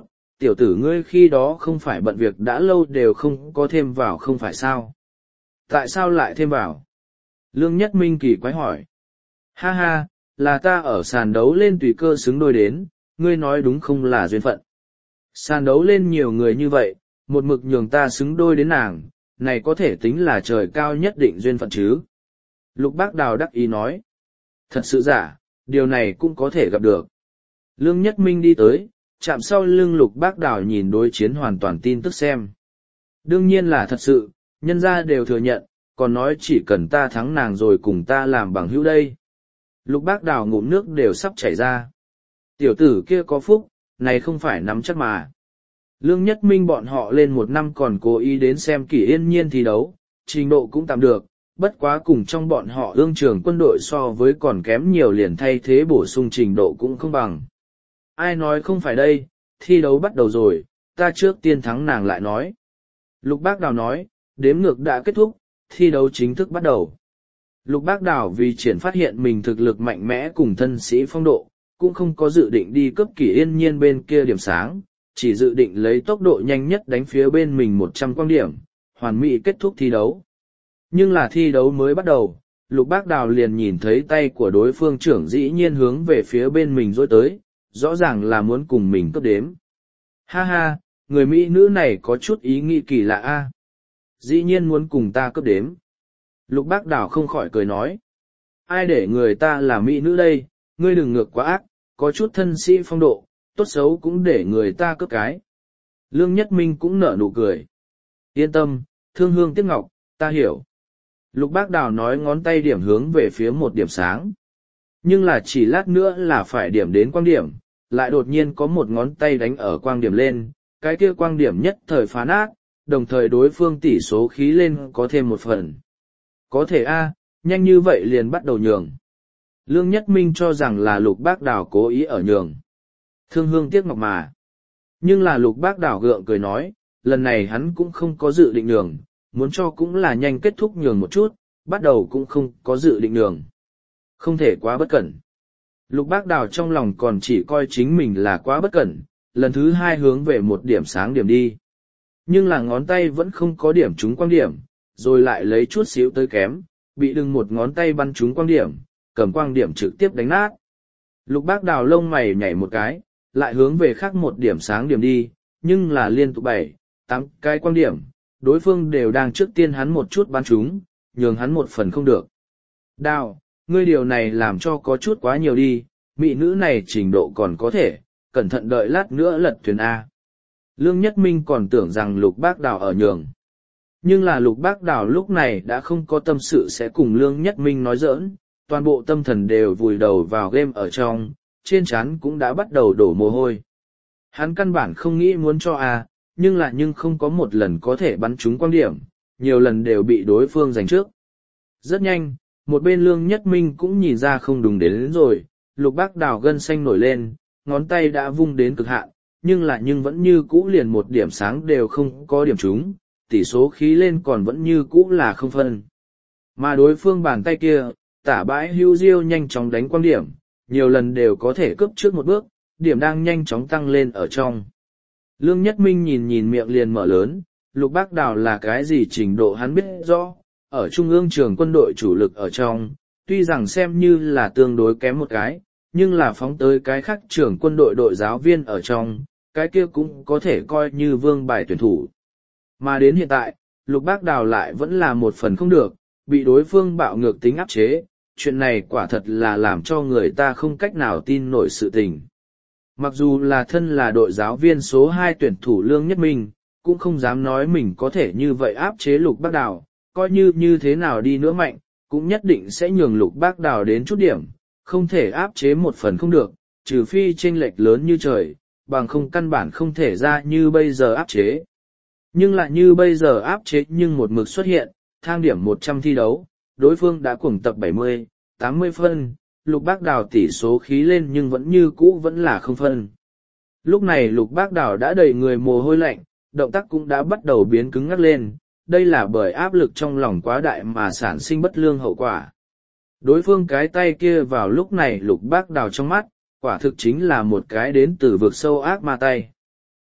tiểu tử ngươi khi đó không phải bận việc đã lâu đều không có thêm vào không phải sao? Tại sao lại thêm vào? Lương Nhất Minh kỳ quái hỏi. Ha ha, là ta ở sàn đấu lên tùy cơ xứng đôi đến, ngươi nói đúng không là duyên phận. Sàn đấu lên nhiều người như vậy, một mực nhường ta xứng đôi đến nàng, này có thể tính là trời cao nhất định duyên phận chứ. Lục Bác Đào đắc ý nói. Thật sự giả, điều này cũng có thể gặp được. Lương Nhất Minh đi tới, chạm sau lưng Lục Bác Đào nhìn đối chiến hoàn toàn tin tức xem. Đương nhiên là thật sự, nhân gia đều thừa nhận, còn nói chỉ cần ta thắng nàng rồi cùng ta làm bằng hữu đây. Lục Bác Đào ngụm nước đều sắp chảy ra. Tiểu tử kia có phúc, này không phải nắm chắc mà. Lương Nhất Minh bọn họ lên một năm còn cố ý đến xem Kỷ Yên Nhiên thi đấu, trình độ cũng tạm được, bất quá cùng trong bọn họ ương trường quân đội so với còn kém nhiều liền thay thế bổ sung trình độ cũng không bằng. Ai nói không phải đây, thi đấu bắt đầu rồi, ta trước tiên thắng nàng lại nói. Lục Bác Đào nói, đếm ngược đã kết thúc, thi đấu chính thức bắt đầu. Lục Bác Đào vì triển phát hiện mình thực lực mạnh mẽ cùng thân sĩ phong độ, cũng không có dự định đi cướp Kỷ Yên Nhiên bên kia điểm sáng, chỉ dự định lấy tốc độ nhanh nhất đánh phía bên mình 100 quang điểm, hoàn mỹ kết thúc thi đấu. Nhưng là thi đấu mới bắt đầu, Lục Bác Đào liền nhìn thấy tay của đối phương trưởng dĩ nhiên hướng về phía bên mình dối tới, rõ ràng là muốn cùng mình cướp đếm. Ha ha, người Mỹ nữ này có chút ý nghĩ kỳ lạ a. Dĩ nhiên muốn cùng ta cướp đếm. Lục Bác Đào không khỏi cười nói. Ai để người ta là Mỹ nữ đây, ngươi đừng ngược quá ác, có chút thân sĩ phong độ, tốt xấu cũng để người ta cướp cái. Lương Nhất Minh cũng nở nụ cười. Yên tâm, thương hương tiếc ngọc, ta hiểu. Lục Bác Đào nói ngón tay điểm hướng về phía một điểm sáng. Nhưng là chỉ lát nữa là phải điểm đến quang điểm, lại đột nhiên có một ngón tay đánh ở quang điểm lên, cái kia quang điểm nhất thời phá nát, đồng thời đối phương tỷ số khí lên có thêm một phần. Có thể a, nhanh như vậy liền bắt đầu nhường. Lương Nhất Minh cho rằng là Lục Bác Đào cố ý ở nhường. Thương hương tiếc ngọc mà. Nhưng là Lục Bác Đào gượng cười nói, lần này hắn cũng không có dự định nhường, muốn cho cũng là nhanh kết thúc nhường một chút, bắt đầu cũng không có dự định nhường. Không thể quá bất cẩn. Lục Bác Đào trong lòng còn chỉ coi chính mình là quá bất cẩn, lần thứ hai hướng về một điểm sáng điểm đi. Nhưng là ngón tay vẫn không có điểm trúng quang điểm, rồi lại lấy chút xíu tới kém, bị đừng một ngón tay bắn trúng quang điểm, cầm quang điểm trực tiếp đánh nát. Lục Bác Đào lông mày nhảy một cái, lại hướng về khác một điểm sáng điểm đi, nhưng là liên tục 7, 8 cái quang điểm, đối phương đều đang trước tiên hắn một chút bắn trúng, nhường hắn một phần không được. Đào, ngươi điều này làm cho có chút quá nhiều đi, mỹ nữ này trình độ còn có thể, cẩn thận đợi lát nữa lật thuyền A. Lương Nhất Minh còn tưởng rằng Lục Bác Đào ở nhường. Nhưng là Lục Bác Đào lúc này đã không có tâm sự sẽ cùng Lương Nhất Minh nói giỡn, toàn bộ tâm thần đều vùi đầu vào game ở trong, trên trán cũng đã bắt đầu đổ mồ hôi. Hắn căn bản không nghĩ muốn cho A, nhưng không có một lần có thể bắn trúng quang điểm, nhiều lần đều bị đối phương giành trước. Rất nhanh, một bên Lương Nhất Minh cũng nhìn ra không đúng đến rồi, Lục Bác Đào gân xanh nổi lên, ngón tay đã vung đến cực hạn, nhưng vẫn như cũ liền một điểm sáng đều không có điểm trúng, tỷ số khí lên còn vẫn như cũ là không phân. Mà đối phương bàn tay kia, tả bãi hưu diêu nhanh chóng đánh quang điểm, nhiều lần đều có thể cướp trước một bước, điểm đang nhanh chóng tăng lên ở trong. Lương Nhất Minh nhìn miệng liền mở lớn, Lục Bác Đào là cái gì trình độ hắn biết rõ, ở trung ương trường quân đội chủ lực ở trong, tuy rằng xem như là tương đối kém một cái, nhưng là phóng tới cái khác trưởng quân đội đội giáo viên ở trong, cái kia cũng có thể coi như vương bài tuyển thủ. Mà đến hiện tại, Lục Bác Đào lại vẫn là một phần không được, bị đối phương bạo ngược tính áp chế, chuyện này quả thật là làm cho người ta không cách nào tin nổi sự tình. Mặc dù là thân là đội giáo viên số 2 tuyển thủ Lương Nhất Minh, cũng không dám nói mình có thể như vậy áp chế Lục Bác Đào, coi như thế nào đi nữa mạnh, cũng nhất định sẽ nhường Lục Bác Đào đến chút điểm, không thể áp chế một phần không được, trừ phi chênh lệch lớn như trời, bằng không căn bản không thể ra như bây giờ áp chế. Nhưng lại như bây giờ áp chế nhưng một mực xuất hiện, thang điểm 100 thi đấu, đối phương đã cuồng tập 70, 80 phân, Lục Bác Đào tỷ số khí lên nhưng vẫn như cũ vẫn là không phân. Lúc này Lục Bác Đào đã đầy người mồ hôi lạnh, động tác cũng đã bắt đầu biến cứng ngắc lên, đây là bởi áp lực trong lòng quá đại mà sản sinh bất lương hậu quả. Đối phương cái tay kia vào lúc này Lục Bác Đào trong mắt, quả thực chính là một cái đến từ vực sâu ác ma tay.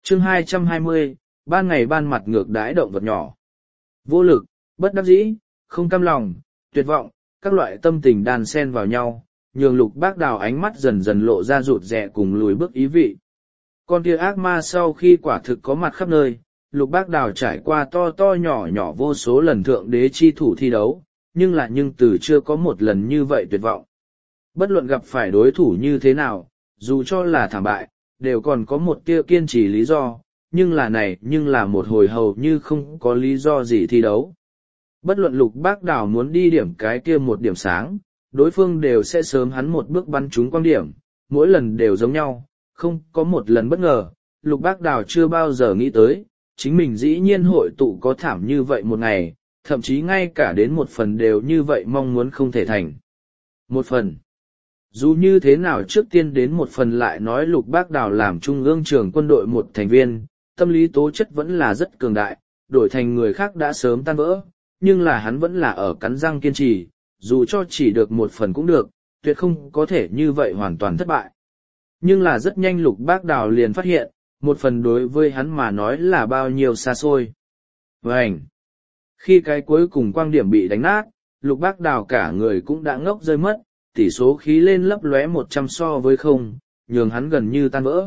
Chương 220, ban ngày ban mặt ngược đãi động vật nhỏ. Vô lực, bất đắc dĩ, không cam lòng, tuyệt vọng, các loại tâm tình đan xen vào nhau, nhường Lục Bác Đào ánh mắt dần dần lộ ra rụt rè cùng lùi bước ý vị. Con kia ác ma sau khi quả thực có mặt khắp nơi, Lục Bác Đào trải qua to to nhỏ nhỏ vô số lần thượng đế chi thủ thi đấu, nhưng từ chưa có một lần như vậy tuyệt vọng. Bất luận gặp phải đối thủ như thế nào, dù cho là thảm bại, đều còn có một tia kiên trì lý do, nhưng là một hồi hầu như không có lý do gì thi đấu. Bất luận Lục Bác Đào muốn đi điểm cái kia một điểm sáng, đối phương đều sẽ sớm hắn một bước bắn trúng quang điểm, mỗi lần đều giống nhau, không có một lần bất ngờ. Lục Bác Đào chưa bao giờ nghĩ tới, chính mình dĩ nhiên hội tụ có thảm như vậy một ngày, thậm chí ngay cả đến một phần đều như vậy mong muốn không thể thành. Một phần. Dù như thế nào trước tiên đến một phần lại nói Lục Bác Đào làm trung ương trưởng quân đội một thành viên, tâm lý tố chất vẫn là rất cường đại, đổi thành người khác đã sớm tan vỡ, nhưng là hắn vẫn là ở cắn răng kiên trì, dù cho chỉ được một phần cũng được, tuyệt không có thể như vậy hoàn toàn thất bại. Nhưng là rất nhanh Lục Bác Đào liền phát hiện, một phần đối với hắn mà nói là bao nhiêu xa xôi. Vânh! Khi cái cuối cùng quang điểm bị đánh nát, Lục Bác Đào cả người cũng đã ngốc rơi mất, tỷ số khí lên lấp lóe 100 so với không, nhường hắn gần như tan vỡ.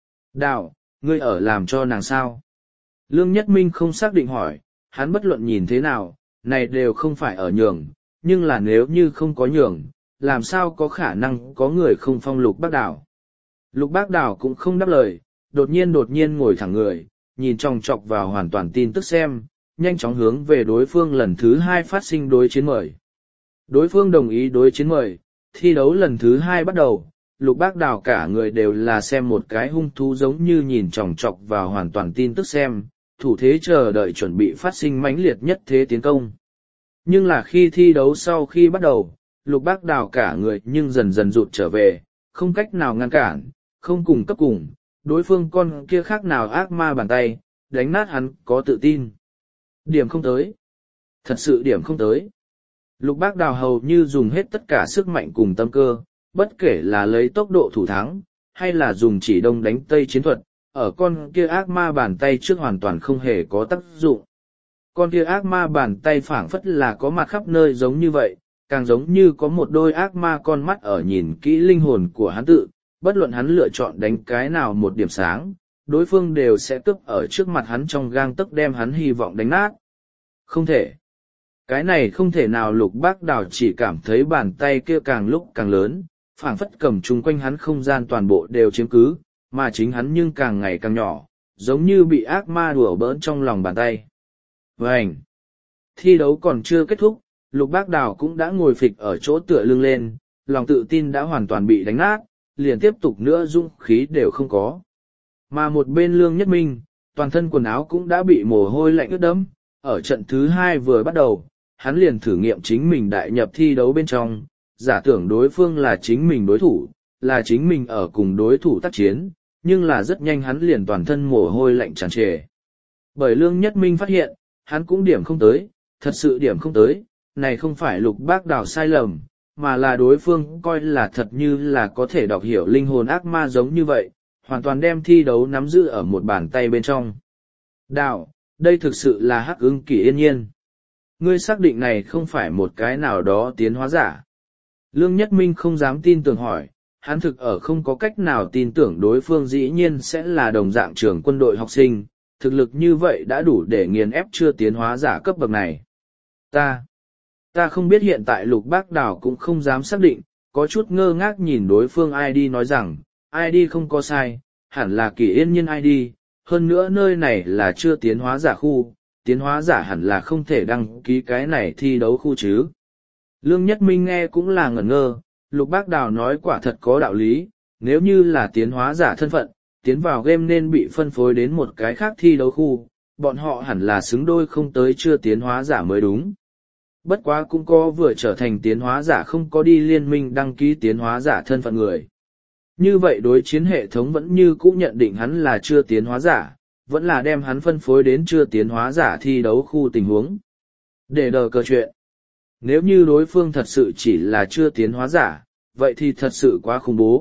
Đào, ngươi ở làm cho nàng sao? Lương Nhất Minh không xác định hỏi, hắn bất luận nhìn thế nào, này đều không phải ở nhường, nhưng là nếu như không có nhường, làm sao có khả năng có người không phong Lục Bác Đào. Lục Bác Đào cũng không đáp lời, đột nhiên ngồi thẳng người, nhìn chòng chọc vào hoàn toàn tin tức xem, nhanh chóng hướng về đối phương lần thứ 2 phát sinh đối chiến mời. Đối phương đồng ý đối chiến mời, thi đấu lần thứ 2 bắt đầu, Lục Bác Đào cả người đều là xem một cái hung thú giống như nhìn chòng chọc vào hoàn toàn tin tức xem, thủ thế chờ đợi chuẩn bị phát sinh mãnh liệt nhất thế tiến công. Nhưng là khi thi đấu sau khi bắt đầu, Lục Bác Đào cả người nhưng dần dần rụt trở về, không cách nào ngăn cản, không cùng cấp cùng, đối phương con kia khác nào ác ma bàn tay, đánh nát hắn có tự tin. Điểm không tới. Thật sự điểm không tới. Lục Bác Đào hầu như dùng hết tất cả sức mạnh cùng tâm cơ, bất kể là lấy tốc độ thủ thắng, hay là dùng chỉ đông đánh tây chiến thuật, ở con kia ác ma bàn tay trước hoàn toàn không hề có tác dụng. Con kia ác ma bàn tay phảng phất là có mặt khắp nơi giống như vậy, càng giống như có một đôi ác ma con mắt ở nhìn kỹ linh hồn của hắn tự, bất luận hắn lựa chọn đánh cái nào một điểm sáng, đối phương đều sẽ cướp ở trước mặt hắn trong gang tấc đem hắn hy vọng đánh nát. Không thể. Cái này không thể nào. Lục Bác Đào chỉ cảm thấy bàn tay kia càng lúc càng lớn, phảng phất cầm chung quanh hắn không gian toàn bộ đều chiếm cứ, mà chính hắn nhưng càng ngày càng nhỏ, giống như bị ác ma đùa bỡn trong lòng bàn tay. Vânh! Thi đấu còn chưa kết thúc, Lục Bác Đào cũng đã ngồi phịch ở chỗ tựa lưng lên, lòng tự tin đã hoàn toàn bị đánh nát, liền tiếp tục nữa dũng khí đều không có. Mà một bên Lương Nhất Minh, toàn thân quần áo cũng đã bị mồ hôi lạnh ướt đẫm, ở trận thứ 2 vừa bắt đầu, hắn liền thử nghiệm chính mình đại nhập thi đấu bên trong, giả tưởng đối phương là chính mình đối thủ, là chính mình ở cùng đối thủ tác chiến, nhưng là rất nhanh hắn liền toàn thân mồ hôi lạnh tràn trề. Bởi Lương Nhất Minh phát hiện, hắn cũng điểm không tới, thật sự điểm không tới, này không phải Lục Bác Đào sai lầm, mà là đối phương coi là thật như là có thể đọc hiểu linh hồn ác ma giống như vậy, hoàn toàn đem thi đấu nắm giữ ở một bàn tay bên trong. Đào, đây thực sự là Hắc Ưng Kỷ Yên Nhiên. Ngươi xác định này không phải một cái nào đó tiến hóa giả. Lương Nhất Minh không dám tin tưởng hỏi, hắn thực ở không có cách nào tin tưởng đối phương dĩ nhiên sẽ là đồng dạng trường quân đội học sinh, thực lực như vậy đã đủ để nghiền ép chưa tiến hóa giả cấp bậc này. Ta không biết. Hiện tại Lục Bác Đào cũng không dám xác định, có chút ngơ ngác nhìn đối phương ID nói rằng, ID không có sai, hẳn là Kỷ Yên Nhiên ID, hơn nữa nơi này là chưa tiến hóa giả khu, tiến hóa giả hẳn là không thể đăng ký cái này thi đấu khu chứ. Lương Nhất Minh nghe cũng là ngẩn ngơ, Lục Bác Đào nói quả thật có đạo lý, nếu như là tiến hóa giả thân phận, tiến vào game nên bị phân phối đến một cái khác thi đấu khu, bọn họ hẳn là xứng đôi không tới chưa tiến hóa giả mới đúng. Bất quá cũng có vừa trở thành tiến hóa giả không có đi liên minh đăng ký tiến hóa giả thân phận người. Như vậy đối chiến hệ thống vẫn như cũ nhận định hắn là chưa tiến hóa giả, vẫn là đem hắn phân phối đến chưa tiến hóa giả thi đấu khu tình huống. Để đờ cờ chuyện. Nếu như đối phương thật sự chỉ là chưa tiến hóa giả, vậy thì thật sự quá khủng bố,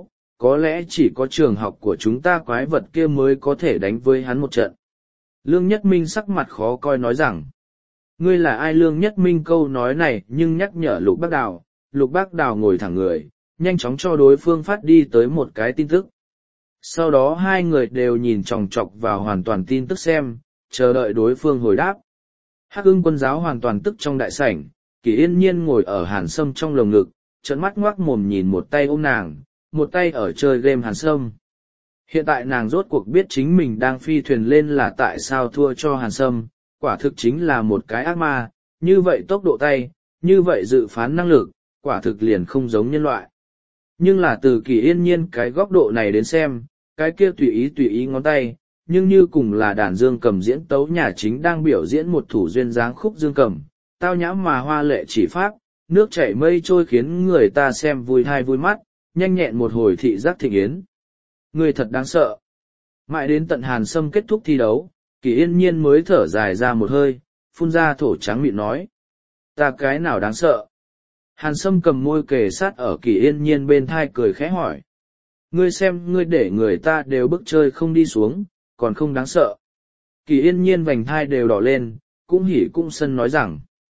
có lẽ chỉ có trường học của chúng ta quái vật kia mới có thể đánh với hắn một trận. Lương Nhất Minh sắc mặt khó coi nói rằng, ngươi là ai? Lương Nhất Minh câu nói này nhưng nhắc nhở Lục Bác Đào. Lục Bác Đào ngồi thẳng người, nhanh chóng cho đối phương phát đi tới một cái tin tức. Sau đó hai người đều nhìn chòng chọc vào hoàn toàn tin tức xem, chờ đợi đối phương hồi đáp. Hắc Ưng Quân giáo hoàn toàn tức trong đại sảnh, Kỳ Yên Nhiên ngồi ở Hàn Sâm trong lồng ngực, trợn mắt ngoác mồm nhìn một tay ôm nàng, một tay ở chơi game Hàn Sâm. Hiện tại nàng rốt cuộc biết chính mình đang phi thuyền lên là tại sao thua cho Hàn Sâm, quả thực chính là một cái ác ma, như vậy tốc độ tay, như vậy dự phán năng lực, quả thực liền không giống nhân loại. Nhưng là từ Kỳ Yên Nhiên cái góc độ này đến xem, cái kia tùy ý ngón tay, nhưng như cùng là đàn dương cầm diễn tấu nhà chính đang biểu diễn một thủ duyên dáng khúc dương cầm, tao nhã mà hoa lệ chỉ pháp, nước chảy mây trôi khiến người ta xem vui thai vui mắt, nhanh nhẹn một hồi thị giác thịnh yến. Người thật đáng sợ. Mãi đến tận Hàn Sâm kết thúc thi đấu, Kỳ Yên Nhiên mới thở dài ra một hơi, phun ra thổ trắng mịn nói. Ta cái nào đáng sợ? Hàn Sâm cầm môi kề sát ở Kỳ Yên Nhiên bên thai cười khẽ hỏi. Ngươi xem ngươi để người ta đều bức chơi không đi xuống, còn không đáng sợ. Kỳ Yên Nhiên vành thai đều đỏ lên, cũng hỉ cũng sân nói rằng.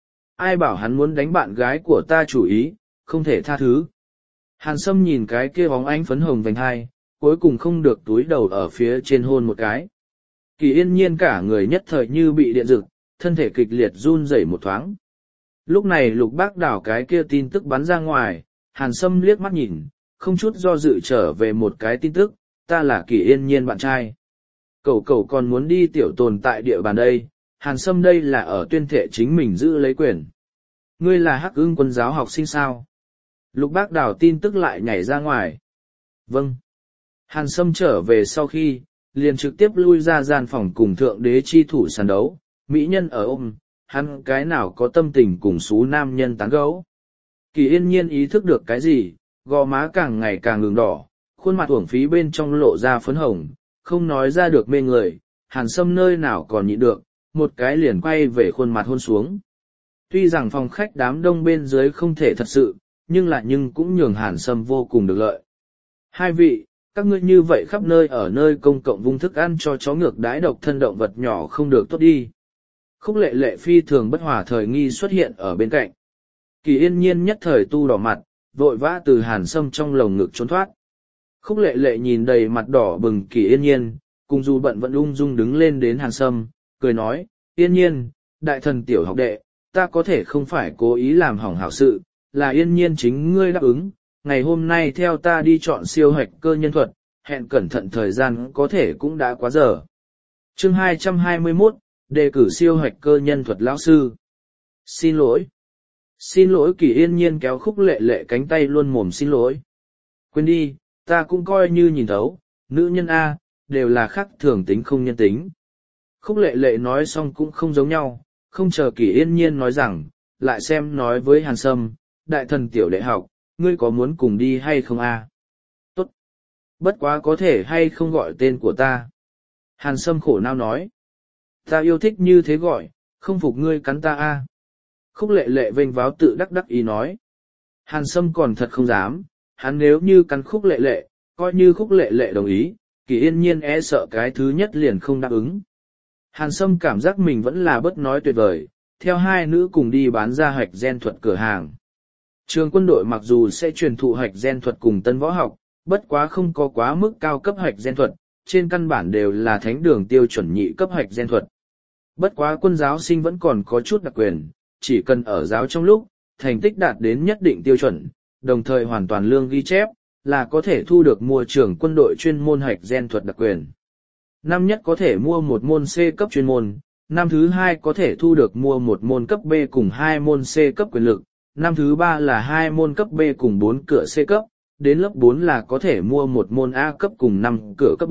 Ai bảo hắn muốn đánh bạn gái của ta chủ ý, không thể tha thứ. Hàn Sâm nhìn cái kia bóng ánh phấn hồng vành thai, cuối cùng không được túi đầu ở phía trên hôn một cái. Kỳ Yên Nhiên cả người nhất thời như bị điện rực, thân thể kịch liệt run rẩy một thoáng. Lúc này Lục Bác Đào cái kia tin tức bắn ra ngoài, Hàn Sâm liếc mắt nhìn, không chút do dự trở về một cái tin tức, ta là Kỳ Yên Nhiên bạn trai. Cậu còn muốn đi tiểu tồn tại địa bàn đây, Hàn Sâm đây là ở tuyên thệ chính mình giữ lấy quyền. Ngươi là Hắc Ưng Quân giáo học sinh sao? Lục Bác Đào tin tức lại nhảy ra ngoài. Vâng. Hàn Sâm trở về sau khi, liền trực tiếp lui ra gian phòng cùng thượng đế chi thủ sàn đấu, mỹ nhân ở ôm, hắn cái nào có tâm tình cùng xú nam nhân tán gẫu. Kỳ Yên Nhiên ý thức được cái gì, gò má càng ngày càng ửng đỏ, khuôn mặt uổng phí bên trong lộ ra phấn hồng, không nói ra được mê người, Hàn Sâm nơi nào còn nhịn được, một cái liền quay về khuôn mặt hôn xuống. Tuy rằng phòng khách đám đông bên dưới không thể thật sự, nhưng cũng nhường Hàn Sâm vô cùng được lợi. Hai vị, các ngươi như vậy khắp nơi ở nơi công cộng vung thức ăn cho chó ngược đãi độc thân động vật nhỏ không được tốt đi. Khúc Lệ Lệ phi thường bất hòa thời nghi xuất hiện ở bên cạnh. Kỳ Yên Nhiên nhất thời tu đỏ mặt, vội vã từ Hàn Sâm trong lồng ngực trốn thoát. Khúc Lệ Lệ nhìn đầy mặt đỏ bừng Kỳ Yên Nhiên, cùng dù bận vẫn ung dung đứng lên đến Hàn Sâm, cười nói, Yên Nhiên, đại thần tiểu học đệ, ta có thể không phải cố ý làm hỏng hảo sự, là Yên Nhiên chính ngươi đáp ứng, ngày hôm nay theo ta đi chọn siêu hoạch cơ nhân thuật, hẹn cẩn thận thời gian có thể cũng đã quá giờ. Chương 221, đề cử siêu hoạch cơ nhân thuật lão sư. Xin lỗi. Xin lỗi. Kỳ Yên Nhiên kéo Khúc Lệ Lệ cánh tay luôn mồm xin lỗi. Quên đi, ta cũng coi như nhìn thấu, nữ nhân A, đều là khác thường tính không nhân tính. Khúc Lệ Lệ nói xong cũng không giống nhau, không chờ Kỳ Yên Nhiên nói rằng, lại xem nói với Hàn Sâm, đại thần tiểu đệ học, ngươi có muốn cùng đi hay không A? Tốt. Bất quá có thể hay không gọi tên của ta. Hàn Sâm khổ não nói. Ta yêu thích như thế gọi, không phục ngươi cắn ta A. Khúc Lệ Lệ vênh váo tự đắc ý nói. Hàn Sâm còn thật không dám, hắn nếu như cắn Khúc Lệ Lệ, coi như Khúc Lệ Lệ đồng ý, Kỳ Yên Nhiên e sợ cái thứ nhất liền không đáp ứng. Hàn Sâm cảm giác mình vẫn là bất nói tuyệt vời, theo hai nữ cùng đi bán ra hạch gen thuật cửa hàng. Trường quân đội mặc dù sẽ truyền thụ hạch gen thuật cùng tân võ học, bất quá không có quá mức cao cấp hạch gen thuật, trên căn bản đều là thánh đường tiêu chuẩn nhị cấp hạch gen thuật. Bất quá quân giáo sinh vẫn còn có chút đặc quyền, chỉ cần ở giáo trong lúc, thành tích đạt đến nhất định tiêu chuẩn, đồng thời hoàn toàn lương ghi chép, là có thể thu được mua trường quân đội chuyên môn hạch gen thuật đặc quyền. Năm nhất có thể mua một môn C cấp chuyên môn, năm thứ hai có thể thu được mua một môn cấp B cùng 2 môn C cấp quyền lực, năm thứ ba là 2 môn cấp B cùng 4 cửa C cấp, đến lớp 4 là có thể mua một môn A cấp cùng 5 cửa cấp B.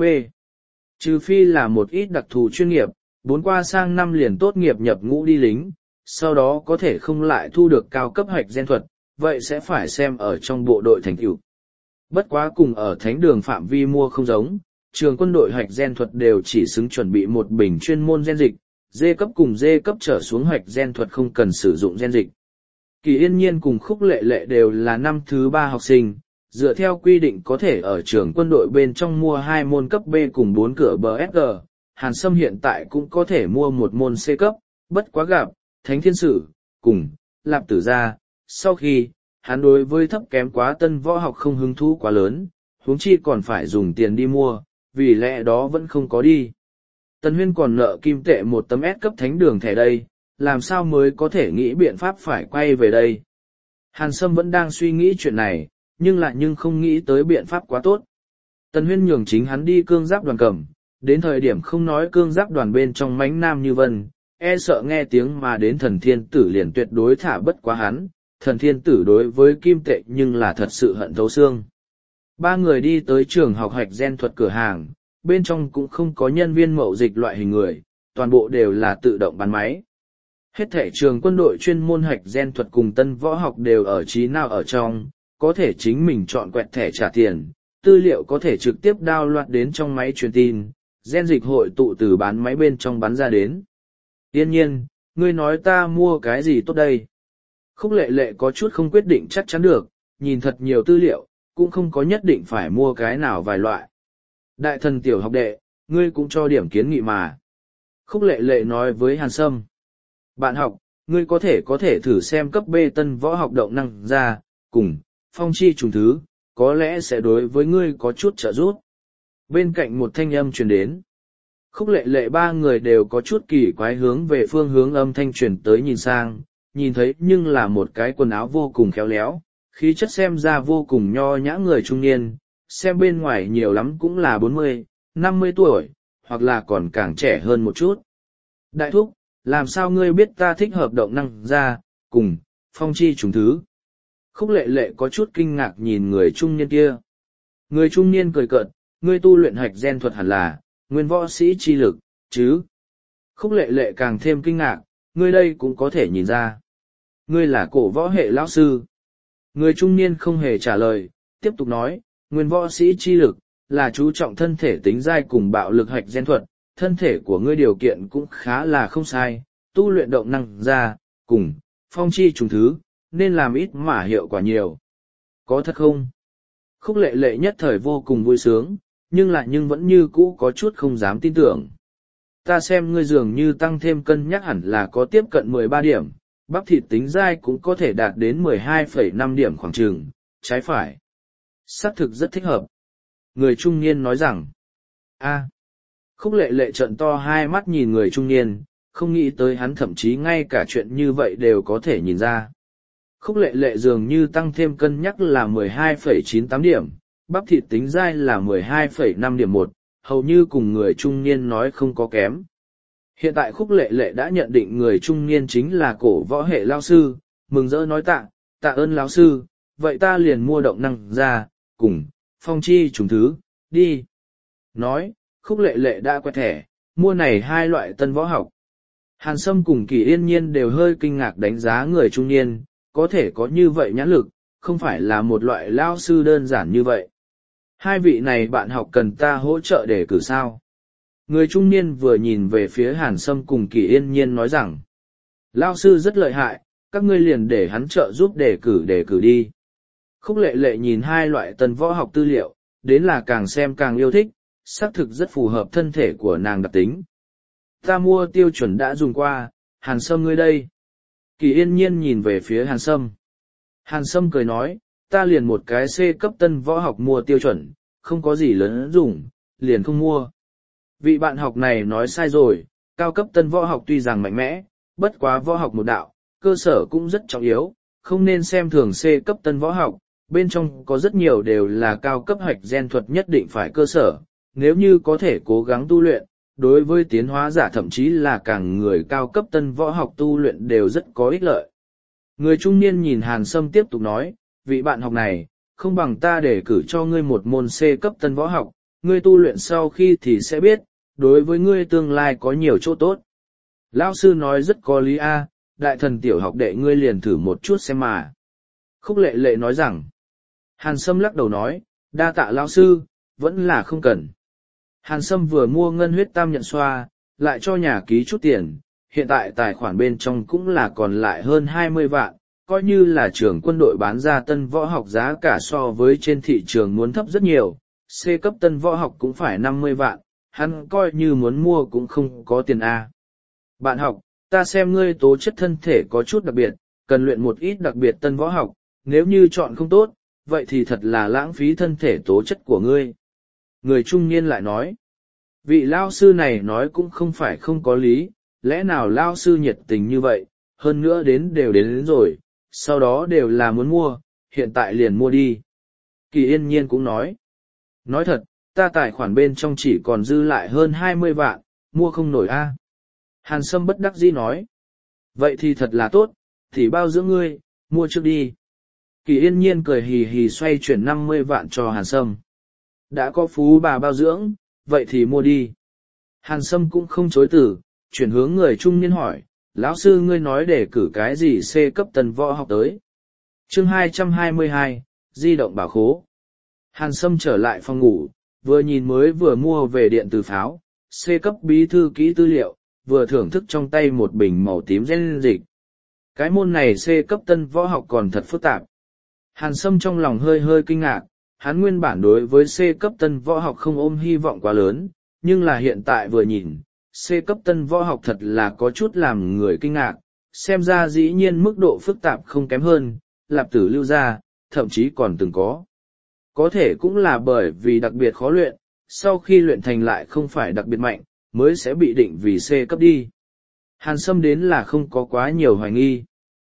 Trừ phi là một ít đặc thù chuyên nghiệp, 4 qua sang năm liền tốt nghiệp nhập ngũ đi lính, sau đó có thể không lại thu được cao cấp hạch gen thuật, vậy sẽ phải xem ở trong bộ đội thành tựu. Bất quá cùng ở thánh đường phạm vi mua không giống, trường quân đội hạch gen thuật đều chỉ xứng chuẩn bị một bình chuyên môn gen dịch, D cấp cùng D cấp trở xuống hạch gen thuật không cần sử dụng gen dịch. Kỳ Yên Nhiên cùng Khúc Lệ Lệ đều là năm thứ 3 học sinh, dựa theo quy định có thể ở trường quân đội bên trong mua 2 môn cấp B cùng 4 cửa BSG, Hàn Sâm hiện tại cũng có thể mua một môn C cấp, bất quá gặp, Thánh Thiên Sử, cùng, Lạp Tử Gia, sau khi, hắn đối với thấp kém quá tân võ học không hứng thú quá lớn, huống chi còn phải dùng tiền đi mua, vì lẽ đó vẫn không có đi. Tần Huyên còn nợ kim tệ một tấm S cấp thánh đường thẻ đây, làm sao mới có thể nghĩ biện pháp phải quay về đây. Hàn Sâm vẫn đang suy nghĩ chuyện này, nhưng không nghĩ tới biện pháp quá tốt. Tần Huyên nhường chính hắn đi cương giáp đoàn cầm, đến thời điểm không nói cương giáp đoàn bên trong mánh nam như vân, e sợ nghe tiếng mà đến thần thiên tử liền tuyệt đối thả bất quá hắn, thần thiên tử đối với kim tệ nhưng là thật sự hận thấu xương. 3 người đi tới trường học hạch gen thuật cửa hàng, bên trong cũng không có nhân viên mậu dịch loại hình người, toàn bộ đều là tự động bán máy. Hết thể trường quân đội chuyên môn hạch gen thuật cùng tân võ học đều ở trí nào ở trong, có thể chính mình chọn quẹt thẻ trả tiền, tư liệu có thể trực tiếp download đến trong máy truyền tin, gen dịch hội tụ từ bán máy bên trong bắn ra đến. Yên nhiên, ngươi nói ta mua cái gì tốt đây? Khúc Lệ Lệ có chút không quyết định chắc chắn được, nhìn thật nhiều tư liệu, cũng không có nhất định phải mua cái nào vài loại. Đại thần tiểu học đệ, ngươi cũng cho điểm kiến nghị mà. Khúc Lệ Lệ nói với Hàn Sâm. Bạn học, ngươi có thể thử xem cấp B tân võ học động năng ra, cùng, phong chi trùng thứ, có lẽ sẽ đối với ngươi có chút trợ giúp. Bên cạnh một thanh âm truyền đến. Khúc Lệ Lệ 3 người đều có chút kỳ quái hướng về phương hướng âm thanh truyền tới nhìn sang, nhìn thấy nhưng là một cái quần áo vô cùng khéo léo, khí chất xem ra vô cùng nho nhã người trung niên, xem bên ngoài nhiều lắm cũng là 40, 50 tuổi, hoặc là còn càng trẻ hơn một chút. Đại thúc, làm sao ngươi biết ta thích hợp động năng ra, cùng, phong chi trùng thứ? Khúc Lệ Lệ có chút kinh ngạc nhìn người trung niên kia. Người trung niên cười cợt, ngươi tu luyện hạch gen thuật hẳn là, nguyên võ sĩ chi lực, chứ? Khúc Lệ Lệ càng thêm kinh ngạc, ngươi đây cũng có thể nhìn ra. Ngươi là cổ võ hệ lão sư. Người trung niên không hề trả lời, tiếp tục nói, nguyên võ sĩ chi lực, là chú trọng thân thể tính dai cùng bạo lực hạch gen thuật, thân thể của ngươi điều kiện cũng khá là không sai, tu luyện động năng ra, cùng, phong chi trùng thứ, nên làm ít mà hiệu quả nhiều. Có thật không? Khúc Lệ Lệ nhất thời vô cùng vui sướng, nhưng vẫn như cũ có chút không dám tin tưởng. Ta xem ngươi dường như tăng thêm cân nhắc hẳn là có tiếp cận 13 điểm, bắp thịt tính dai cũng có thể đạt đến 12,5 điểm khoảng chừng, trái phải. Xác thực rất thích hợp. Người trung niên nói rằng, Khúc Lệ Lệ trợn to hai mắt nhìn người trung niên, không nghĩ tới hắn thậm chí ngay cả chuyện như vậy đều có thể nhìn ra. Khúc Lệ Lệ dường như tăng thêm cân nhắc là 12,98 điểm, bắp thịt tính dai là 12,5 điểm 1, hầu như cùng người trung niên nói không có kém. Hiện tại Khúc Lệ Lệ đã nhận định người trung niên chính là cổ võ hệ lao sư, mừng rỡ nói tạ ơn lão sư, vậy ta liền mua động năng ra, cùng, phong chi trùng thứ, đi. Nói, Khúc Lệ Lệ đã quẹt thẻ, mua này 2 loại tân võ học. Hàn Sâm cùng Kỳ Yên Nhiên đều hơi kinh ngạc đánh giá người trung niên, có thể có như vậy nhãn lực, không phải là một loại lao sư đơn giản như vậy. 2 vị này bạn học cần ta hỗ trợ để cử sao? Người trung niên vừa nhìn về phía Hàn Sâm cùng Kỳ Yên Nhiên nói rằng, lao sư rất lợi hại, các ngươi liền để hắn trợ giúp đề cử đi. Khúc Lệ Lệ nhìn 2 loại tân võ học tư liệu, đến là càng xem càng yêu thích, xác thực rất phù hợp thân thể của nàng đặc tính. Ta mua tiêu chuẩn đã dùng qua, Hàn Sâm ngươi đây. Kỳ Yên Nhiên nhìn về phía Hàn Sâm. Hàn Sâm cười nói, ta liền một cái C cấp tân võ học mua tiêu chuẩn, không có gì lớn dùng, liền không mua. Vị bạn học này nói sai rồi, cao cấp tân võ học tuy rằng mạnh mẽ, bất quá võ học một đạo, cơ sở cũng rất trọng yếu, không nên xem thường C cấp tân võ học, bên trong có rất nhiều đều là cao cấp hạch gen thuật nhất định phải cơ sở, nếu như có thể cố gắng tu luyện, đối với tiến hóa giả thậm chí là càng người cao cấp tân võ học tu luyện đều rất có ích lợi. Người trung niên nhìn Hàn Sâm tiếp tục nói, vị bạn học này, không bằng ta để cử cho ngươi một môn C cấp tân võ học, ngươi tu luyện sau khi thì sẽ biết, đối với ngươi tương lai có nhiều chỗ tốt. Lão sư nói rất có lý a, đại thần tiểu học đệ ngươi liền thử một chút xem mà. Khúc Lệ Lệ nói rằng, Hàn Sâm lắc đầu nói, đa tạ lão sư, vẫn là không cần. Hàn Sâm vừa mua ngân huyết tam nhận xoa, lại cho nhà ký chút tiền, hiện tại tài khoản bên trong cũng là còn lại hơn 20 vạn, coi như là trường quân đội bán ra tân võ học giá cả so với trên thị trường muốn thấp rất nhiều, C cấp tân võ học cũng phải 50 vạn, hắn coi như muốn mua cũng không có tiền A. Bạn học, ta xem ngươi tố chất thân thể có chút đặc biệt, cần luyện một ít đặc biệt tân võ học, nếu như chọn không tốt, vậy thì thật là lãng phí thân thể tố chất của ngươi. Người trung niên lại nói, vị lao sư này nói cũng không phải không có lý, lẽ nào lao sư nhiệt tình như vậy, hơn nữa đến rồi, sau đó đều là muốn mua, hiện tại liền mua đi. Kỳ Yên Nhiên cũng nói thật, ta tài khoản bên trong chỉ còn dư lại hơn 20 vạn, mua không nổi a. Hàn Sâm bất đắc dĩ nói, vậy thì thật là tốt, thì bao dưỡng ngươi, mua trước đi. Kỳ Yên Nhiên cười hì hì xoay chuyển 50 vạn cho Hàn Sâm. Đã có phú bà bao dưỡng, vậy thì mua đi. Hàn Sâm cũng không chối từ, chuyển hướng người trung niên hỏi, lão sư ngươi nói để cử cái gì C cấp tân võ học tới. Chương 222, di động bảo khố. Hàn Sâm trở lại phòng ngủ, vừa nhìn mới vừa mua về điện tử pháo, C cấp bí thư kỹ tư liệu, vừa thưởng thức trong tay một bình màu tím gen dịch. Cái môn này C cấp tân võ học còn thật phức tạp. Hàn Sâm trong lòng hơi hơi kinh ngạc, hắn nguyên bản đối với C cấp tân võ học không ôm hy vọng quá lớn, nhưng là hiện tại vừa nhìn, C cấp tân võ học thật là có chút làm người kinh ngạc, xem ra dĩ nhiên mức độ phức tạp không kém hơn, lạp tử lưu gia, thậm chí còn từng có. Có thể cũng là bởi vì đặc biệt khó luyện, sau khi luyện thành lại không phải đặc biệt mạnh, mới sẽ bị định vì C cấp đi. Hàn Sâm đến là không có quá nhiều hoài nghi.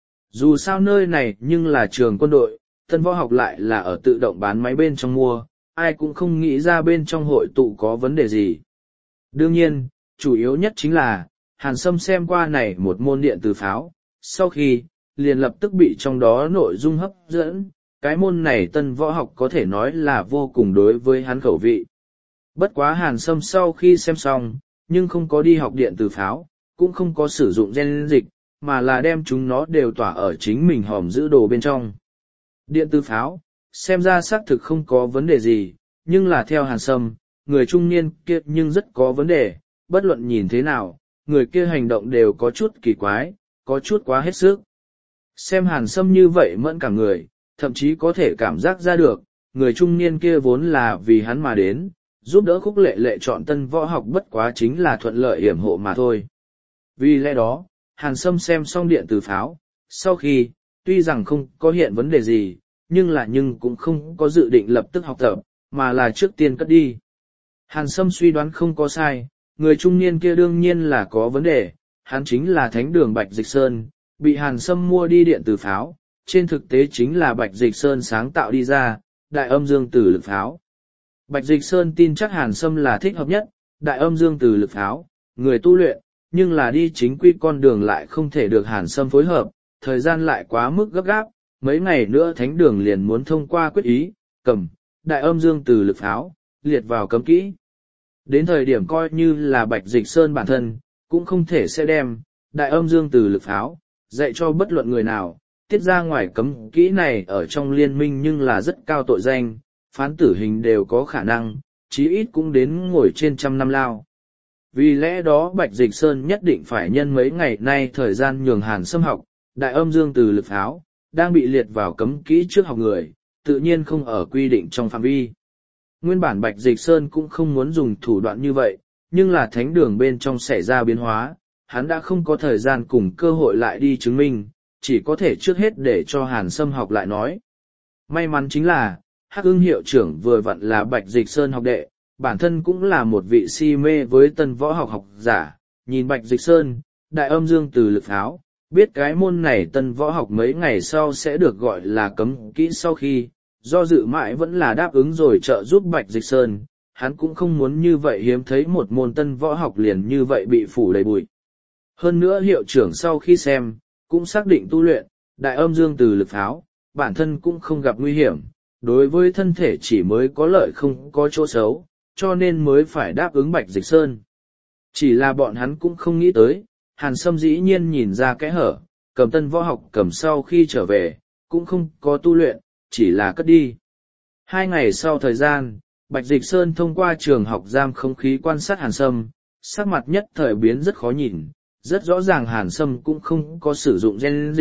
Dù sao nơi này nhưng là trường quân đội, tân võ học lại là ở tự động bán máy bên trong mua, ai cũng không nghĩ ra bên trong hội tụ có vấn đề gì. Đương nhiên, chủ yếu nhất chính là, Hàn Sâm xem qua này một môn điện tử pháo, sau khi, liền lập tức bị trong đó nội dung hấp dẫn, cái môn này tân võ học có thể nói là vô cùng đối với hắn khẩu vị. Bất quá Hàn Sâm sau khi xem xong, nhưng không có đi học điện tử pháo, cũng không có sử dụng gen dịch, mà là đem chúng nó đều tỏa ở chính mình hòm giữ đồ bên trong. Điện tử pháo, xem ra xác thực không có vấn đề gì, nhưng là theo Hàn Sâm, người trung niên kia nhưng rất có vấn đề, bất luận nhìn thế nào, người kia hành động đều có chút kỳ quái, có chút quá hết sức. Xem Hàn Sâm như vậy mẫn cả người, thậm chí có thể cảm giác ra được, người trung niên kia vốn là vì hắn mà đến, giúp đỡ Khúc Lệ Lệ chọn tân võ học bất quá chính là thuận lợi yểm hộ mà thôi. Vì lẽ đó, Hàn Sâm xem xong điện tử pháo, sau khi, tuy rằng không có hiện vấn đề gì, nhưng cũng không có dự định lập tức học tập, mà là trước tiên cất đi. Hàn Sâm suy đoán không có sai, người trung niên kia đương nhiên là có vấn đề, hắn chính là thánh đường Bạch Dịch Sơn, bị Hàn Sâm mua đi điện tử pháo, trên thực tế chính là Bạch Dịch Sơn sáng tạo đi ra, đại âm dương tử lực pháo. Bạch Dịch Sơn tin chắc Hàn Sâm là thích hợp nhất, đại âm dương tử lực pháo, người tu luyện, nhưng là đi chính quy con đường lại không thể được Hàn Sâm phối hợp, thời gian lại quá mức gấp gáp, mấy ngày nữa thánh đường liền muốn thông qua quyết ý, cầm, đại âm dương tử lực pháo, liệt vào cấm kỹ. Đến thời điểm coi như là Bạch Dịch Sơn bản thân, cũng không thể sẽ đem, đại âm dương tử lực pháo, dạy cho bất luận người nào, tiết ra ngoài cấm kỹ này ở trong liên minh nhưng là rất cao tội danh, phán tử hình đều có khả năng, chí ít cũng đến ngồi trên 100 năm lao. Vì lẽ đó Bạch Dịch Sơn nhất định phải nhân mấy ngày nay thời gian nhường Hàn Sâm học, đại âm dương từ lực pháo, đang bị liệt vào cấm kỹ trước học người, tự nhiên không ở quy định trong phạm vi. Nguyên bản Bạch Dịch Sơn cũng không muốn dùng thủ đoạn như vậy, nhưng là thánh đường bên trong xảy ra biến hóa, hắn đã không có thời gian cùng cơ hội lại đi chứng minh, chỉ có thể trước hết để cho Hàn Sâm học lại nói. May mắn chính là, Hắc Ưng hiệu trưởng vừa vặn là Bạch Dịch Sơn học đệ, bản thân cũng là một vị si mê với tân võ học học giả, nhìn Bạch Dịch Sơn, đại âm dương từ lực pháo, biết cái môn này tân võ học mấy ngày sau sẽ được gọi là cấm kỹ sau khi, do dự mãi vẫn là đáp ứng rồi trợ giúp Bạch Dịch Sơn, hắn cũng không muốn như vậy hiếm thấy một môn tân võ học liền như vậy bị phủ đầy bụi. Hơn nữa hiệu trưởng sau khi xem, cũng xác định tu luyện, đại âm dương từ lực pháo, bản thân cũng không gặp nguy hiểm, đối với thân thể chỉ mới có lợi không có chỗ xấu, cho nên mới phải đáp ứng Bạch Dịch Sơn. Chỉ là bọn hắn cũng không nghĩ tới, Hàn Sâm dĩ nhiên nhìn ra kẽ hở, cầm tân võ học cầm sau khi trở về, cũng không có tu luyện, chỉ là cất đi. 2 ngày sau thời gian, Bạch Dịch Sơn thông qua trường học giam không khí quan sát Hàn Sâm, sắc mặt nhất thời biến rất khó nhìn, rất rõ ràng Hàn Sâm cũng không có sử dụng gen dịch,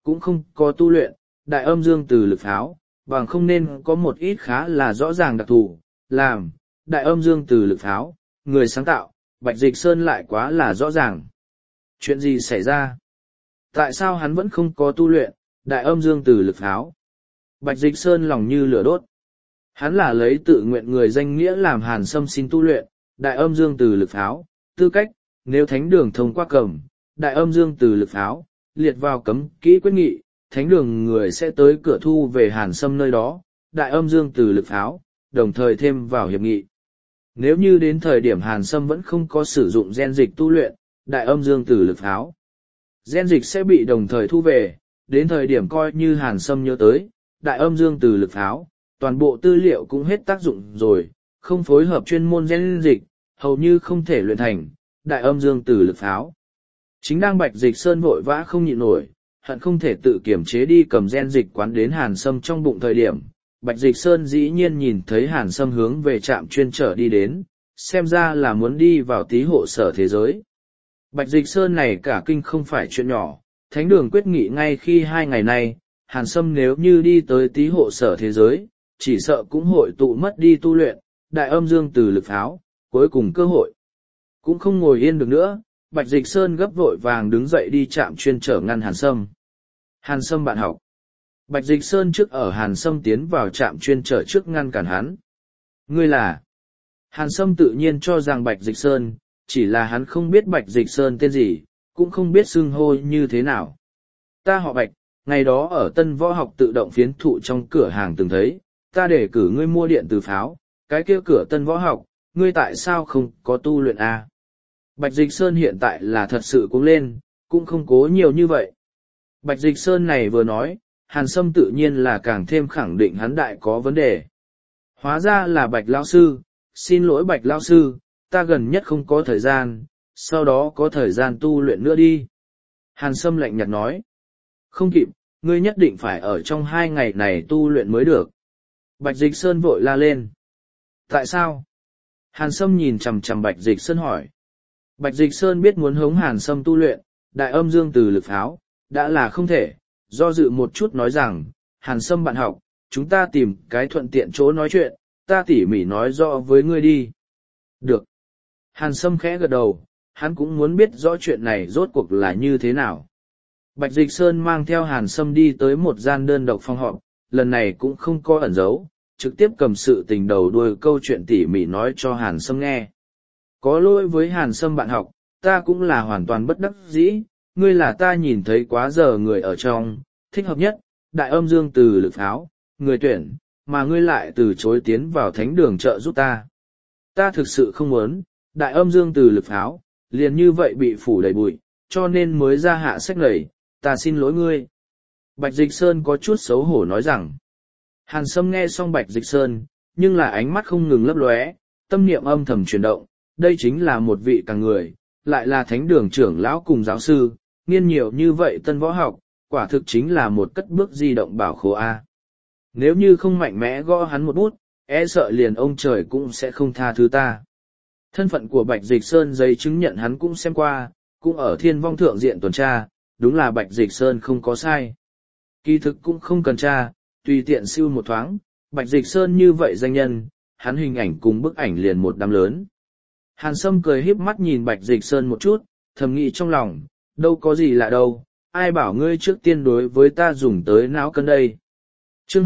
cũng không có tu luyện, đại âm dương từ lực pháo, bằng không nên có một ít khá là rõ ràng đặc thù, làm, đại âm dương từ lực pháo, người sáng tạo, Bạch Dịch Sơn lại quá là rõ ràng. Chuyện gì xảy ra? Tại sao hắn vẫn không có tu luyện, đại âm dương từ lực pháo? Bạch Dịch Sơn lòng như lửa đốt. Hắn là lấy tự nguyện người danh nghĩa làm Hàn Sâm xin tu luyện, đại âm dương từ lực pháo, tư cách, nếu thánh đường thông qua cầm, đại âm dương từ lực pháo, liệt vào cấm kỹ quyết nghị, thánh đường người sẽ tới cửa thu về Hàn Sâm nơi đó, đại âm dương từ lực pháo, đồng thời thêm vào hiệp nghị. Nếu như đến thời điểm Hàn Sâm vẫn không có sử dụng gen dịch tu luyện, đại âm dương từ lực pháo, gen dịch sẽ bị đồng thời thu về, đến thời điểm coi như Hàn Sâm nhớ tới, đại âm dương từ lực pháo, toàn bộ tư liệu cũng hết tác dụng rồi, không phối hợp chuyên môn gen dịch, hầu như không thể luyện thành, đại âm dương từ lực pháo. Chính đang Bạch Dịch Sơn vội vã không nhịn nổi, hận không thể tự kiểm chế đi cầm gen dịch quán đến Hàn Sâm trong bụng thời điểm. Bạch Dịch Sơn dĩ nhiên nhìn thấy Hàn Sâm hướng về trạm chuyên trở đi đến, xem ra là muốn đi vào tí hộ sở thế giới. Bạch Dịch Sơn này cả kinh không phải chuyện nhỏ, thánh đường quyết nghị ngay khi 2 ngày nay, Hàn Sâm nếu như đi tới tí hộ sở thế giới, chỉ sợ cũng hội tụ mất đi tu luyện, đại âm dương từ lực pháo, cuối cùng cơ hội. Cũng không ngồi yên được nữa, Bạch Dịch Sơn gấp vội vàng đứng dậy đi trạm chuyên trở ngăn Hàn Sâm. Hàn Sâm bạn học. Bạch Dịch Sơn trước ở Hàn Sâm tiến vào trạm chuyên trở trước ngăn cản hắn. Ngươi là? Hàn Sâm tự nhiên cho rằng Bạch Dịch Sơn, chỉ là hắn không biết Bạch Dịch Sơn tên gì, cũng không biết xưng hô như thế nào. Ta họ Bạch, ngày đó ở Tân Võ học tự động phiến thụ trong cửa hàng từng thấy, ta để cử ngươi mua điện từ pháo, cái kia cửa Tân Võ học, ngươi tại sao không có tu luyện a? Bạch Dịch Sơn hiện tại là thật sự cũng lên, cũng không cố nhiều như vậy. Bạch Dịch Sơn này vừa nói, Hàn Sâm tự nhiên là càng thêm khẳng định hắn đại có vấn đề. Hóa ra là Bạch Lão Sư, xin lỗi Bạch Lão Sư, ta gần nhất không có thời gian, sau đó có thời gian tu luyện nữa đi. Hàn Sâm lạnh nhạt nói. Không kịp, ngươi nhất định phải ở trong 2 ngày này tu luyện mới được. Bạch Dịch Sơn vội la lên. Tại sao? Hàn Sâm nhìn chằm chằm Bạch Dịch Sơn hỏi. Bạch Dịch Sơn biết muốn hống Hàn Sâm tu luyện, đại âm dương từ lực pháo, đã là không thể, do dự một chút nói rằng, Hàn Sâm bạn học, chúng ta tìm cái thuận tiện chỗ nói chuyện, ta tỉ mỉ nói rõ với ngươi đi. Được. Hàn Sâm khẽ gật đầu, hắn cũng muốn biết rõ chuyện này rốt cuộc là như thế nào. Bạch Dịch Sơn mang theo Hàn Sâm đi tới một gian đơn độc phòng họp, lần này cũng không có ẩn giấu, trực tiếp cầm sự tình đầu đuôi câu chuyện tỉ mỉ nói cho Hàn Sâm nghe. Có lỗi với Hàn Sâm bạn học, ta cũng là hoàn toàn bất đắc dĩ, ngươi là ta nhìn thấy quá giờ người ở trong, thích hợp nhất, đại âm dương từ lực pháo, người tuyển, mà ngươi lại từ chối tiến vào thánh đường trợ giúp ta. Ta thực sự không muốn, đại âm dương từ lực pháo, liền như vậy bị phủ đầy bụi, cho nên mới ra hạ sách lầy, ta xin lỗi ngươi. Bạch Dịch Sơn có chút xấu hổ nói rằng, Hàn Sâm nghe xong Bạch Dịch Sơn, nhưng là ánh mắt không ngừng lấp lóe, tâm niệm âm thầm chuyển động, đây chính là một vị càng người, lại là thánh đường trưởng lão cùng giáo sư, nghiên nhiều như vậy tân võ học, quả thực chính là một cất bước di động bảo khố A. Nếu như không mạnh mẽ gõ hắn một bút, e sợ liền ông trời cũng sẽ không tha thứ ta. Thân phận của Bạch Dịch Sơn giấy chứng nhận hắn cũng xem qua, cũng ở Thiên Vong thượng diện tuần tra, đúng là Bạch Dịch Sơn không có sai. Kỳ thực cũng không cần tra, tùy tiện siêu một thoáng, Bạch Dịch Sơn như vậy danh nhân, hắn hình ảnh cùng bức ảnh liền một đám lớn. Hàn Sâm cười híp mắt nhìn Bạch Dịch Sơn một chút, thầm nghĩ trong lòng, đâu có gì lạ đâu, ai bảo ngươi trước tiên đối với ta dùng tới não cân đây. Chương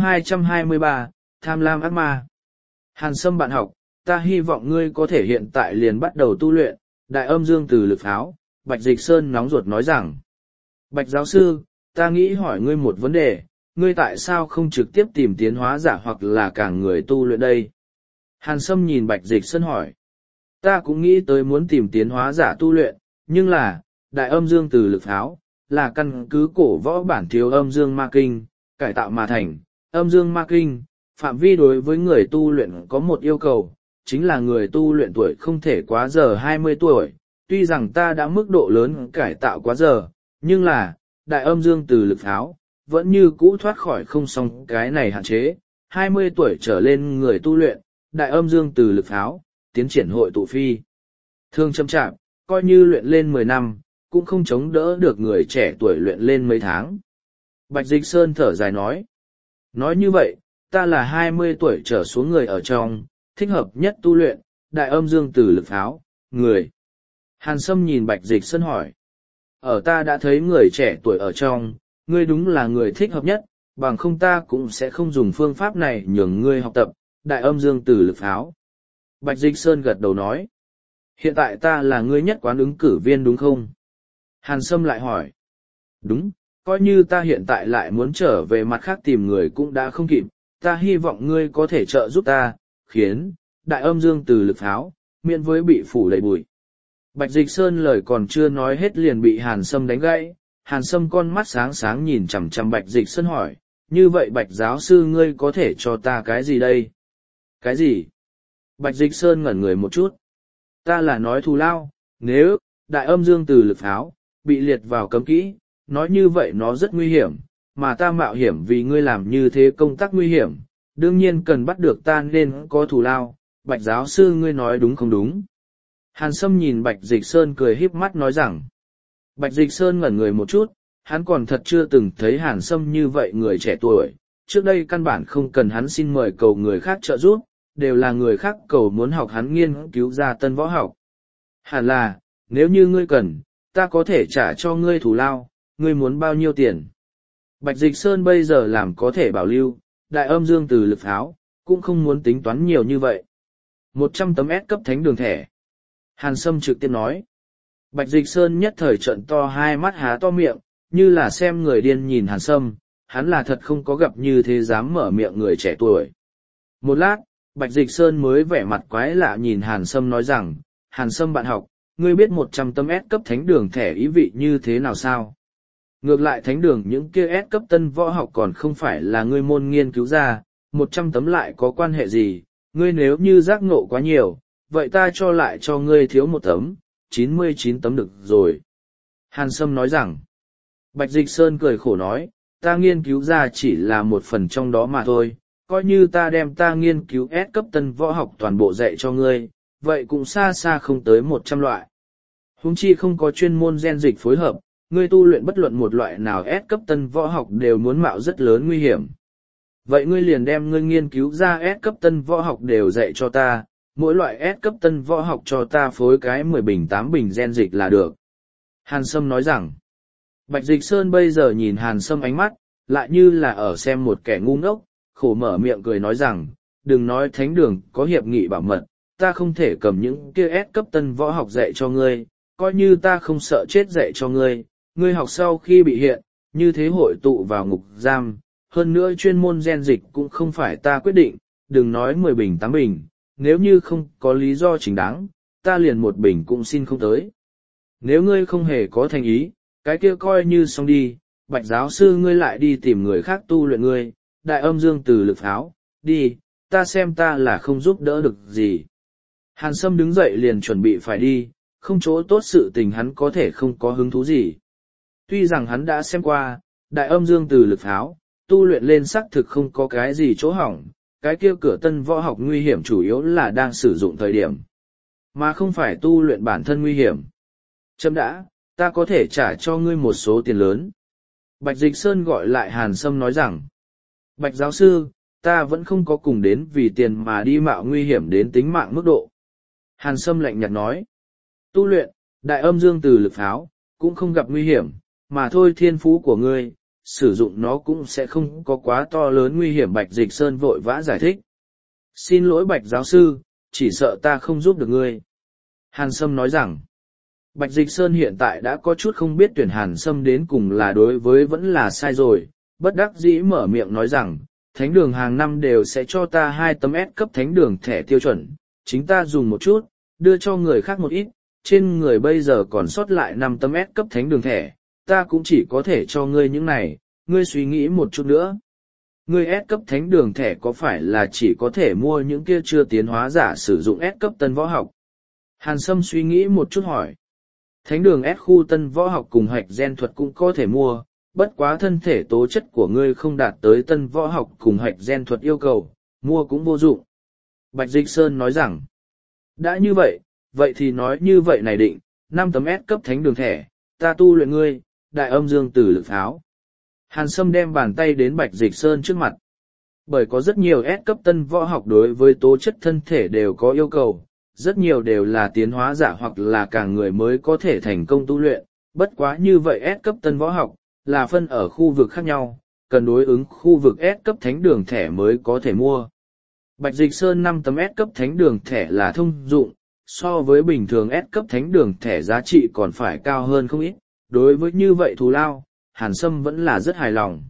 223, Tham lam ác ma. Hàn Sâm bạn học, ta hy vọng ngươi có thể hiện tại liền bắt đầu tu luyện, đại âm dương từ lực pháo, Bạch Dịch Sơn nóng ruột nói rằng. Bạch giáo sư, ta nghĩ hỏi ngươi một vấn đề, ngươi tại sao không trực tiếp tìm tiến hóa giả hoặc là cả người tu luyện đây? Hàn Sâm nhìn Bạch Dịch Sơn hỏi. Ta cũng nghĩ tới muốn tìm tiến hóa giả tu luyện, nhưng là, đại âm dương từ lực pháo, là căn cứ cổ võ bản thiếu âm dương ma kinh, cải tạo mà thành, âm dương ma kinh, phạm vi đối với người tu luyện có một yêu cầu, chính là người tu luyện tuổi không thể quá giờ 20 tuổi, tuy rằng ta đã mức độ lớn cải tạo quá giờ, nhưng là, đại âm dương từ lực pháo, vẫn như cũ thoát khỏi không xong cái này hạn chế, 20 tuổi trở lên người tu luyện, đại âm dương từ lực pháo, tiến triển hội tụ phi. Thương chậm chạp, coi như luyện lên 10 năm, cũng không chống đỡ được người trẻ tuổi luyện lên mấy tháng. Bạch Dịch Sơn thở dài nói. Nói như vậy, ta là 20 tuổi trở xuống người ở trong, thích hợp nhất tu luyện, đại âm dương tử lực pháo, người. Hàn Sâm nhìn Bạch Dịch Sơn hỏi. Ở ta đã thấy người trẻ tuổi ở trong, ngươi đúng là người thích hợp nhất, bằng không ta cũng sẽ không dùng phương pháp này nhường ngươi học tập, đại âm dương tử lực pháo. Bạch Dịch Sơn gật đầu nói. Hiện tại ta là ngươi nhất quán ứng cử viên đúng không? Hàn Sâm lại hỏi. Đúng, coi như ta hiện tại lại muốn trở về mặt khác tìm người cũng đã không kịp, ta hy vọng ngươi có thể trợ giúp ta, khiến đại âm dương từ lực pháo, miễn với bị phủ đầy bụi. Bạch Dịch Sơn lời còn chưa nói hết liền bị Hàn Sâm đánh gãy, Hàn Sâm con mắt sáng sáng nhìn chằm chằm Bạch Dịch Sơn hỏi, như vậy Bạch giáo sư ngươi có thể cho ta cái gì đây? Cái gì? Bạch Dịch Sơn ngẩn người một chút. Ta là nói thù lao, nếu đại âm dương từ lực pháo, bị liệt vào cấm kỹ, nói như vậy nó rất nguy hiểm, mà ta mạo hiểm vì ngươi làm như thế công tác nguy hiểm, đương nhiên cần bắt được ta nên có thù lao, Bạch giáo sư ngươi nói đúng không đúng? Hàn Sâm nhìn Bạch Dịch Sơn cười híp mắt nói rằng, Bạch Dịch Sơn ngẩn người một chút, hắn còn thật chưa từng thấy Hàn Sâm như vậy người trẻ tuổi, trước đây căn bản không cần hắn xin mời cầu người khác trợ giúp, đều là người khác cầu muốn học hắn nghiên cứu ra tân võ học. Hẳn là, nếu như ngươi cần, ta có thể trả cho ngươi thù lao, ngươi muốn bao nhiêu tiền? Bạch Dịch Sơn bây giờ làm có thể bảo lưu, đại âm dương từ lực pháo, cũng không muốn tính toán nhiều như vậy. 100 tấm S cấp thánh đường thẻ. Hàn Sâm trực tiếp nói. Bạch Dịch Sơn nhất thời trợn to hai mắt há to miệng, như là xem người điên nhìn Hàn Sâm, hắn là thật không có gặp như thế dám mở miệng người trẻ tuổi. Một lát, Bạch Dịch Sơn mới vẻ mặt quái lạ nhìn Hàn Sâm nói rằng, Hàn Sâm bạn học, ngươi biết 100 tấm S cấp thánh đường thẻ ý vị như thế nào sao? Ngược lại thánh đường những kia S cấp tân võ học còn không phải là ngươi môn nghiên cứu ra, 100 tấm lại có quan hệ gì, ngươi nếu như giác ngộ quá nhiều, vậy ta cho lại cho ngươi thiếu một tấm, 99 tấm được rồi. Hàn Sâm nói rằng, Bạch Dịch Sơn cười khổ nói, ta nghiên cứu ra chỉ là một phần trong đó mà thôi, coi như ta đem ta nghiên cứu S cấp tân võ học toàn bộ dạy cho ngươi, vậy cũng xa xa không tới 100 loại. Huống chi không có chuyên môn gen dịch phối hợp, ngươi tu luyện bất luận một loại nào S cấp tân võ học đều muốn mạo rất lớn nguy hiểm. Vậy ngươi liền đem ngươi nghiên cứu ra S cấp tân võ học đều dạy cho ta, mỗi loại S cấp tân võ học cho ta phối cái 10 bình 8 bình gen dịch là được. Hàn Sâm nói rằng, Bạch Dịch Sơn bây giờ nhìn Hàn Sâm ánh mắt, lại như là ở xem một kẻ ngu ngốc, khổ mở miệng cười nói rằng, đừng nói thánh đường có hiệp nghị bảo mật, ta không thể cầm những kia S cấp tân võ học dạy cho ngươi, coi như ta không sợ chết dạy cho ngươi, ngươi học sau khi bị hiện, như thế hội tụ vào ngục giam, hơn nữa chuyên môn gen dịch cũng không phải ta quyết định, đừng nói 10 bình 8 bình, nếu như không có lý do chính đáng, ta liền một bình cũng xin không tới. Nếu ngươi không hề có thành ý, cái kia coi như xong đi, Bạch giáo sư ngươi lại đi tìm người khác tu luyện ngươi, đại âm dương từ lực pháo, đi, ta xem ta là không giúp đỡ được gì. Hàn Sâm đứng dậy liền chuẩn bị phải đi, không chỗ tốt sự tình hắn có thể không có hứng thú gì. Tuy rằng hắn đã xem qua, đại âm dương từ lực pháo, tu luyện lên xác thực không có cái gì chỗ hỏng, cái kia cửa tân võ học nguy hiểm chủ yếu là đang sử dụng thời điểm, mà không phải tu luyện bản thân nguy hiểm. Chấm đã, ta có thể trả cho ngươi một số tiền lớn. Bạch Dịch Sơn gọi lại Hàn Sâm nói rằng, Bạch giáo sư, ta vẫn không có cùng đến vì tiền mà đi mạo nguy hiểm đến tính mạng mức độ. Hàn Sâm lạnh nhạt nói, tu luyện, đại âm dương từ lực pháo, cũng không gặp nguy hiểm, mà thôi thiên phú của ngươi, sử dụng nó cũng sẽ không có quá to lớn nguy hiểm. Bạch Dịch Sơn vội vã giải thích. Xin lỗi Bạch giáo sư, chỉ sợ ta không giúp được ngươi. Hàn Sâm nói rằng, Bạch Dịch Sơn hiện tại đã có chút không biết tuyển Hàn Sâm đến cùng là đối với vẫn là sai rồi, bất đắc dĩ mở miệng nói rằng, thánh đường hàng năm đều sẽ cho ta 2 tấm S cấp thánh đường thẻ tiêu chuẩn, chính ta dùng một chút, đưa cho người khác một ít, trên người bây giờ còn sót lại 5 tấm S cấp thánh đường thẻ, ta cũng chỉ có thể cho ngươi những này, ngươi suy nghĩ một chút nữa. Ngươi S cấp thánh đường thẻ có phải là chỉ có thể mua những kia chưa tiến hóa giả sử dụng S cấp tân võ học? Hàn Sâm suy nghĩ một chút hỏi. Thánh đường S khu tân võ học cùng hạch gen thuật cũng có thể mua, bất quá thân thể tố chất của ngươi không đạt tới tân võ học cùng hạch gen thuật yêu cầu, mua cũng vô dụng. Bạch Dịch Sơn nói rằng, đã như vậy, vậy thì nói như vậy này định, 5 tấm S cấp thánh đường thẻ, ta tu luyện ngươi, đại âm dương tử lực pháo. Hàn Sâm đem bàn tay đến Bạch Dịch Sơn trước mặt. Bởi có rất nhiều S cấp tân võ học đối với tố chất thân thể đều có yêu cầu, rất nhiều đều là tiến hóa giả hoặc là càng người mới có thể thành công tu luyện, bất quá như vậy S cấp tân võ học, là phân ở khu vực khác nhau, cần đối ứng khu vực S cấp thánh đường thẻ mới có thể mua. Bạch Dịch Sơn 5 tấm S cấp thánh đường thẻ là thông dụng, so với bình thường S cấp thánh đường thẻ giá trị còn phải cao hơn không ít, đối với như vậy thù lao, Hàn Sâm vẫn là rất hài lòng.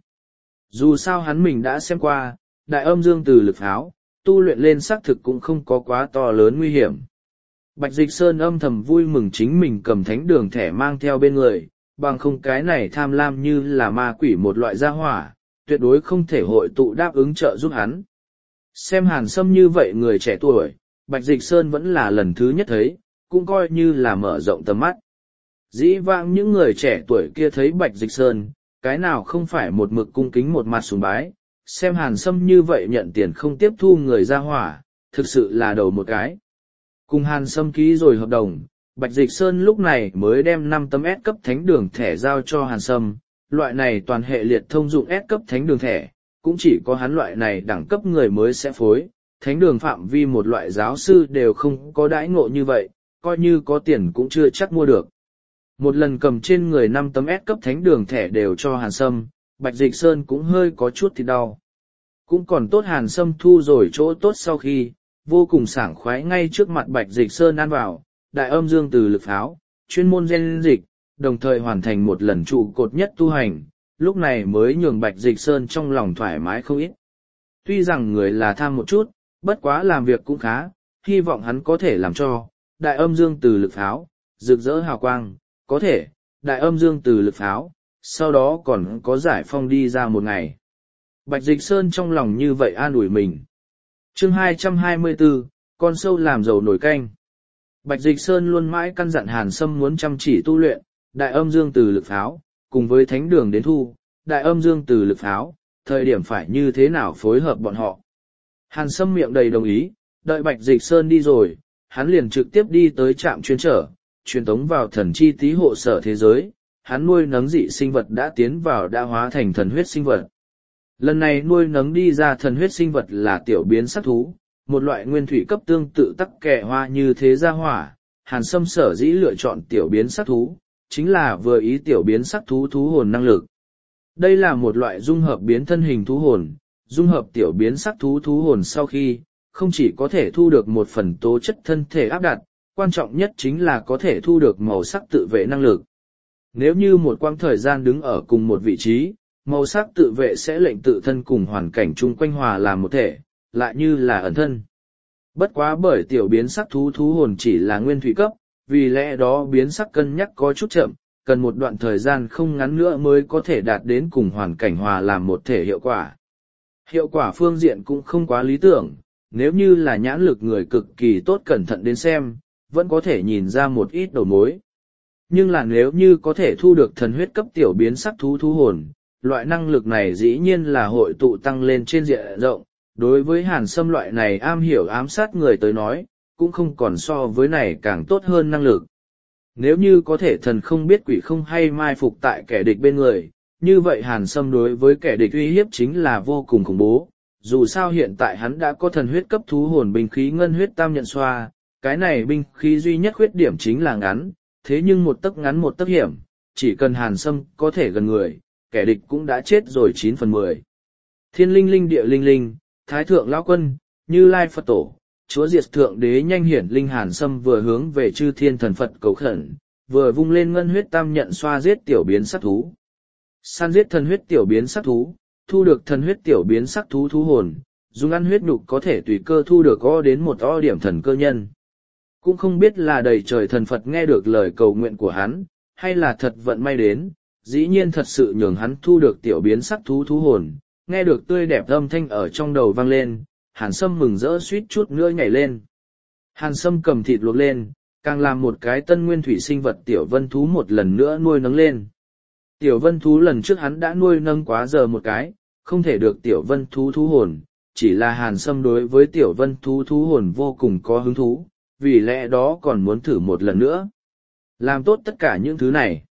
Dù sao hắn mình đã xem qua, đại âm dương từ lực pháo, tu luyện lên xác thực cũng không có quá to lớn nguy hiểm. Bạch Dịch Sơn âm thầm vui mừng chính mình cầm thánh đường thẻ mang theo bên người, bằng không cái này tham lam như là ma quỷ một loại gia hỏa, tuyệt đối không thể hội tụ đáp ứng trợ giúp hắn. Xem Hàn Sâm như vậy người trẻ tuổi, Bạch Dịch Sơn vẫn là lần thứ nhất thấy, cũng coi như là mở rộng tầm mắt. Dĩ vãng những người trẻ tuổi kia thấy Bạch Dịch Sơn, cái nào không phải một mực cung kính một mặt sùng bái, xem Hàn Sâm như vậy nhận tiền không tiếp thu người ra hỏa, thực sự là đầu một cái. Cùng Hàn Sâm ký rồi hợp đồng, Bạch Dịch Sơn lúc này mới đem 5 tấm S cấp thánh đường thẻ giao cho Hàn Sâm, loại này toàn hệ liệt thông dụng S cấp thánh đường thẻ, cũng chỉ có hắn loại này đẳng cấp người mới sẽ phối, thánh đường phạm vi một loại giáo sư đều không có đãi ngộ như vậy, coi như có tiền cũng chưa chắc mua được. Một lần cầm trên người 5 tấm S cấp thánh đường thẻ đều cho Hàn Sâm, Bạch Dịch Sơn cũng hơi có chút thì đau. Cũng còn tốt Hàn Sâm thu rồi chỗ tốt sau khi, vô cùng sảng khoái ngay trước mặt Bạch Dịch Sơn ăn vào, đại âm dương từ lực pháo, chuyên môn gen dịch, đồng thời hoàn thành một lần trụ cột nhất tu hành, lúc này mới nhường Bạch Dịch Sơn trong lòng thoải mái không ít. Tuy rằng người là tham một chút, bất quá làm việc cũng khá, hy vọng hắn có thể làm cho, đại âm dương từ lực pháo, rực rỡ hào quang, có thể, đại âm dương từ lực pháo, sau đó còn có giải phong đi ra một ngày. Bạch Dịch Sơn trong lòng như vậy an ủi mình. Chương 224, con sâu làm dầu nổi canh. Bạch Dịch Sơn luôn mãi căn dặn Hàn Sâm muốn chăm chỉ tu luyện, đại âm dương từ lực pháo, cùng với thánh đường đến thu, đại âm dương từ lực pháo, thời điểm phải như thế nào phối hợp bọn họ. Hàn Sâm miệng đầy đồng ý, đợi Bạch Dịch Sơn đi rồi, hắn liền trực tiếp đi tới trạm chuyên trở, truyền tống vào thần chi tý hộ sở thế giới, hắn nuôi nấng dị sinh vật đã tiến vào đã hóa thành thần huyết sinh vật. Lần này nuôi nấng đi ra thần huyết sinh vật là tiểu biến sắc thú, một loại nguyên thủy cấp tương tự tắc kè hoa như thế gia hỏa, Hàn Sâm sở dĩ lựa chọn tiểu biến sắc thú, chính là vừa ý tiểu biến sắc thú thú hồn năng lực. Đây là một loại dung hợp biến thân hình thú hồn, dung hợp tiểu biến sắc thú thú hồn sau khi, không chỉ có thể thu được một phần tố chất thân thể áp đặt, quan trọng nhất chính là có thể thu được màu sắc tự vệ năng lực. Nếu như một quãng thời gian đứng ở cùng một vị trí, màu sắc tự vệ sẽ lệnh tự thân cùng hoàn cảnh chung quanh hòa làm một thể, lại như là ẩn thân. Bất quá bởi tiểu biến sắc thú thú hồn chỉ là nguyên thủy cấp, vì lẽ đó biến sắc cân nhắc có chút chậm, cần một đoạn thời gian không ngắn nữa mới có thể đạt đến cùng hoàn cảnh hòa làm một thể hiệu quả. Hiệu quả phương diện cũng không quá lý tưởng, nếu như là nhãn lực người cực kỳ tốt cẩn thận đến xem, vẫn có thể nhìn ra một ít đầu mối. Nhưng là nếu như có thể thu được thần huyết cấp tiểu biến sắc thú thú hồn, loại năng lực này dĩ nhiên là hội tụ tăng lên trên diện rộng, đối với Hàn Sâm loại này am hiểu ám sát người tới nói, cũng không còn so với này càng tốt hơn năng lực. Nếu như có thể thần không biết quỷ không hay mai phục tại kẻ địch bên người, như vậy Hàn Sâm đối với kẻ địch uy hiếp chính là vô cùng khủng bố. Dù sao hiện tại hắn đã có thần huyết cấp thú hồn binh khí ngân huyết tam nhận xoa, cái này binh khí duy nhất khuyết điểm chính là ngắn, thế nhưng một tấc ngắn một tấc hiểm, chỉ cần Hàn Sâm có thể gần người, kẻ địch cũng đã chết rồi 9/10. Thiên linh linh địa linh linh, Thái thượng lão quân, Như Lai Phật tổ, Chúa Diệt thượng đế nhanh hiển linh. Hàn Sâm vừa hướng về chư thiên thần Phật cầu khẩn, vừa vung lên ngân huyết tam nhận xoa giết tiểu biến sắc thú. Săn giết thần huyết tiểu biến sắc thú, thu được thần huyết tiểu biến sắc thú thú hồn, dùng ăn huyết nhục có thể tùy cơ thu được o đến một o điểm thần cơ nhân. Cũng không biết là đầy trời thần Phật nghe được lời cầu nguyện của hắn, hay là thật vận may đến, dĩ nhiên thật sự nhường hắn thu được tiểu biến sắc thú thú hồn, nghe được tươi đẹp âm thanh ở trong đầu vang lên, Hàn Sâm mừng rỡ suýt chút nữa nhảy lên. Hàn Sâm cầm thịt luộc lên, càng làm một cái tân nguyên thủy sinh vật tiểu vân thú một lần nữa nuôi nấng lên. Tiểu vân thú lần trước hắn đã nuôi nấng quá giờ một cái, không thể được tiểu vân thú thú hồn, chỉ là Hàn Sâm đối với tiểu vân thú thú hồn vô cùng có hứng thú, vì lẽ đó còn muốn thử một lần nữa. Làm tốt tất cả những thứ này.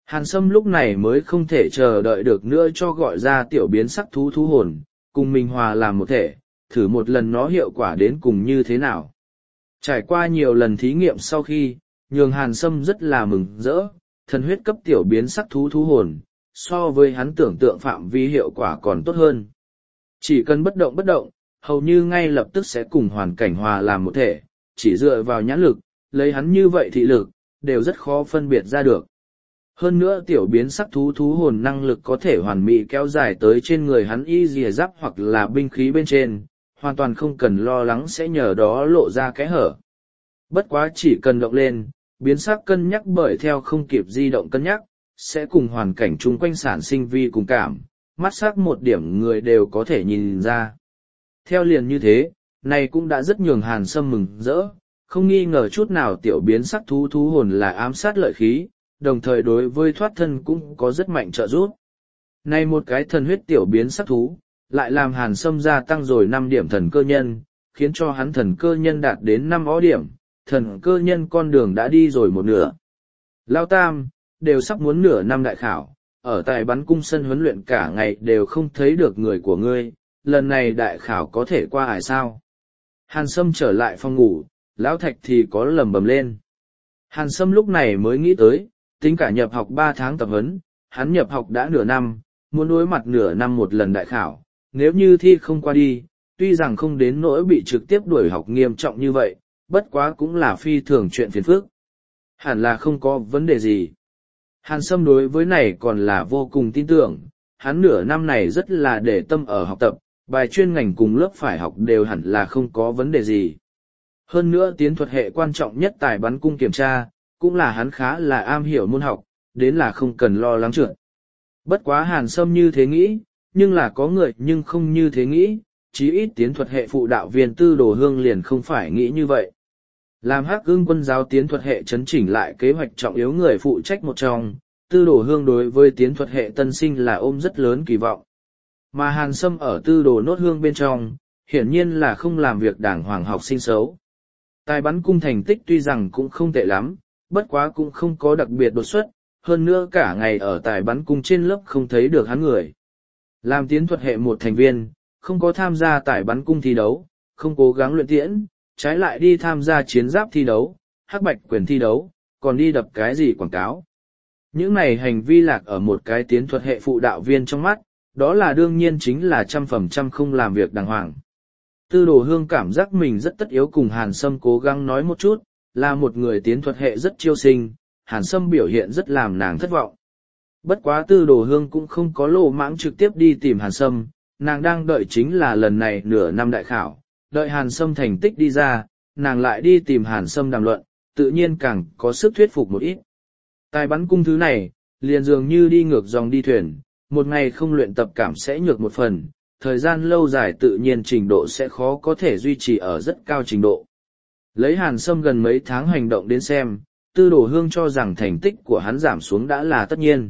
Hàn Sâm lúc này mới không thể chờ đợi được nữa cho gọi ra tiểu biến sắc thú thú hồn, cùng mình hòa làm một thể, thử một lần nó hiệu quả đến cùng như thế nào. Trải qua nhiều lần thí nghiệm sau khi, nhường Hàn Sâm rất là mừng rỡ, thần huyết cấp tiểu biến sắc thú thú hồn, so với hắn tưởng tượng phạm vi hiệu quả còn tốt hơn. Chỉ cần bất động, hầu như ngay lập tức sẽ cùng hoàn cảnh hòa làm một thể, chỉ dựa vào nhãn lực, lấy hắn như vậy thị lực, đều rất khó phân biệt ra được. Hơn nữa tiểu biến sắc thú thú hồn năng lực có thể hoàn mỹ kéo dài tới trên người hắn y dìa giáp hoặc là binh khí bên trên, hoàn toàn không cần lo lắng sẽ nhờ đó lộ ra kẽ hở. Bất quá chỉ cần động lên, biến sắc cân nhắc bởi theo không kịp di động cân nhắc, sẽ cùng hoàn cảnh chung quanh sản sinh vi cùng cảm, mắt sắc một điểm người đều có thể nhìn ra. Theo liền như thế, này cũng đã rất nhường Hàn Sâm mừng rỡ, không nghi ngờ chút nào tiểu biến sắc thú thú hồn là ám sát lợi khí, đồng thời đối với thoát thân cũng có rất mạnh trợ giúp. Này một cái thần huyết tiểu biến sắc thú, lại làm Hàn Sâm gia tăng rồi 5 điểm thần cơ nhân, khiến cho hắn thần cơ nhân đạt đến 5 ó điểm, thần cơ nhân con đường đã đi rồi một nửa. Lao Tam, đều sắp muốn nửa năm đại khảo, ở tại bắn cung sân huấn luyện cả ngày đều không thấy được người của ngươi, lần này đại khảo có thể qua ải sao? Hàn Sâm trở lại phòng ngủ, Lão Thạch thì có lầm bầm lên. Hàn Sâm lúc này mới nghĩ tới, tính cả nhập học 3 tháng tập huấn, hắn nhập học đã nửa năm, muốn đối mặt nửa năm một lần đại khảo, nếu như thi không qua đi, tuy rằng không đến nỗi bị trực tiếp đuổi học nghiêm trọng như vậy, bất quá cũng là phi thường chuyện phiền phức. Hẳn là không có vấn đề gì. Hàn Sâm đối với này còn là vô cùng tin tưởng, hắn nửa năm này rất là để tâm ở học tập, bài chuyên ngành cùng lớp phải học đều hẳn là không có vấn đề gì. Hơn nữa tiến thuật hệ quan trọng nhất tài bắn cung kiểm tra, cũng là hắn khá là am hiểu môn học, đến là không cần lo lắng trượt. Bất quá Hàn Sâm như thế nghĩ, nhưng là có người nhưng không như thế nghĩ, chí ít tiến thuật hệ phụ đạo viên Tư Đồ Hương liền không phải nghĩ như vậy. Làm Hắc Ưng quân giáo tiến thuật hệ chấn chỉnh lại kế hoạch trọng yếu người phụ trách một trong, Tư Đồ Hương đối với tiến thuật hệ tân sinh là ôm rất lớn kỳ vọng. Mà Hàn Sâm ở Tư Đồ Nốt Hương bên trong, hiển nhiên là không làm việc đảng hoàng học sinh xấu. Tài bắn cung thành tích tuy rằng cũng không tệ lắm, bất quá cũng không có đặc biệt đột xuất, hơn nữa cả ngày ở tài bắn cung trên lớp không thấy được hắn người. Làm tiến thuật hệ một thành viên, không có tham gia tài bắn cung thi đấu, không cố gắng luyện tiễn, trái lại đi tham gia chiến giáp thi đấu, hắc bạch quyền thi đấu, còn đi đập cái gì quảng cáo. Những này hành vi lạc ở một cái tiến thuật hệ phụ đạo viên trong mắt, đó là đương nhiên chính là 100% không làm việc đàng hoàng. Tư Đồ Hương cảm giác mình rất tất yếu cùng Hàn Sâm cố gắng nói một chút, là một người tiến thuật hệ rất chiêu sinh, Hàn Sâm biểu hiện rất làm nàng thất vọng. Bất quá Tư Đồ Hương cũng không có lô mãng trực tiếp đi tìm Hàn Sâm, nàng đang đợi chính là lần này nửa năm đại khảo, đợi Hàn Sâm thành tích đi ra, nàng lại đi tìm Hàn Sâm đàm luận, tự nhiên càng có sức thuyết phục một ít. Tài bắn cung thứ này, liền dường như đi ngược dòng đi thuyền, một ngày không luyện tập cảm sẽ nhược một phần, thời gian lâu dài tự nhiên trình độ sẽ khó có thể duy trì ở rất cao trình độ. Lấy Hàn Sâm gần mấy tháng hành động đến xem, Tư Đồ Hương cho rằng thành tích của hắn giảm xuống đã là tất nhiên.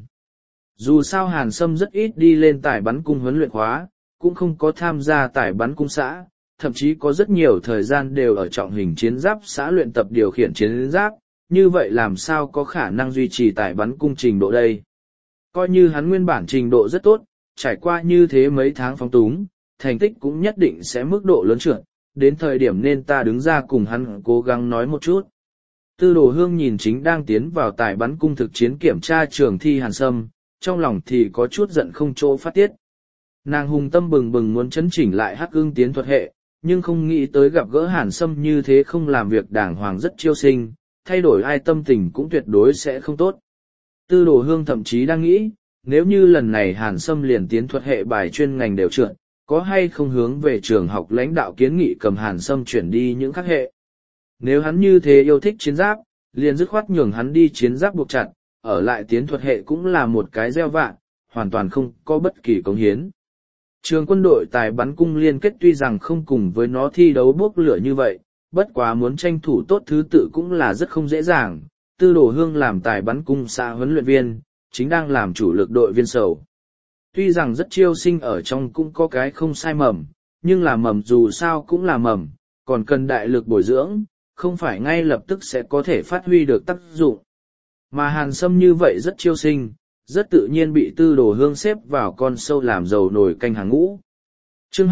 Dù sao Hàn Sâm rất ít đi lên tài bắn cung huấn luyện khóa, cũng không có tham gia tài bắn cung xã, thậm chí có rất nhiều thời gian đều ở trọng hình chiến giáp xã luyện tập điều khiển chiến giáp, như vậy làm sao có khả năng duy trì tài bắn cung trình độ đây. Coi như hắn nguyên bản trình độ rất tốt, trải qua như thế mấy tháng phóng túng, thành tích cũng nhất định sẽ mức độ lớn trượt, đến thời điểm nên ta đứng ra cùng hắn cố gắng nói một chút. Tư Đồ Hương nhìn chính đang tiến vào tài bắn cung thực chiến kiểm tra trường thi Hàn Sâm, trong lòng thì có chút giận không chỗ phát tiết. Nàng hùng tâm bừng bừng muốn chấn chỉnh lại Hắc Ưng tiến thuật hệ, nhưng không nghĩ tới gặp gỡ Hàn Sâm như thế không làm việc đàng hoàng rất chiêu sinh, thay đổi ai tâm tình cũng tuyệt đối sẽ không tốt. Tư Đồ Hương thậm chí đang nghĩ, nếu như lần này Hàn Sâm liền tiến thuật hệ bài chuyên ngành đều trượt, có hay không hướng về trường học lãnh đạo kiến nghị cầm Hàn Sâm chuyển đi những khác hệ. Nếu hắn như thế yêu thích chiến giáp, liền dứt khoát nhường hắn đi chiến giáp buộc chặt, ở lại tiến thuật hệ cũng là một cái gieo vạ, hoàn toàn không có bất kỳ cống hiến. Trường quân đội tài bắn cung liên kết tuy rằng không cùng với nó thi đấu bốc lửa như vậy, bất quá muốn tranh thủ tốt thứ tự cũng là rất không dễ dàng. Tư Đồ Hương làm tài bắn cung xã huấn luyện viên, chính đang làm chủ lực đội viên sầu. Tuy rằng rất chiêu sinh ở trong cũng có cái không sai mầm, nhưng là mầm dù sao cũng là mầm, còn cần đại lực bồi dưỡng, không phải ngay lập tức sẽ có thể phát huy được tác dụng. Mà Hàn Sâm như vậy rất chiêu sinh, rất tự nhiên bị Tư Đồ Hương xếp vào con sâu làm dầu nồi canh hàng ngũ. Chương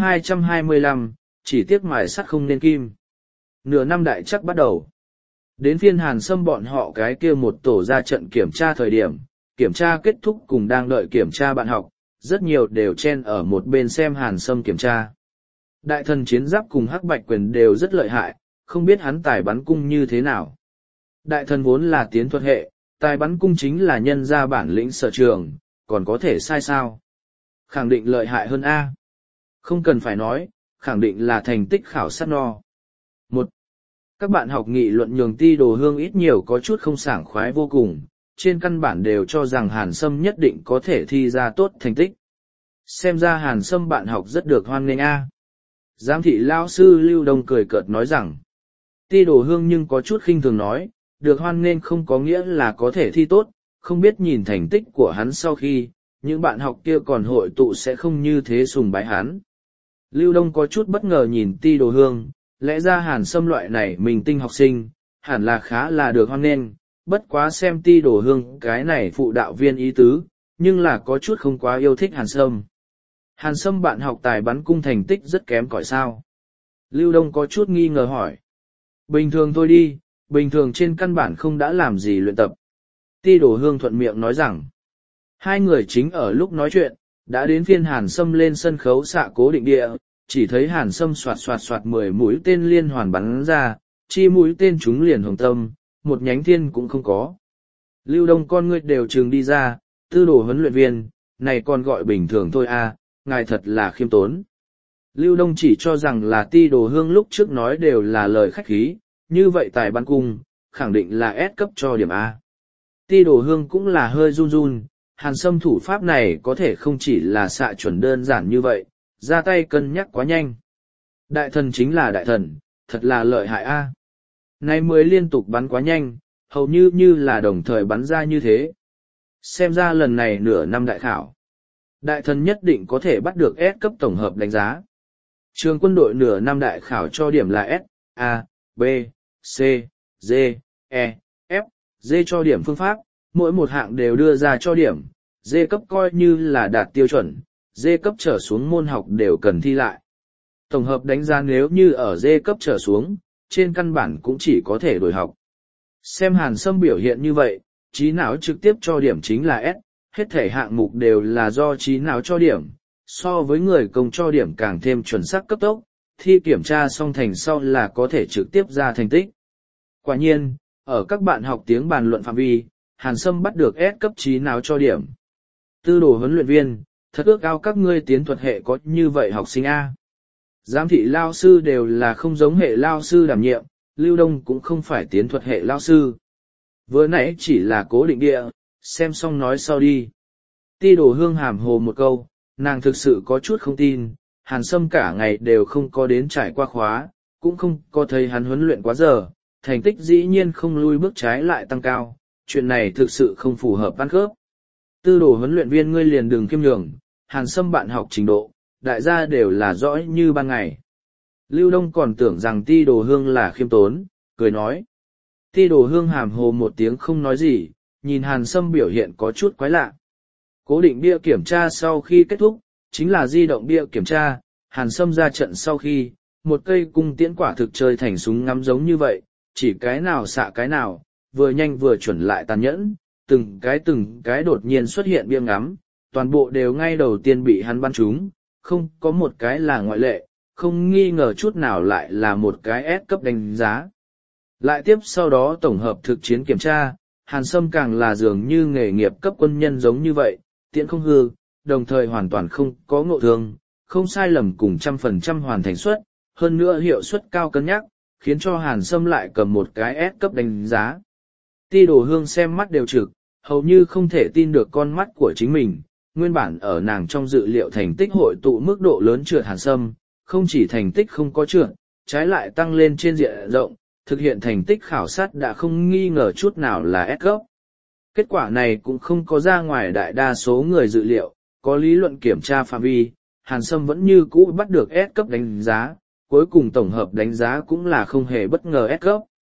225, chỉ tiếc mài sắt không nên kim. Nửa năm đại chắc bắt đầu. Đến phiên Hàn Sâm bọn họ cái kia một tổ ra trận kiểm tra thời điểm, kiểm tra kết thúc cùng đang đợi kiểm tra bạn học, rất nhiều đều chen ở một bên xem Hàn Sâm kiểm tra. Đại thần chiến giáp cùng hắc bạch quyền đều rất lợi hại, không biết hắn tài bắn cung như thế nào. Đại thần vốn là tiến thuật hệ, tài bắn cung chính là nhân ra bản lĩnh sở trường, còn có thể sai sao. Khẳng định lợi hại hơn A. Không cần phải nói, khẳng định là thành tích khảo sát no. Một, các bạn học nghị luận nhường Ti Đồ Hương ít nhiều có chút không sảng khoái vô cùng, trên căn bản đều cho rằng Hàn Sâm nhất định có thể thi ra tốt thành tích. Xem ra Hàn Sâm bạn học rất được hoan nghênh A. Giám thị lao sư Lưu Đông cười cợt nói rằng, Ti Đồ Hương nhưng có chút khinh thường nói, được hoan nghênh không có nghĩa là có thể thi tốt, không biết nhìn thành tích của hắn sau khi, những bạn học kia còn hội tụ sẽ không như thế sùng bái hắn. Lưu Đông có chút bất ngờ nhìn Ti Đồ Hương, lẽ ra Hàn Sâm loại này mình tinh học sinh, hẳn là khá là được hoan nghênh, bất quá xem Ti Đồ Hương cái này phụ đạo viên ý tứ, nhưng là có chút không quá yêu thích Hàn Sâm. Hàn Sâm bạn học tài bắn cung thành tích rất kém cỏi sao. Lưu Đông có chút nghi ngờ hỏi. Bình thường thôi đi, bình thường trên căn bản không đã làm gì luyện tập. Ti Đồ Hương thuận miệng nói rằng, hai người chính ở lúc nói chuyện, đã đến phiên Hàn Sâm lên sân khấu xạ cố định địa, chỉ thấy Hàn Sâm xoạt xoạt xoạt 10 mũi tên liên hoàn bắn ra, chi mũi tên chúng liền hồng tâm, một nhánh thiên cũng không có. Lưu Đông con ngươi đều trừng đi ra, Tư Đồ huấn luyện viên, này còn gọi bình thường thôi à, ngài thật là khiêm tốn. Lưu Đông chỉ cho rằng là Ti Đồ Hương lúc trước nói đều là lời khách khí, như vậy tài bắn cung, khẳng định là S cấp cho điểm A. Ti Đồ Hương cũng là hơi run run, Hàn Sâm thủ pháp này có thể không chỉ là xạ chuẩn đơn giản như vậy, ra tay cân nhắc quá nhanh. Đại thần chính là đại thần, thật là lợi hại A. Này mới liên tục bắn quá nhanh, hầu như là đồng thời bắn ra như thế. Xem ra lần này nửa năm đại khảo. Đại thần nhất định có thể bắt được S cấp tổng hợp đánh giá. Trường quân đội nửa năm đại khảo cho điểm là S, A, B, C, D, E, F, D cho điểm phương pháp, mỗi một hạng đều đưa ra cho điểm, D cấp coi như là đạt tiêu chuẩn, D cấp trở xuống môn học đều cần thi lại. Tổng hợp đánh giá nếu như ở D cấp trở xuống, trên căn bản cũng chỉ có thể đổi học. Xem Hàn Sâm biểu hiện như vậy, trí não trực tiếp cho điểm chính là S, hết thể hạng mục đều là do trí não cho điểm, so với người công cho điểm càng thêm chuẩn xác cấp tốc, thi kiểm tra xong thành sau là có thể trực tiếp ra thành tích. Quả nhiên, ở các bạn học tiếng bàn luận phạm vi, Hàn Sâm bắt được S cấp trí não cho điểm. Tư Đồ huấn luyện viên, thật ước ao các ngươi tiến thuật hệ có như vậy học sinh A. Giám thị lao sư đều là không giống hệ lao sư đảm nhiệm, Lưu Đông cũng không phải tiến thuật hệ lao sư. Vừa nãy chỉ là cố định địa, xem xong nói sau đi. Ti Đồ Hương hàm hồ một câu, nàng thực sự có chút không tin, Hàn Sâm cả ngày đều không có đến trải qua khóa, cũng không có thấy hắn huấn luyện quá giờ, thành tích dĩ nhiên không lui bước trái lại tăng cao, chuyện này thực sự không phù hợp ăn khớp. Tư Đồ huấn luyện viên ngươi liền đừng kiêm nhường, Hàn Sâm bạn học trình độ, đại gia đều là rõ như ban ngày. Lưu Đông còn tưởng rằng Ti Đồ Hương là khiêm tốn, cười nói. Ti Đồ Hương hàm hồ một tiếng không nói gì, nhìn Hàn Sâm biểu hiện có chút quái lạ. Cố định bia kiểm tra sau khi kết thúc, chính là di động bia kiểm tra, Hàn Sâm ra trận sau khi, một cây cung tiễn quả thực chơi thành súng ngắm giống như vậy, chỉ cái nào xạ cái nào, vừa nhanh vừa chuẩn lại tàn nhẫn, từng cái đột nhiên xuất hiện bia ngắm, toàn bộ đều ngay đầu tiên bị hắn bắn trúng, không có một cái là ngoại lệ, không nghi ngờ chút nào lại là một cái S cấp đánh giá. Lại tiếp sau đó tổng hợp thực chiến kiểm tra, Hàn Sâm càng là dường như nghề nghiệp cấp quân nhân giống như vậy, tiễn không hư, đồng thời hoàn toàn không có ngộ thương, không sai lầm cùng 100% hoàn thành suất, hơn nữa hiệu suất cao cân nhắc, khiến cho Hàn Sâm lại cầm một cái S cấp đánh giá. Ti Đồ Hương xem mắt đều trực, hầu như không thể tin được con mắt của chính mình, nguyên bản ở nàng trong dự liệu thành tích hội tụ mức độ lớn trượt Hàn Sâm, không chỉ thành tích không có trượt, trái lại tăng lên trên diện rộng, thực hiện thành tích khảo sát đã không nghi ngờ chút nào là S cấp. Kết quả này cũng không có ra ngoài đại đa số người dự liệu, có lý luận kiểm tra phạm vi, Hàn Sâm vẫn như cũ bắt được S cấp đánh giá, cuối cùng tổng hợp đánh giá cũng là không hề bất ngờ S cấp.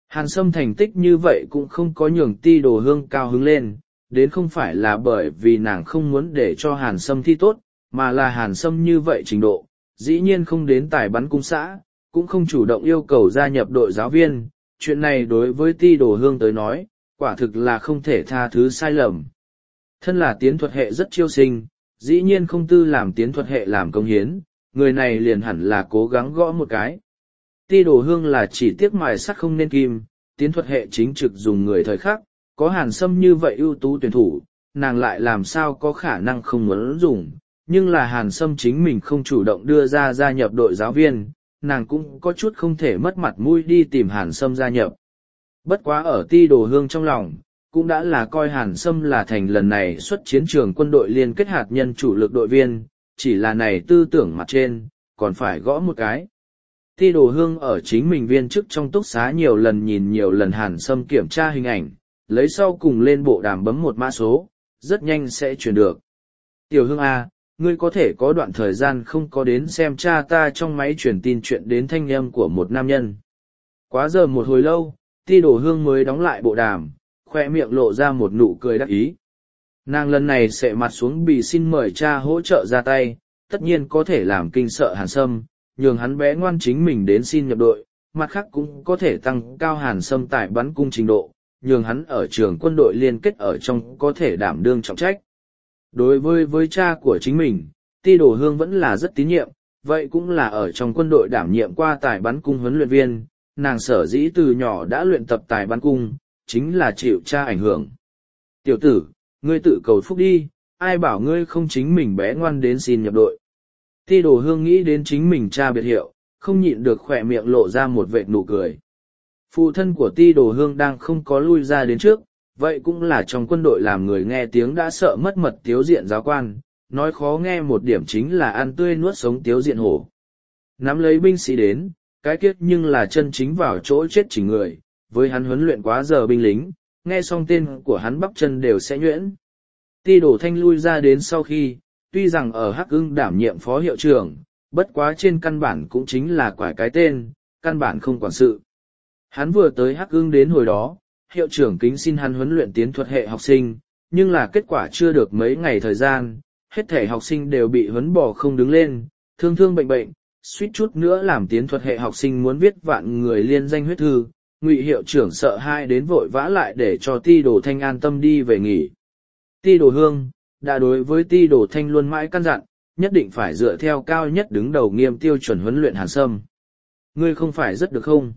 Hàn Sâm thành tích như vậy cũng không có nhường Ti Đồ Hương cao hứng lên, đến không phải là bởi vì nàng không muốn để cho Hàn Sâm thi tốt, mà là Hàn Sâm như vậy trình độ, dĩ nhiên không đến tài bắn cung xã, cũng không chủ động yêu cầu gia nhập đội giáo viên, chuyện này đối với Ti Đồ Hương tới nói, quả thực là không thể tha thứ sai lầm. Thân là tiến thuật hệ rất chiêu sinh, dĩ nhiên không tư làm tiến thuật hệ làm công hiến, người này liền hẳn là cố gắng gõ một cái. Ti Đồ Hương là chỉ tiếc mài sắt không nên kim, tiến thuật hệ chính trực dùng người thời khắc, có Hàn Sâm như vậy ưu tú tuyển thủ, nàng lại làm sao có khả năng không muốn dùng, nhưng là Hàn Sâm chính mình không chủ động đưa ra gia nhập đội giáo viên, nàng cũng có chút không thể mất mặt mũi đi tìm Hàn Sâm gia nhập. Bất quá ở Ti Đồ Hương trong lòng, cũng đã là coi Hàn Sâm là thành lần này xuất chiến trường quân đội liên kết hạt nhân chủ lực đội viên, chỉ là này tư tưởng mặt trên, còn phải gõ một cái. Ti Đồ Hương ở chính mình viên chức trong túc xá nhiều lần nhìn nhiều lần Hàn Sâm kiểm tra hình ảnh, lấy sau cùng lên bộ đàm bấm một mã số, rất nhanh sẽ chuyển được. Tiểu Hương A, ngươi có thể có đoạn thời gian không có đến xem cha ta trong máy truyền tin chuyện đến thanh âm của một nam nhân. Quá giờ một hồi lâu, Ti Đồ Hương mới đóng lại bộ đàm, khoe miệng lộ ra một nụ cười đắc ý. Nàng lần này sẽ mặt xuống bị xin mời cha hỗ trợ ra tay, tất nhiên có thể làm kinh sợ Hàn Sâm, nhường hắn bé ngoan chính mình đến xin nhập đội, mặt khác cũng có thể tăng cao Hàn Sâm tại bắn cung trình độ, nhường hắn ở trường quân đội liên kết ở trong có thể đảm đương trọng trách. Đối với cha của chính mình, Ti Đồ Hương vẫn là rất tín nhiệm, vậy cũng là ở trong quân đội đảm nhiệm qua tài bắn cung huấn luyện viên, nàng sở dĩ từ nhỏ đã luyện tập tài bắn cung, chính là chịu cha ảnh hưởng. Tiểu tử, ngươi tự cầu phúc đi, ai bảo ngươi không chính mình bé ngoan đến xin nhập đội. Ti Đồ Hương nghĩ đến chính mình cha biệt hiệu, không nhịn được khỏe miệng lộ ra một vệt nụ cười. Phụ thân của Ti Đồ Hương đang không có lui ra đến trước, vậy cũng là trong quân đội làm người nghe tiếng đã sợ mất mật tiếu diện giáo quan, nói khó nghe một điểm chính là ăn tươi nuốt sống tiếu diện hổ. Nắm lấy binh sĩ đến, cái kiết nhưng là chân chính vào chỗ chết chỉ người, với hắn huấn luyện quá giờ binh lính, nghe xong tên của hắn bắp chân đều sẽ nhuyễn. Ti Đồ Thanh lui ra đến sau khi, tuy rằng ở Hắc Ưng đảm nhiệm phó hiệu trưởng, bất quá trên căn bản cũng chính là quải cái tên, căn bản không quản sự. Hắn vừa tới Hắc Ưng đến hồi đó, hiệu trưởng kính xin hắn huấn luyện tiến thuật hệ học sinh, nhưng là kết quả chưa được mấy ngày thời gian, hết thể học sinh đều bị huấn bỏ không đứng lên, thương bệnh, suýt chút nữa làm tiến thuật hệ học sinh muốn viết vạn người liên danh huyết thư. Ngụy hiệu trưởng sợ hai đến vội vã lại để cho Ti Đồ Thanh an tâm đi về nghỉ. Ti Đồ Hương đã đối với Ti Đồ Thanh luôn mãi căn dặn, nhất định phải dựa theo cao nhất đứng đầu nghiêm tiêu chuẩn huấn luyện Hàn Sâm. Ngươi không phải rất được không?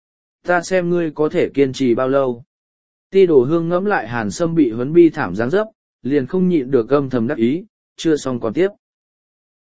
Ta xem ngươi có thể kiên trì bao lâu. Ti Đồ Hương ngẫm lại Hàn Sâm bị huấn bi thảm giáng dấp, liền không nhịn được âm thầm đắc ý, chưa xong còn tiếp.